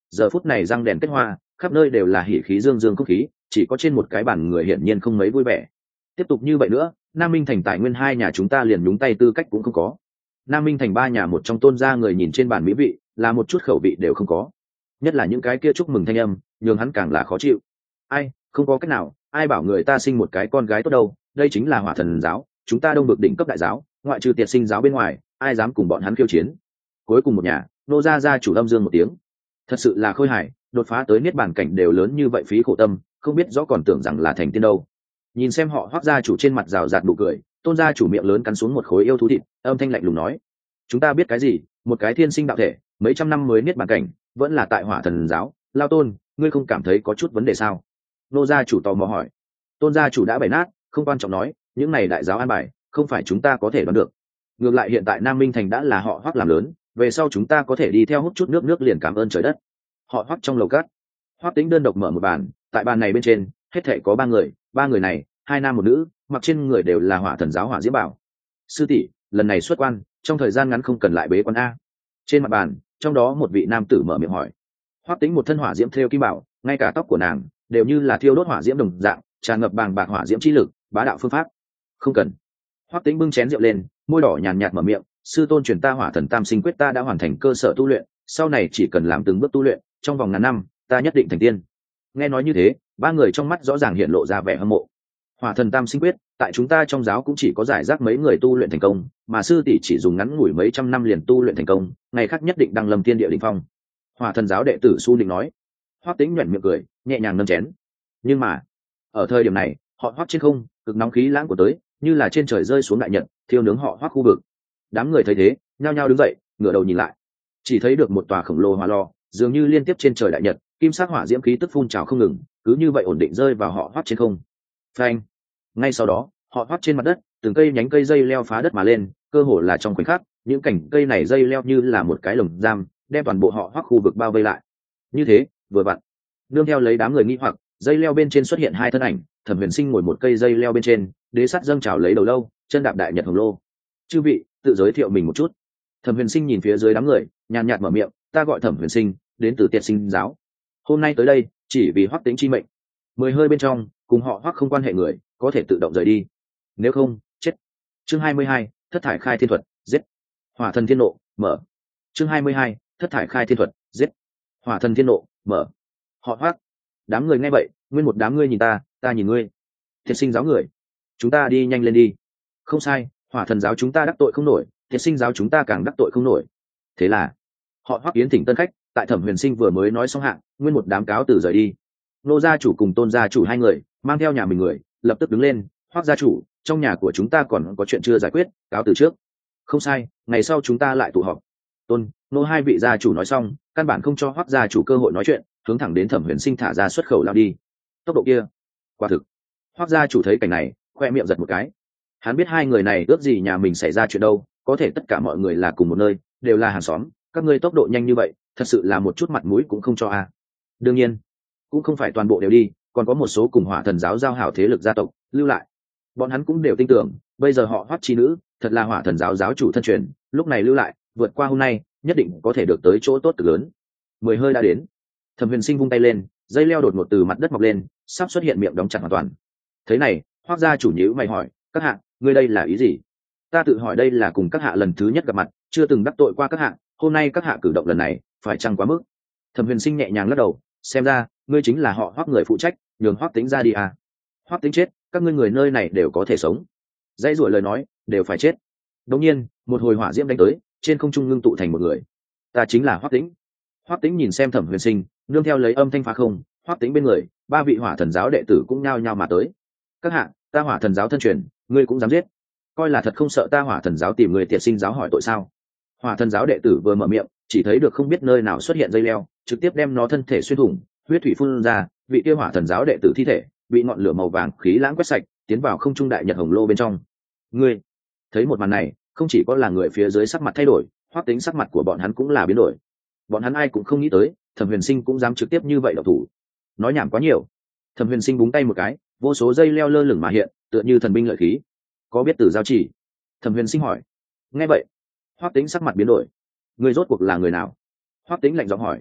giờ phút này răng đèn kết hoa, khắp nơi đều là hỉ khí dương dương không khí, chỉ có trên một cái bàn người hiển nhiên không mấy vui vẻ. Tiếp tục như vậy nữa, Nam Minh Thành tài nguyên hai nhà chúng ta liền nhúng tay tư cách cũng không có. Nam Minh Thành ba nhà một trong Tôn gia người nhìn trên bàn mỹ vị, là một chút khẩu vị đều không có. Nhất là những cái kia chúc mừng thanh âm, nhường hắn càng là khó chịu. Ai, không có cách nào, ai bảo người ta sinh một cái con gái tốt đâu, đây chính là Hỏa Thần giáo, chúng ta Đông Bực đỉnh cấp đại giáo, ngoại trừ Tiệt Sinh giáo bên ngoài, ai dám cùng bọn hắn khiêu chiến. Cuối cùng một nhà, nô gia gia chủ âm dương một tiếng. Thật sự là khôi hài, đột phá tới niết bàn cảnh đều lớn như vậy phí khổ tâm, không biết rõ còn tưởng rằng là thành tiên đâu. Nhìn xem họ Hoắc gia chủ trên mặt rào rạt nụ cười, Tôn gia chủ miệng lớn cắn xuống một khối yêu thú thịt, âm thanh lạnh lùng nói: chúng ta biết cái gì, một cái thiên sinh đạo thể, mấy trăm năm mới niết bàn cảnh, vẫn là tại Hỏa Thần giáo. Lao Tôn, ngươi không cảm thấy có chút vấn đề sao? Nô gia chủ tò mò hỏi. Tôn gia chủ đã bày nát, không quan trọng nói, những này đại giáo an bài, không phải chúng ta có thể đoán được. Ngược lại hiện tại Nam Minh Thành đã là họ Hoắc làm lớn, về sau chúng ta có thể đi theo hút chút nước liền cảm ơn trời đất. Họ Hoắc trong lầu cát, Hoắc Tĩnh đơn độc mở một bàn, tại bàn này bên trên, hết thảy có ba người này, hai nam một nữ, mặc trên người đều là Hỏa Thần giáo hỏa diễm bảo. Sư tỷ, lần này xuất quan, trong thời gian ngắn không cần lại bế quan a. Trên mặt bàn, trong đó một vị nam tử mở miệng hỏi. Hoắc Tĩnh một thân hỏa diễm thêu kim bảo, ngay cả tóc của nàng đều như là thiêu đốt hỏa diễm đồng dạng, tràn ngập bàng bạc hỏa diễm chi lực, bá đạo phương pháp. Không cần. Hoắc Tĩnh bưng chén rượu lên, môi đỏ nhàn nhạt mở miệng, sư tôn truyền ta Hỏa Thần Tam Sinh Quyết ta đã hoàn thành cơ sở tu luyện, sau này chỉ cần làm từng bước tu luyện, trong vòng ngàn năm, ta nhất định thành tiên. Nghe nói như thế, ba người trong mắt rõ ràng hiện lộ ra vẻ hâm mộ. Hỏa Thần Tam Sinh Quyết, tại chúng ta trong giáo cũng chỉ có giải rác mấy người tu luyện thành công, mà sư tỷ chỉ dùng ngắn ngủi mấy trăm năm liền tu luyện thành công, ngày khác nhất định đăng lâm tiên địa đỉnh phong. Hỏa Thần giáo đệ tử Su Định nói. Hoắc Tĩnh nhuyễn miệng cười, nhẹ nhàng nâng chén. Nhưng mà, ở thời điểm này, họ Hoắc trên không, cực nóng khí lãng của tới, như là trên trời rơi xuống đại nhật, thiêu nướng họ Hoắc khu vực. Đám người thấy thế, nhao nhao đứng dậy, ngửa đầu nhìn lại, chỉ thấy được một tòa khổng lồ hỏa lò, dường như liên tiếp trên trời đại nhật, kim sắc hỏa diễm khí tức phun trào không ngừng, cứ như vậy ổn định rơi vào họ Hoắc trên không. Phanh! Ngay sau đó, họ Hoắc trên mặt đất, từng cây nhánh cây dây leo phá đất mà lên, cơ hồ là trong khoảnh khắc, những cành cây này dây leo như là một cái lồng giam, đem toàn bộ họ Hoắc khu vực bao vây lại. Như thế, vừa vặn, nương theo lấy đám người nghi hoặc, dây leo bên trên xuất hiện hai thân ảnh, Thẩm Huyền Sinh ngồi một cây dây leo bên trên, đế sắt dâng trào lấy đầu lâu, chân đạp đại nhật hồng lô. Chư vị, tự giới thiệu mình một chút. Thẩm Huyền Sinh nhìn phía dưới đám người, nhàn nhạt mở miệng, ta gọi Thẩm Huyền Sinh, đến từ Tiệt Sinh giáo. Hôm nay tới đây, chỉ vì Hoắc Tĩnh chi mệnh. 10 hơi bên trong, cùng họ Hoắc không quan hệ người, có thể tự động rời đi. Nếu không, chết. Chương 22, Thất thải khai thiên thuật, giết. Hỏa thần thiên nộ, mở. Chương 22, Thất thải khai thiên thuật, giết. Hỏa thần thiên nộ, mở. Họ Hoắc. Đám người nghe vậy, nguyên một đám ngươi nhìn ta, ta nhìn ngươi. Thiệt sinh giáo người, chúng ta đi nhanh lên đi. Không sai, Hỏa thần giáo chúng ta đắc tội không nổi, Thiệt sinh giáo chúng ta càng đắc tội không nổi. Thế là, họ Hoắc yến thỉnh tân khách, tại Thẩm Huyền Sinh vừa mới nói xong hạng, nguyên một đám cáo từ rời đi. Nô gia chủ cùng Tôn gia chủ hai người, mang theo nhà mình người, lập tức đứng lên. Hoắc gia chủ, trong nhà của chúng ta còn có chuyện chưa giải quyết, cáo từ trước. Không sai, ngày sau chúng ta lại tụ họp. Tôn, nô hai vị gia chủ nói xong, căn bản không cho Hoắc gia chủ cơ hội nói chuyện, hướng thẳng đến Thẩm Huyền Sinh thả ra xuất khẩu lao đi. Tốc độ kia, quả thực. Hoắc gia chủ thấy cảnh này, khoe miệng giật một cái. Hắn biết hai người này ước gì nhà mình xảy ra chuyện đâu, có thể tất cả mọi người là cùng một nơi, đều là hàng xóm, các ngươi tốc độ nhanh như vậy, thật sự là một chút mặt mũi cũng không cho a. Đương nhiên, cũng không phải toàn bộ đều đi, còn có một số cùng Hỏa thần giáo giao hảo thế lực gia tộc lưu lại. Bọn hắn cũng đều tin tưởng, bây giờ họ Hoắc chi nữ, thật là Hỏa thần giáo giáo chủ thân truyền, lúc này lưu lại, vượt qua hôm nay, nhất định có thể được tới chỗ tốt cực lớn. 10 hơi đã đến. Thẩm Huyền Sinh vung tay lên, dây leo đột ngột từ mặt đất mọc lên, sắp xuất hiện miệng đóng chặt hoàn toàn. Thế này, Hoắc gia chủ nhíu mày hỏi, các hạ, ngươi đây là ý gì? Ta tự hỏi đây là cùng các hạ lần thứ nhất gặp mặt, chưa từng đắc tội qua các hạ, hôm nay các hạ cử động lần này, phải chăng quá mức? Thẩm Huyền Sinh nhẹ nhàng lắc đầu, xem ra, ngươi chính là họ Hoắc người phụ trách, nhường Hoắc Tĩnh ra đi à? Hoắc Tĩnh chết, các ngươi người nơi này đều có thể sống. Dãy rủa lời nói, đều phải chết. Đột nhiên, một hồi hỏa diễm đánh tới, trên không trung ngưng tụ thành một người. Ta chính là Hoắc Tĩnh. Hoắc Tĩnh nhìn xem Thẩm Huyền Sinh, nương theo lấy âm thanh phá không, Hoắc Tĩnh bên người, ba vị Hỏa thần giáo đệ tử cũng nhao nhao mà tới. Các hạ, ta Hỏa thần giáo thân truyền, ngươi cũng dám giết? Coi là thật không sợ ta Hỏa thần giáo tìm người Tiệt Sinh giáo hỏi tội sao? Hỏa thần giáo đệ tử vừa mở miệng, chỉ thấy được không biết nơi nào xuất hiện dây leo, trực tiếp đem nó thân thể xuyên thủng, huyết thủy phun ra, vị kia Hỏa thần giáo đệ tử thi thể bị ngọn lửa màu vàng khí lãng quét sạch, tiến vào không trung đại nhật hồng lô bên trong. Ngươi, thấy một màn này, không chỉ có là người phía dưới sắc mặt thay đổi, Hoắc Tĩnh sắc mặt của bọn hắn cũng là biến đổi. Bọn hắn ai cũng không nghĩ tới, Thẩm Huyền Sinh cũng dám trực tiếp như vậy động thủ. Nói nhảm quá nhiều. Thẩm Huyền Sinh búng tay một cái, vô số dây leo lơ lửng mà hiện, tựa như thần binh lợi khí. Có biết từ giao chỉ? Thẩm Huyền Sinh hỏi. Nghe vậy, Hoắc Tĩnh sắc mặt biến đổi. Ngươi rốt cuộc là người nào? Hoắc Tĩnh lạnh giọng hỏi.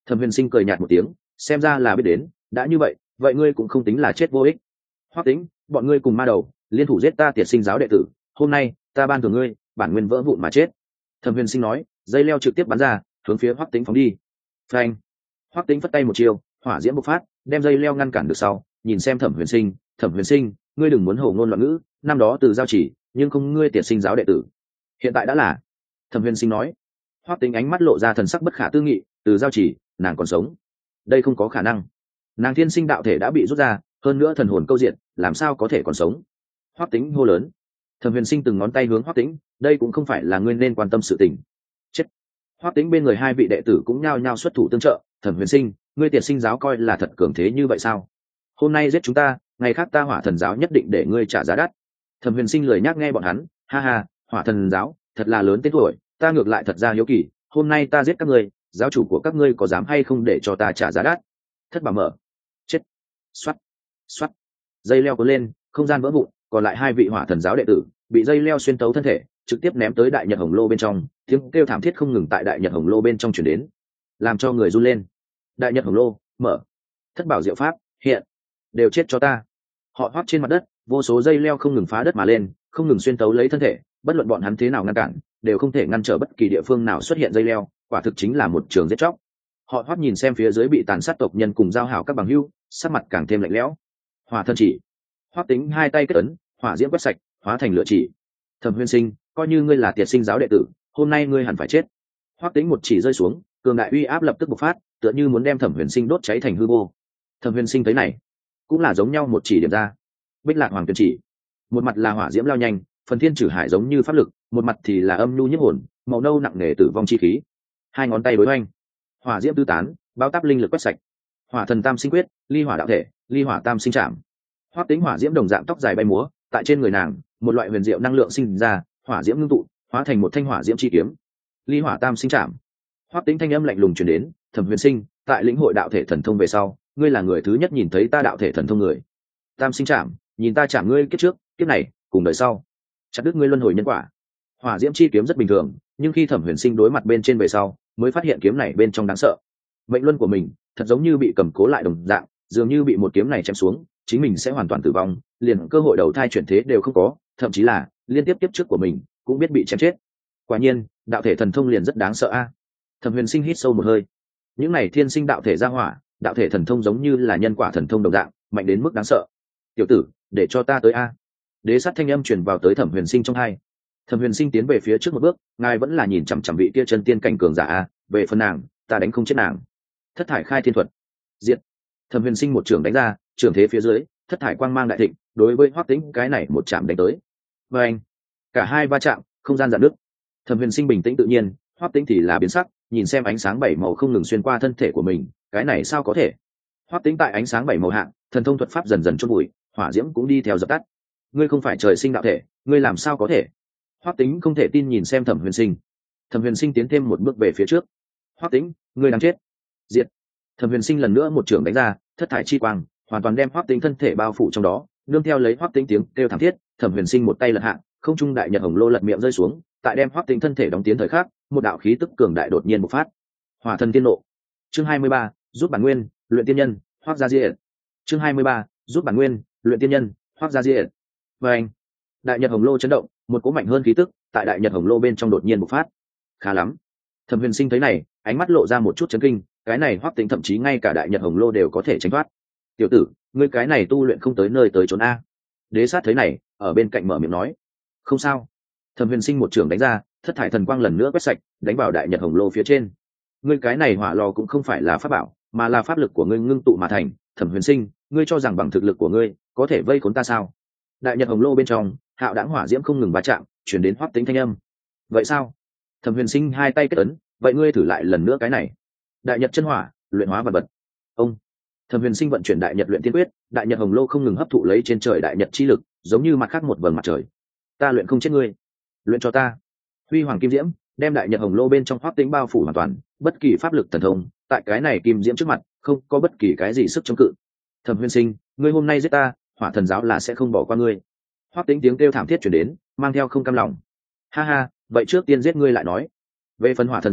Thẩm Huyền Sinh cười nhạt một tiếng, xem ra là biết đến, đã như vậy, vậy ngươi cũng không tính là chết vô ích. Hoắc Tĩnh, bọn ngươi cùng ma đầu liên thủ giết ta Tiệt Sinh giáo đệ tử, hôm nay ta ban thưởng ngươi bản nguyên vỡ vụn mà chết. Thẩm Huyền Sinh nói, dây leo trực tiếp bắn ra, hướng phía Hoắc Tĩnh phóng đi. Phanh! Hoắc Tĩnh phất tay một chiều, hỏa diễm bộc phát, đem dây leo ngăn cản được sau, nhìn xem Thẩm Huyền Sinh, ngươi đừng muốn hồ ngôn loạn ngữ, năm đó từ giao chỉ, nhưng không ngươi Tiệt Sinh giáo đệ tử, hiện tại đã là. Thẩm Huyền Sinh nói. Hoắc Tĩnh ánh mắt lộ ra thần sắc bất khả tư nghị, từ giao chỉ, nàng còn sống? Đây không có khả năng. Nàng thiên sinh đạo thể đã bị rút ra, hơn nữa thần hồn câu diện, làm sao có thể còn sống? Hoắc Tĩnh hô lớn. Thẩm Huyền Sinh từng ngón tay hướng Hoắc Tĩnh, đây cũng không phải là ngươi nên quan tâm sự tình. Chết. Hoắc Tĩnh bên người hai vị đệ tử cũng nhao nhao xuất thủ tương trợ. Thẩm Huyền Sinh, ngươi Tiệt Sinh giáo coi là thật cường thế như vậy sao? Hôm nay giết chúng ta, ngày khác ta Hỏa Thần giáo nhất định để ngươi trả giá đắt. Thẩm Huyền Sinh lười nhắc nghe bọn hắn, ha ha, Hỏa Thần giáo thật là lớn tên tuổi, ta ngược lại thật ra hiếu kỳ, hôm nay ta giết các ngươi, giáo chủ của các ngươi có dám hay không để cho ta trả giá đắt? Thất bảo mở. Chết. Xoát. Xoát. Dây leo cuốn lên, không gian vỡ vụn, còn lại hai vị Hỏa Thần giáo đệ tử bị dây leo xuyên tấu thân thể, trực tiếp ném tới đại nhật hồng lô bên trong, tiếng kêu thảm thiết không ngừng tại đại nhật hồng lô bên trong truyền đến, làm cho người run lên. Đại nhật hồng lô mở. Thất bảo diệu pháp hiện. Đều chết cho ta. Họ hót trên mặt đất, vô số dây leo không ngừng phá đất mà lên, không ngừng xuyên tấu lấy thân thể, bất luận bọn hắn thế nào ngăn cản, đều không thể ngăn trở bất kỳ địa phương nào xuất hiện dây leo, quả thực chính là một trường giết chóc. Họ hót nhìn xem phía dưới bị tàn sát tộc nhân cùng giao hảo các bằng hữu, sắc mặt càng thêm lạnh lẽo. Hỏa thần chỉ. Hoắc Tĩnh hai tay kết ấn, hỏa diễm quét sạch, hóa thành lửa chỉ. Thẩm Huyền Sinh, coi như ngươi là Tiệt Sinh giáo đệ tử, hôm nay ngươi hẳn phải chết. Hoắc Tĩnh một chỉ rơi xuống, cường đại uy áp lập tức bộc phát, tựa như muốn đem Thẩm Huyền Sinh đốt cháy thành hư vô. Thẩm Huyền Sinh thấy này, cũng là giống nhau một chỉ điểm ra. Bích Lạc Hoàng Tuyển chỉ, một mặt là hỏa diễm lao nhanh, phần thiên trừ hải giống như pháp lực, một mặt thì là âm nhu nhiếp hồn, màu nâu nặng nề tử vong chi khí. Hai ngón tay đối oanh, hỏa diễm tứ tán, bao táp linh lực quét sạch. Hỏa thần tam sinh quyết, ly hỏa đạo thể, ly hỏa tam sinh trảm. Hoắc Tĩnh hỏa diễm đồng dạng tóc dài bay múa, tại trên người nàng, một loại huyền diệu năng lượng sinh ra, hỏa diễm ngưng tụ, hóa thành một thanh hỏa diễm chi kiếm. Ly hỏa tam sinh trảm. Hoắc Tĩnh thanh âm lạnh lùng truyền đến, Thẩm Huyền Sinh, tại lĩnh hội đạo thể thần thông về sau, ngươi là người thứ nhất nhìn thấy ta đạo thể thần thông người. Tam sinh trảm, nhìn ta chạm ngươi kiếp trước, kiếp này, cùng đời sau, chặt đứt ngươi luân hồi nhân quả. Hỏa diễm chi kiếm rất bình thường, nhưng khi Thẩm Huyền Sinh đối mặt bên trên về sau, mới phát hiện kiếm này bên trong đáng sợ. Mệnh luân của mình, thật giống như bị cầm cố lại đồng dạng, dường như bị một kiếm này chém xuống, chính mình sẽ hoàn toàn tử vong, liền cơ hội đầu thai chuyển thế đều không có, thậm chí là liên tiếp kiếp trước của mình cũng biết bị chém chết. Quả nhiên, đạo thể thần thông liền rất đáng sợ a. Thẩm Huyền Sinh hít sâu một hơi. Những này thiên sinh đạo thể ra hỏa, đạo thể thần thông giống như là nhân quả thần thông đồng dạng, mạnh đến mức đáng sợ. Tiểu tử, để cho ta tới a. Đế sát thanh âm truyền vào tới Thẩm Huyền Sinh trong tai. Thẩm Huyền Sinh tiến về phía trước một bước, ngài vẫn là nhìn chằm chằm vị kia chân tiên cảnh cường giả a, về phần nàng, ta đánh không chết nàng. Thất thải khai thiên thuật. Diệt. Thẩm Huyền Sinh một trường đánh ra, trường thế phía dưới, thất thải quang mang đại thịnh, đối với Hoắc Tĩnh cái này một chạm đánh tới. Và anh, cả hai va chạm, không gian giãn nứt. Thẩm Huyền Sinh bình tĩnh tự nhiên, Hoắc Tĩnh thì là biến sắc, nhìn xem ánh sáng bảy màu không ngừng xuyên qua thân thể của mình, cái này sao có thể? Hoắc Tĩnh tại ánh sáng bảy màu hạ, thần thông thuật pháp dần dần chôn bụi, hỏa diễm cũng đi theo dập tắt. Ngươi không phải trời sinh đạo thể, ngươi làm sao có thể? Hoắc Tĩnh không thể tin nhìn xem Thẩm Huyền Sinh. Thẩm Huyền Sinh tiến thêm một bước về phía trước. Hoắc Tĩnh, ngươi đang chết. Diệt. Thẩm Huyền Sinh lần nữa một trường đánh ra, thất thải chi quang hoàn toàn đem Hoắc Tĩnh thân thể bao phủ trong đó, nương theo lấy Hoắc Tĩnh tiếng kêu thảm thiết, Thẩm Huyền Sinh một tay lật hạ, không trung đại nhật hồng lô lật miệng rơi xuống, tại đem Hoắc Tĩnh thân thể đóng tiến thời khắc, một đạo khí tức cường đại đột nhiên bộc phát. Hỏa thần tiên nộ. Chương 23, giúp bản nguyên, luyện tiên nhân, Hoắc Gia Diệt. Chương 23, giúp bản nguyên, luyện tiên nhân, Hoắc Gia Diệt. Và anh, đại nhật hồng lô chấn động, một cỗ mạnh hơn khí tức tại đại nhật hồng lô bên trong đột nhiên bộc phát. Khá lắm. Thẩm Huyền Sinh thấy này, ánh mắt lộ ra một chút chấn kinh, cái này Hoắc Tĩnh thậm chí ngay cả đại nhật hồng lô đều có thể tránh thoát. Tiểu tử, ngươi cái này tu luyện không tới nơi tới chốn a. Đế sát thấy này, ở bên cạnh mở miệng nói. Không sao. Thẩm Huyền Sinh một trường đánh ra, thất thải thần quang lần nữa quét sạch, đánh vào đại nhật hồng lô phía trên. Ngươi cái này hỏa lò cũng không phải là pháp bảo, mà là pháp lực của ngươi ngưng tụ mà thành. Thẩm Huyền Sinh, ngươi cho rằng bằng thực lực của ngươi có thể vây khốn ta sao? Đại nhật hồng lô bên trong, hạo đãng hỏa diễm không ngừng va chạm, chuyển đến Hoắc Tĩnh thanh âm. Vậy sao? Thẩm Huyền Sinh hai tay kết ấn, vậy ngươi thử lại lần nữa cái này. Đại nhật chân hỏa, luyện hóa vật vật. Ông. Thẩm Huyền Sinh vận chuyển đại nhật luyện tiên quyết, đại nhật hồng lô không ngừng hấp thụ lấy trên trời đại nhật chi lực, giống như mặt khác một vầng mặt trời. Ta luyện không chết ngươi, luyện cho ta. Huy hoàng kim diễm đem đại nhật hồng lô bên trong Hoắc Tĩnh bao phủ hoàn toàn, bất kỳ pháp lực thần thông tại cái này kim diễm trước mặt không có bất kỳ cái gì sức chống cự. Thẩm Huyền Sinh, ngươi hôm nay giết ta, Hỏa Thần giáo là sẽ không bỏ qua ngươi. Hoắc Tĩnh tiếng kêu thảm thiết truyền đến, mang theo không cam lòng. Ha ha, vậy trước tiên giết ngươi lại nói. Về phần Hỏa Thần giáo,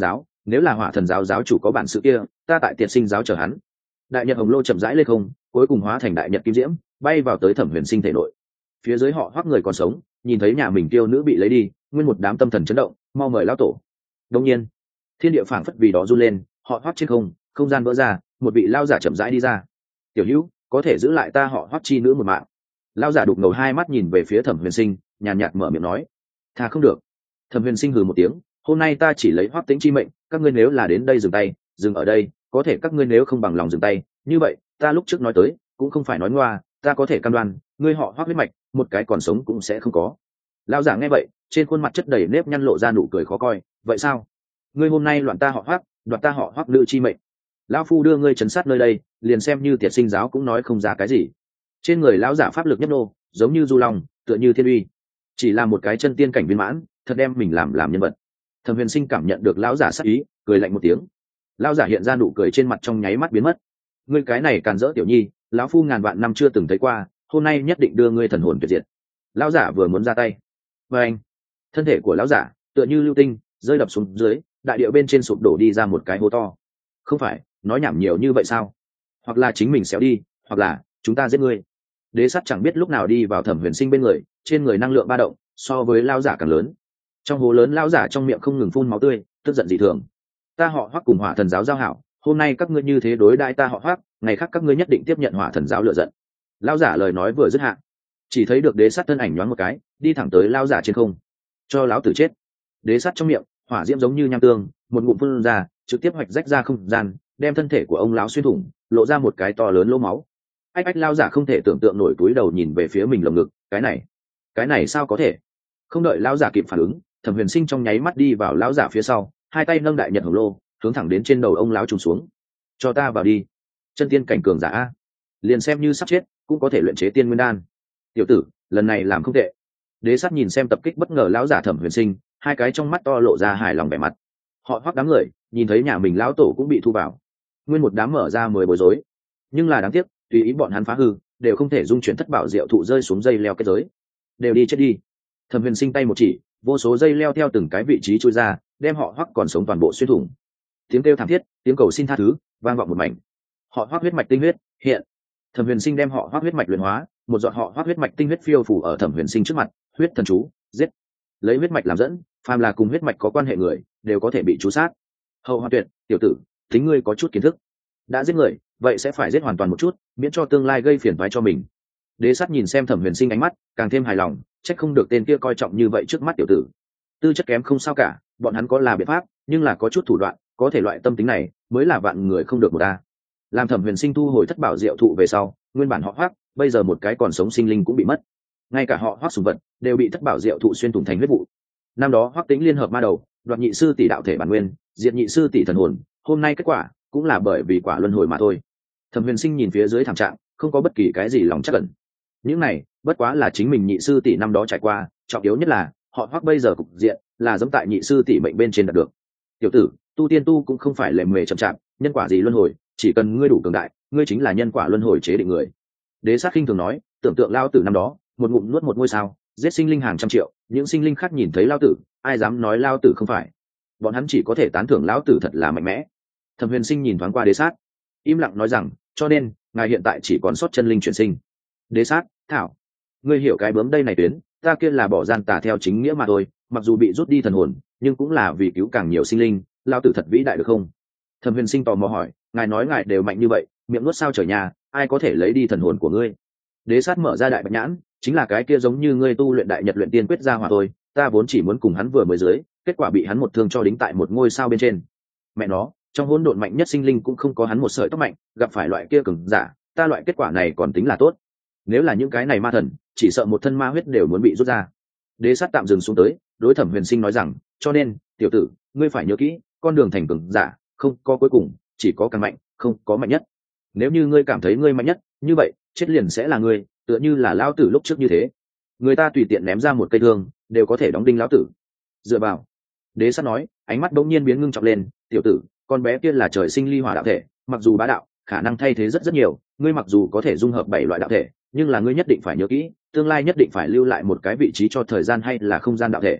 nếu là hỏa thần giáo giáo chủ có bản sự kia, ta tại tiệt sinh giáo chờ hắn. Đại nhật hồng lô chậm rãi lên không, cuối cùng hóa thành đại nhật kim diễm, bay vào tới Thẩm Huyền Sinh thể nội. Phía dưới họ Hoắc người còn sống, nhìn thấy nhà mình tiêu nữ bị lấy đi, nguyên một đám tâm thần chấn động, mau mời lão tổ. Đương nhiên, thiên địa phảng phất vì đó run lên, họ Hoắc trên không, không gian vỡ ra, một vị lao giả chậm rãi đi ra. Tiểu Hữu, có thể giữ lại ta họ Hoắc chi nữ một mạng. Lao giả đục ngầu hai mắt nhìn về phía Thẩm Huyền Sinh, nhàn nhạt mở miệng nói. Tha không được. Thẩm Huyền Sinh hừ một tiếng, hôm nay ta chỉ lấy Hoắc Tĩnh chi mệnh, các ngươi nếu là đến đây dừng tay, dừng ở đây, có thể các ngươi nếu không bằng lòng dừng tay, như vậy, ta lúc trước nói tới, cũng không phải nói ngoa, ta có thể cam đoan, ngươi họ Hoắc huyết mạch, một cái còn sống cũng sẽ không có. Lão giả nghe vậy, trên khuôn mặt chất đầy nếp nhăn lộ ra nụ cười khó coi, vậy sao? Ngươi hôm nay loạn ta họ Hoắc, đoạt ta họ Hoắc nữ chi mệnh. Lão phu đưa ngươi trấn sát nơi đây, liền xem như tiệt sinh giáo cũng nói không ra cái gì. Trên người lão giả pháp lực nhấp nô, giống như du long, tựa như thiên uy. Chỉ là một cái chân tiên cảnh viên mãn, thật đem mình làm nhân vật. Thẩm Huyền Sinh cảm nhận được lão giả sát ý, cười lạnh một tiếng. Lão giả hiện ra nụ cười trên mặt trong nháy mắt biến mất. Ngươi cái này càn rỡ tiểu nhi, lão phu ngàn vạn năm chưa từng thấy qua, hôm nay nhất định đưa ngươi thần hồn tuyệt diệt. Lão giả vừa muốn ra tay, và anh, thân thể của lão giả tựa như lưu tinh rơi đập xuống dưới, đại địa bên trên sụp đổ đi ra một cái hố to. Không phải, nói nhảm nhiều như vậy sao? Hoặc là chính mình xéo đi, hoặc là chúng ta giết ngươi. Đế sắt chẳng biết lúc nào đi vào Thẩm Huyền Sinh bên người, trên người năng lượng ba động so với lão giả càng lớn. Trong hố lớn lão giả trong miệng không ngừng phun máu tươi, tức giận dị thường. Ta họ Hoắc cùng Hỏa Thần giáo giao hảo, hôm nay các ngươi như thế đối đãi ta họ Hoắc, ngày khác các ngươi nhất định tiếp nhận Hỏa Thần giáo lựa giận. Lão giả lời nói vừa dứt hạ, chỉ thấy được đế sắt thân ảnh nhoáng một cái, đi thẳng tới lão giả trên không. Cho lão tử chết. Đế sắt trong miệng hỏa diễm giống như nham tương, một ngụm phun ra, trực tiếp hoạch rách ra không gian, đem thân thể của ông lão xuyên thủng, lộ ra một cái to lớn lỗ máu. Ách ách, lão giả không thể tưởng tượng nổi, túi đầu nhìn về phía mình lồng ngực, cái này sao có thể? Không đợi lão giả kịp phản ứng, Thẩm Huyền Sinh trong nháy mắt đi vào lão giả phía sau, hai tay nâng đại nhật hồng lô, hướng thẳng đến trên đầu ông lão trùng xuống. Cho ta vào đi. Chân tiên cảnh cường giả, liền xem như sắp chết cũng có thể luyện chế tiên nguyên đan. Tiểu tử, lần này làm không tệ. Đế sắt nhìn xem tập kích bất ngờ lão giả Thẩm Huyền Sinh, hai cái trong mắt to lộ ra hài lòng vẻ mặt. Họ Hoắc đám người nhìn thấy nhà mình lão tổ cũng bị thu vào, nguyên một đám mở ra mười bối rối. Nhưng là đáng tiếc, tùy ý bọn hắn phá hư, đều không thể dung chuyển thất bảo diệu thụ rơi xuống dây leo kết giới. Đều đi chết đi. Thẩm Huyền Sinh tay một chỉ, vô số dây leo theo từng cái vị trí trôi ra, đem họ Hoắc còn sống toàn bộ xuyên thủng. Tiếng kêu thảm thiết, tiếng cầu xin tha thứ vang vọng một mảnh. Họ Hoắc huyết mạch tinh huyết hiện. Thẩm Huyền Sinh đem họ Hoắc huyết mạch luyện hóa, một giọt họ Hoắc huyết mạch tinh huyết phiêu phủ ở Thẩm Huyền Sinh trước mặt. Huyết thần chú, giết. Lấy huyết mạch làm dẫn, phàm là cùng huyết mạch có quan hệ người đều có thể bị chú sát. Hậu Hoa Tuyệt, tiểu tử, tính ngươi có chút kiến thức, đã giết người vậy sẽ phải giết hoàn toàn một chút, miễn cho tương lai gây phiền toái cho mình. Đế sắt nhìn xem Thẩm Huyền Sinh ánh mắt càng thêm hài lòng, trách không được tên kia coi trọng như vậy trước mắt tiểu tử. Tư chất kém không sao cả, bọn hắn có là biện pháp, nhưng là có chút thủ đoạn, có thể loại tâm tính này mới là vạn người không được một ta. Làm Thẩm Huyền Sinh thu hồi thất bảo diệu thụ về sau, nguyên bản họ Hoắc bây giờ một cái còn sống sinh linh cũng bị mất, ngay cả họ Hoắc sùng vật đều bị thất bảo diệu thụ xuyên thủng thành huyết vụ. Năm đó Hoắc Tĩnh liên hợp ma đầu, đoạt nhị sư tỷ đạo thể bản nguyên, diệt nhị sư tỷ thần hồn, hôm nay kết quả cũng là bởi vì quả luân hồi mà thôi. Thẩm Huyền Sinh nhìn phía dưới thảm trạng, không có bất kỳ cái gì lòng chắc ẩn. Những này bất quá là chính mình nhị sư tỷ năm đó trải qua, trọng yếu nhất là họ Hoắc bây giờ cục diện là giống tại nhị sư tỷ mệnh bên trên đạt được. Tiểu tử, tu tiên tu cũng không phải lề mề chậm chạp, nhân quả gì luân hồi, chỉ cần ngươi đủ cường đại, ngươi chính là nhân quả luân hồi chế định người. Đế sát khinh thường nói, tưởng tượng lao tử năm đó một ngụm nuốt một ngôi sao, giết sinh linh hàng trăm triệu, những sinh linh khác nhìn thấy lao tử, ai dám nói lao tử không phải. Bọn hắn chỉ có thể tán thưởng lão tử thật là mạnh mẽ. Thẩm Huyền Sinh nhìn thoáng qua Đế sát, im lặng nói rằng, cho nên ngài hiện tại chỉ còn sót chân linh chuyển sinh. Đế sát, thảo, ngươi hiểu cái bướm đây này tuyến, ta kia là bỏ gian tà theo chính nghĩa mà thôi, mặc dù bị rút đi thần hồn, nhưng cũng là vì cứu càng nhiều sinh linh, lao tử thật vĩ đại được không? Thẩm Huyền Sinh tò mò hỏi, ngài nói ngài đều mạnh như vậy, miệng nuốt sao trời nhà, ai có thể lấy đi thần hồn của ngươi? Đế sát mở ra đại bạch nhãn, chính là cái kia giống như ngươi tu luyện đại nhật luyện tiên quyết ra hỏa thôi, ta vốn chỉ muốn cùng hắn vừa mới dưới, kết quả bị hắn một thương cho đính tại một ngôi sao bên trên. Mẹ nó, trong hỗn độn mạnh nhất sinh linh cũng không có hắn một sợi tóc mạnh, gặp phải loại kia cường giả, ta loại kết quả này còn tính là tốt. Nếu là những cái này ma thần, chỉ sợ một thân ma huyết đều muốn bị rút ra. Đế sát tạm dừng xuống tới, đối Thẩm Huyền Sinh nói rằng, cho nên tiểu tử, ngươi phải nhớ kỹ, con đường thành cường giả không có cuối cùng, chỉ có càng mạnh, không có mạnh nhất. Nếu như ngươi cảm thấy ngươi mạnh nhất, như vậy chết liền sẽ là ngươi, tựa như là lão tử lúc trước như thế, người ta tùy tiện ném ra một cây thương đều có thể đóng đinh lão tử. Dựa vào. Đế sát nói, ánh mắt bỗng nhiên biến ngưng trọng lên, tiểu tử, con bé kia là trời sinh ly hỏa đạo thể, mặc dù bá đạo, khả năng thay thế rất rất nhiều, ngươi mặc dù có thể dung hợp 7 loại đạo thể, nhưng là ngươi nhất định phải nhớ kỹ, tương lai nhất định phải lưu lại một cái vị trí cho thời gian hay là không gian đạo thể.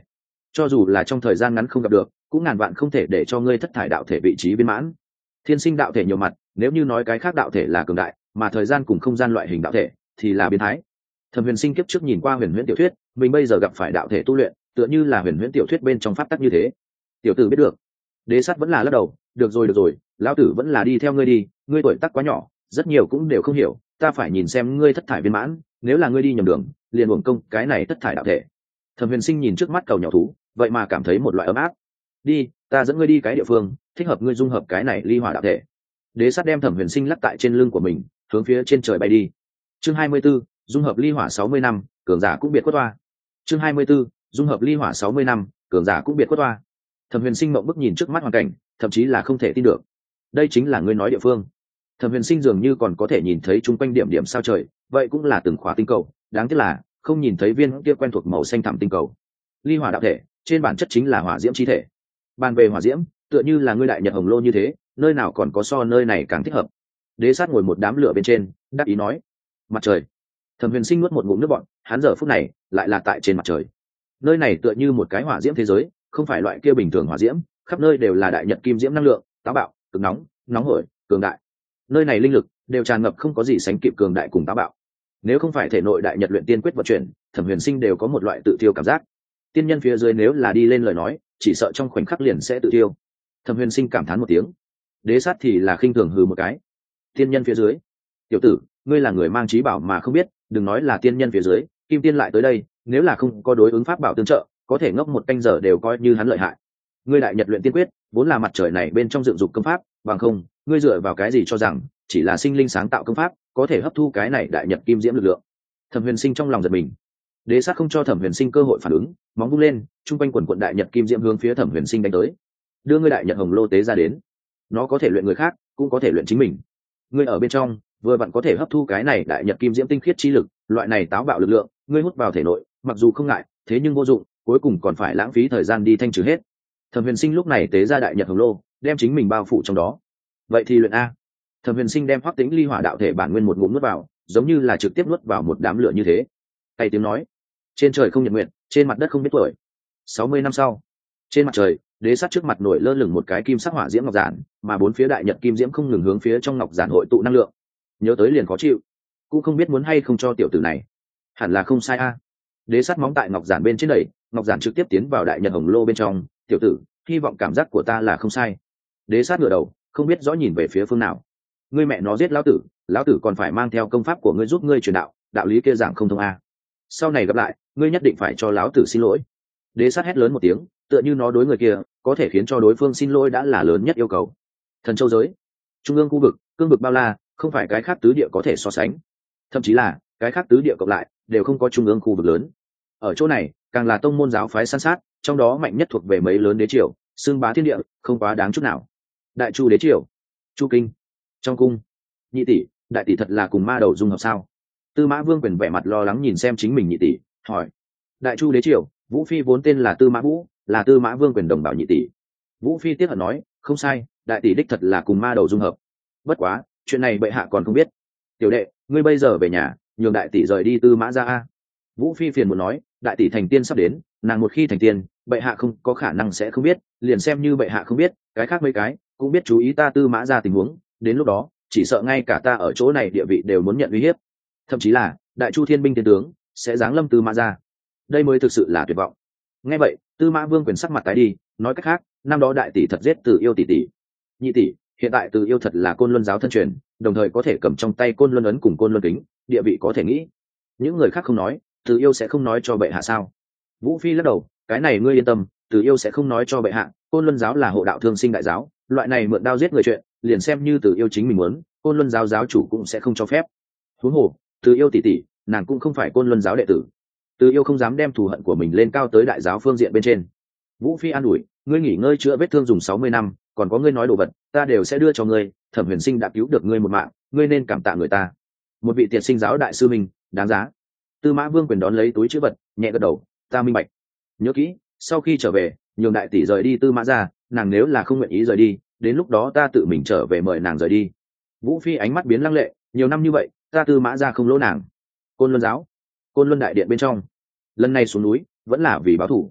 cho dù là trong thời gian ngắn không gặp được cũng ngàn vạn không thể để cho ngươi thất thải đạo thể vị trí viên mãn. Thiên sinh đạo thể nhiều mặt, nếu như nói cái khác đạo thể là cường đại mà thời gian cùng không gian loại hình đạo thể thì là biến thái. Thẩm Huyền Sinh kiếp trước nhìn qua huyền huyễn tiểu thuyết, mình bây giờ gặp phải đạo thể tu luyện tựa như là huyền huyễn tiểu thuyết bên trong pháp tắc như thế. Tiểu tử biết được. Đế Sắt vẫn là lắc đầu, được rồi, lão tử vẫn là đi theo ngươi đi, ngươi tuổi tác quá nhỏ, rất nhiều cũng đều không hiểu, ta phải nhìn xem ngươi thất thải viên mãn, nếu là ngươi đi nhầm đường liền uổng công cái này thất thải đạo thể. Thẩm Huyền Sinh nhìn trước mắt cầu nhỏ thú, vậy mà cảm thấy một loại ấm áp. Đi, ta dẫn ngươi đi cái địa phương thích hợp ngươi dung hợp cái này ly hỏa đạo thể. Đế Sắt đem Thẩm Huyền Sinh lắc tại trên lưng của mình, hướng phía trên trời bay đi. Chương 24, dung hợp ly hỏa 60 năm, cường giả cũng biệt quất toa. Chương 24, dung hợp ly hỏa 60 năm, cường giả cũng biệt quất toa. Thẩm Huyền Sinh mộng bức nhìn trước mắt hoàn cảnh, thậm chí là không thể tin được. Đây chính là ngươi nói địa phương. Thẩm Huyền Sinh dường như còn có thể nhìn thấy chung quanh điểm điểm sao trời, vậy cũng là từng khóa tinh cầu, đáng tiếc là không nhìn thấy viên kia quen thuộc màu xanh thẳm tinh cầu. Ly hỏa đạo thể, trên bản chất chính là hỏa diễm chi thể. Bàn về hỏa diễm, tựa như là ngươi đại nhật hồng lô như thế, nơi nào còn có so nơi này càng thích hợp. Đế Sát ngồi một đám lửa bên trên, đáp ý nói: "Mặt trời." Thẩm Huyền Sinh nuốt một ngụm nước bọt, hắn giờ phút này lại là tại trên mặt trời. Nơi này tựa như một cái hỏa diễm thế giới, không phải loại kia bình thường hỏa diễm, khắp nơi đều là đại nhật kim diễm năng lượng, táo bạo, cực nóng, nóng hổi, cường đại. Nơi này linh lực đều tràn ngập không có gì sánh kịp cường đại cùng táo bạo. Nếu không phải thể nội đại nhật luyện tiên quyết vận chuyển, Thẩm Huyền Sinh đều có một loại tự tiêu cảm giác. Tiên nhân phía dưới nếu là đi lên lời nói, chỉ sợ trong khoảnh khắc liền sẽ tự tiêu. Thẩm Huyền Sinh cảm thán một tiếng. Đế Sát thì là khinh thường hừ một cái. Tiên nhân phía dưới? Tiểu tử, ngươi là người mang trí bảo mà không biết, đừng nói là tiên nhân phía dưới, kim tiên lại tới đây, nếu là không có đối ứng pháp bảo tương trợ, có thể ngốc một canh giờ đều coi như hắn lợi hại. Ngươi đại nhật luyện tiên quyết, vốn là mặt trời này bên trong dựng dục công pháp, bằng không, ngươi dựa vào cái gì cho rằng chỉ là sinh linh sáng tạo công pháp, có thể hấp thu cái này đại nhật kim diễm lực lượng? Thẩm Huyền Sinh trong lòng giật mình. Đế Sát không cho Thẩm Huyền Sinh cơ hội phản ứng, móng vung lên, trung quanh quần quận đại nhật kim diễm hướng phía Thẩm Huyền Sinh đánh tới. Đưa ngươi đại nhật hồng lô tế ra đến, nó có thể luyện người khác, cũng có thể luyện chính mình. Ngươi ở bên trong, vừa vặn có thể hấp thu cái này đại nhật kim diễm tinh khiết chi lực, loại này táo bạo lực lượng, ngươi hút vào thể nội, mặc dù không ngại, thế nhưng vô dụng, cuối cùng còn phải lãng phí thời gian đi thanh trừ hết. Thẩm Huyền Sinh lúc này tế ra đại nhật hồng lô, đem chính mình bao phủ trong đó. Vậy thì luyện a. Thẩm Huyền Sinh đem Hoắc Tĩnh ly hỏa đạo thể bản nguyên một ngụm nuốt vào, giống như là trực tiếp nuốt vào một đám lửa như thế. Tay tiếng nói: trên trời không nhật nguyện, trên mặt đất không biết tuổi. 60 năm sau, trên mặt trời, Đế Sát trước mặt nổi lơ lửng một cái kim sắc hỏa diễm ngọc giản, mà bốn phía đại nhật kim diễm không ngừng hướng phía trong ngọc giản hội tụ năng lượng. Nhớ tới liền khó chịu, cũng không biết muốn hay không cho tiểu tử này. Hẳn là không sai a. Đế Sát móng tại ngọc giản bên trên đẩy, ngọc giản trực tiếp tiến vào đại nhật hồng lô bên trong. Tiểu tử, hy vọng cảm giác của ta là không sai. Đế Sát ngửa đầu, không biết rõ nhìn về phía phương nào. Ngươi mẹ nó giết lão tử còn phải mang theo công pháp của ngươi giúp ngươi truyền đạo, đạo lý kia giảng không thông a. Sau này gặp lại, ngươi nhất định phải cho lão tử xin lỗi. Đế Sát hét lớn một tiếng, tựa như nó đối người kia có thể khiến cho đối phương xin lỗi đã là lớn nhất yêu cầu. Thần châu giới, trung ương khu vực, cương vực bao la, không phải cái khác tứ địa có thể so sánh, thậm chí là cái khác tứ địa cộng lại đều không có trung ương khu vực lớn. Ở chỗ này càng là tông môn giáo phái san sát, trong đó mạnh nhất thuộc về mấy lớn đế triều, xưng bá thiên địa, không quá đáng chút nào. Đại chu đế triều, chu kinh, trong cung. Nhị tỷ, đại tỷ thật là cùng ma đầu dung hợp sao? Tư Mã Vương Quyền vẻ mặt lo lắng nhìn xem chính mình nhị tỷ, hỏi. Đại chu đế triều, Vũ Phi vốn tên là Tư Mã Vũ, là Tư Mã Vương Quyền đồng bảo nhị tỷ. Vũ Phi tiếc hận nói, không sai, đại tỷ đích thật là cùng ma đầu dung hợp. Bất quá, chuyện này bệ hạ còn không biết. Tiểu đệ, ngươi bây giờ về nhà, nhường đại tỷ rời đi Tư Mã ra a. Vũ Phi phiền muốn nói, đại tỷ thành tiên sắp đến, nàng một khi thành tiên, bệ hạ không có khả năng sẽ không biết, liền xem như bệ hạ không biết, cái khác mấy cái cũng biết chú ý ta Tư Mã ra tình huống, đến lúc đó, chỉ sợ ngay cả ta ở chỗ này địa vị đều muốn nhận uy hiếp, thậm chí là đại chu thiên binh thiên tướng sẽ giáng lâm Tư Mã ra. Đây mới thực sự là tuyệt vọng. Nghe vậy, Tư Mã Vương Quyền sắc mặt tái đi, nói cách khác, năm đó đại tỷ thật giết Từ Yêu tỷ tỷ. Nhị tỷ, hiện tại Từ Yêu thật là Côn Luân giáo thân truyền, đồng thời có thể cầm trong tay Côn Luân ấn cùng Côn Luân kính, địa vị có thể nghĩ. Những người khác không nói, Từ Yêu sẽ không nói cho bệ hạ sao? Vũ Phi lắc đầu, cái này ngươi yên tâm, Từ Yêu sẽ không nói cho bệ hạ, Côn Luân giáo là hộ đạo thương sinh đại giáo, loại này mượn đao giết người chuyện, liền xem như Từ Yêu chính mình muốn, Côn Luân giáo giáo chủ cũng sẽ không cho phép. Huống hồ, Từ Yêu tỷ tỷ, nàng cũng không phải Côn Luân giáo đệ tử. Từ Yêu không dám đem thù hận của mình lên cao tới đại giáo phương diện bên trên. Vũ Phi an ủi, ngươi nghỉ ngơi chữa vết thương dùng 60 năm, còn có ngươi nói đồ vật, ta đều sẽ đưa cho ngươi, Thẩm Huyền Sinh đã cứu được ngươi một mạng, ngươi nên cảm tạ người ta. Một vị tiệt sinh giáo đại sư mình, đáng giá. Tư Mã Vương Quyền đón lấy túi chữ vật, nhẹ gật đầu, ta minh bạch. Nhớ kỹ, sau khi trở về, nhường đại tỷ rời đi Tư Mã ra, nàng nếu là không nguyện ý rời đi, đến lúc đó ta tự mình trở về mời nàng rời đi. Vũ Phi ánh mắt biến lăng lệ, nhiều năm như vậy, ta Tư Mã ra không lỗ nàng. Côn Luân giáo, Côn Luân đại điện bên trong, lần này xuống núi vẫn là vì báo thù.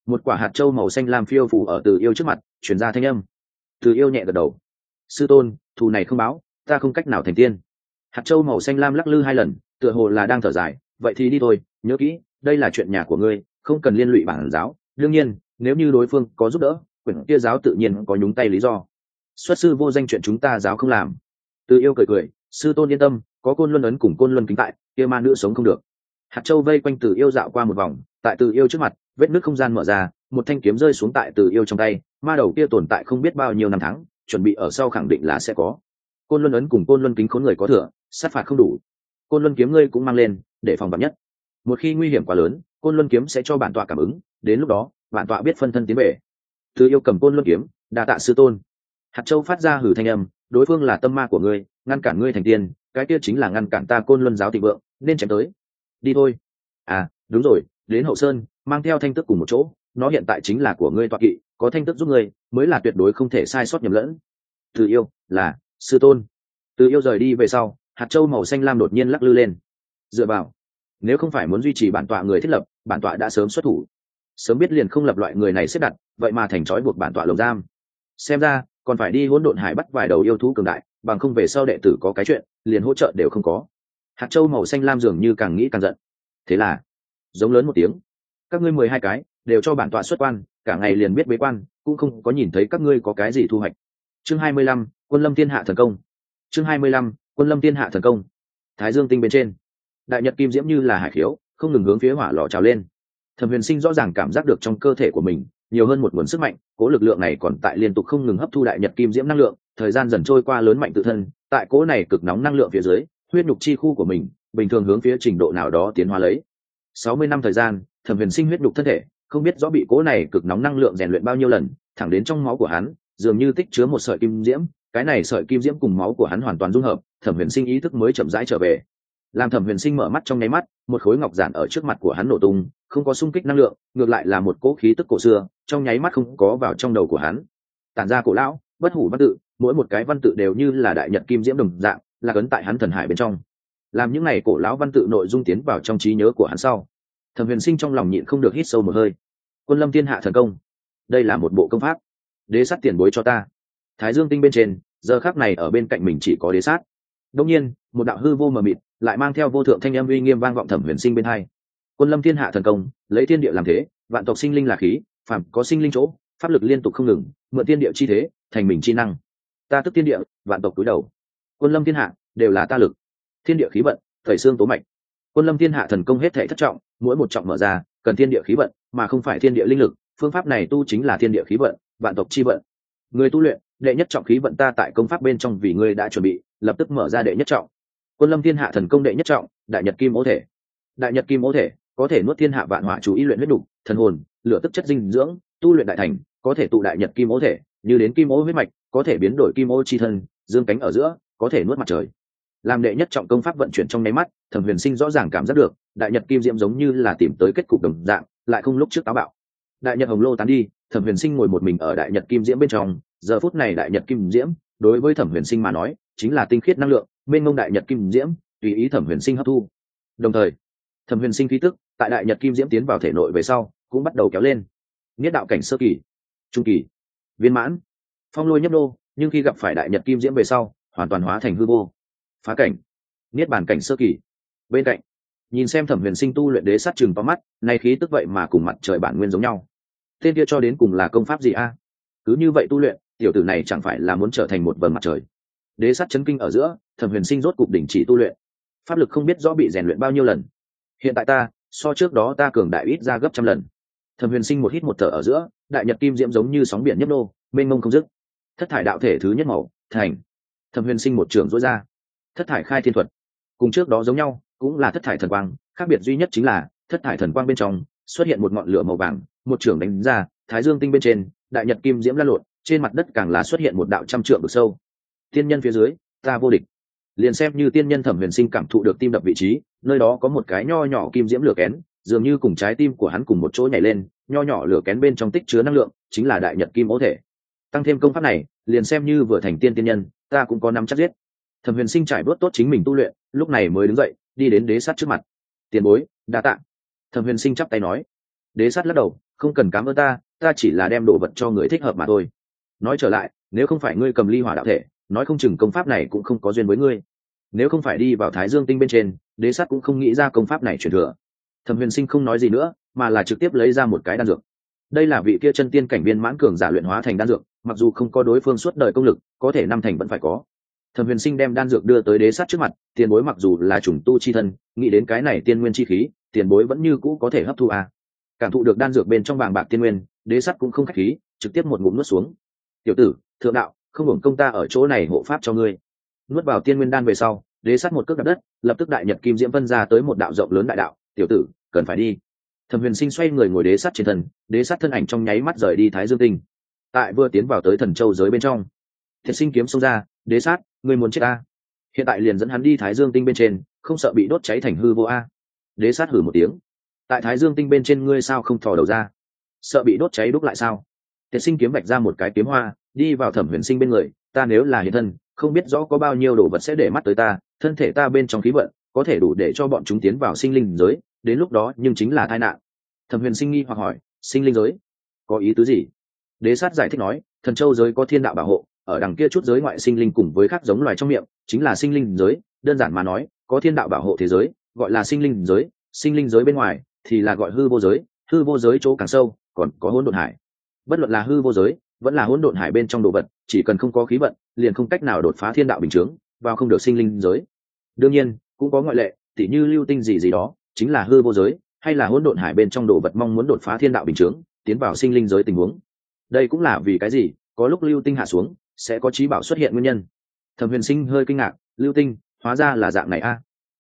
một quả hạt châu màu xanh lam phiêu phủ ở Từ Yêu trước mặt, truyền ra thanh âm. Từ Yêu nhẹ gật đầu. Sư tôn, thù này không báo, ta không cách nào thành tiên. Hạt châu màu xanh lam lắc lư 2 lần, tựa hồ là đang thở dài. Vậy thì đi thôi, nhớ kỹ, đây là chuyện nhà của ngươi, không cần liên lụy bản giáo. Đương nhiên, nếu như đối phương có giúp đỡ, quyển kia giáo tự nhiên có nhúng tay lý do. Xuất sư vô danh chuyện chúng ta giáo không làm. Từ Yêu cười cười, sư tôn yên tâm, có Côn Luân ấn cùng Côn Luân kính tại, kia ma nữ sống không được. Hạt châu vây quanh Từ Yêu dạo qua một vòng, tại Từ Yêu trước mặt, vết nứt không gian mở ra, một thanh kiếm rơi xuống tại Từ Yêu trong tay. Ma đầu kia tồn tại không biết bao nhiêu năm tháng, chuẩn bị ở sau khẳng định là sẽ có. Côn Luân ấn cùng Côn Luân kính khốn người có thừa, sát phạt không đủ. Côn Luân kiếm ngươi cũng mang lên, để phòng vạn nhất. Một khi nguy hiểm quá lớn, Côn Luân kiếm sẽ cho bản tọa cảm ứng, đến lúc đó, bản tọa biết phân thân tiến về. Từ Yêu cầm Côn Luân kiếm, đa tạ sư tôn. Hạt châu phát ra hử thanh âm, đối phương là tâm ma của ngươi, ngăn cản ngươi thành tiên, cái kia chính là ngăn cản ta Côn Luân giáo thịnh vượng, nên chém tới. Đi thôi. À, đúng rồi, đến Hậu Sơn, mang theo thanh tức cùng một chỗ, nó hiện tại chính là của ngươi tọa kỵ, có thanh tức giúp ngươi, mới là tuyệt đối không thể sai sót nhầm lẫn. Từ Yêu, là sư tôn. Từ Yêu rời đi về sau, hạt châu màu xanh lam đột nhiên lắc lư lên. Dựa vào, nếu không phải muốn duy trì bản tọa người thiết lập, bản tọa đã sớm xuất thủ. Sớm biết liền không lập loại người này xếp đặt, vậy mà thành trói buộc bản tọa lồng giam. Xem ra, còn phải đi Hỗn Độn Hải bắt vài đầu yêu thú cường đại, bằng không về sau đệ tử có cái chuyện, liền hỗ trợ đều không có. Hạt châu màu xanh lam dường như càng nghĩ càng giận. Thế là, giống lớn một tiếng, các ngươi 12 cái đều cho bản tọa xuất quan, cả ngày liền biết bế quan, cũng không có nhìn thấy các ngươi có cái gì thu hoạch. Chương 25, Quân Lâm Thiên Hạ thần công. Chương 25, Quân Lâm Thiên Hạ thần công. Thái Dương tinh bên trên, đại nhật kim diễm như là hải khiếu, không ngừng hướng phía hỏa lò trào lên. Thẩm Huyền Sinh rõ ràng cảm giác được trong cơ thể của mình nhiều hơn một nguồn sức mạnh, cố lực lượng này còn tại liên tục không ngừng hấp thu đại nhật kim diễm năng lượng, thời gian dần trôi qua lớn mạnh tự thân, tại cố này cực nóng năng lượng phía dưới, huyết nhục chi khu của mình bình thường hướng phía trình độ nào đó tiến hóa lấy. 60 năm thời gian, Thẩm Huyền Sinh huyết nhục thân thể không biết rõ bị cố này cực nóng năng lượng rèn luyện bao nhiêu lần, thẳng đến trong máu của hắn dường như tích chứa một sợi kim diễm, cái này sợi kim diễm cùng máu của hắn hoàn toàn dung hợp, Thẩm Huyền Sinh ý thức mới chậm rãi trở về. Làm Thẩm Huyền Sinh mở mắt trong nháy mắt, một khối ngọc giản ở trước mặt của hắn nổ tung, không có xung kích năng lượng, ngược lại là một cỗ khí tức cổ xưa, trong nháy mắt không có vào trong đầu của hắn. Tản ra cổ lão, bất hủ văn tự, mỗi một cái văn tự đều như là đại nhật kim diễm đồng dạng, là ấn tại hắn thần hải bên trong. Làm những này cổ lão văn tự nội dung tiến vào trong trí nhớ của hắn sau, Thẩm Huyền Sinh trong lòng nhịn không được hít sâu một hơi. Quân Lâm Thiên Hạ thần công, đây là một bộ công pháp. Đế sát tiền bối cho ta. Thái Dương tinh bên trên, giờ khắc này ở bên cạnh mình chỉ có đế sát. Đương nhiên, một đạo hư vô mờ mịt, lại mang theo vô thượng thanh âm uy nghiêm vang vọng Thẩm Huyền Sinh bên hai. Quân Lâm Thiên Hạ thần công, lấy thiên địa làm thế, vạn tộc sinh linh là khí, phàm có sinh linh chỗ, pháp lực liên tục không ngừng, mượn thiên địa chi thế, thành mình chi năng. Ta tức thiên địa, vạn tộc cúi đầu. Quân Lâm Thiên Hạ, đều là ta lực. Thiên địa khí vận, thời xương tố mạch. Quân Lâm Thiên Hạ thần công hết thảy thất trọng, mỗi một trọng mở ra, cần thiên địa khí vận, mà không phải thiên địa linh lực, phương pháp này tu chính là thiên địa khí vận, vạn tộc chi vận. Người tu luyện, đệ nhất trọng khí vận ta tại công pháp bên trong vì ngươi đã chuẩn bị, lập tức mở ra đệ nhất trọng. Quân Lâm Thiên Hạ thần công đệ nhất trọng, đại nhật kim ô thể. Đại nhật kim ô thể có thể nuốt thiên hạ vạn hỏa chú ý luyện huyết đủ, thần hồn, lửa tức chất dinh dưỡng, tu luyện đại thành, có thể tụ đại nhật kim ô thể, như đến kim ô huyết mạch, có thể biến đổi kim ô chi thân, dương cánh ở giữa, có thể nuốt mặt trời. Làm đệ nhất trọng công pháp vận chuyển trong nháy mắt, Thẩm Huyền Sinh rõ ràng cảm giác được, đại nhật kim diễm giống như là tìm tới kết cục đồng dạng, lại không lúc trước táo bạo. Đại nhật hồng lô tán đi, Thẩm Huyền Sinh ngồi một mình ở đại nhật kim diễm bên trong, giờ phút này đại nhật kim diễm, đối với Thẩm Huyền Sinh mà nói, chính là tinh khiết năng lượng, mênh mông đại nhật kim diễm, tùy ý Thẩm Huyền Sinh hấp thu. Đồng thời, Thẩm Huyền Sinh khí tức tại đại nhật kim diễm tiến vào thể nội về sau, cũng bắt đầu kéo lên. Niết đạo cảnh sơ kỳ, trung kỳ, viên mãn, phong lôi nhấp nô, nhưng khi gặp phải đại nhật kim diễm về sau, hoàn toàn hóa thành hư vô. Phá cảnh, niết bàn cảnh sơ kỳ. Bên cạnh, nhìn xem Thẩm Huyền Sinh tu luyện đế sát chừng to mắt, này khí tức vậy mà cùng mặt trời bản nguyên giống nhau. Tên kia cho đến cùng là công pháp gì a? Cứ như vậy tu luyện, tiểu tử này chẳng phải là muốn trở thành một vầng mặt trời. Đế sát chấn kinh ở giữa, Thẩm Huyền Sinh rốt cục đỉnh chỉ tu luyện. Pháp lực không biết rõ bị rèn luyện bao nhiêu lần. Hiện tại ta, so trước đó ta cường đại ít ra gấp trăm lần. Thẩm Huyền Sinh một hít một thở ở giữa, đại nhật kim diễm giống như sóng biển nhấp nô, mênh mông không dứt. Thất thải đạo thể thứ nhất màu, thành. Thẩm Huyền Sinh một trường rũa ra. Thất thải khai thiên thuật. Cùng trước đó giống nhau, cũng là thất thải thần quang, khác biệt duy nhất chính là thất thải thần quang bên trong xuất hiện một ngọn lửa màu vàng, một trường đánh ra, Thái Dương tinh bên trên, đại nhật kim diễm lăn lộn, trên mặt đất càng là xuất hiện một đạo trăm trượng vực sâu. Tiên nhân phía dưới, ta vô địch. Liền xem như tiên nhân Thẩm Huyền Sinh cảm thụ được tim đập vị trí, nơi đó có một cái nho nhỏ kim diễm lửa kén, dường như cùng trái tim của hắn cùng một chỗ nhảy lên, nho nhỏ lửa kén bên trong tích chứa năng lượng, chính là đại nhật kim ố thể. Tăng thêm công pháp này, liền xem như vừa thành tiên nhân, ta cũng có nắm chắc giết. Thẩm Huyền Sinh trải bớt tốt chính mình tu luyện, lúc này mới đứng dậy, đi đến đế sát trước mặt. Tiền bối, đa tạ. Thẩm Huyền Sinh chắp tay nói. Đế sát lắc đầu, không cần cảm ơn ta chỉ là đem đồ vật cho người thích hợp mà thôi. Nói trở lại, nếu không phải ngươi cầm ly hỏa đạo thể, nói không chừng công pháp này cũng không có duyên với ngươi. Nếu không phải đi vào Thái Dương tinh bên trên, Đế Sắt cũng không nghĩ ra công pháp này truyền thừa. Thẩm Huyền Sinh không nói gì nữa, mà là trực tiếp lấy ra một cái đan dược. Đây là vị kia chân tiên cảnh viên mãn cường giả luyện hóa thành đan dược, mặc dù không có đối phương suốt đời công lực, có thể năm thành vẫn phải có. Thẩm Huyền Sinh đem đan dược đưa tới Đế Sắt trước mặt, tiền bối mặc dù là chủng tu chi thân, nghĩ đến cái này tiên nguyên chi khí, tiền bối vẫn như cũ có thể hấp thu à. Cảm thụ được đan dược bên trong vàng bạc tiên nguyên, Đế Sắt cũng không khách khí, trực tiếp một ngụm nuốt xuống. Tiểu tử, thượng đạo, không hưởng công ta ở chỗ này hộ pháp cho ngươi. Nuốt vào tiên nguyên đan về sau, Đế Sắt một cước đạp đất, lập tức đại nhật kim diễm phân ra tới một đạo rộng lớn đại đạo. Tiểu tử, cần phải đi. Thẩm Huyền Sinh xoay người ngồi Đế Sắt trên thân, Đế Sắt thân ảnh trong nháy mắt rời đi Thái Dương tinh. Tại vừa tiến vào tới Thần Châu giới bên trong, Thiệt Sinh kiếm xông ra, Đế Sắt, ngươi muốn chết ta? Hiện tại liền dẫn hắn đi Thái Dương tinh bên trên, không sợ bị đốt cháy thành hư vô a? Đế Sắt hừ một tiếng. Tại Thái Dương tinh bên trên ngươi sao không thò đầu ra? Sợ bị đốt cháy đúc lại sao? Thiệt Sinh kiếm vạch ra một cái kiếm hoa, đi vào Thẩm Huyền Sinh bên người, ta nếu là hiện thân, không biết rõ có bao nhiêu đồ vật sẽ để mắt tới ta, thân thể ta bên trong khí vận có thể đủ để cho bọn chúng tiến vào sinh linh giới, đến lúc đó nhưng chính là tai nạn. Thẩm Huyền Sinh nghi hoặc hỏi, sinh linh giới có ý tứ gì? Đế Sát giải thích nói, Thần Châu giới có thiên đạo bảo hộ, ở đằng kia chút giới ngoại sinh linh cùng với khác giống loài trong miệng chính là sinh linh giới, đơn giản mà nói, có thiên đạo bảo hộ thế giới gọi là sinh linh giới bên ngoài thì là gọi hư vô giới chỗ càng sâu còn có hỗn độn hải. Bất luận là hư vô giới vẫn là hỗn độn hải bên trong đồ vật, chỉ cần không có khí vận liền không cách nào đột phá thiên đạo bình chướng, vào không được sinh linh giới. Đương nhiên cũng có ngoại lệ, tỉ như lưu tinh gì đó chính là hư vô giới hay là hỗn độn hải bên trong đồ vật mong muốn đột phá thiên đạo bình chướng tiến vào sinh linh giới tình huống. Đây cũng là vì cái gì có lúc lưu tinh hạ xuống sẽ có trí bảo xuất hiện nguyên nhân. Thẩm Huyền Sinh hơi kinh ngạc, lưu tinh hóa ra là dạng này a?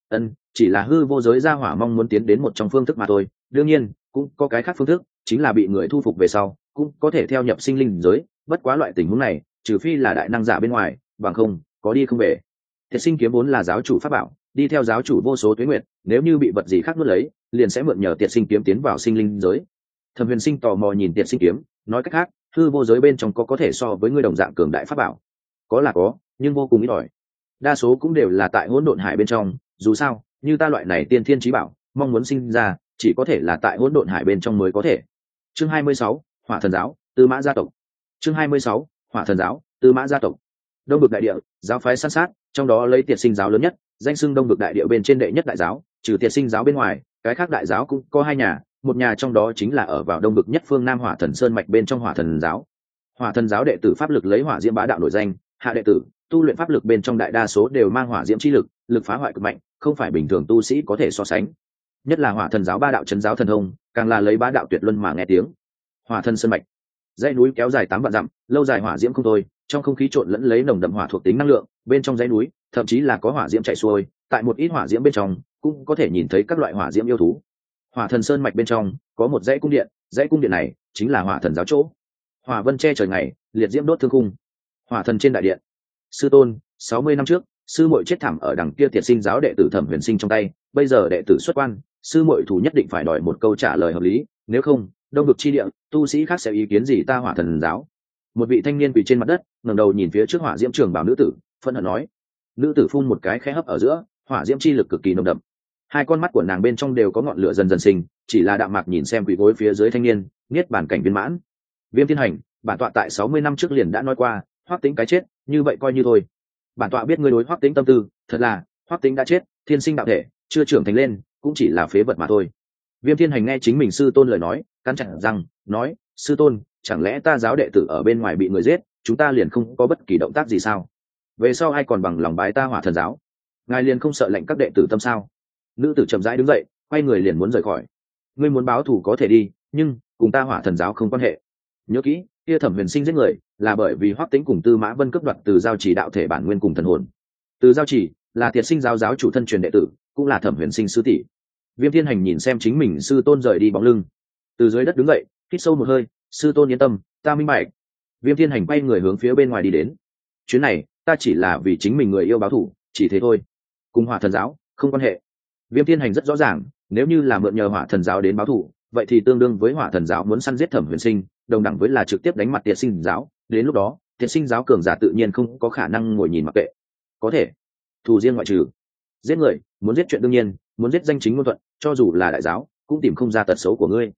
Chỉ là hư vô giới gia hỏa mong muốn tiến đến một trong phương thức mà thôi, đương nhiên cũng có cái khác phương thức, chính là bị người thu phục về sau cũng có thể theo nhập sinh linh giới, bất quá loại tình huống này trừ phi là đại năng giả bên ngoài, bằng không có đi không về. Thiệt Sinh kiếm vốn là giáo chủ pháp bảo, đi theo giáo chủ vô số tuế nguyệt, nếu như bị vật gì khác nuốt lấy liền sẽ mượn nhờ Tiệt Sinh kiếm tiến vào sinh linh giới. Thẩm Huyền Sinh tò mò nhìn Tiệt Sinh kiếm, nói cách khác hư vô giới bên trong có thể so với ngươi đồng dạng cường đại pháp bảo? Có là có, nhưng vô cùng ít ỏi, đa số cũng đều là tại hỗn độn hải bên trong. Dù sao như ta loại này tiên thiên trí bảo mong muốn sinh ra chỉ có thể là tại hỗn độn hải bên trong mới có thể. Chương 26, Hỏa Thần giáo, Tư Mã gia tộc. Chương 26, Hỏa Thần giáo, Tư Mã gia tộc. Đông Vực đại địa, giáo phái san sát, trong đó lấy Tiệt Sinh giáo lớn nhất, danh xưng Đông Vực đại địa bên trên đệ nhất đại giáo, trừ Tiệt Sinh giáo bên ngoài, cái khác đại giáo cũng có hai nhà, một nhà trong đó chính là ở vào Đông Vực nhất phương Nam Hỏa Thần Sơn mạch bên trong Hỏa Thần giáo. Hỏa Thần giáo đệ tử pháp lực lấy hỏa diễm bá đạo nổi danh, hạ đệ tử tu luyện pháp lực bên trong đại đa số đều mang hỏa diễm chi lực, lực phá hoại cực mạnh, không phải bình thường tu sĩ có thể so sánh. Nhất là Hỏa Thần giáo ba đạo trấn giáo thần thông, càng là lấy bá đạo tuyệt luân mà nghe tiếng. Hỏa Thần Sơn mạch, dãy núi kéo dài 8 vạn dặm, lâu dài hỏa diễm không thôi, trong không khí trộn lẫn lấy nồng đậm hỏa thuộc tính năng lượng, bên trong dãy núi thậm chí là có hỏa diễm chảy xuôi, tại một ít hỏa diễm bên trong cũng có thể nhìn thấy các loại hỏa diễm yêu thú. Hỏa Thần Sơn mạch bên trong có một dãy cung điện này chính là Hỏa Thần giáo chỗ. Hỏa vân che trời ngày, liệt diễm đốt thương khung. Hỏa thần trên đại điện, sư tôn 60 năm trước sư muội chết thảm ở đằng kia Tiệt Sinh giáo đệ tử Thẩm Huyền Sinh trong tay, bây giờ đệ tử xuất quan, sư muội thủ nhất định phải đòi một câu trả lời hợp lý, nếu không Đông Vực chi địa tu sĩ khác sẽ ý kiến gì ta Hỏa Thần giáo? Một vị thanh niên quỳ trên mặt đất, ngẩng đầu nhìn phía trước hỏa diễm trường bảo nữ tử, phân hận nói. Nữ tử phun một cái khẽ hấp ở giữa, hỏa diễm chi lực cực kỳ nồng đậm, hai con mắt của nàng bên trong đều có ngọn lửa dần dần sinh, chỉ là đạm mạc nhìn xem quỳ gối phía dưới thanh niên, niết bàn cảnh viên mãn. Viêm Thiên Hành, bản tọa tại 60 năm trước liền đã nói qua, Hoắc Tĩnh cái chết, như vậy coi như thôi. Bản tọa biết ngươi đối Hoắc Tĩnh tâm tư, thật là, Hoắc Tĩnh đã chết, thiên sinh đạo thể, chưa trưởng thành lên, cũng chỉ là phế vật mà thôi. Viêm Thiên Hành nghe chính mình sư tôn lời nói, cắn chặt răng, nói, sư tôn, chẳng lẽ ta giáo đệ tử ở bên ngoài bị người giết, chúng ta liền không có bất kỳ động tác gì sao? Về sau ai còn bằng lòng bái ta Hỏa Thần giáo? Ngài liền không sợ lệnh các đệ tử tâm sao? Nữ tử chậm rãi đứng dậy, quay người liền muốn rời khỏi. Ngươi muốn báo thù có thể đi, nhưng cùng ta Hỏa Thần giáo không quan hệ. Nhớ kỹ, kia Thẩm Huyền Sinh giết người là bởi vì Hoắc Tĩnh cùng Tư Mã Vân cướp đoạt Từ Giao Chỉ đạo thể bản nguyên cùng thần hồn. Từ Giao Chỉ là Tiệt Sinh giáo giáo chủ thân truyền đệ tử, cũng là Thẩm Huyền Sinh sư tỷ. Viêm Thiên Hành nhìn xem chính mình sư tôn rời đi bóng lưng, từ dưới đất đứng dậy, hít sâu một hơi, sư tôn yên tâm, ta minh bạch. Viêm Thiên Hành quay người hướng phía bên ngoài đi đến. Chuyến này ta chỉ là vì chính mình người yêu báo thù, chỉ thế thôi, cùng Hỏa Thần giáo không quan hệ. Viêm Thiên Hành rất rõ ràng, nếu như là mượn nhờ Hỏa Thần giáo đến báo thù, vậy thì tương đương với Hỏa Thần giáo muốn săn giết Thẩm Huyền Sinh, đồng đẳng với là trực tiếp đánh mặt Tiệt Sinh giáo, đến lúc đó Tiệt Sinh giáo cường giả tự nhiên không có khả năng ngồi nhìn mặc kệ. Có thể thù riêng ngoại trừ. Giết người muốn giết chuyện đương nhiên, muốn giết danh chính ngôn thuận, cho dù là đại giáo cũng tìm không ra tật xấu của ngươi.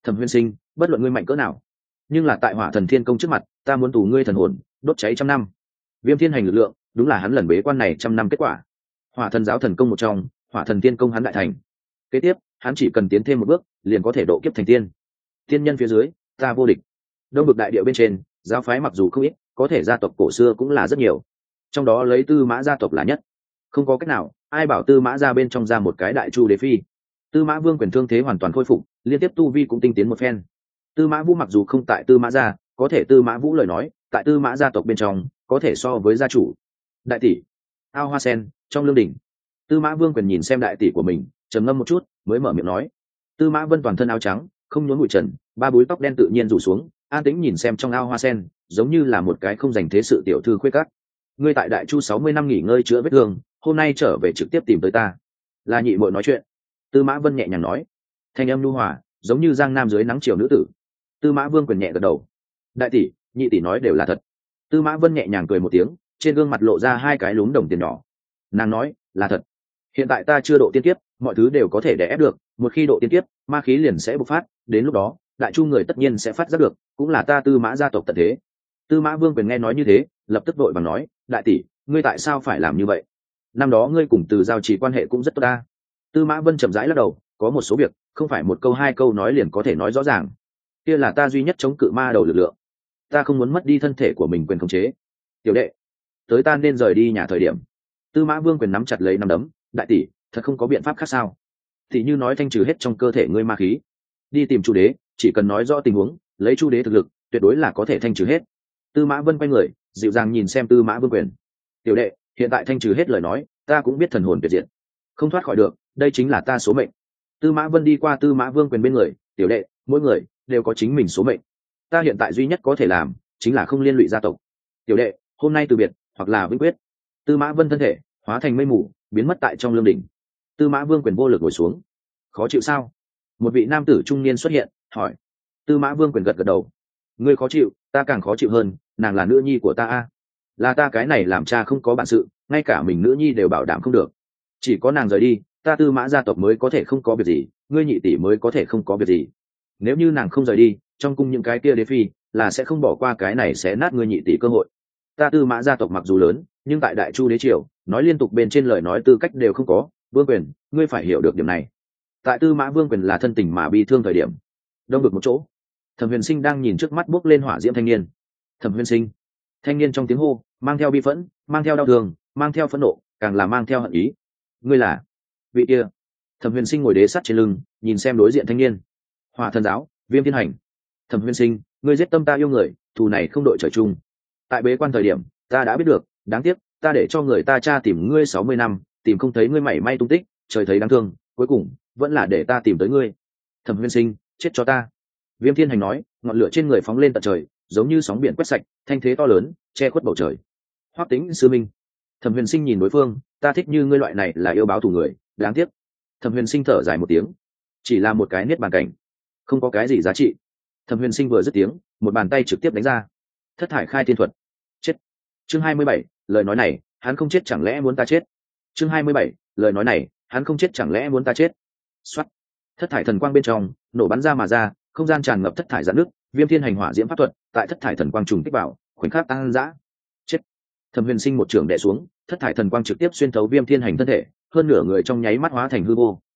Thẩm Huyền Sinh, bất luận ngươi mạnh cỡ nào, nhưng là tại Hỏa Thần Thiên Công trước mặt, ta muốn tù ngươi thần hồn, đốt cháy trăm năm. Viêm Thiên Hành lực lượng, đúng là hắn lần bế quan này trăm năm kết quả. Hỏa Thần giáo thần công một trong, Hỏa Thần Thiên Công hắn đại thành. Kế tiếp, hắn chỉ cần tiến thêm một bước, liền có thể độ kiếp thành tiên. Tiên nhân phía dưới, ta vô địch. Đông Vực đại địa bên trên, giáo phái mặc dù không ít, có thể gia tộc cổ xưa cũng là rất nhiều. Trong đó lấy Tư Mã gia tộc là nhất. Không có cách nào, ai bảo Tư Mã gia bên trong ra một cái đại chu đế phi. Tư Mã Vương quyền thương thế hoàn toàn khôi phục, liên tiếp tu vi cũng tinh tiến một phen. Tư Mã Vũ mặc dù không tại Tư Mã gia, có thể Tư Mã Vũ lời nói, tại Tư Mã gia tộc bên trong, có thể so với gia chủ. Đại tỷ, ao hoa sen, trong lương đỉnh. Tư Mã Vương quyền nhìn xem đại tỷ của mình, trầm ngâm một chút, mới mở miệng nói. Tư Mã Vân toàn thân áo trắng, không nhốn bụi trần, ba búi tóc đen tự nhiên rủ xuống, an tĩnh nhìn xem trong ao hoa sen, giống như là một cái không dành thế sự tiểu thư khuê các. Ngươi tại Đại Chu 60 năm nghỉ ngơi chữa vết thương, hôm nay trở về trực tiếp tìm tới ta. Là nhị muội nói chuyện. Tư Mã Vân nhẹ nhàng nói, thanh âm nhu hòa, giống như giang nam dưới nắng chiều nữ tử. Tư Mã Vương quyền nhẹ gật đầu. Đại tỷ, nhị tỷ nói đều là thật. Tư Mã Vân nhẹ nhàng cười một tiếng, trên gương mặt lộ ra hai cái lúm đồng tiền nhỏ. Nàng nói, là thật. Hiện tại ta chưa độ tiên kiếp, mọi thứ đều có thể đè ép được, một khi độ tiên kiếp, ma khí liền sẽ bộc phát, đến lúc đó, Đại Chu người tất nhiên sẽ phát giác được, cũng là ta Tư Mã gia tộc tận thế. Tư Mã Vương quyền nghe nói như thế, lập tức vội vàng nói, đại tỷ, ngươi tại sao phải làm như vậy? Năm đó ngươi cùng Từ Giao Chỉ quan hệ cũng rất tốt ta. Tư Mã Vân chậm rãi lắc đầu, có một số việc, không phải một câu hai câu nói liền có thể nói rõ ràng. Kia là ta duy nhất chống cự ma đầu lực lượng. Ta không muốn mất đi thân thể của mình quyền khống chế. Tiểu đệ, tới ta nên rời đi nhà thời điểm. Tư Mã Vương quyền nắm chặt lấy nắm đấm, đại tỷ, thật không có biện pháp khác sao? Thì như nói thanh trừ hết trong cơ thể ngươi ma khí, đi tìm Chu đế, chỉ cần nói rõ tình huống, lấy Chu đế thực lực, tuyệt đối là có thể thanh trừ hết. Tư Mã Vân quay người, dịu dàng nhìn xem Tư Mã Vương quyền. Tiểu đệ, hiện tại thanh trừ hết lời nói, ta cũng biết thần hồn tuyệt diệt, không thoát khỏi được, đây chính là ta số mệnh. Tư Mã Vân đi qua Tư Mã Vương quyền bên người, tiểu đệ, mỗi người đều có chính mình số mệnh. Ta hiện tại duy nhất có thể làm, chính là không liên lụy gia tộc. Tiểu đệ, hôm nay từ biệt, hoặc là vĩnh quyết. Tư Mã Vân thân thể hóa thành mây mù, biến mất tại trong lương đỉnh. Tư Mã Vương quyền vô lực ngồi xuống. Khó chịu sao? Một vị nam tử trung niên xuất hiện, hỏi. Tư Mã Vương quyền gật gật đầu. Ngươi khó chịu, ta càng khó chịu hơn, nàng là nữ nhi của ta a. Là ta cái này làm cha không có bản sự, ngay cả mình nữ nhi đều bảo đảm không được. Chỉ có nàng rời đi, ta Tư Mã gia tộc mới có thể không có việc gì, ngươi nhị tỷ mới có thể không có việc gì. Nếu như nàng không rời đi, trong cung những cái kia đế phi là sẽ không bỏ qua cái này sẽ nát ngươi nhị tỷ cơ hội. Ta Tư Mã gia tộc mặc dù lớn, nhưng tại Đại Chu đế triều, nói liên tục bên trên lời nói tư cách đều không có. Vương quyền, ngươi phải hiểu được điểm này. Tại Tư Mã Vương quyền là thân tình mà bi thương thời điểm. Đông được một chỗ, Thẩm Huyền Sinh đang nhìn trước mắt bốc lên hỏa diễm thanh niên. Thẩm Huyền Sinh, thanh niên trong tiếng hô mang theo bi phẫn, mang theo đau thương, mang theo phẫn nộ, càng là mang theo hận ý. Ngươi là vị kia? Thẩm Huyền Sinh ngồi đế sắt trên lưng, nhìn xem đối diện thanh niên. Hỏa Thần giáo, Viêm Thiên Hành. Thẩm Huyền Sinh, ngươi giết tâm ta yêu người, thù này không đội trời chung. Tại bế quan thời điểm, ta đã biết được, đáng tiếc, ta để cho người ta tra tìm ngươi 60 năm, tìm không thấy ngươi mảy may tung tích, trời thấy đáng thương, cuối cùng vẫn là để ta tìm tới ngươi. Thẩm Huyền Sinh, chết cho ta. Viêm Thiên Hành nói, ngọn lửa trên người phóng lên tận trời, giống như sóng biển quét sạch, thanh thế to lớn, che khuất bầu trời. Hoắc Tĩnh sư minh. Thẩm Huyền Sinh nhìn đối phương, ta thích như ngươi loại này là yêu báo thù người, đáng tiếc. Thẩm Huyền Sinh thở dài một tiếng, chỉ là một cái niết bàn cảnh, không có cái gì giá trị. Thẩm Huyền Sinh vừa dứt tiếng, một bàn tay trực tiếp đánh ra. Thất thải khai thiên thuật. Chết. Chương 27, lời nói này, hắn không chết chẳng lẽ muốn ta chết? Chương 27, lời nói này, hắn không chết chẳng lẽ muốn ta chết? Soát. Thất thải thần quang bên trong nổ bắn ra mà ra, không gian tràn ngập thất thải rạn nước, Viêm Thiên Hành hỏa diễm pháp thuật tại thất thải thần quang trùng kích vào, khoảnh khắc tăng dã. Chết. Thẩm Huyền Sinh một trường đè xuống, thất thải thần quang trực tiếp xuyên thấu Viêm Thiên Hành thân thể, hơn nửa người trong nháy mắt hóa thành hư vô.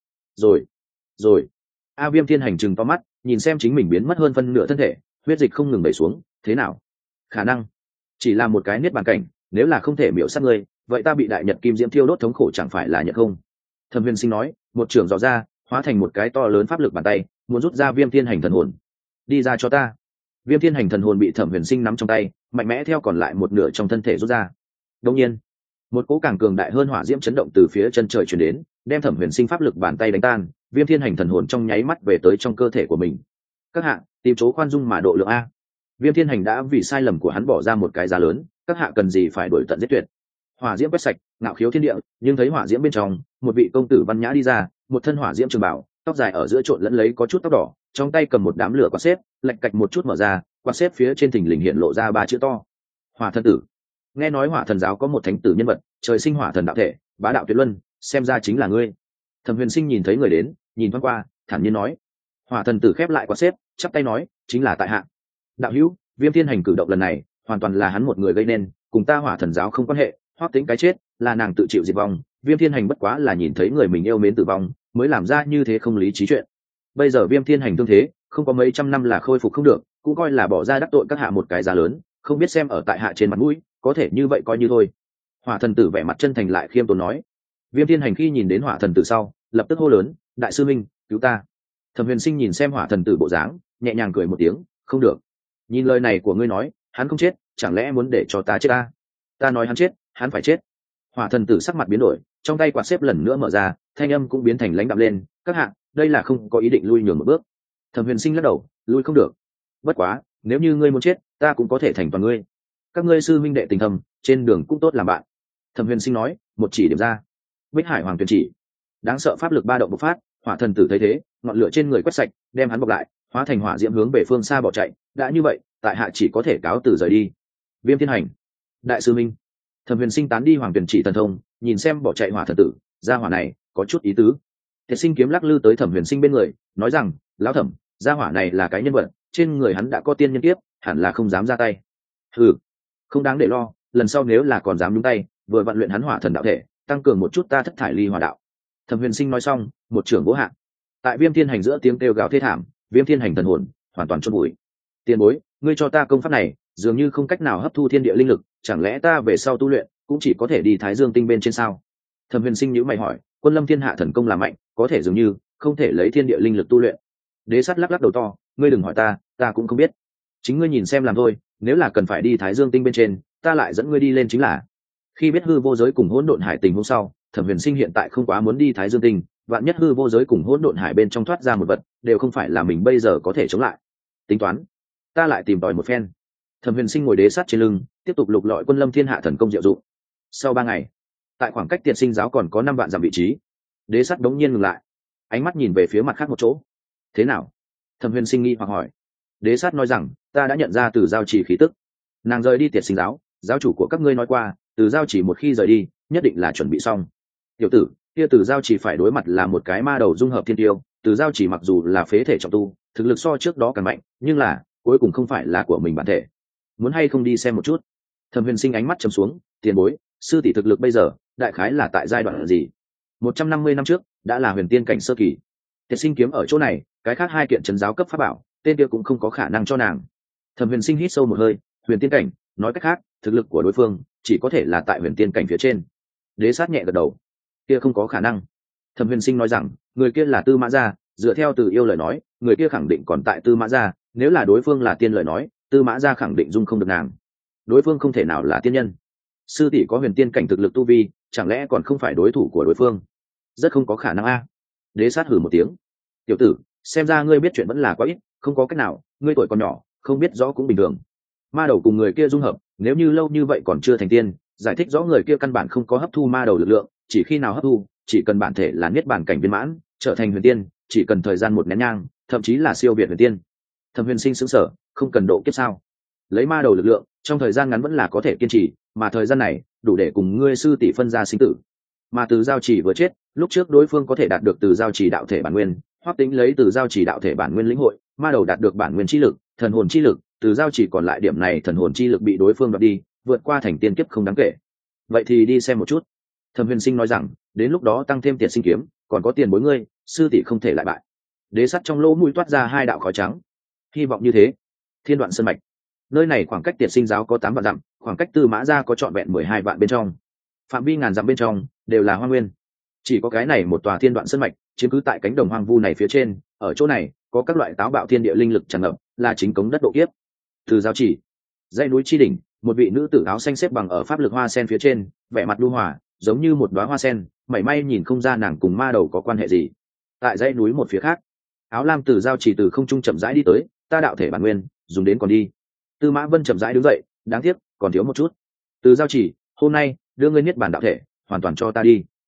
Rồi. A Viêm Thiên Hành trừng to mắt, nhìn xem chính mình biến mất hơn phân nửa thân thể, huyết dịch không ngừng đẩy xuống, thế nào? Khả năng chỉ là một cái niết bàn cảnh, nếu là không thể miểu sát ngươi, vậy ta bị đại nhật kim diễm thiêu đốt thống khổ chẳng phải là nhận không? Thẩm Huyền Sinh nói, một trường dò ra, hóa thành một cái to lớn pháp lực bàn tay, muốn rút ra Viêm Thiên Hành thần hồn. Đi ra cho ta. Viêm Thiên Hành thần hồn bị Thẩm Huyền Sinh nắm trong tay, mạnh mẽ theo còn lại một nửa trong thân thể rút ra. Đương nhiên, một cỗ càng cường đại hơn hỏa diễm chấn động từ phía chân trời truyền đến, đem Thẩm Huyền Sinh pháp lực bàn tay đánh tan, Viêm Thiên Hành thần hồn trong nháy mắt về tới trong cơ thể của mình. Các hạ, tìm chỗ khoan dung mà độ lượng a. Viêm Thiên Hành đã vì sai lầm của hắn bỏ ra một cái giá lớn, các hạ cần gì phải đuổi tận giết tuyệt. Hỏa diễm quét sạch, ngạo khiếu thiên địa, nhưng thấy hỏa diễm bên trong, một vị công tử văn nhã đi ra, một thân hỏa diễm trường bảo, tóc dài ở giữa trộn lẫn lấy có chút tóc đỏ, trong tay cầm một đám lửa quạt xếp, lạch cạch một chút mở ra, quạt xếp phía trên thình lình hiện lộ ra 3 chữ to: Hỏa Thần Tử. Nghe nói Hỏa Thần giáo có một thánh tử nhân vật, trời sinh hỏa thần đạo thể, bá đạo tuyệt luân, xem ra chính là ngươi. Thẩm Huyền Sinh nhìn thấy người đến, nhìn thoáng qua, thản nhiên nói: Hỏa thần tử khép lại quạt xếp, chắp tay nói, chính là tại hạ. Đạo hữu, Viêm Thiên Hành cử động lần này hoàn toàn là hắn một người gây nên, cùng ta Hỏa thần giáo không quan hệ. Hoắc Tĩnh cái chết là nàng tự chịu diệt vong, Viêm Thiên Hành bất quá là nhìn thấy người mình yêu mến tử vong mới làm ra như thế không lý trí chuyện. Bây giờ Viêm Thiên Hành thương thế không có mấy trăm năm là khôi phục không được, cũng coi là bỏ ra đắc tội các hạ một cái giá lớn, không biết xem ở tại hạ trên mặt mũi, có thể như vậy coi như thôi. Hỏa thần tử vẻ mặt chân thành lại khiêm tốn nói. Viêm Thiên Hành khi nhìn đến Hỏa thần tử sau, lập tức hô lớn, đại sư minh, cứu ta. Thẩm Huyền Sinh nhìn xem Hỏa thần tử bộ dáng, nhẹ nhàng cười một tiếng, không được. Nhìn lời này của ngươi nói, hắn không chết, chẳng lẽ muốn để cho ta chết ta? Ta nói hắn chết, hắn phải chết. Hỏa thần tử sắc mặt biến đổi, trong tay quạt xếp lần nữa mở ra, thanh âm cũng biến thành lãnh đạm lên, các hạ, đây là không có ý định lui nhường một bước. Thẩm Huyền Sinh lắc đầu, lui không được. Bất quá, nếu như ngươi muốn chết, ta cũng có thể thành toàn ngươi. Các ngươi sư minh đệ tình thầm, trên đường cũng tốt làm bạn. Thẩm Huyền Sinh nói, một chỉ điểm ra. Bích Hải Hoàng Tuyển chỉ. Đáng sợ pháp lực ba động bộc phát, Hỏa thần tử thấy thế, ngọn lửa trên người quét sạch, đem hắn bọc lại, hóa thành hỏa diễm hướng về phương xa bỏ chạy. Đã như vậy, tại hạ chỉ có thể cáo từ rời đi. Viêm Thiên Hành, đại sư minh. Thẩm Huyền Sinh tán đi Hoàng Tuyển chỉ thần thông, nhìn xem bỏ chạy Hỏa thần tử, gia hỏa này có chút ý tứ. Thiệt Sinh kiếm lắc lư tới Thẩm Huyền Sinh bên người, nói rằng, lão thẩm, gia hỏa này là cái nhân vật, trên người hắn đã có tiên nhân kiếp, hẳn là không dám ra tay. Ừ, không đáng để lo, lần sau nếu là còn dám nhúng tay, vừa vận luyện hắn hỏa thần đạo thể, tăng cường một chút ta thất thải ly hỏa đạo. Thẩm Huyền Sinh nói xong, một trưởng vỗ hạ. Tại Viêm Thiên Hành giữa tiếng kêu gào thê thảm, Viêm Thiên Hành thần hồn hoàn toàn chôn bụi. Tiền bối, ngươi cho ta công pháp này, dường như không cách nào hấp thu thiên địa linh lực, chẳng lẽ ta về sau tu luyện cũng chỉ có thể đi Thái Dương tinh bên trên sao? Thẩm Huyền Sinh nhíu mày hỏi, Quân Lâm Thiên Hạ thần công là mạnh, có thể dường như không thể lấy thiên địa linh lực tu luyện. Đế Sắt lắc lắc đầu to, ngươi đừng hỏi ta, ta cũng không biết. Chính ngươi nhìn xem làm thôi, nếu là cần phải đi Thái Dương tinh bên trên, ta lại dẫn ngươi đi lên chính là. Khi biết hư vô giới cùng hỗn độn hải tình hôm sau, Thẩm Huyền Sinh hiện tại không quá muốn đi Thái Dương tinh, vạn nhất hư vô giới cùng hỗn độn hải bên trong thoát ra một vật, đều không phải là mình bây giờ có thể chống lại. Tính toán, ta lại tìm tòi một phen. Thẩm Huyền Sinh ngồi Đế Sắt trên lưng, tiếp tục lục lọi Quân Lâm Thiên Hạ thần công diệu dụng. Sau 3 ngày, tại khoảng cách Tiệt Sinh giáo còn có 5 vạn dặm vị trí, Đế Sắt đống nhiên ngừng lại, ánh mắt nhìn về phía mặt khác một chỗ. Thế nào? Thẩm Huyền Sinh nghi hoặc hỏi. Đế Sắt nói rằng, ta đã nhận ra từ giao chỉ khí tức. Nàng rời đi Tiệt Sinh giáo, giáo chủ của các ngươi nói qua, từ giao chỉ một khi rời đi, nhất định là chuẩn bị xong. Tiểu tử, kia từ giao chỉ phải đối mặt là một cái ma đầu dung hợp thiên tiêu, từ giao chỉ mặc dù là phế thể trọng tu, thực lực so trước đó càng mạnh, nhưng là cuối cùng không phải là của mình bản thể. Muốn hay không đi xem một chút? Thẩm Huyền Sinh ánh mắt trầm xuống, tiền bối, sư tỷ thực lực bây giờ, đại khái là tại giai đoạn gì? 150 năm trước, đã là huyền tiên cảnh sơ kỳ. Tiệt Sinh kiếm ở chỗ này, cái khác 2 kiện trấn giáo cấp pháp bảo, tên kia cũng không có khả năng cho nàng. Thẩm Huyền Sinh hít sâu một hơi, huyền tiên cảnh, nói cách khác, thực lực của đối phương chỉ có thể là tại huyền tiên cảnh phía trên. Đế Sát nhẹ gật đầu, kia không có khả năng. Thẩm Huyền Sinh nói rằng, người kia là Tư Mã Gia, dựa theo Từ Yêu lời nói, người kia khẳng định còn tại Tư Mã Gia, nếu là đối phương là tiên lời nói, Tư Mã Gia khẳng định dung không được nàng. Đối phương không thể nào là tiên nhân. Sư tỷ có huyền tiên cảnh thực lực tu vi, chẳng lẽ còn không phải đối thủ của đối phương? Rất không có khả năng a. Đế Sát hừ một tiếng, tiểu tử, xem ra ngươi biết chuyện vẫn là quá ít, không có cách nào, ngươi tuổi còn nhỏ, không biết rõ cũng bình thường. Ma đầu cùng người kia dung hợp, nếu như lâu như vậy còn chưa thành tiên, giải thích rõ người kia căn bản không có hấp thu ma đầu lực lượng, chỉ khi nào hấp thu, chỉ cần bản thể là niết bàn cảnh viên mãn, trở thành huyền tiên, chỉ cần thời gian một nén nhang, thậm chí là siêu việt huyền tiên. Thẩm Huyền Sinh sững sờ, không cần độ kiếp sao? Lấy ma đầu lực lượng, trong thời gian ngắn vẫn là có thể kiên trì, mà thời gian này đủ để cùng ngươi sư tỷ phân ra sinh tử. Mà từ giao chỉ vừa chết, lúc trước đối phương có thể đạt được từ giao chỉ đạo thể bản nguyên, Hoắc Tĩnh lấy từ giao chỉ đạo thể bản nguyên lĩnh hội, ma đầu đạt được bản nguyên chi lực, thần hồn chi lực, từ giao chỉ còn lại điểm này thần hồn chi lực bị đối phương đoạt đi, vượt qua thành tiên kiếp không đáng kể. Vậy thì đi xem một chút. Thẩm Huyền Sinh nói rằng, đến lúc đó tăng thêm Tiệt Sinh kiếm, còn có tiền bối ngươi, sư tỷ không thể lại bại. Đế Sắt trong lỗ mũi toát ra 2 đạo khói trắng. Hy vọng như thế. Thiên Đoạn Sơn mạch, nơi này khoảng cách Tiệt Sinh giáo có 8 vạn dặm, khoảng cách Tư Mã Gia có trọn vẹn 12 vạn bên trong, phạm vi ngàn dặm bên trong đều là hoang nguyên. Chỉ có cái này một tòa Thiên Đoạn Sơn mạch chiếm cứ tại cánh đồng hoang vu này phía trên, ở chỗ này có các loại táo bạo thiên địa linh lực tràn ngập, là chính cống đất độ kiếp. Từ giao chỉ, dãy núi chi đỉnh, một vị nữ tử áo xanh xếp bằng ở pháp lực hoa sen phía trên, vẻ mặt lưu hòa, giống như một đóa hoa sen, mảy may nhìn không ra nàng cùng ma đầu có quan hệ gì. Tại dãy núi một phía khác, áo lam từ giao chỉ từ không trung chậm rãi đi tới, ta đạo thể bản nguyên, dùng đến còn đi. Tư Mã Vân chậm rãi đứng dậy, đáng tiếc còn thiếu một chút. Từ giao chỉ, hôm nay đưa ngươi niết bàn đạo thể hoàn toàn cho ta đi.